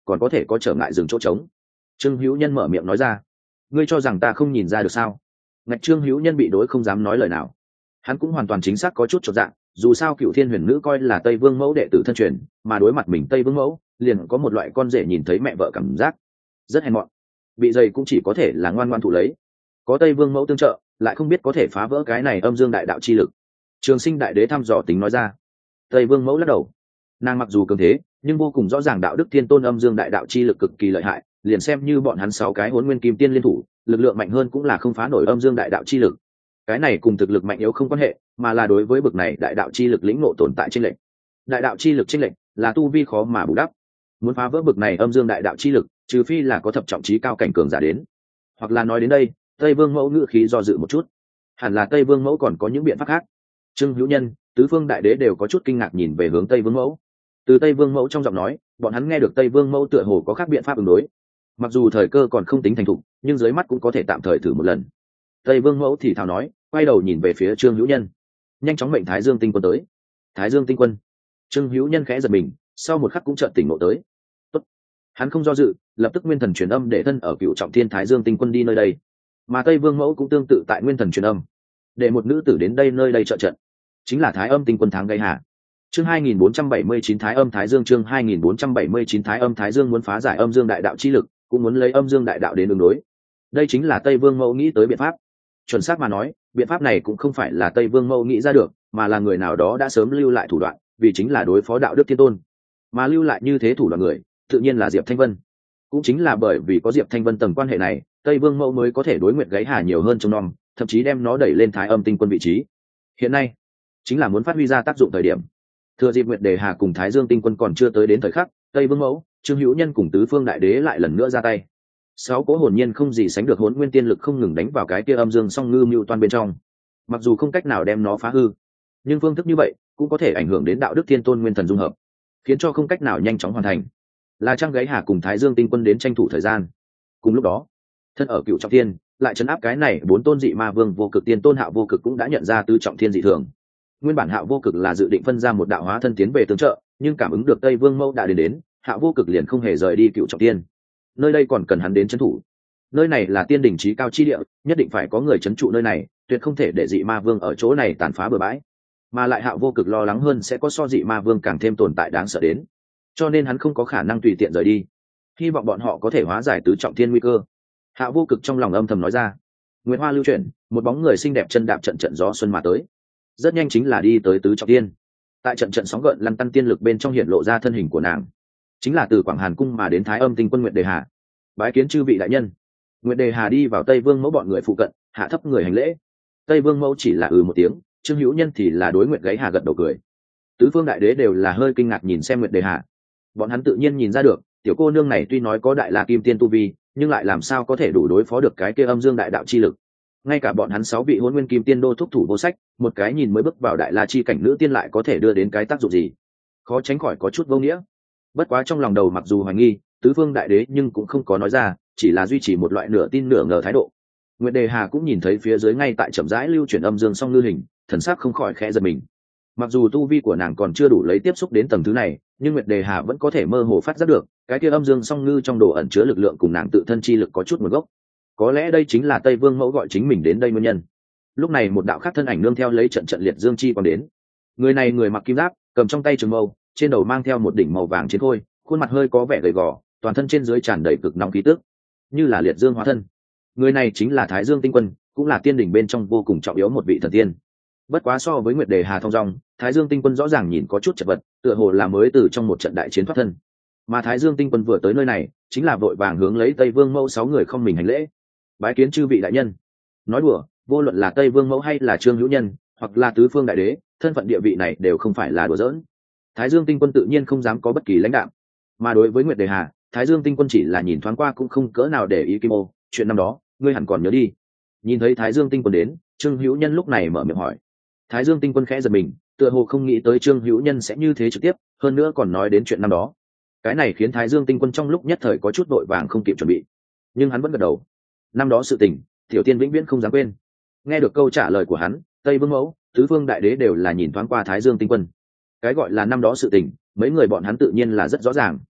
còn có thể có trở ngại dừng chỗ trống. Trương Hữu Nhân mở miệng nói ra. Ngươi cho rằng ta không nhìn ra được sao? Ngạch Trương Hữu Nhân bị đối không dám nói lời nào. Hắn cũng hoàn toàn chính xác có chút chột dạ, dù sao Cựu Thiên Huyền Nữ coi là Tây Vương mẫu đệ tử thân truyền, mà đối mặt mình Tây Vương mẫu liền có một loại con rể nhìn thấy mẹ vợ cảm giác rất hèn mọn. Bị dày cũng chỉ có thể là ngoan ngoan thụ lấy, có Tây Vương mẫu tương trợ lại không biết có thể phá vỡ cái này âm dương đại đạo chi lực. Trường Sinh đại đế thăm dò tính nói ra. Tây Vương mẫu lắc đầu, nàng mặc dù cường thế nhưng vô cùng rõ ràng đạo đức thiên tôn âm dương đại đạo chi lực cực kỳ lợi hại, liền xem như bọn hắn sáu cái Hỗn Nguyên Kim Tiên liên thủ, lực lượng mạnh hơn cũng là không phá nổi âm dương đại đạo chi lực. Cái này cùng thực lực mạnh yếu không quan hệ, mà là đối với bực này đại đạo chi lực lĩnh ngộ tồn tại trên lệnh. Đại đạo chi lực trên lệnh là tu vi khó mà bù đắp. Muốn phá vỡ bực này âm dương đại đạo chi lực, trừ phi là có thập trọng trí cao cảnh cường giả đến. Hoặc là nói đến đây, Tây Vương mẫu ngữ khí do dự một chút. Hẳn là Tây Vương mẫu còn có những biện pháp khác. Trương Hữu Nhân, Tứ Phương đại đế đều có chút kinh ngạc nhìn về hướng Tây Vương mẫu. Từ Tây Vương mẫu trong giọng nói, bọn hắn nghe được Tây Vương mẫu tựa hồ có khác biện pháp ứng đối. Mặc dù thời cơ còn không tính thành thục, nhưng dưới mắt cũng có thể tạm thời thử một lần. Tây Vương mẫu thì thào nói, quay đầu nhìn về phía Trương Hữu Nhân, nhanh chóng mệnh Thái Dương tinh quân tới. Thái Dương tinh quân. Trương Hữu Nhân khẽ giật mình, sau một khắc cũng chợt tỉnh ngộ tới. Tốt. Hắn không do dự, lập tức nguyên thần truyền âm để thân ở Cựu Trọng Thiên Thái Dương tinh quân đi nơi đây. Mà Tây Vương mẫu cũng tương tự tại nguyên thần truyền âm, để một nữ tử đến đây nơi đây trợ trận, chính là Thái Âm tinh quân Tháng Gây Hà. Chương hai nghìn bốn trăm bảy mươi chín Thái Âm Thái Dương chương hai nghìn bốn trăm bảy mươi chín Thái Âm Thái Dương muốn phá giải âm dương đại đạo chi lực, cũng muốn lấy âm dương đại đạo đến ứng đối. Đây chính là Tây Vương mẫu nghĩ tới biện pháp. Chuẩn xác mà nói, biện pháp này cũng không phải là Tây Vương mẫu nghĩ ra được, mà là người nào đó đã sớm lưu lại thủ đoạn, vì chính là đối phó đạo đức thiên tôn. Mà lưu lại như thế thủ đoạn người, tự nhiên là Diệp Thanh Vân. Cũng chính là bởi vì có Diệp Thanh Vân tầng quan hệ này, Tây Vương mẫu mới có thể đối Nguyệt Gáy Hà nhiều hơn trong nom, thậm chí đem nó đẩy lên Thái Âm tinh quân vị trí. Hiện nay, chính là muốn phát huy ra tác dụng thời điểm. Thừa dịp Nguyệt Đề Hà cùng Thái Dương tinh quân còn chưa tới đến thời khắc, Tây Vương mẫu, Trương Hữu Nhân cùng Tứ Phương đại đế lại lần nữa ra tay. Sáu cỗ hồn nhiên không gì sánh được Hỗn Nguyên tiên lực không ngừng đánh vào cái kia âm dương song ngư mưu toan bên trong. Mặc dù không cách nào đem nó phá hư, nhưng phương thức như vậy cũng có thể ảnh hưởng đến đạo đức thiên tôn nguyên thần dung hợp, khiến cho không cách nào nhanh chóng hoàn thành. Là Trăng Gáy Hà cùng Thái Dương tinh quân đến tranh thủ thời gian. Cùng lúc đó, thân ở Cựu Trọng Thiên lại chấn áp cái này bốn tôn dị ma vương vô cực tiên tôn Hạo Vô Cực cũng đã nhận ra Tứ Trọng Thiên dị thường. Nguyên bản Hạo Vô Cực là dự định phân ra một đạo hóa thân tiến về tương trợ, nhưng cảm ứng được Tây Vương mẫu đã đến đến, Hạo Vô Cực liền không hề rời đi Cựu Trọng Thiên. Nơi đây còn cần hắn đến trấn thủ. Nơi này là tiên đỉnh chí cao chi địa, nhất định phải có người trấn trụ nơi này, tuyệt không thể để dị ma vương ở chỗ này tàn phá bừa bãi. Mà lại Hạo Vô Cực lo lắng hơn sẽ có so dị ma vương càng thêm tồn tại đáng sợ đến, cho nên hắn không có khả năng tùy tiện rời đi. Hy vọng bọn họ có thể hóa giải Tứ Trọng Thiên nguy cơ. Hạo Vô Cực trong lòng âm thầm nói ra. Nguyệt Hoa lưu chuyển, một bóng người xinh đẹp chân đạp trận trận gió xuân mà tới, rất nhanh chính là đi tới Tứ Trọng Thiên. Tại trận trận sóng gợn lăn tăn tiên lực bên trong hiện lộ ra thân hình của nàng, chính là từ Quảng Hàn cung mà đến Thái Âm tinh quân Nguyệt Đề Hà. Bái kiến chư vị đại nhân. Nguyệt Đề Hà đi vào Tây Vương mẫu bọn người phụ cận, hạ thấp người hành lễ. Tây Vương mẫu chỉ là ừ một tiếng, Trương Hữu Nhân thì là đối Nguyệt Gáy Hà gật đầu cười. Tứ Phương đại đế đều là hơi kinh ngạc nhìn xem Nguyệt Đề Hà. Bọn hắn tự nhiên nhìn ra được, tiểu cô nương này tuy nói có đại la kim tiên tu vi, nhưng lại làm sao có thể đủ đối phó được cái kia âm dương đại đạo chi lực. Ngay cả bọn hắn sáu vị Hỗn Nguyên kim tiên đô thúc thủ vô sách, một cái nhìn mới bước vào đại la chi cảnh nữ tiên lại có thể đưa đến cái tác dụng gì, khó tránh khỏi có chút vô nghĩa. Bất quá trong lòng đầu mặc dù hoài nghi Tứ Phương đại đế, nhưng cũng không có nói ra, chỉ là duy trì một loại nửa tin nửa ngờ thái độ. Nguyệt Đề Hà cũng nhìn thấy phía dưới ngay tại chậm rãi lưu chuyển âm dương song ngư hình, thần sắc không khỏi khẽ giật mình. Mặc dù tu vi của nàng còn chưa đủ lấy tiếp xúc đến tầng thứ này, nhưng Nguyệt Đề Hà vẫn có thể mơ hồ phát giác được cái kia âm dương song ngư trong đồ ẩn chứa lực lượng cùng nàng tự thân chi lực có chút nguồn gốc. Có lẽ đây chính là Tây Vương mẫu gọi chính mình đến đây nguyên nhân. Lúc này một đạo khác thân ảnh nương theo lấy trận trận liệt dương chi còn đến. Người này người mặc kim giáp, cầm trong tay trường mâu, trên đầu mang theo một đỉnh màu vàng chiến khôi, khuôn mặt hơi có vẻ gầy gò, toàn thân trên dưới tràn đầy cực nóng khí tức, như là liệt dương hóa thân. Người này chính là Thái Dương tinh quân, cũng là tiên đỉnh bên trong vô cùng trọng yếu một vị thần tiên. Bất quá so với Nguyệt Đề Hà thông dong, Thái Dương tinh quân rõ ràng nhìn có chút chật vật, tựa hồ là mới từ trong một trận đại chiến thoát thân. Mà Thái Dương tinh quân vừa tới nơi này, chính là vội vàng hướng lấy Tây Vương mẫu sáu người không mình hành lễ. Bái kiến chư vị đại nhân. Nói đùa, vô luận là Tây Vương mẫu hay là Trương Hữu Nhân, hoặc là Tứ Phương đại đế, thân phận địa vị này đều không phải là đùa giỡn. Thái Dương tinh quân tự nhiên không dám có bất kỳ lãnh đạm. Mà đối với Nguyệt Đề Hà, Thái Dương tinh quân chỉ là nhìn thoáng qua cũng không cỡ nào để ý. Kim ô, chuyện năm đó ngươi hẳn còn nhớ đi. Nhìn thấy Thái Dương tinh quân đến, Trương Hữu Nhân lúc này mở miệng hỏi. Thái Dương tinh quân khẽ giật mình, tựa hồ không nghĩ tới Trương Hữu Nhân sẽ như thế trực tiếp, hơn nữa còn nói đến chuyện năm đó. Cái này khiến Thái Dương tinh quân trong lúc nhất thời có chút vội vàng không kịp chuẩn bị, nhưng hắn vẫn gật đầu. Năm đó sự tình, tiểu tiên vĩnh viễn không dám quên. Nghe được câu trả lời của hắn, Tây Vương mẫu, Tứ Phương đại đế đều là nhìn thoáng qua Thái Dương tinh quân. Cái gọi là năm đó sự tình, mấy người bọn hắn tự nhiên là rất rõ ràng.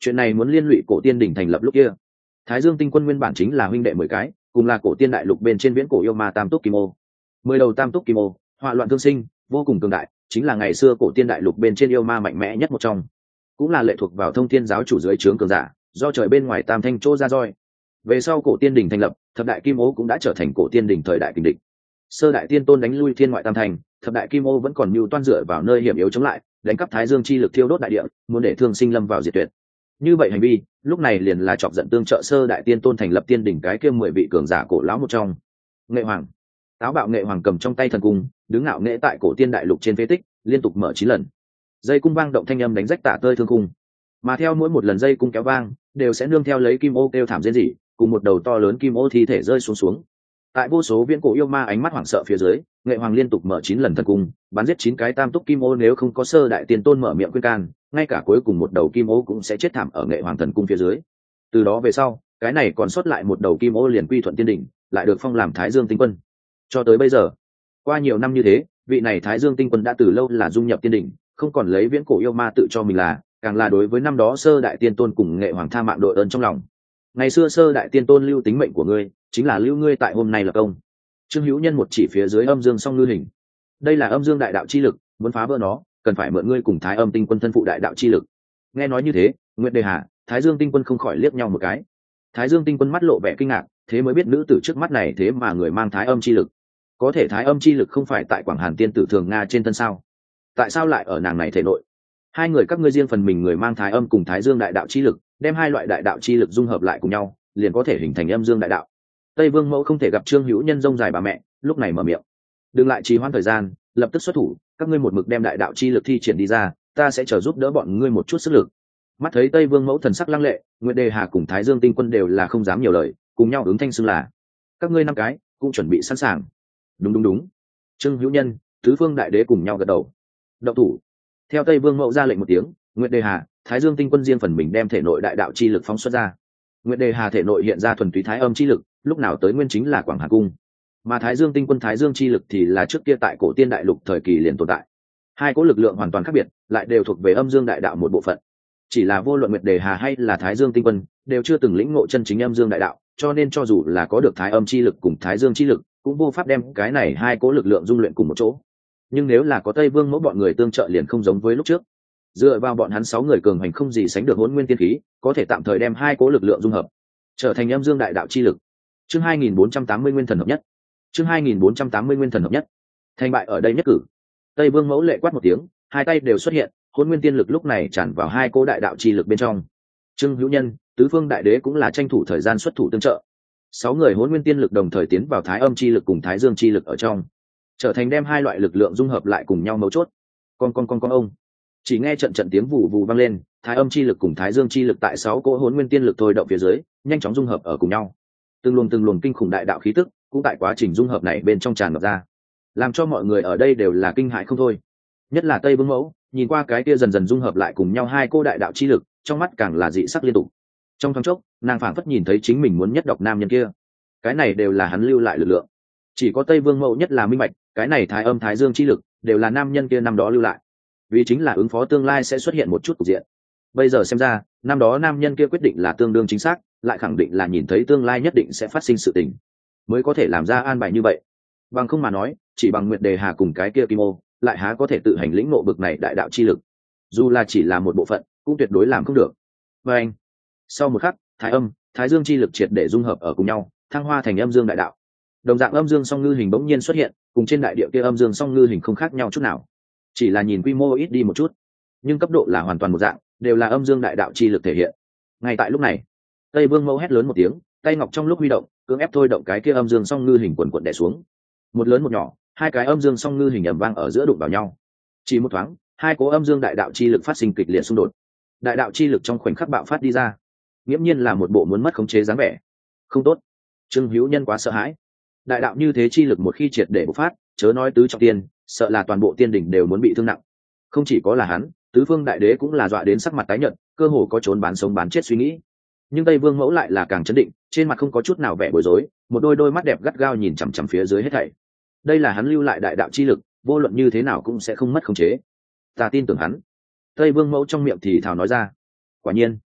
chuyện này muốn liên lụy cổ tiên đỉnh thành lập lúc kia. Thái Dương tinh quân nguyên bản chính là huynh đệ mười cái, cùng là cổ tiên đại lục bên trên viễn cổ yêu ma tam túc kim ô. Mười đầu tam túc kim ô, họa loạn thương sinh, vô cùng cường đại, chính là ngày xưa cổ tiên đại lục bên trên yêu ma mạnh mẽ nhất một trong, cũng là lệ thuộc vào Thông Thiên giáo chủ dưới trướng cường giả, do trời bên ngoài tam thanh chỗ ra roi. Về sau cổ tiên đỉnh thành lập, thập đại kim ô cũng đã trở thành cổ tiên đỉnh thời đại kình địch. Sơ đại tiên tôn đánh lui thiên ngoại tam thành, thập đại kim ô vẫn còn mưu toan dựa vào nơi hiểm yếu chống lại, đánh cắp Thái Dương chi lực thiêu đốt đại địa, muốn để thương sinh lâm vào diệt tuyệt. Như vậy hành vi, lúc này liền là chọc giận tương trợ sơ đại tiên tôn thành lập tiên đỉnh cái kia mười vị cường giả cổ lão một trong. Nghệ Hoàng, táo bạo Nghệ Hoàng cầm trong tay thần cung, đứng ngạo nghễ tại cổ tiên đại lục trên phế tích, liên tục mở chín lần. Dây cung vang động thanh âm đánh rách tả tơi thương cung, mà theo mỗi một lần dây cung kéo vang, đều sẽ nương theo lấy kim ô kêu thảm rên rỉ, cùng một đầu to lớn kim ô thi thể rơi xuống xuống. Tại vô số viễn cổ yêu ma ánh mắt hoảng sợ phía dưới, Nghệ Hoàng liên tục mở chín lần thần cung, bắn giết chín cái tam túc kim ô, nếu không có sơ đại tiên tôn mở miệng khuyên can, ngay cả cuối cùng một đầu kim ô cũng sẽ chết thảm ở Nghệ Hoàng thần cung phía dưới. Từ đó về sau, cái này còn sót lại một đầu kim ô liền quy thuận tiên đỉnh, lại được phong làm Thái Dương tinh quân. Cho tới bây giờ, qua nhiều năm như thế, vị này Thái Dương tinh quân đã từ lâu là dung nhập tiên đỉnh, không còn lấy viễn cổ yêu ma tự cho mình là, càng là đối với năm đó sơ đại tiên tôn cùng Nghệ Hoàng tha mạng đội ơn trong lòng. Ngày xưa sơ đại tiên tôn lưu tính mệnh của ngươi, chính là lưu ngươi tại hôm nay là công. Trương Hữu Nhân một chỉ phía dưới âm dương song ngư hình, đây là âm dương đại đạo chi lực, muốn phá vỡ nó, cần phải mượn ngươi cùng Thái Âm tinh quân thân phụ đại đạo chi lực. Nghe nói như thế, Nguyệt Đề Hà, Thái Dương tinh quân không khỏi liếc nhau một cái. Thái Dương tinh quân mắt lộ vẻ kinh ngạc, thế mới biết nữ tử trước mắt này thế mà người mang Thái Âm chi lực. Có thể Thái Âm chi lực không phải tại Quảng Hàn tiên tử thường nga trên thân sao? Tại sao lại ở nàng này thể nội? Hai người các ngươi riêng phần mình người mang Thái Âm cùng Thái Dương đại đạo chi lực, đem hai loại đại đạo chi lực dung hợp lại cùng nhau, liền có thể hình thành âm dương đại đạo. Tây Vương Mẫu không thể gặp Trương Hữu Nhân rông dài bà mẹ, lúc này mở miệng, đừng lại trì hoãn thời gian, lập tức xuất thủ, các ngươi một mực đem đại đạo chi lực thi triển đi ra, ta sẽ chờ giúp đỡ bọn ngươi một chút sức lực. Mắt thấy Tây Vương Mẫu thần sắc lăng lệ, Nguyệt Đề Hà cùng Thái Dương tinh quân đều là không dám nhiều lời, cùng nhau ứng thanh xưng là, các ngươi năm cái cũng chuẩn bị sẵn sàng. Đúng đúng đúng. Trương Hữu Nhân, tứ phương đại đế cùng nhau gật đầu. Động thủ. Theo Tây Vương Mẫu ra lệnh một tiếng, Nguyệt Đề Hà, Thái Dương tinh quân riêng phần mình đem thể nội đại đạo chi lực phóng xuất ra. Nguyệt Đề Hà thể nội hiện ra thuần túy Thái Âm chi lực, lúc nào tới nguyên chính là Quảng Hà cung, mà Thái Dương tinh quân Thái Dương chi lực thì là trước kia tại cổ tiên đại lục thời kỳ liền tồn tại. Hai cỗ lực lượng hoàn toàn khác biệt, lại đều thuộc về âm dương đại đạo một bộ phận. Chỉ là vô luận Nguyệt Đề Hà hay là Thái Dương tinh quân, đều chưa từng lĩnh ngộ chân chính âm dương đại đạo, cho nên cho dù là có được Thái Âm chi lực cùng Thái Dương chi lực, cũng vô pháp đem cái này hai cỗ lực lượng dung luyện cùng một chỗ. Nhưng nếu là có Tây Vương Mẫu bọn người tương trợ liền không giống với lúc trước. Dựa vào bọn hắn sáu người cường hành không gì sánh được hỗn nguyên tiên khí, có thể tạm thời đem hai cỗ lực lượng dung hợp, trở thành âm dương đại đạo chi lực. Chương hai nghìn bốn trăm tám mươi nguyên thần hợp nhất. Chương hai nghìn bốn trăm tám mươi nguyên thần hợp nhất. Thành bại ở đây nhất cử. Tây Vương Mẫu lệ quát một tiếng, hai tay đều xuất hiện, hỗn nguyên tiên lực lúc này tràn vào hai cỗ đại đạo chi lực bên trong. Trương Hữu Nhân, tứ phương đại đế cũng là tranh thủ thời gian xuất thủ tương trợ. Sáu người hỗn nguyên tiên lực đồng thời tiến vào Thái Âm chi lực cùng Thái Dương chi lực ở trong, trở thành đem hai loại lực lượng dung hợp lại cùng nhau mấu chốt. Con con con con ông. Chỉ nghe trận trận tiếng vù vù vang lên, Thái Âm chi lực cùng Thái Dương chi lực tại sáu cỗ hỗn nguyên tiên lực thôi động phía dưới, nhanh chóng dung hợp ở cùng nhau. Từng luồng từng luồng kinh khủng đại đạo khí tức cũng tại quá trình dung hợp này bên trong tràn ngập ra, làm cho mọi người ở đây đều là kinh hãi không thôi. Nhất là Tây Vương Mẫu, nhìn qua cái kia dần dần dung hợp lại cùng nhau hai cô đại đạo chi lực, trong mắt càng là dị sắc liên tục. Trong thoáng chốc, nàng phảng phất nhìn thấy chính mình muốn nhất độc nam nhân kia, cái này đều là hắn lưu lại lực lượng. Chỉ có Tây Vương Mẫu nhất là minh bạch, cái này Thái Âm Thái Dương chi lực đều là nam nhân kia năm đó lưu lại, vì chính là ứng phó tương lai sẽ xuất hiện một chút cục diện. Bây giờ xem ra, năm đó nam nhân kia quyết định là tương đương chính xác, lại khẳng định là nhìn thấy tương lai nhất định sẽ phát sinh sự tình, mới có thể làm ra an bài như vậy. Bằng không mà nói, chỉ bằng Nguyệt Đề Hà cùng cái kia Kim Ô, lại há có thể tự hành lĩnh ngộ bực này đại đạo chi lực. Dù là chỉ là một bộ phận, cũng tuyệt đối làm không được. Và anh, sau một khắc, Thái Âm, Thái Dương chi lực triệt để dung hợp ở cùng nhau, thăng hoa thành âm dương đại đạo. Đồng dạng âm dương song ngư hình bỗng nhiên xuất hiện, cùng trên đại địa kia âm dương song ngư hình không khác nhau chút nào, chỉ là nhìn quy mô ít đi một chút, nhưng cấp độ là hoàn toàn một dạng, đều là âm dương đại đạo chi lực thể hiện. Ngay tại lúc này, Tây Vương Mẫu hét lớn một tiếng, tay ngọc trong lúc huy động, cưỡng ép thôi động cái kia âm dương song ngư hình quần quần đè xuống. Một lớn một nhỏ, hai cái âm dương song ngư hình ầm vang ở giữa đụng vào nhau. Chỉ một thoáng, hai cố âm dương đại đạo chi lực phát sinh kịch liệt xung đột. Đại đạo chi lực trong khoảnh khắc bạo phát đi ra, nghiễm nhiên là một bộ muốn mất khống chế dáng vẻ. Không tốt. Trương Hữu Nhân quá sợ hãi. Đại đạo như thế chi lực một khi triệt để bộc phát, chớ nói tứ trọng tiên, sợ là toàn bộ tiên đỉnh đều muốn bị thương nặng. Không chỉ có là hắn, tứ phương đại đế cũng là dọa đến sắc mặt tái nhợt, cơ hồ có trốn bán sống bán chết suy nghĩ. Nhưng Tây Vương Mẫu lại là càng chấn định, trên mặt không có chút nào vẻ bối rối, một đôi đôi mắt đẹp gắt gao nhìn chằm chằm phía dưới hết thảy. Đây là hắn lưu lại đại đạo chi lực, vô luận như thế nào cũng sẽ không mất khống chế. Ta tin tưởng hắn. Tây Vương Mẫu trong miệng thì thào nói ra. Quả nhiên,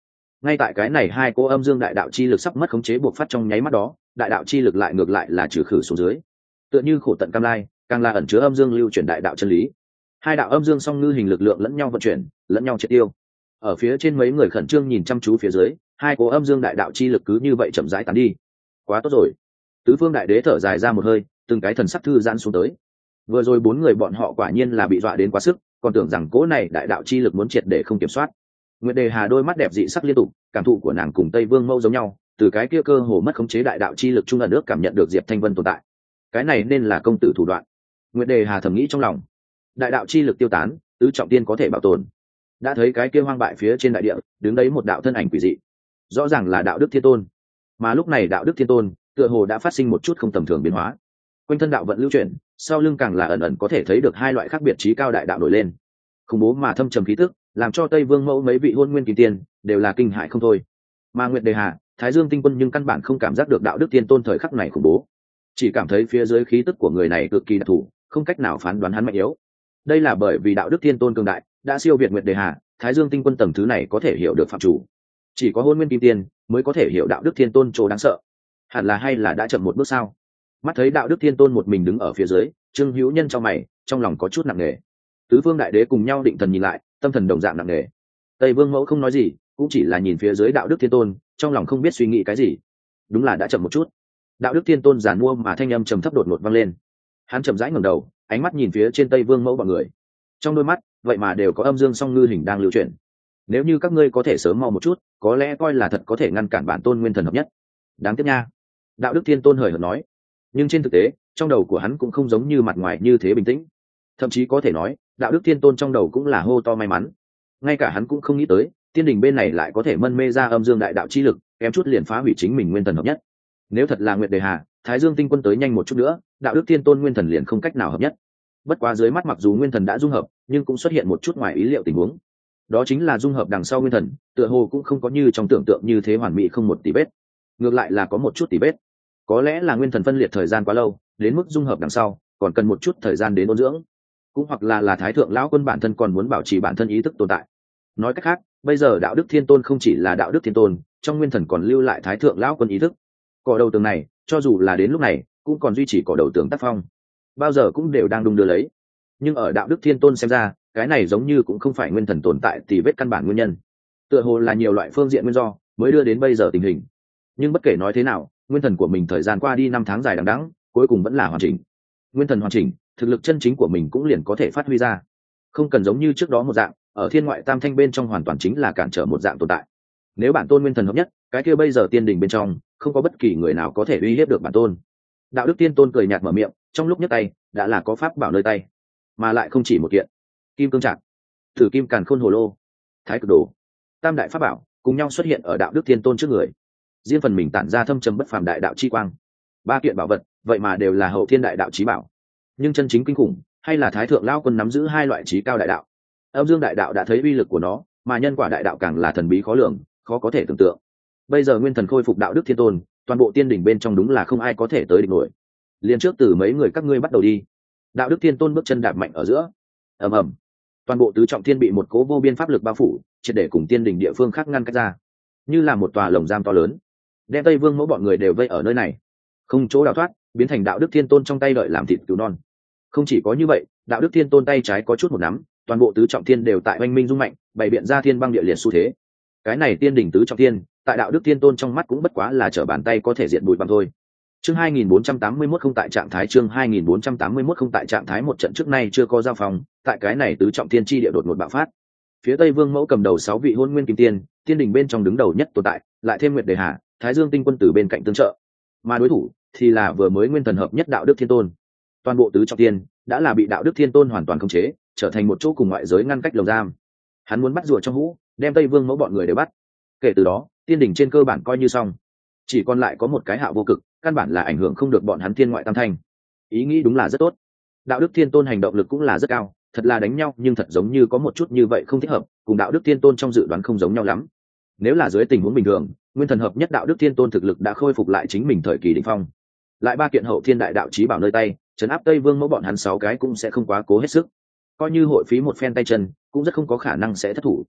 Ngay tại cái này hai cô âm dương đại đạo chi lực sắp mất khống chế buộc phát trong nháy mắt đó, đại đạo chi lực lại ngược lại là trừ khử xuống dưới, tựa như khổ tận cam lai, càng là ẩn chứa âm dương lưu chuyển đại đạo chân lý. Hai đạo âm dương song ngư hình lực lượng lẫn nhau vận chuyển, lẫn nhau triệt tiêu. Ở phía trên mấy người khẩn trương nhìn chăm chú phía dưới, hai cô âm dương đại đạo chi lực cứ như vậy chậm rãi tán đi. Quá tốt rồi. Tứ phương đại đế thở dài ra một hơi, từng cái thần sắc thư giãn xuống tới. Vừa rồi bốn người bọn họ quả nhiên là bị dọa đến quá sức, còn tưởng rằng cỗ này đại đạo chi lực muốn triệt để không kiểm soát. Nguyệt Đề Hà đôi mắt đẹp dị sắc liên tục, cảm thụ của nàng cùng Tây Vương Mâu giống nhau, từ cái kia cơ hồ mất khống chế đại đạo chi lực trung ẩn nước cảm nhận được Diệp Thanh Vân tồn tại. Cái này nên là công tử thủ đoạn. Nguyệt Đề Hà thầm nghĩ trong lòng. Đại đạo chi lực tiêu tán, tứ trọng tiên có thể bảo tồn. Đã thấy cái kia hoang bại phía trên đại địa, đứng đấy một đạo thân ảnh quỷ dị. Rõ ràng là đạo đức thiên tôn. Mà lúc này đạo đức thiên tôn, tựa hồ đã phát sinh một chút không tầm thường biến hóa. Quanh thân đạo vận lưu chuyển, sau lưng càng là ẩn ẩn có thể thấy được hai loại khác biệt trí cao đại đạo nổi lên. Khủng bố mà thâm trầm khí tức, làm cho Tây Vương Mẫu mấy vị hôn nguyên kỳ tiên đều là kinh hại không thôi. Mà Nguyệt Đề Hà, Thái Dương Tinh Quân nhưng căn bản không cảm giác được đạo đức thiên tôn thời khắc này khủng bố, chỉ cảm thấy phía dưới khí tức của người này cực kỳ đặc thù, không cách nào phán đoán hắn mạnh yếu. Đây là bởi vì đạo đức thiên tôn cường đại đã siêu việt Nguyệt Đề Hà, Thái Dương Tinh Quân tầng thứ này có thể hiểu được phạm chủ. Chỉ có hôn nguyên kim tiên mới có thể hiểu đạo đức thiên tôn chỗ đáng sợ. Hẳn là hay là đã chậm một bước sao? Mắt thấy đạo đức thiên tôn một mình đứng ở phía dưới, Trương Hữu Nhân trong mày, trong lòng có chút nặng nề. Tứ phương đại đế cùng nhau định thần nhìn lại, tâm thần đồng dạng nặng nề. Tây Vương Mẫu không nói gì, cũng chỉ là nhìn phía dưới đạo đức thiên tôn, trong lòng không biết suy nghĩ cái gì. Đúng là đã chậm một chút. Đạo đức thiên tôn giàn mua mà thanh âm trầm thấp đột ngột vang lên. Hắn chậm rãi ngẩng đầu, ánh mắt nhìn phía trên Tây Vương Mẫu bọn người. Trong đôi mắt, vậy mà đều có âm dương song ngư hình đang lưu chuyển. Nếu như các ngươi có thể sớm mau một chút, có lẽ coi là thật có thể ngăn cản bản tôn nguyên thần hợp nhất. Đáng tiếc nha. Đạo đức thiên tôn hời hợt nói. Nhưng trên thực tế, trong đầu của hắn cũng không giống như mặt ngoài như thế bình tĩnh. Thậm chí có thể nói, đạo đức thiên tôn trong đầu cũng là hô to may mắn. Ngay cả hắn cũng không nghĩ tới, tiên đình bên này lại có thể mân mê ra âm dương đại đạo chi lực, kém chút liền phá hủy chính mình nguyên thần hợp nhất. Nếu thật là Nguyệt Đề Hà, Thái Dương Tinh Quân tới nhanh một chút nữa, đạo đức thiên tôn nguyên thần liền không cách nào hợp nhất. Bất quá dưới mắt mặc dù nguyên thần đã dung hợp, nhưng cũng xuất hiện một chút ngoài ý liệu tình huống. Đó chính là dung hợp đằng sau nguyên thần, tựa hồ cũng không có như trong tưởng tượng như thế hoàn mỹ không một tỉ vết. Ngược lại là có một chút tỉ vết. Có lẽ là nguyên thần phân liệt thời gian quá lâu, đến mức dung hợp đằng sau, còn cần một chút thời gian đến ôn dưỡng. Cũng hoặc là là Thái thượng lão quân bản thân còn muốn bảo trì bản thân ý thức tồn tại. Nói cách khác, bây giờ đạo đức thiên tôn không chỉ là đạo đức thiên tôn, trong nguyên thần còn lưu lại Thái thượng lão quân ý thức. Cỏ đầu tường này, cho dù là đến lúc này, cũng còn duy trì cỏ đầu tường tác phong, bao giờ cũng đều đang đung đưa lấy. Nhưng ở đạo đức thiên tôn xem ra, cái này giống như cũng không phải nguyên thần tồn tại tỉ vết căn bản nguyên nhân, tựa hồ là nhiều loại phương diện nguyên do mới đưa đến bây giờ tình hình. Nhưng bất kể nói thế nào, nguyên thần của mình thời gian qua đi năm tháng dài đằng đẵng, cuối cùng vẫn là hoàn chỉnh. Nguyên thần hoàn chỉnh, thực lực chân chính của mình cũng liền có thể phát huy ra, không cần giống như trước đó một dạng ở thiên ngoại tam thanh bên trong hoàn toàn chính là cản trở một dạng tồn tại. Nếu bản tôn nguyên thần hợp nhất, cái kia bây giờ tiên đình bên trong không có bất kỳ người nào có thể uy hiếp được bản tôn. Đạo đức tiên tôn cười nhạt mở miệng, trong lúc nhấc tay đã là có pháp bảo nơi tay, mà lại không chỉ một kiện. Kim cương trạc, thử kim càn khôn hồ lô, thái cực đồ, tam đại pháp bảo cùng nhau xuất hiện ở đạo đức tiên tôn trước người, riêng phần mình tản ra thâm trầm bất phàm đại đạo chi quang. Ba kiện bảo vật vậy mà đều là hậu thiên đại đạo chí bảo, nhưng chân chính kinh khủng hay là Thái thượng lão quân nắm giữ hai loại chí cao đại đạo. Âm dương đại đạo đã thấy uy lực của nó, mà nhân quả đại đạo càng là thần bí khó lường, khó có thể tưởng tượng. Bây giờ nguyên thần khôi phục đạo đức thiên tôn, toàn bộ tiên đỉnh bên trong đúng là không ai có thể tới địch nổi. Liên trước từ mấy người các ngươi bắt đầu đi. Đạo đức thiên tôn bước chân đạp mạnh ở giữa, ầm ầm, toàn bộ tứ trọng thiên bị một cố vô biên pháp lực bao phủ, triệt để cùng tiên đỉnh địa phương khác ngăn cách ra, như là một tòa lồng giam to lớn, đem Tây Vương Mẫu bọn người đều vây ở nơi này, không chỗ đào thoát, biến thành đạo đức thiên tôn trong tay đợi làm thịt cứu non. Không chỉ có như vậy, đạo đức thiên tôn tay trái có chút một nắm, toàn bộ tứ trọng thiên đều tại oanh minh rung mạnh, bày biện ra thiên băng địa liệt xu thế. Cái này tiên đỉnh tứ trọng thiên, tại đạo đức thiên tôn trong mắt cũng bất quá là trở bàn tay có thể diện bụi bằng thôi. Chương hai nghìn bốn trăm tám mươi mốt không tại trạng thái chương hai nghìn bốn trăm tám mươi mốt không tại trạng thái một trận trước nay chưa có giao phòng, tại cái này tứ trọng thiên chi địa đột ngột bạo phát. Phía Tây Vương Mẫu cầm đầu sáu vị hôn nguyên kim tiên, tiên đỉnh bên trong đứng đầu nhất tồn tại, lại thêm Nguyệt Đề Hà, Thái Dương Tinh Quân từ bên cạnh tương trợ. Mà đối thủ thì là vừa mới nguyên thần hợp nhất đạo đức thiên tôn. Toàn bộ tứ trọng thiên đã là bị đạo đức thiên tôn hoàn toàn khống chế, trở thành một chỗ cùng ngoại giới ngăn cách lồng giam. Hắn muốn bắt rùa trong hũ, đem Tây Vương Mẫu bọn người đều bắt. Kể từ đó, tiên đỉnh trên cơ bản coi như xong, chỉ còn lại có một cái Hạo vô cực, căn bản là ảnh hưởng không được bọn hắn thiên ngoại tam thanh. Ý nghĩ đúng là rất tốt. Đạo đức thiên tôn hành động lực cũng là rất cao, thật là đánh nhau nhưng thật giống như có một chút như vậy không thích hợp, cùng đạo đức thiên tôn trong dự đoán không giống nhau lắm. Nếu là dưới tình huống bình thường, nguyên thần hợp nhất đạo đức thiên tôn thực lực đã khôi phục lại chính mình thời kỳ đỉnh phong, lại ba kiện hậu thiên đại đạo chí bảo nơi tay, trấn áp Tây Vương Mẫu bọn hắn sáu cái cũng sẽ không quá cố hết sức. Coi như hội phí một phen tay chân, cũng rất không có khả năng sẽ thất thủ.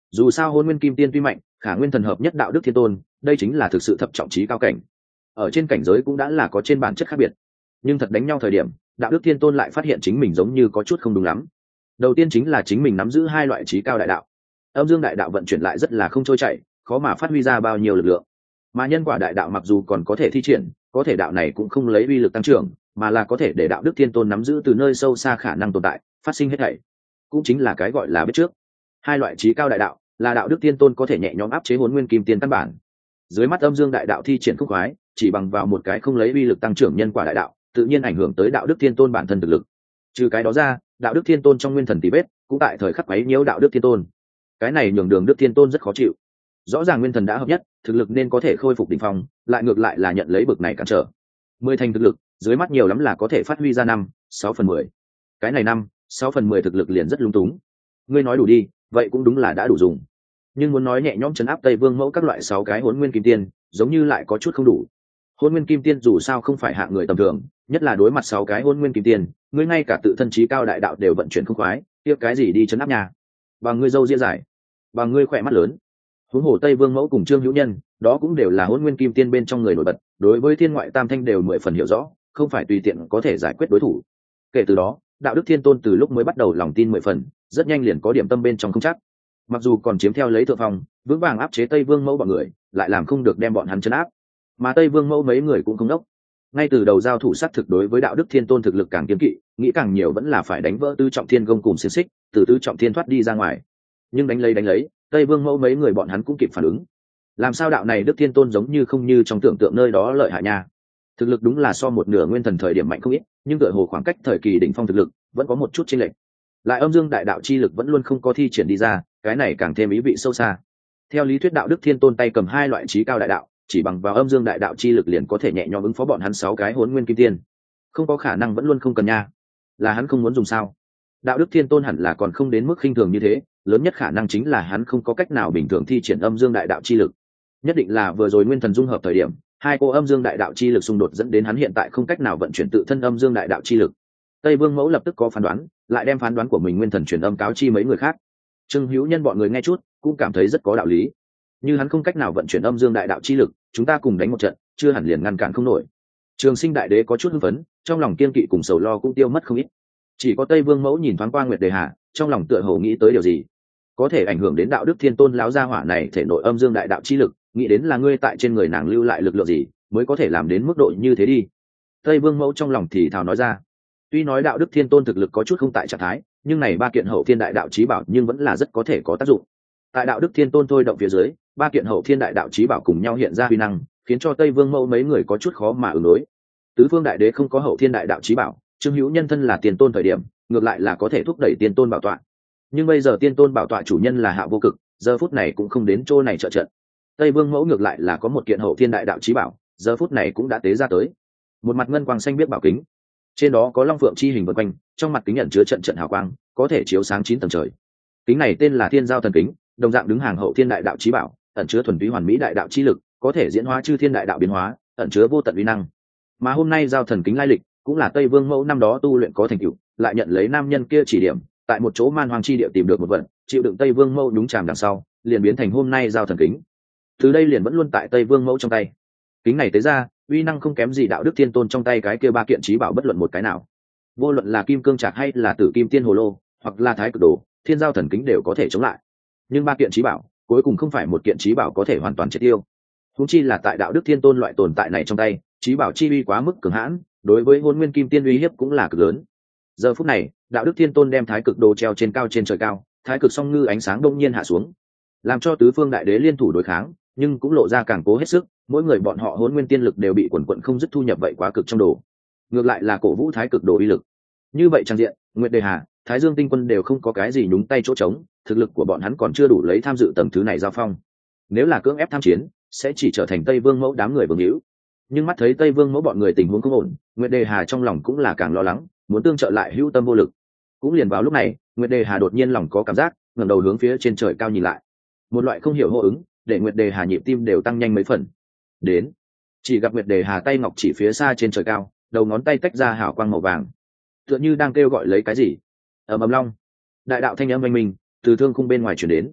Dù sao hôn nguyên kim tiên tuy mạnh, khả nguyên thần hợp nhất đạo đức thiên tôn, đây chính là thực sự thập trọng trí cao cảnh, ở trên cảnh giới cũng đã là có trên bản chất khác biệt. Nhưng thật đánh nhau thời điểm, đạo đức thiên tôn lại phát hiện chính mình giống như có chút không đúng lắm. Đầu tiên chính là chính mình nắm giữ hai loại trí cao đại đạo, âm dương đại đạo vận chuyển lại rất là không trôi chảy, khó mà phát huy ra bao nhiêu lực lượng. Mà nhân quả đại đạo mặc dù còn có thể thi triển, có thể đạo này cũng không lấy uy lực tăng trưởng, mà là có thể để đạo đức thiên tôn nắm giữ từ nơi sâu xa khả năng tồn tại, phát sinh hết thảy, cũng chính là cái gọi là biết trước. Hai loại trí cao đại đạo là đạo đức thiên tôn có thể nhẹ nhõm áp chế hồn nguyên kim tiên căn bản. Dưới mắt âm dương đại đạo thi triển khúc khoái, chỉ bằng vào một cái không lấy uy lực tăng trưởng nhân quả đại đạo, tự nhiên ảnh hưởng tới đạo đức thiên tôn bản thân thực lực. Trừ cái đó ra, đạo đức thiên tôn trong nguyên thần tí vết cũng tại thời khắc quấy nhiễu đạo đức thiên tôn. Cái này nhường đường đức thiên tôn rất khó chịu. Rõ ràng nguyên thần đã hợp nhất, thực lực nên có thể khôi phục đỉnh phong, lại ngược lại là nhận lấy bực này cản trở. Mười thành thực lực, dưới mắt nhiều lắm là có thể phát huy ra năm, sáu phần mười. Cái này năm, sáu phần mười thực lực liền rất lung túng. Ngươi nói đủ đi, vậy cũng đúng là đã đủ dùng. Nhưng muốn nói nhẹ nhõm chấn áp Tây Vương mẫu các loại sáu cái hỗn nguyên kim tiên, giống như lại có chút không đủ. Hỗn nguyên kim tiên dù sao không phải hạng người tầm thường, nhất là đối mặt sáu cái hỗn nguyên kim tiên, ngươi ngay cả tự thân trí cao đại đạo đều vận chuyển không khoái, tiếc cái gì đi chấn áp nhà? Bằng ngươi dâu ria dài, bằng ngươi khỏe mắt lớn. Huống hồ Tây Vương mẫu cùng Trương Hữu Nhân, đó cũng đều là hỗn nguyên kim tiên bên trong người nổi bật, đối với thiên ngoại tam thanh đều mười phần hiểu rõ, không phải tùy tiện có thể giải quyết đối thủ. Kể từ đó, đạo đức thiên tôn từ lúc mới bắt đầu lòng tin mười phần, rất nhanh liền có điểm tâm bên trong không chắc. Mặc dù còn chiếm theo lấy thượng phong, vững vàng áp chế Tây Vương mẫu bọn người, lại làm không được đem bọn hắn chấn áp. Mà Tây Vương mẫu mấy người cũng không đốc. Ngay từ đầu giao thủ sát thực đối với đạo đức thiên tôn thực lực càng kiên kỵ, nghĩ càng nhiều vẫn là phải đánh vỡ tứ trọng thiên gông cùng xiềng xích, từ tứ trọng thiên thoát đi ra ngoài. Nhưng đánh lấy đánh lấy, Tây Vương mẫu mấy người bọn hắn cũng kịp phản ứng. Làm sao đạo này đức thiên tôn giống như không như trong tưởng tượng nơi đó lợi hại nha. Thực lực đúng là so một nửa nguyên thần thời điểm mạnh không ít, nhưng tựa hồ khoảng cách thời kỳ đỉnh phong thực lực vẫn có một chút chênh lệch. Lại âm dương đại đạo chi lực vẫn luôn không có thi triển đi ra, cái này càng thêm ý vị sâu xa. Theo lý thuyết đạo đức thiên tôn tay cầm hai loại trí cao đại đạo, chỉ bằng vào âm dương đại đạo chi lực liền có thể nhẹ nhõm ứng phó bọn hắn sáu cái hỗn nguyên kim tiên. Không có khả năng vẫn luôn không cần nha. Là hắn không muốn dùng sao? Đạo đức thiên tôn hẳn là còn không đến mức khinh thường như thế, lớn nhất khả năng chính là hắn không có cách nào bình thường thi triển âm dương đại đạo chi lực. Nhất định là vừa rồi nguyên thần dung hợp thời điểm, hai cô âm dương đại đạo chi lực xung đột dẫn đến hắn hiện tại không cách nào vận chuyển tự thân âm dương đại đạo chi lực. Tây Vương mẫu lập tức có phán đoán, lại đem phán đoán của mình nguyên thần truyền âm cáo chi mấy người khác. Trương Hữu Nhân bọn người nghe chút, cũng cảm thấy rất có đạo lý. Như hắn không cách nào vận chuyển âm dương đại đạo chi lực, chúng ta cùng đánh một trận, chưa hẳn liền ngăn cản không nổi. Trường Sinh đại đế có chút hưng phấn, trong lòng kiên kỵ cùng sầu lo cũng tiêu mất không ít. Chỉ có Tây Vương mẫu nhìn thoáng qua Nguyệt Đề Hà, trong lòng tựa hồ nghĩ tới điều gì, có thể ảnh hưởng đến đạo đức thiên tôn lão gia hỏa này thể nội âm dương đại đạo chi lực, nghĩ đến là ngươi tại trên người nàng lưu lại lực lượng gì, mới có thể làm đến mức độ như thế đi. Tây Vương mẫu trong lòng thì thào nói ra. Tuy nói đạo đức thiên tôn thực lực có chút không tại trạng thái, nhưng này ba kiện hậu thiên đại đạo chí bảo nhưng vẫn là rất có thể có tác dụng. Tại đạo đức thiên tôn thôi động phía dưới, ba kiện hậu thiên đại đạo chí bảo cùng nhau hiện ra uy năng, khiến cho Tây Vương mẫu mấy người có chút khó mà ứng đối. Tứ phương đại đế không có hậu thiên đại đạo chí bảo, Trương Hữu Nhân thân là tiền tôn thời điểm, ngược lại là có thể thúc đẩy tiền tôn bảo tọa. Nhưng bây giờ tiên tôn bảo tọa chủ nhân là Hạo Vô Cực, giờ phút này cũng không đến chỗ này trợ trận. Tây Vương mẫu ngược lại là có một kiện hậu thiên đại đạo chí bảo, giờ phút này cũng đã tế ra tới. Một mặt ngân quang xanh biết bảo kính, trên đó có long phượng chi hình vần quanh, trong mặt kính nhận chứa trận trận hào quang, có thể chiếu sáng chín tầng trời. Kính này tên là Thiên Giao Thần Kính, đồng dạng đứng hàng hậu thiên đại đạo chí bảo, ẩn chứa thuần túy hoàn mỹ đại đạo chi lực, có thể diễn hóa chư thiên đại đạo biến hóa, ẩn chứa vô tận uy năng. Mà hôm nay Giao Thần Kính lai lịch, cũng là Tây Vương mẫu năm đó tu luyện có thành tựu, lại nhận lấy nam nhân kia chỉ điểm, tại một chỗ man hoang chi địa tìm được một vật, chịu đựng Tây Vương mẫu nhúng chàm đằng sau, liền biến thành hôm nay Giao Thần Kính. Từ đây liền vẫn luôn tại Tây Vương mẫu trong tay. Kính này tế ra, uy năng không kém gì đạo đức thiên tôn trong tay cái kia ba kiện chí bảo bất luận một cái nào. Vô luận là kim cương trạc hay là tử kim tiên hồ lô, hoặc là thái cực đồ, Thiên Giao Thần Kính đều có thể chống lại. Nhưng ba kiện chí bảo, cuối cùng không phải một kiện chí bảo có thể hoàn toàn triệt tiêu. Huống chi là tại đạo đức thiên tôn loại tồn tại này trong tay, chí bảo chi uy quá mức cường hãn, đối với hôn nguyên kim tiên uy hiếp cũng là cực lớn. Giờ phút này, đạo đức thiên tôn đem thái cực đồ treo trên cao trên trời cao, thái cực song ngư ánh sáng đông nhiên hạ xuống, làm cho tứ phương đại đế liên thủ đối kháng, nhưng cũng lộ ra càng cố hết sức, mỗi người bọn họ hôn nguyên tiên lực đều bị quần quận không dứt thu nhập vậy quá cực trong đồ. Ngược lại là cổ vũ thái cực đồ uy lực. Như vậy trang diện, Nguyệt Đề Hà, Thái Dương Tinh Quân đều không có cái gì nhúng tay chỗ trống, thực lực của bọn hắn còn chưa đủ lấy tham dự tầng thứ này giao phong. Nếu là cưỡng ép tham chiến, sẽ chỉ trở thành Tây Vương mẫu đám người vương hữu. Nhưng mắt thấy Tây Vương mẫu bọn người tình huống không ổn, Nguyệt Đề Hà trong lòng cũng là càng lo lắng, muốn tương trợ lại hữu tâm vô lực. Cũng liền vào lúc này, Nguyệt Đề Hà đột nhiên lòng có cảm giác, ngẩng đầu hướng phía trên trời cao nhìn lại. Một loại không hiểu hô ứng, để Nguyệt Đề Hà nhịp tim đều tăng nhanh mấy phần. Đến, chỉ gặp Nguyệt Đề Hà tay ngọc chỉ phía xa trên trời cao, đầu ngón tay tách ra hào quang màu vàng, tựa như đang kêu gọi lấy cái gì. Ầm ầm long, đại đạo thanh âm oanh minh từ thương khung bên ngoài truyền đến.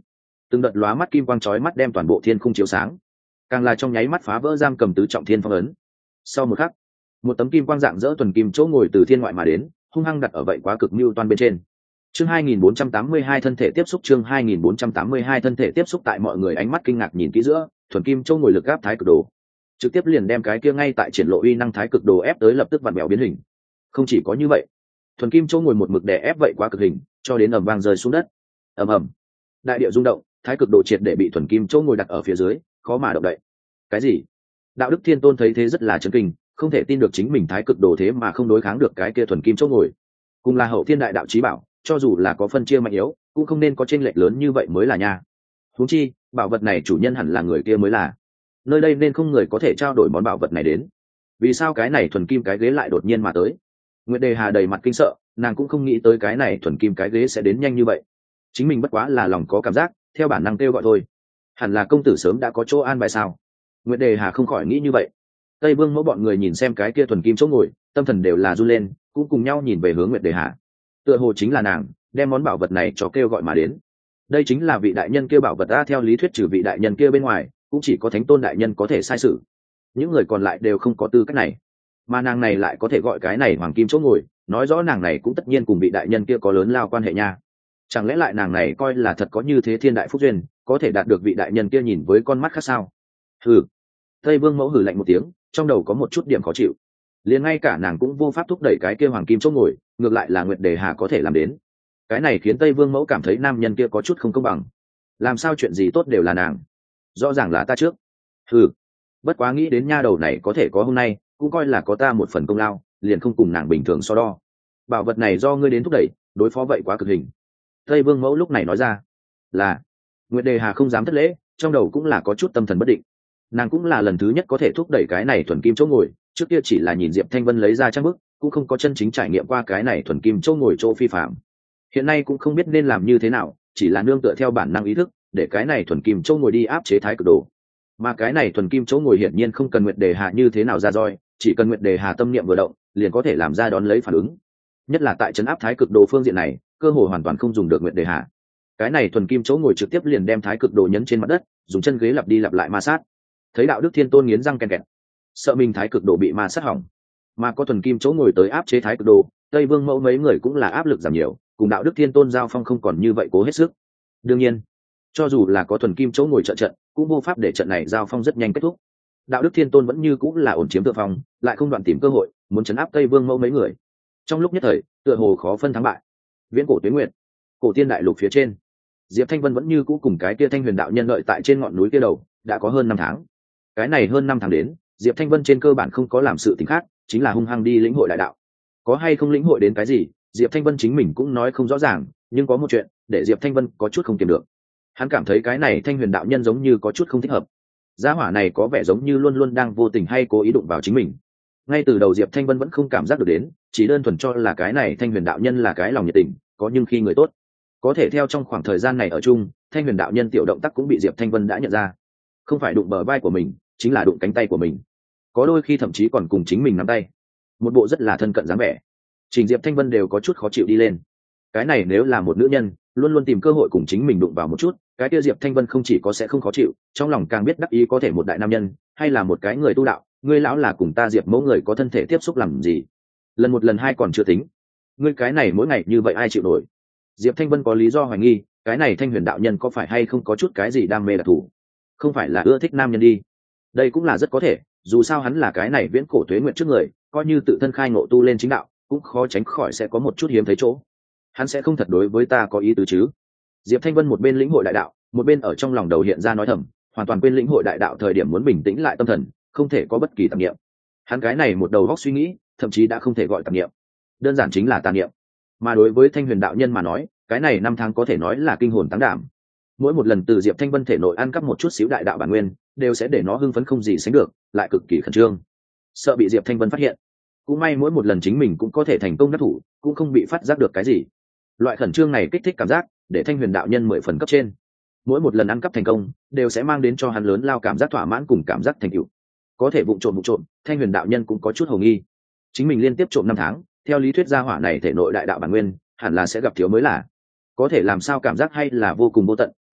từng đợt lóa mắt kim quang chói mắt đem toàn bộ thiên khung chiếu sáng, càng là trong nháy mắt phá vỡ giam cầm tứ trọng thiên phong ấn. Sau một khắc, một tấm kim quang dạng dỡ tuần kim chỗ ngồi từ thiên ngoại mà đến, hung hăng đặt ở vậy quá cực mưu toan bên trên. Chương hai nghìn bốn trăm tám mươi hai thân thể tiếp xúc chương hai nghìn bốn trăm tám mươi hai thân thể tiếp xúc tại mọi người ánh mắt kinh ngạc nhìn kỹ giữa, thuần kim chỗ ngồi lực áp thái cực đồ, trực tiếp liền đem cái kia ngay tại triển lộ uy năng thái cực đồ ép tới lập tức vặn bèo biến hình. Không chỉ có như vậy, thuần kim chỗ ngồi một mực đè ép vậy quá cực hình, cho đến ầm vang rơi xuống đất. Ầm ầm, đại địa rung động, thái cực đồ triệt để bị thuần kim chỗ ngồi đặt ở phía dưới, khó mà động đậy. Cái gì? Đạo đức thiên tôn thấy thế rất là chấn kinh, không thể tin được chính mình thái cực đồ thế mà không đối kháng được cái kia thuần kim chỗ ngồi. Cùng là hậu thiên đại đạo chí bảo, cho dù là có phân chia mạnh yếu, cũng không nên có chênh lệch lớn như vậy mới là nha. Huống chi, bảo vật này chủ nhân hẳn là người kia mới là. Nơi đây nên không người có thể trao đổi món bảo vật này đến. Vì sao cái này thuần kim cái ghế lại đột nhiên mà tới? Nguyệt Đề Hà đầy mặt kinh sợ, nàng cũng không nghĩ tới cái này thuần kim cái ghế sẽ đến nhanh như vậy. Chính mình bất quá là lòng có cảm giác, theo bản năng kêu gọi thôi. Hẳn là công tử sớm đã có chỗ an bài sao? Nguyệt Đề Hà không khỏi nghĩ như vậy. Tây Vương Mẫu bọn người nhìn xem cái kia thuần kim chỗ ngồi, tâm thần đều là run lên, cũng cùng nhau nhìn về hướng Nguyệt Đề Hà. Tựa hồ chính là nàng đem món bảo vật này cho kêu gọi mà đến. Đây chính là vị đại nhân kia bảo vật, a theo lý thuyết trừ vị đại nhân kia bên ngoài, cũng chỉ có thánh tôn đại nhân có thể sai sự. Những người còn lại đều không có tư cách này, mà nàng này lại có thể gọi cái này hoàng kim chỗ ngồi, nói rõ nàng này cũng tất nhiên cùng vị đại nhân kia có lớn lao quan hệ nha. Chẳng lẽ lại nàng này coi là thật có như thế thiên đại phúc duyên, có thể đạt được vị đại nhân kia nhìn với con mắt khác sao? Hừ. Tây Vương Mẫu hừ lạnh một tiếng, trong đầu có một chút điểm khó chịu. Liền ngay cả nàng cũng vô pháp thúc đẩy cái kia hoàng kim chỗ ngồi, ngược lại là Nguyệt Đề Hà có thể làm đến. Cái này khiến Tây Vương Mẫu cảm thấy nam nhân kia có chút không công bằng. Làm sao chuyện gì tốt đều là nàng? Rõ ràng là ta trước. Hừ. Bất quá nghĩ đến nha đầu này có thể có hôm nay, cũng coi là có ta một phần công lao, liền không cùng nàng bình thường so đo. Bảo vật này do ngươi đến thúc đẩy, đối phó vậy quá cực hình. Tây Vương Mẫu lúc này nói ra. Là. Nguyệt Đề Hà không dám thất lễ, trong đầu cũng là có chút tâm thần bất định. Nàng cũng là lần thứ nhất có thể thúc đẩy cái này thuần kim chỗ ngồi, trước kia chỉ là nhìn Diệp Thanh Vân lấy ra trang bức, cũng không có chân chính trải nghiệm qua cái này thuần kim chỗ ngồi chỗ phi phạm. Hiện nay cũng không biết nên làm như thế nào, chỉ là nương tựa theo bản năng ý thức, để cái này thuần kim chỗ ngồi đi áp chế thái cực đồ. Mà cái này thuần kim chỗ ngồi hiển nhiên không cần Nguyệt Đề Hà như thế nào ra roi, chỉ cần Nguyệt Đề Hà tâm niệm vừa động, liền có thể làm ra đón lấy phản ứng. Nhất là tại trấn áp thái cực đồ phương diện này, cơ hội hoàn toàn không dùng được Nguyệt Đề Hà. Cái này thuần kim chỗ ngồi trực tiếp liền đem thái cực đồ nhấn trên mặt đất, dùng chân ghế lặp đi lặp lại ma sát. Thấy Đạo Đức Thiên Tôn nghiến răng ken kẹt, sợ mình thái cực đồ bị ma sát hỏng, mà có thuần kim chỗ ngồi tới áp chế thái cực đồ, Tây Vương Mẫu mấy người cũng là áp lực giảm nhiều, cùng Đạo Đức Thiên Tôn giao phong không còn như vậy cố hết sức. Đương nhiên, cho dù là có thuần kim chỗ ngồi trợ trận, cũng vô pháp để trận này giao phong rất nhanh kết thúc. Đạo Đức Thiên Tôn vẫn như cũng là ổn chiếm thượng phong, lại không đoạn tìm cơ hội muốn chấn áp Tây Vương Mẫu mấy người. Trong lúc nhất thời, tựa hồ khó phân thắng bại. Viễn cổ Tuế Nguyệt, cổ tiên đại lục phía trên, Diệp Thanh Vân vẫn như cũ cùng cái kia Thanh Huyền đạo nhân đợi tại trên ngọn núi kia đầu, đã có hơn năm tháng. Cái này hơn năm tháng đến, Diệp Thanh Vân trên cơ bản không có làm sự tình khác, chính là hung hăng đi lĩnh hội đại đạo. Có hay không lĩnh hội đến cái gì, Diệp Thanh Vân chính mình cũng nói không rõ ràng, nhưng có một chuyện để Diệp Thanh Vân có chút không kiềm được. Hắn cảm thấy cái này Thanh Huyền đạo nhân giống như có chút không thích hợp. Gia hỏa này có vẻ giống như luôn luôn đang vô tình hay cố ý đụng vào chính mình. Ngay từ đầu Diệp Thanh Vân vẫn không cảm giác được đến, chỉ đơn thuần cho là cái này Thanh Huyền đạo nhân là cái lòng nhiệt tình, có nhưng khi người tốt. Có thể theo trong khoảng thời gian này ở chung, Thanh Huyền đạo nhân tiểu động tác cũng bị Diệp Thanh Vân đã nhận ra. Không phải đụng bờ vai của mình, chính là đụng cánh tay của mình. Có đôi khi thậm chí còn cùng chính mình nắm tay. Một bộ rất là thân cận dáng vẻ. Trình Diệp Thanh Vân đều có chút khó chịu đi lên. Cái này nếu là một nữ nhân, luôn luôn tìm cơ hội cùng chính mình đụng vào một chút, cái kia Diệp Thanh Vân không chỉ có sẽ không khó chịu, trong lòng càng biết đắc ý có thể một đại nam nhân, hay là một cái người tu đạo, ngươi lão là cùng ta Diệp mẫu người có thân thể tiếp xúc làm gì? Lần một lần hai còn chưa tính, ngươi cái này mỗi ngày như vậy ai chịu nổi? Diệp Thanh Vân có lý do hoài nghi, cái này Thanh Huyền đạo nhân có phải hay không có chút cái gì đam mê đặc thù? Không phải là ưa thích nam nhân đi? Đây cũng là rất có thể, dù sao hắn là cái này viễn cổ tuế nguyện trước người, coi như tự thân khai ngộ tu lên chính đạo, cũng khó tránh khỏi sẽ có một chút hiếm thấy chỗ. Hắn sẽ không thật đối với ta có ý tứ chứ? Diệp Thanh Vân một bên lĩnh hội đại đạo, một bên ở trong lòng đầu hiện ra nói thầm, hoàn toàn quên lĩnh hội đại đạo thời điểm muốn bình tĩnh lại tâm thần, không thể có bất kỳ tạp niệm. Hắn cái này một đầu góc suy nghĩ, thậm chí đã không thể gọi tạp niệm, đơn giản chính là tà niệm. Mà đối với Thanh Huyền đạo nhân mà nói, cái này năm tháng có thể nói là kinh hồn táng đảm. Mỗi một lần từ Diệp Thanh Vân thể nội ăn cắp một chút xíu đại đạo bản nguyên, đều sẽ để nó hưng phấn không gì sánh được, lại cực kỳ khẩn trương, sợ bị Diệp Thanh Vân phát hiện. Cũng may mỗi một lần chính mình cũng có thể thành công đắc thủ, cũng không bị phát giác được cái gì. Loại khẩn trương này kích thích cảm giác, để Thanh Huyền đạo nhân mười phần cấp trên. Mỗi một lần ăn cắp thành công, đều sẽ mang đến cho hắn lớn lao cảm giác thỏa mãn cùng cảm giác thành tựu. Có thể vụng trộm vụng trộm, Thanh Huyền đạo nhân cũng có chút hồ nghi. Chính mình liên tiếp trộm năm tháng, theo lý thuyết gia hỏa này thể nội đại đạo bản nguyên, hẳn là sẽ gặp thiếu mới là. Có thể làm sao cảm giác hay là vô cùng vô tận,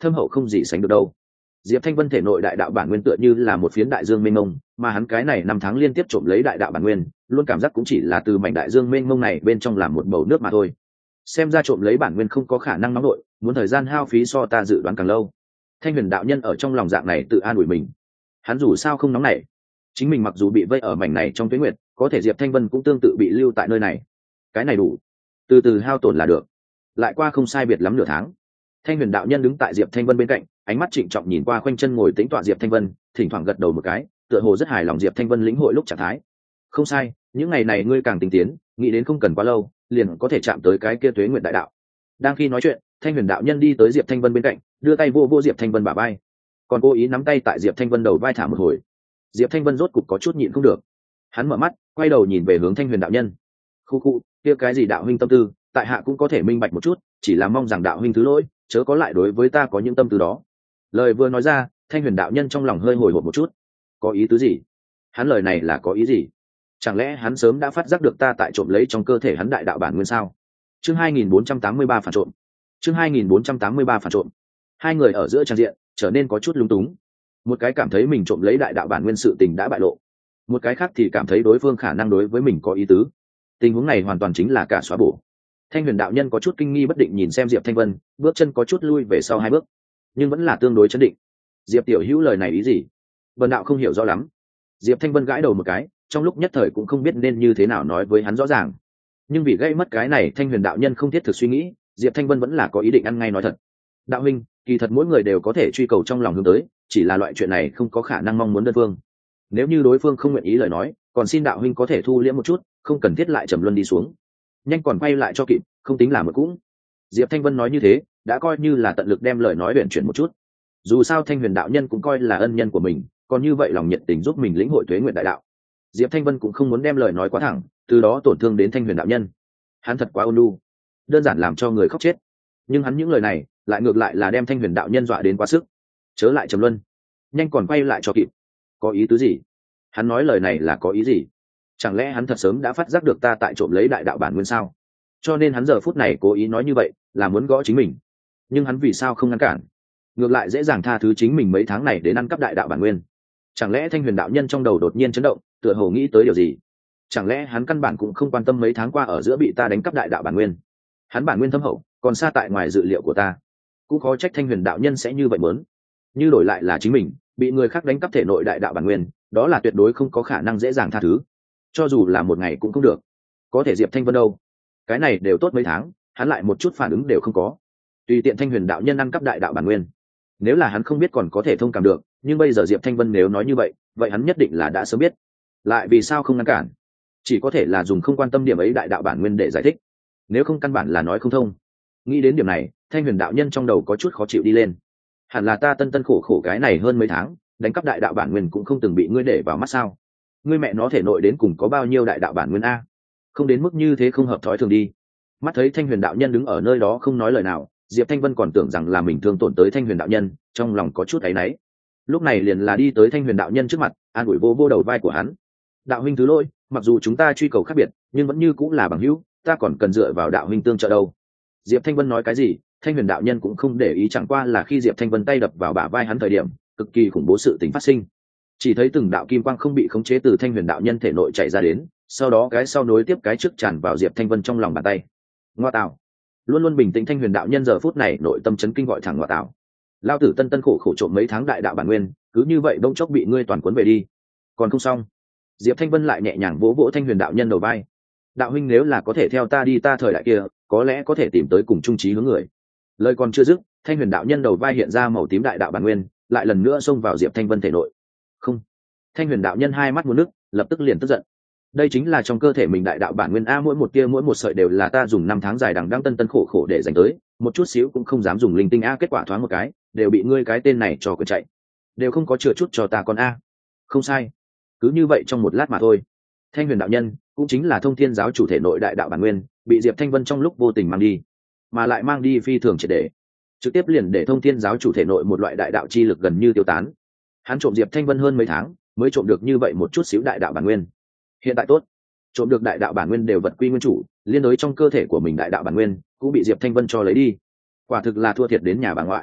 thâm hậu không gì sánh được đâu. Diệp Thanh Vân thể nội đại đạo bản nguyên tựa như là một phiến đại dương mênh mông, mà hắn cái này năm tháng liên tiếp trộm lấy đại đạo bản nguyên, luôn cảm giác cũng chỉ là từ mảnh đại dương mênh mông này bên trong làm một bầu nước mà thôi. Xem ra trộm lấy bản nguyên không có khả năng nóng nổi, muốn thời gian hao phí so ta dự đoán càng lâu. Thanh Huyền đạo nhân ở trong lòng dạng này tự an ủi mình. Hắn dù sao không nóng nảy, chính mình mặc dù bị vây ở mảnh này trong tuyết nguyệt, có thể Diệp Thanh Vân cũng tương tự bị lưu tại nơi này. Cái này đủ, từ từ hao tổn là được. Lại qua không sai biệt lắm nửa tháng, Thanh Huyền đạo nhân đứng tại Diệp Thanh Vân bên cạnh, ánh mắt trịnh trọng nhìn qua khoanh chân ngồi tĩnh tọa Diệp Thanh Vân, thỉnh thoảng gật đầu một cái, tựa hồ rất hài lòng Diệp Thanh Vân lĩnh hội lúc trạng thái. Không sai, những ngày này ngươi càng tinh tiến, nghĩ đến không cần quá lâu, liền có thể chạm tới cái kia tuế nguyệt đại đạo. Đang khi nói chuyện, Thanh Huyền đạo nhân đi tới Diệp Thanh Vân bên cạnh, đưa tay vô vô Diệp Thanh Vân bả vai, còn cố ý nắm tay tại Diệp Thanh Vân đầu vai thả một hồi. Diệp Thanh Vân rốt cục có chút nhịn không được, hắn mở mắt, quay đầu nhìn về hướng Thanh Huyền đạo nhân. Khu khu, kia cái gì đạo huynh tâm tư, tại hạ cũng có thể minh bạch một chút, chỉ là mong rằng đạo huynh thứ lỗi, chớ có lại đối với ta có những tâm tư đó. Lời vừa nói ra, Thanh Huyền đạo nhân trong lòng hơi hồi hộp một chút. Có ý tứ gì? Hắn lời này là có ý gì? Chẳng lẽ hắn sớm đã phát giác được ta tại trộm lấy trong cơ thể hắn đại đạo bản nguyên sao? Chương hai nghìn bốn trăm tám mươi ba phản trộm. Chương hai nghìn bốn trăm tám mươi ba phản trộm. Hai người ở giữa trang diện trở nên có chút lung túng. Một cái cảm thấy mình trộm lấy đại đạo bản nguyên sự tình đã bại lộ, một cái khác thì cảm thấy đối phương khả năng đối với mình có ý tứ. Tình huống này hoàn toàn chính là cả xóa bổ. Thanh Huyền đạo nhân có chút kinh nghi bất định nhìn xem Diệp Thanh Vân, bước chân có chút lui về sau hai bước, nhưng vẫn là tương đối chấn định. Diệp tiểu hữu lời này ý gì? Vân đạo không hiểu rõ lắm. Diệp Thanh Vân gãi đầu một cái, trong lúc nhất thời cũng không biết nên như thế nào nói với hắn rõ ràng. Nhưng vì gây mất cái này, Thanh Huyền đạo nhân không thiết thực suy nghĩ, Diệp Thanh Vân vẫn là có ý định ăn ngay nói thật. Đạo huynh, kỳ thật mỗi người đều có thể truy cầu trong lòng hướng tới, chỉ là loại chuyện này không có khả năng mong muốn đơn phương. Nếu như đối phương không nguyện ý lời nói, còn xin đạo huynh có thể thu liễm một chút, không cần thiết lại trầm luân đi xuống. Nhanh còn quay lại cho kịp, không tính là một cũng. Diệp Thanh Vân nói như thế, đã coi như là tận lực đem lời nói luyện chuyển một chút. Dù sao Thanh Huyền đạo nhân cũng coi là ân nhân của mình, còn như vậy lòng nhiệt tình giúp mình lĩnh hội tuế nguyện đại đạo. Diệp Thanh Vân cũng không muốn đem lời nói quá thẳng, từ đó tổn thương đến Thanh Huyền đạo nhân. Hắn thật quá ôn nhu, đơn giản làm cho người khóc chết. Nhưng hắn những lời này lại ngược lại là đem Thanh Huyền đạo nhân dọa đến quá sức. Chớ lại trầm luân, nhanh còn quay lại cho kịp. Có ý tứ gì? Hắn nói lời này là có ý gì? Chẳng lẽ hắn thật sớm đã phát giác được ta tại trộm lấy đại đạo bản nguyên sao? Cho nên hắn giờ phút này cố ý nói như vậy, là muốn gõ chính mình. Nhưng hắn vì sao không ngăn cản, ngược lại dễ dàng tha thứ chính mình mấy tháng này đến ăn cắp đại đạo bản nguyên? Chẳng lẽ Thanh Huyền đạo nhân trong đầu đột nhiên chấn động, tựa hồ nghĩ tới điều gì? Chẳng lẽ hắn căn bản cũng không quan tâm mấy tháng qua ở giữa bị ta đánh cắp đại đạo bản nguyên? Hắn bản nguyên thâm hậu, còn xa tại ngoài dự liệu của ta. Cũng khó trách Thanh Huyền đạo nhân sẽ như vậy muốn. Như đổi lại là chính mình, bị người khác đánh cắp thể nội đại đạo bản nguyên, đó là tuyệt đối không có khả năng dễ dàng tha thứ. Cho dù là một ngày cũng không được. Có thể Diệp Thanh Vân đâu? Cái này đều tốt mấy tháng, hắn lại một chút phản ứng đều không có. Tùy tiện Thanh Huyền đạo nhân ăn cắp đại đạo bản nguyên, nếu là hắn không biết còn có thể thông cảm được, nhưng bây giờ Diệp Thanh Vân nếu nói như vậy, vậy hắn nhất định là đã sớm biết. Lại vì sao không ngăn cản? Chỉ có thể là dùng không quan tâm điểm ấy đại đạo bản nguyên để giải thích, nếu không căn bản là nói không thông. Nghĩ đến điểm này, Thanh Huyền đạo nhân trong đầu có chút khó chịu đi lên. Hẳn là ta tân tân khổ khổ cái này hơn mấy tháng, đánh cắp đại đạo bản nguyên cũng không từng bị ngươi để vào mắt sao? Ngươi mẹ nó thể nội đến cùng có bao nhiêu đại đạo bản nguyên a? Không đến mức như thế không hợp thói thường đi. Mắt thấy Thanh Huyền đạo nhân đứng ở nơi đó không nói lời nào, Diệp Thanh Vân còn tưởng rằng là mình thương tổn tới Thanh Huyền đạo nhân, trong lòng có chút áy náy. Lúc này liền là đi tới Thanh Huyền đạo nhân trước mặt, an ủi vô vô đầu vai của hắn. Đạo huynh thứ lỗi, mặc dù chúng ta truy cầu khác biệt, nhưng vẫn như cũng là bằng hữu, ta còn cần dựa vào đạo huynh tương trợ đâu. Diệp Thanh Vân nói cái gì, Thanh Huyền đạo nhân cũng không để ý, chẳng qua là khi Diệp Thanh Vân tay đập vào bả vai hắn thời điểm, cực kỳ khủng bố sự tình phát sinh. Chỉ thấy từng đạo kim quang không bị khống chế từ Thanh Huyền đạo nhân thể nội chạy ra đến, sau đó cái sau nối tiếp cái trước tràn vào Diệp Thanh Vân trong lòng bàn tay. Ngoa tạo! Luôn luôn bình tĩnh Thanh Huyền đạo nhân giờ phút này nội tâm chấn kinh gọi thẳng ngoa tạo. Lao tử tân tân khổ khổ trộm mấy tháng đại đạo bản nguyên, cứ như vậy đông chốc bị ngươi toàn cuốn về đi. Còn không xong. Diệp Thanh Vân lại nhẹ nhàng vỗ vỗ Thanh Huyền đạo nhân đầu vai. Đạo huynh nếu là có thể theo ta đi ta thời đại kia, có lẽ có thể tìm tới cùng chung chí hướng người. Lời còn chưa dứt, Thanh Huyền đạo nhân đầu vai hiện ra màu tím đại đạo bản nguyên, lại lần nữa xông vào Diệp Thanh Vân thể nội. Không. Thanh Huyền đạo nhân hai mắt muốn nước, lập tức liền tức giận. Đây chính là trong cơ thể mình đại đạo bản nguyên a, mỗi một tia mỗi một sợi đều là ta dùng năm tháng dài đằng đẵng tân tân khổ khổ để giành tới, một chút xíu cũng không dám dùng linh tinh a, kết quả thoáng một cái, đều bị ngươi cái tên này cho quyền chạy. Đều không có chừa chút cho ta con a. Không sai. Cứ như vậy trong một lát mà thôi. Thanh Huyền đạo nhân, cũng chính là Thông Thiên giáo chủ thể nội đại đạo bản nguyên, bị Diệp Thanh Vân trong lúc vô tình mang đi, mà lại mang đi phi thường triệt để, trực tiếp liền để Thông Thiên giáo chủ thể nội một loại đại đạo chi lực gần như tiêu tán. Hắn trộm Diệp Thanh Vân hơn mấy tháng, mới trộm được như vậy một chút xíu đại đạo bản nguyên. Hiện tại tốt, trộm được đại đạo bản nguyên đều vật quy nguyên chủ, liên đối trong cơ thể của mình đại đạo bản nguyên cũng bị Diệp Thanh Vân cho lấy đi. Quả thực là thua thiệt đến nhà bà ngoại.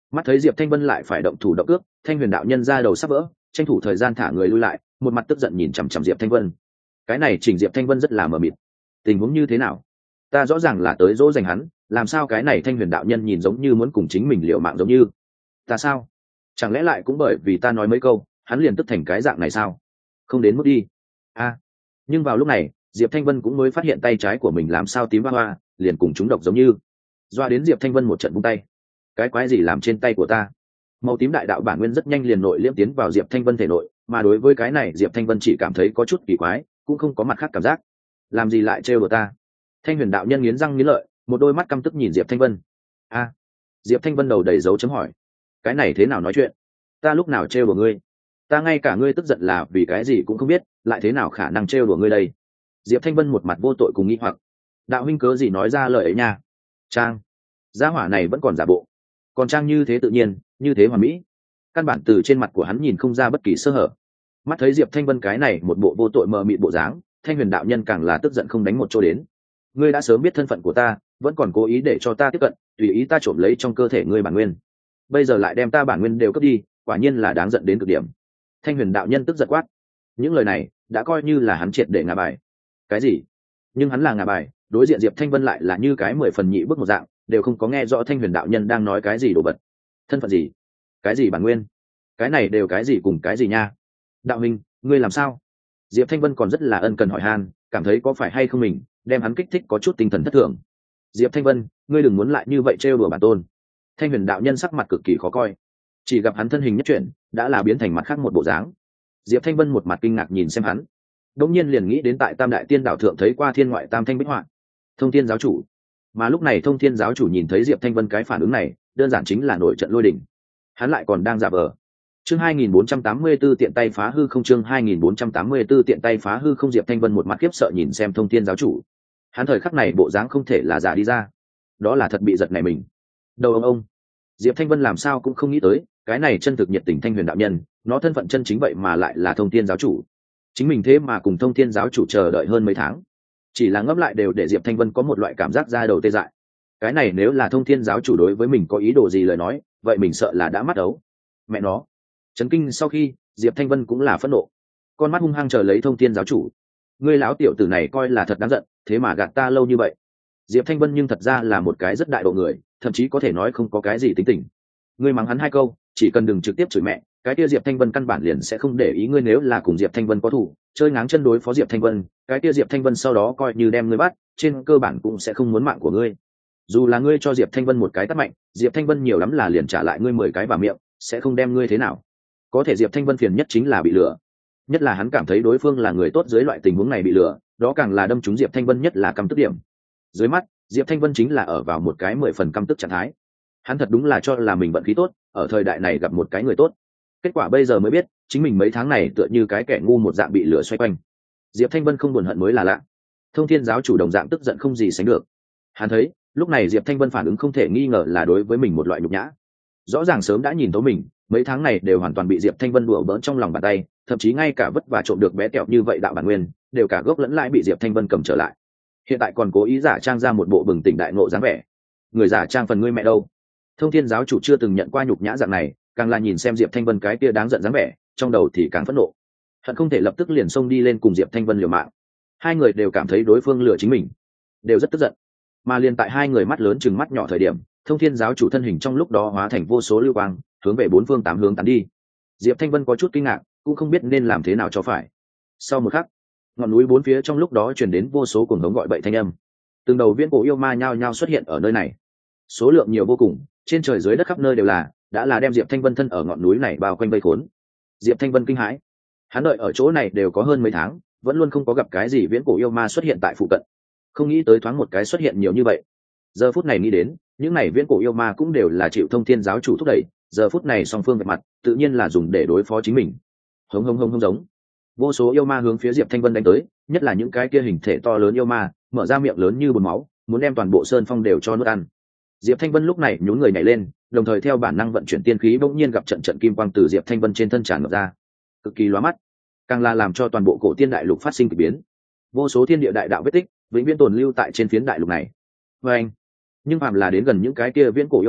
Mắt thấy Diệp Thanh Vân lại phải động thủ động cước, Thanh Huyền đạo nhân ra đầu sắp vỡ, tranh thủ thời gian thả người lui lại, một mặt tức giận nhìn chằm chằm Diệp Thanh Vân. Cái này chỉnh Diệp Thanh Vân rất là mờ mịt. Tình huống như thế nào? Ta rõ ràng là tới dỗ dành hắn, làm sao cái này Thanh Huyền đạo nhân nhìn giống như muốn cùng chính mình liều mạng giống như? Ta sao? Chẳng lẽ lại cũng bởi vì ta nói mấy câu, hắn liền tức thành cái dạng này sao? Không đến mức đi. A. Nhưng vào lúc này, Diệp Thanh Vân cũng mới phát hiện tay trái của mình làm sao tím hoa hoa, liền cùng chúng độc giống như. Doa đến Diệp Thanh Vân một trận vung tay. Cái quái gì làm trên tay của ta? Màu tím đại đạo bản nguyên rất nhanh liền nội liễm tiến vào Diệp Thanh Vân thể nội, mà đối với cái này Diệp Thanh Vân chỉ cảm thấy có chút kỳ quái, cũng không có mặt khác cảm giác. Làm gì lại trêu đùa ta? Thanh Huyền đạo nhân nghiến răng nghiến lợi, một đôi mắt căm tức nhìn Diệp Thanh Vân. A. Diệp Thanh Vân đầu đầy dấu chấm hỏi. Cái này thế nào nói chuyện? Ta lúc nào trêu đùa ngươi? Ta ngay cả ngươi tức giận là vì cái gì cũng không biết, lại thế nào khả năng trêu đùa ngươi đây? Diệp Thanh Vân một mặt vô tội cùng nghi hoặc. Đạo huynh cớ gì nói ra lời ấy nha? Trang, gia hỏa này vẫn còn giả bộ, còn trang như thế tự nhiên, như thế hoàn mỹ, căn bản từ trên mặt của hắn nhìn không ra bất kỳ sơ hở. Mắt thấy Diệp Thanh Vân cái này một bộ vô tội mờ mịt bộ dáng, Thanh Huyền đạo nhân càng là tức giận không đánh một chỗ đến. Ngươi đã sớm biết thân phận của ta, vẫn còn cố ý để cho ta tiếp cận, tùy ý ta trộm lấy trong cơ thể ngươi bản nguyên, bây giờ lại đem ta bản nguyên đều cướp đi, quả nhiên là đáng giận đến cực điểm. Thanh Huyền đạo nhân tức giận quát. Những lời này đã coi như là hắn triệt để ngả bài. Cái gì? Nhưng hắn là ngả bài, đối diện Diệp Thanh Vân lại là như cái mười phần nhị bước một dạng, đều không có nghe rõ Thanh Huyền đạo nhân đang nói cái gì đồ vật. Thân phận gì? Cái gì bản nguyên? Cái này đều cái gì cùng cái gì nha? Đạo huynh, ngươi làm sao? Diệp Thanh Vân còn rất là ân cần hỏi han, cảm thấy có phải hay không mình đem hắn kích thích có chút tinh thần thất thường. Diệp Thanh Vân, ngươi đừng muốn lại như vậy trêu đùa bản tôn. Thanh Huyền đạo nhân sắc mặt cực kỳ khó coi, chỉ gặp hắn thân hình nhất chuyển, đã là biến thành mặt khác một bộ dáng. Diệp Thanh Vân một mặt kinh ngạc nhìn xem hắn, đột nhiên liền nghĩ đến tại Tam Đại Tiên Đảo thượng thấy qua thiên ngoại tam thanh bích họa, Thông Thiên giáo chủ. Mà lúc này Thông Thiên giáo chủ nhìn thấy Diệp Thanh Vân cái phản ứng này, đơn giản chính là nổi trận lôi đình. Hắn lại còn đang giả vờ. Chương hai nghìn bốn trăm tám mươi 484 tiện tay phá hư không chương hai nghìn bốn trăm tám mươi 484 tiện tay phá hư không Diệp Thanh Vân một mặt khiếp sợ nhìn xem Thông Thiên giáo chủ. Hắn thời khắc này bộ dáng không thể là giả đi ra, đó là thật bị giật này mình. Đầu ông ông. Diệp Thanh Vân làm sao cũng không nghĩ tới, cái này chân thực nhiệt tình Thanh Huyền đạo nhân, nó thân phận chân chính vậy mà lại là Thông Thiên giáo chủ. Chính mình thế mà cùng Thông Thiên giáo chủ chờ đợi hơn mấy tháng, chỉ là ngẫm lại đều để Diệp Thanh Vân có một loại cảm giác da đầu tê dại. Cái này nếu là Thông Thiên giáo chủ đối với mình có ý đồ gì lời nói, vậy mình sợ là đã mắt ấu. Mẹ nó. Chấn kinh sau khi, Diệp Thanh Vân cũng là phẫn nộ, con mắt hung hăng chờ lấy Thông Thiên giáo chủ. Ngươi lão tiểu tử này coi là thật đáng giận, thế mà gạt ta lâu như vậy. Diệp Thanh Vân nhưng thật ra là một cái rất đại độ người, thậm chí có thể nói không có cái gì tính tình. Ngươi mắng hắn hai câu, chỉ cần đừng trực tiếp chửi mẹ, cái kia Diệp Thanh Vân căn bản liền sẽ không để ý ngươi. Nếu là cùng Diệp Thanh Vân có thủ, chơi ngáng chân đối phó Diệp Thanh Vân, cái kia Diệp Thanh Vân sau đó coi như đem ngươi bắt, trên cơ bản cũng sẽ không muốn mạng của ngươi. Dù là ngươi cho Diệp Thanh Vân một cái tát mạnh, Diệp Thanh Vân nhiều lắm là liền trả lại ngươi mười cái vào miệng, sẽ không đem ngươi thế nào. Có thể Diệp Thanh Vân phiền nhất chính là bị lừa, nhất là hắn cảm thấy đối phương là người tốt, dưới loại tình huống này bị lừa, đó càng là đâm trúng Diệp Thanh Vân nhất là căm tức điểm. Dưới mắt, Diệp Thanh Vân chính là ở vào một cái mười phần căm tức trạng thái. Hắn thật đúng là cho là mình vận khí tốt, ở thời đại này gặp một cái người tốt. Kết quả bây giờ mới biết, chính mình mấy tháng này tựa như cái kẻ ngu một dạng bị lửa xoay quanh. Diệp Thanh Vân không buồn hận mới là lạ. Thông Thiên giáo chủ đồng dạng tức giận không gì sánh được. Hắn thấy, lúc này Diệp Thanh Vân phản ứng không thể nghi ngờ là đối với mình một loại nhục nhã. Rõ ràng sớm đã nhìn thấu mình, mấy tháng này đều hoàn toàn bị Diệp Thanh Vân đùa bỡn trong lòng bàn tay, thậm chí ngay cả vất vả trộm được bé tẹo như vậy đạo bản nguyên, đều cả gốc lẫn lãi bị Diệp Thanh Vân cầm trở lại. Hiện tại còn cố ý giả trang ra một bộ bừng tỉnh đại ngộ dáng vẻ. Người giả trang phần ngươi mẹ đâu? Thông Thiên giáo chủ chưa từng nhận qua nhục nhã dạng này, càng là nhìn xem Diệp Thanh Vân cái kia đáng giận dáng vẻ, trong đầu thì càng phẫn nộ, hận không thể lập tức liền xông đi lên cùng Diệp Thanh Vân liều mạng. Hai người đều cảm thấy đối phương lừa chính mình, đều rất tức giận. Mà liền tại hai người mắt lớn chừng mắt nhỏ thời điểm, Thông Thiên giáo chủ thân hình trong lúc đó hóa thành vô số lưu quang, hướng về bốn phương tám hướng tán đi. Diệp Thanh Vân có chút kinh ngạc, cũng không biết nên làm thế nào cho phải. Sau một khắc, ngọn núi bốn phía trong lúc đó truyền đến vô số cuồng hống gọi bậy thanh âm. Từng đầu viễn cổ yêu ma nhao nhao xuất hiện ở nơi này, số lượng nhiều vô cùng, trên trời dưới đất khắp nơi đều là, đã là đem Diệp Thanh Vân thân ở ngọn núi này bao quanh vây khốn. Diệp Thanh Vân kinh hãi, hắn đợi ở chỗ này đều có hơn mấy tháng, vẫn luôn không có gặp cái gì viễn cổ yêu ma xuất hiện tại phụ cận, không nghĩ tới thoáng một cái xuất hiện nhiều như vậy. Giờ phút này nghĩ đến, những này viễn cổ yêu ma cũng đều là chịu Thông Thiên giáo chủ thúc đẩy, giờ phút này song phương vạch mặt, tự nhiên là dùng để đối phó chính mình. Hống hống hống hống giống, vô số yêu ma hướng phía Diệp Thanh Vân đánh tới, nhất là những cái kia hình thể to lớn yêu ma, mở ra miệng lớn như bồn máu, muốn đem toàn bộ sơn phong đều cho nuốt ăn. Diệp Thanh Vân lúc này nhún người nhảy lên, đồng thời theo bản năng vận chuyển tiên khí, bỗng nhiên gặp trận trận kim quang từ Diệp Thanh Vân trên thân tràn ngập ra, cực kỳ lóa mắt, càng là làm cho toàn bộ cổ tiên đại lục phát sinh kỳ biến. Vô số thiên địa đại đạo vết tích, vĩnh viễn tồn lưu tại trên phiến đại lục này. Và anh, nhưng phàm là đến gần những cái kia viễn cổ yêu ma,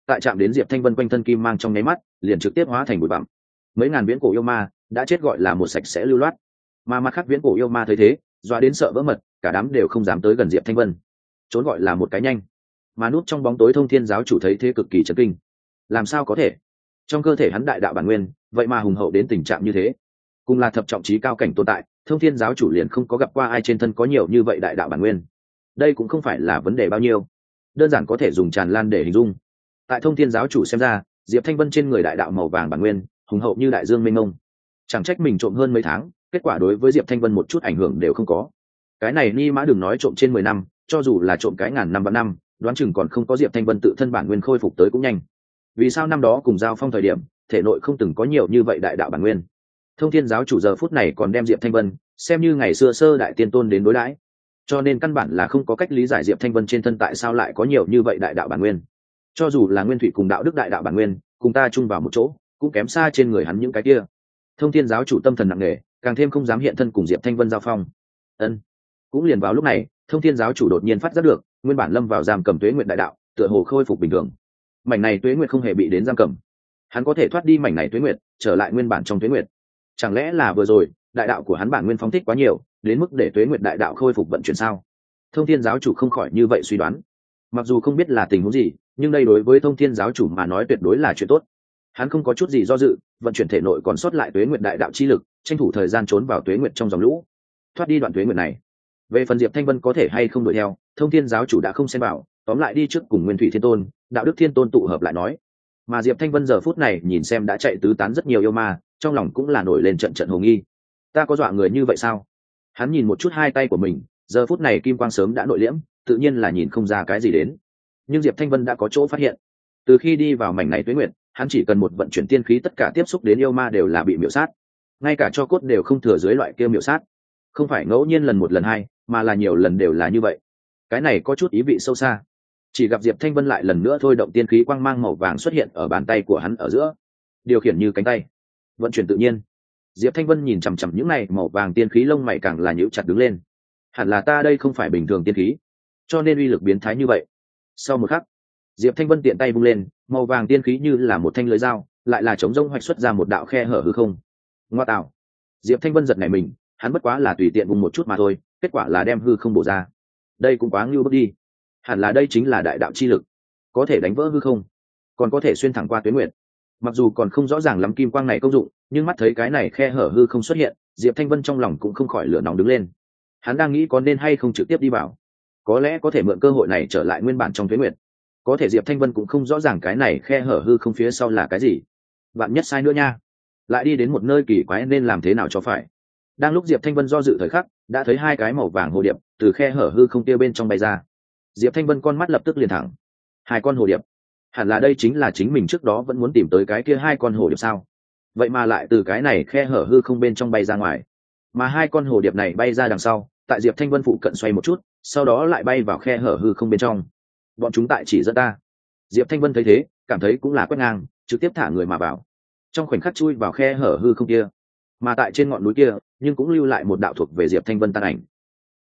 tại chạm đến diệp thanh vân quanh thân kim mang trong nháy mắt liền trực tiếp hóa thành bụi bặm. Mấy ngàn viễn cổ yêu ma đã chết gọi là một sạch sẽ lưu loát, mà mặt khác viễn cổ yêu ma thấy thế doa đến sợ vỡ mật, cả đám đều không dám tới gần diệp thanh vân, trốn gọi là một cái nhanh. Mà núp trong bóng tối Thông Thiên giáo chủ thấy thế cực kỳ chấn kinh. Làm sao có thể? Trong cơ thể hắn đại đạo bản nguyên vậy mà hùng hậu đến tình trạng như thế, cùng là thập trọng trí cao cảnh tồn tại, Thông Thiên giáo chủ liền không có gặp qua ai trên thân có nhiều như vậy đại đạo bản nguyên. Đây cũng không phải là vấn đề bao nhiêu, đơn giản có thể dùng tràn lan để hình dung. Tại Thông Thiên giáo chủ xem ra, diệp thanh vân trên người đại đạo màu vàng bản nguyên hùng hậu như đại dương mênh mông, chẳng trách mình trộm hơn mấy tháng, kết quả đối với diệp thanh vân một chút ảnh hưởng đều không có. Cái này ni mã đừng nói trộm trên mười năm, cho dù là trộm cái ngàn năm vạn năm, đoán chừng còn không có diệp thanh vân tự thân bản nguyên khôi phục tới cũng nhanh. Vì sao năm đó cùng giao phong thời điểm thể nội không từng có nhiều như vậy đại đạo bản nguyên? Thông Thiên giáo chủ giờ phút này còn đem diệp thanh vân xem như ngày xưa sơ đại tiên tôn đến đối đãi, cho nên căn bản là không có cách lý giải diệp thanh vân trên thân tại sao lại có nhiều như vậy đại đạo bản nguyên. Cho dù là nguyên thủy cùng đạo đức đại đạo bản nguyên cùng ta chung vào một chỗ, cũng kém xa trên người hắn những cái kia. Thông Thiên giáo chủ tâm thần nặng nề, càng thêm không dám hiện thân cùng diệp thanh vân giao phong. Ân. Cũng liền vào lúc này, Thông Thiên giáo chủ đột nhiên phát giác được, nguyên bản lâm vào giam cầm tuế nguyệt đại đạo tựa hồ khôi phục bình thường. Mảnh này tuế nguyệt không hề bị đến giam cầm, hắn có thể thoát đi mảnh này tuế nguyệt, trở lại nguyên bản trong tuế nguyệt. Chẳng lẽ là vừa rồi đại đạo của hắn bản nguyên phóng thích quá nhiều, đến mức để tuế nguyệt đại đạo khôi phục vận chuyển sao? Thông Thiên giáo chủ không khỏi như vậy suy đoán. Mặc dù không biết là tình huống gì, nhưng đây đối với Thông Thiên giáo chủ mà nói tuyệt đối là chuyện tốt. Hắn không có chút gì do dự, vận chuyển thể nội còn sót lại tuế nguyệt đại đạo chi lực, tranh thủ thời gian trốn vào tuế nguyệt trong dòng lũ, thoát đi đoạn tuế nguyệt này. Về phần diệp thanh vân có thể hay không đuổi theo, Thông Thiên giáo chủ đã không xem vào, tóm lại đi trước cùng nguyên thủy thiên tôn, đạo đức thiên tôn tụ hợp lại nói. Mà diệp thanh vân giờ phút này nhìn xem đã chạy tứ tán rất nhiều yêu ma, trong lòng cũng là nổi lên trận trận hồ nghi. Ta có dọa người như vậy sao? Hắn nhìn một chút hai tay của mình, giờ phút này kim quang sớm đã nội liễm, tự nhiên là nhìn không ra cái gì đến. Nhưng diệp thanh vân đã có chỗ phát hiện. Từ khi đi vào mảnh này tuế nguyệt, hắn chỉ cần một vận chuyển tiên khí, tất cả tiếp xúc đến yêu ma đều là bị miểu sát, ngay cả cho cốt đều không thừa dưới loại kia miểu sát. Không phải ngẫu nhiên lần một lần hai, mà là nhiều lần đều là như vậy. Cái này có chút ý vị sâu xa. Chỉ gặp diệp thanh vân lại lần nữa thôi động tiên khí quang mang màu vàng xuất hiện ở bàn tay của hắn ở giữa, điều khiển như cánh tay, vận chuyển tự nhiên. Diệp thanh vân nhìn chằm chằm những này màu vàng tiên khí, lông mày càng là nhíu chặt đứng lên. Hẳn là ta đây không phải bình thường tiên khí, cho nên uy lực biến thái như vậy. Sau một khắc, diệp thanh vân tiện tay vung lên, màu vàng tiên khí như là một thanh lưới dao, lại là chống rông hoạch xuất ra một đạo khe hở hư không. Ngoa tạo! Diệp thanh vân giật nảy mình, hắn bất quá là tùy tiện vung một chút mà thôi, kết quả là đem hư không bổ ra. Đây cũng quá ngưu bức đi. Hẳn là đây chính là đại đạo chi lực, có thể đánh vỡ hư không, còn có thể xuyên thẳng qua tuyến nguyệt. Mặc dù còn không rõ ràng lắm kim quang này công dụng, nhưng mắt thấy cái này khe hở hư không xuất hiện, diệp thanh vân trong lòng cũng không khỏi lửa nóng đứng lên. Hắn đang nghĩ có nên hay không trực tiếp đi vào, có lẽ có thể mượn cơ hội này trở lại nguyên bản trong tuyến nguyệt. Có thể diệp thanh vân cũng không rõ ràng cái này khe hở hư không phía sau là cái gì, vạn nhất sai nữa nha, lại đi đến một nơi kỳ quái nên làm thế nào cho phải. Đang lúc diệp thanh vân do dự thời khắc, đã thấy hai cái màu vàng hồ điệp từ khe hở hư không kia bên trong bay ra. Diệp thanh vân con mắt lập tức liền thẳng. Hai con hồ điệp, hẳn là đây chính là chính mình trước đó vẫn muốn tìm tới cái kia hai con hồ điệp sao? Vậy mà lại từ cái này khe hở hư không bên trong bay ra ngoài. Mà hai con hồ điệp này bay ra đằng sau, tại diệp thanh vân phụ cận xoay một chút, sau đó lại bay vào khe hở hư không bên trong. Bọn chúng tại chỉ dẫn ta. Diệp thanh vân thấy thế, cảm thấy cũng là quét ngang, trực tiếp thả người mà vào, trong khoảnh khắc chui vào khe hở hư không kia. Mà tại trên ngọn núi kia, nhưng cũng lưu lại một đạo thuộc về diệp thanh vân tàn ảnh.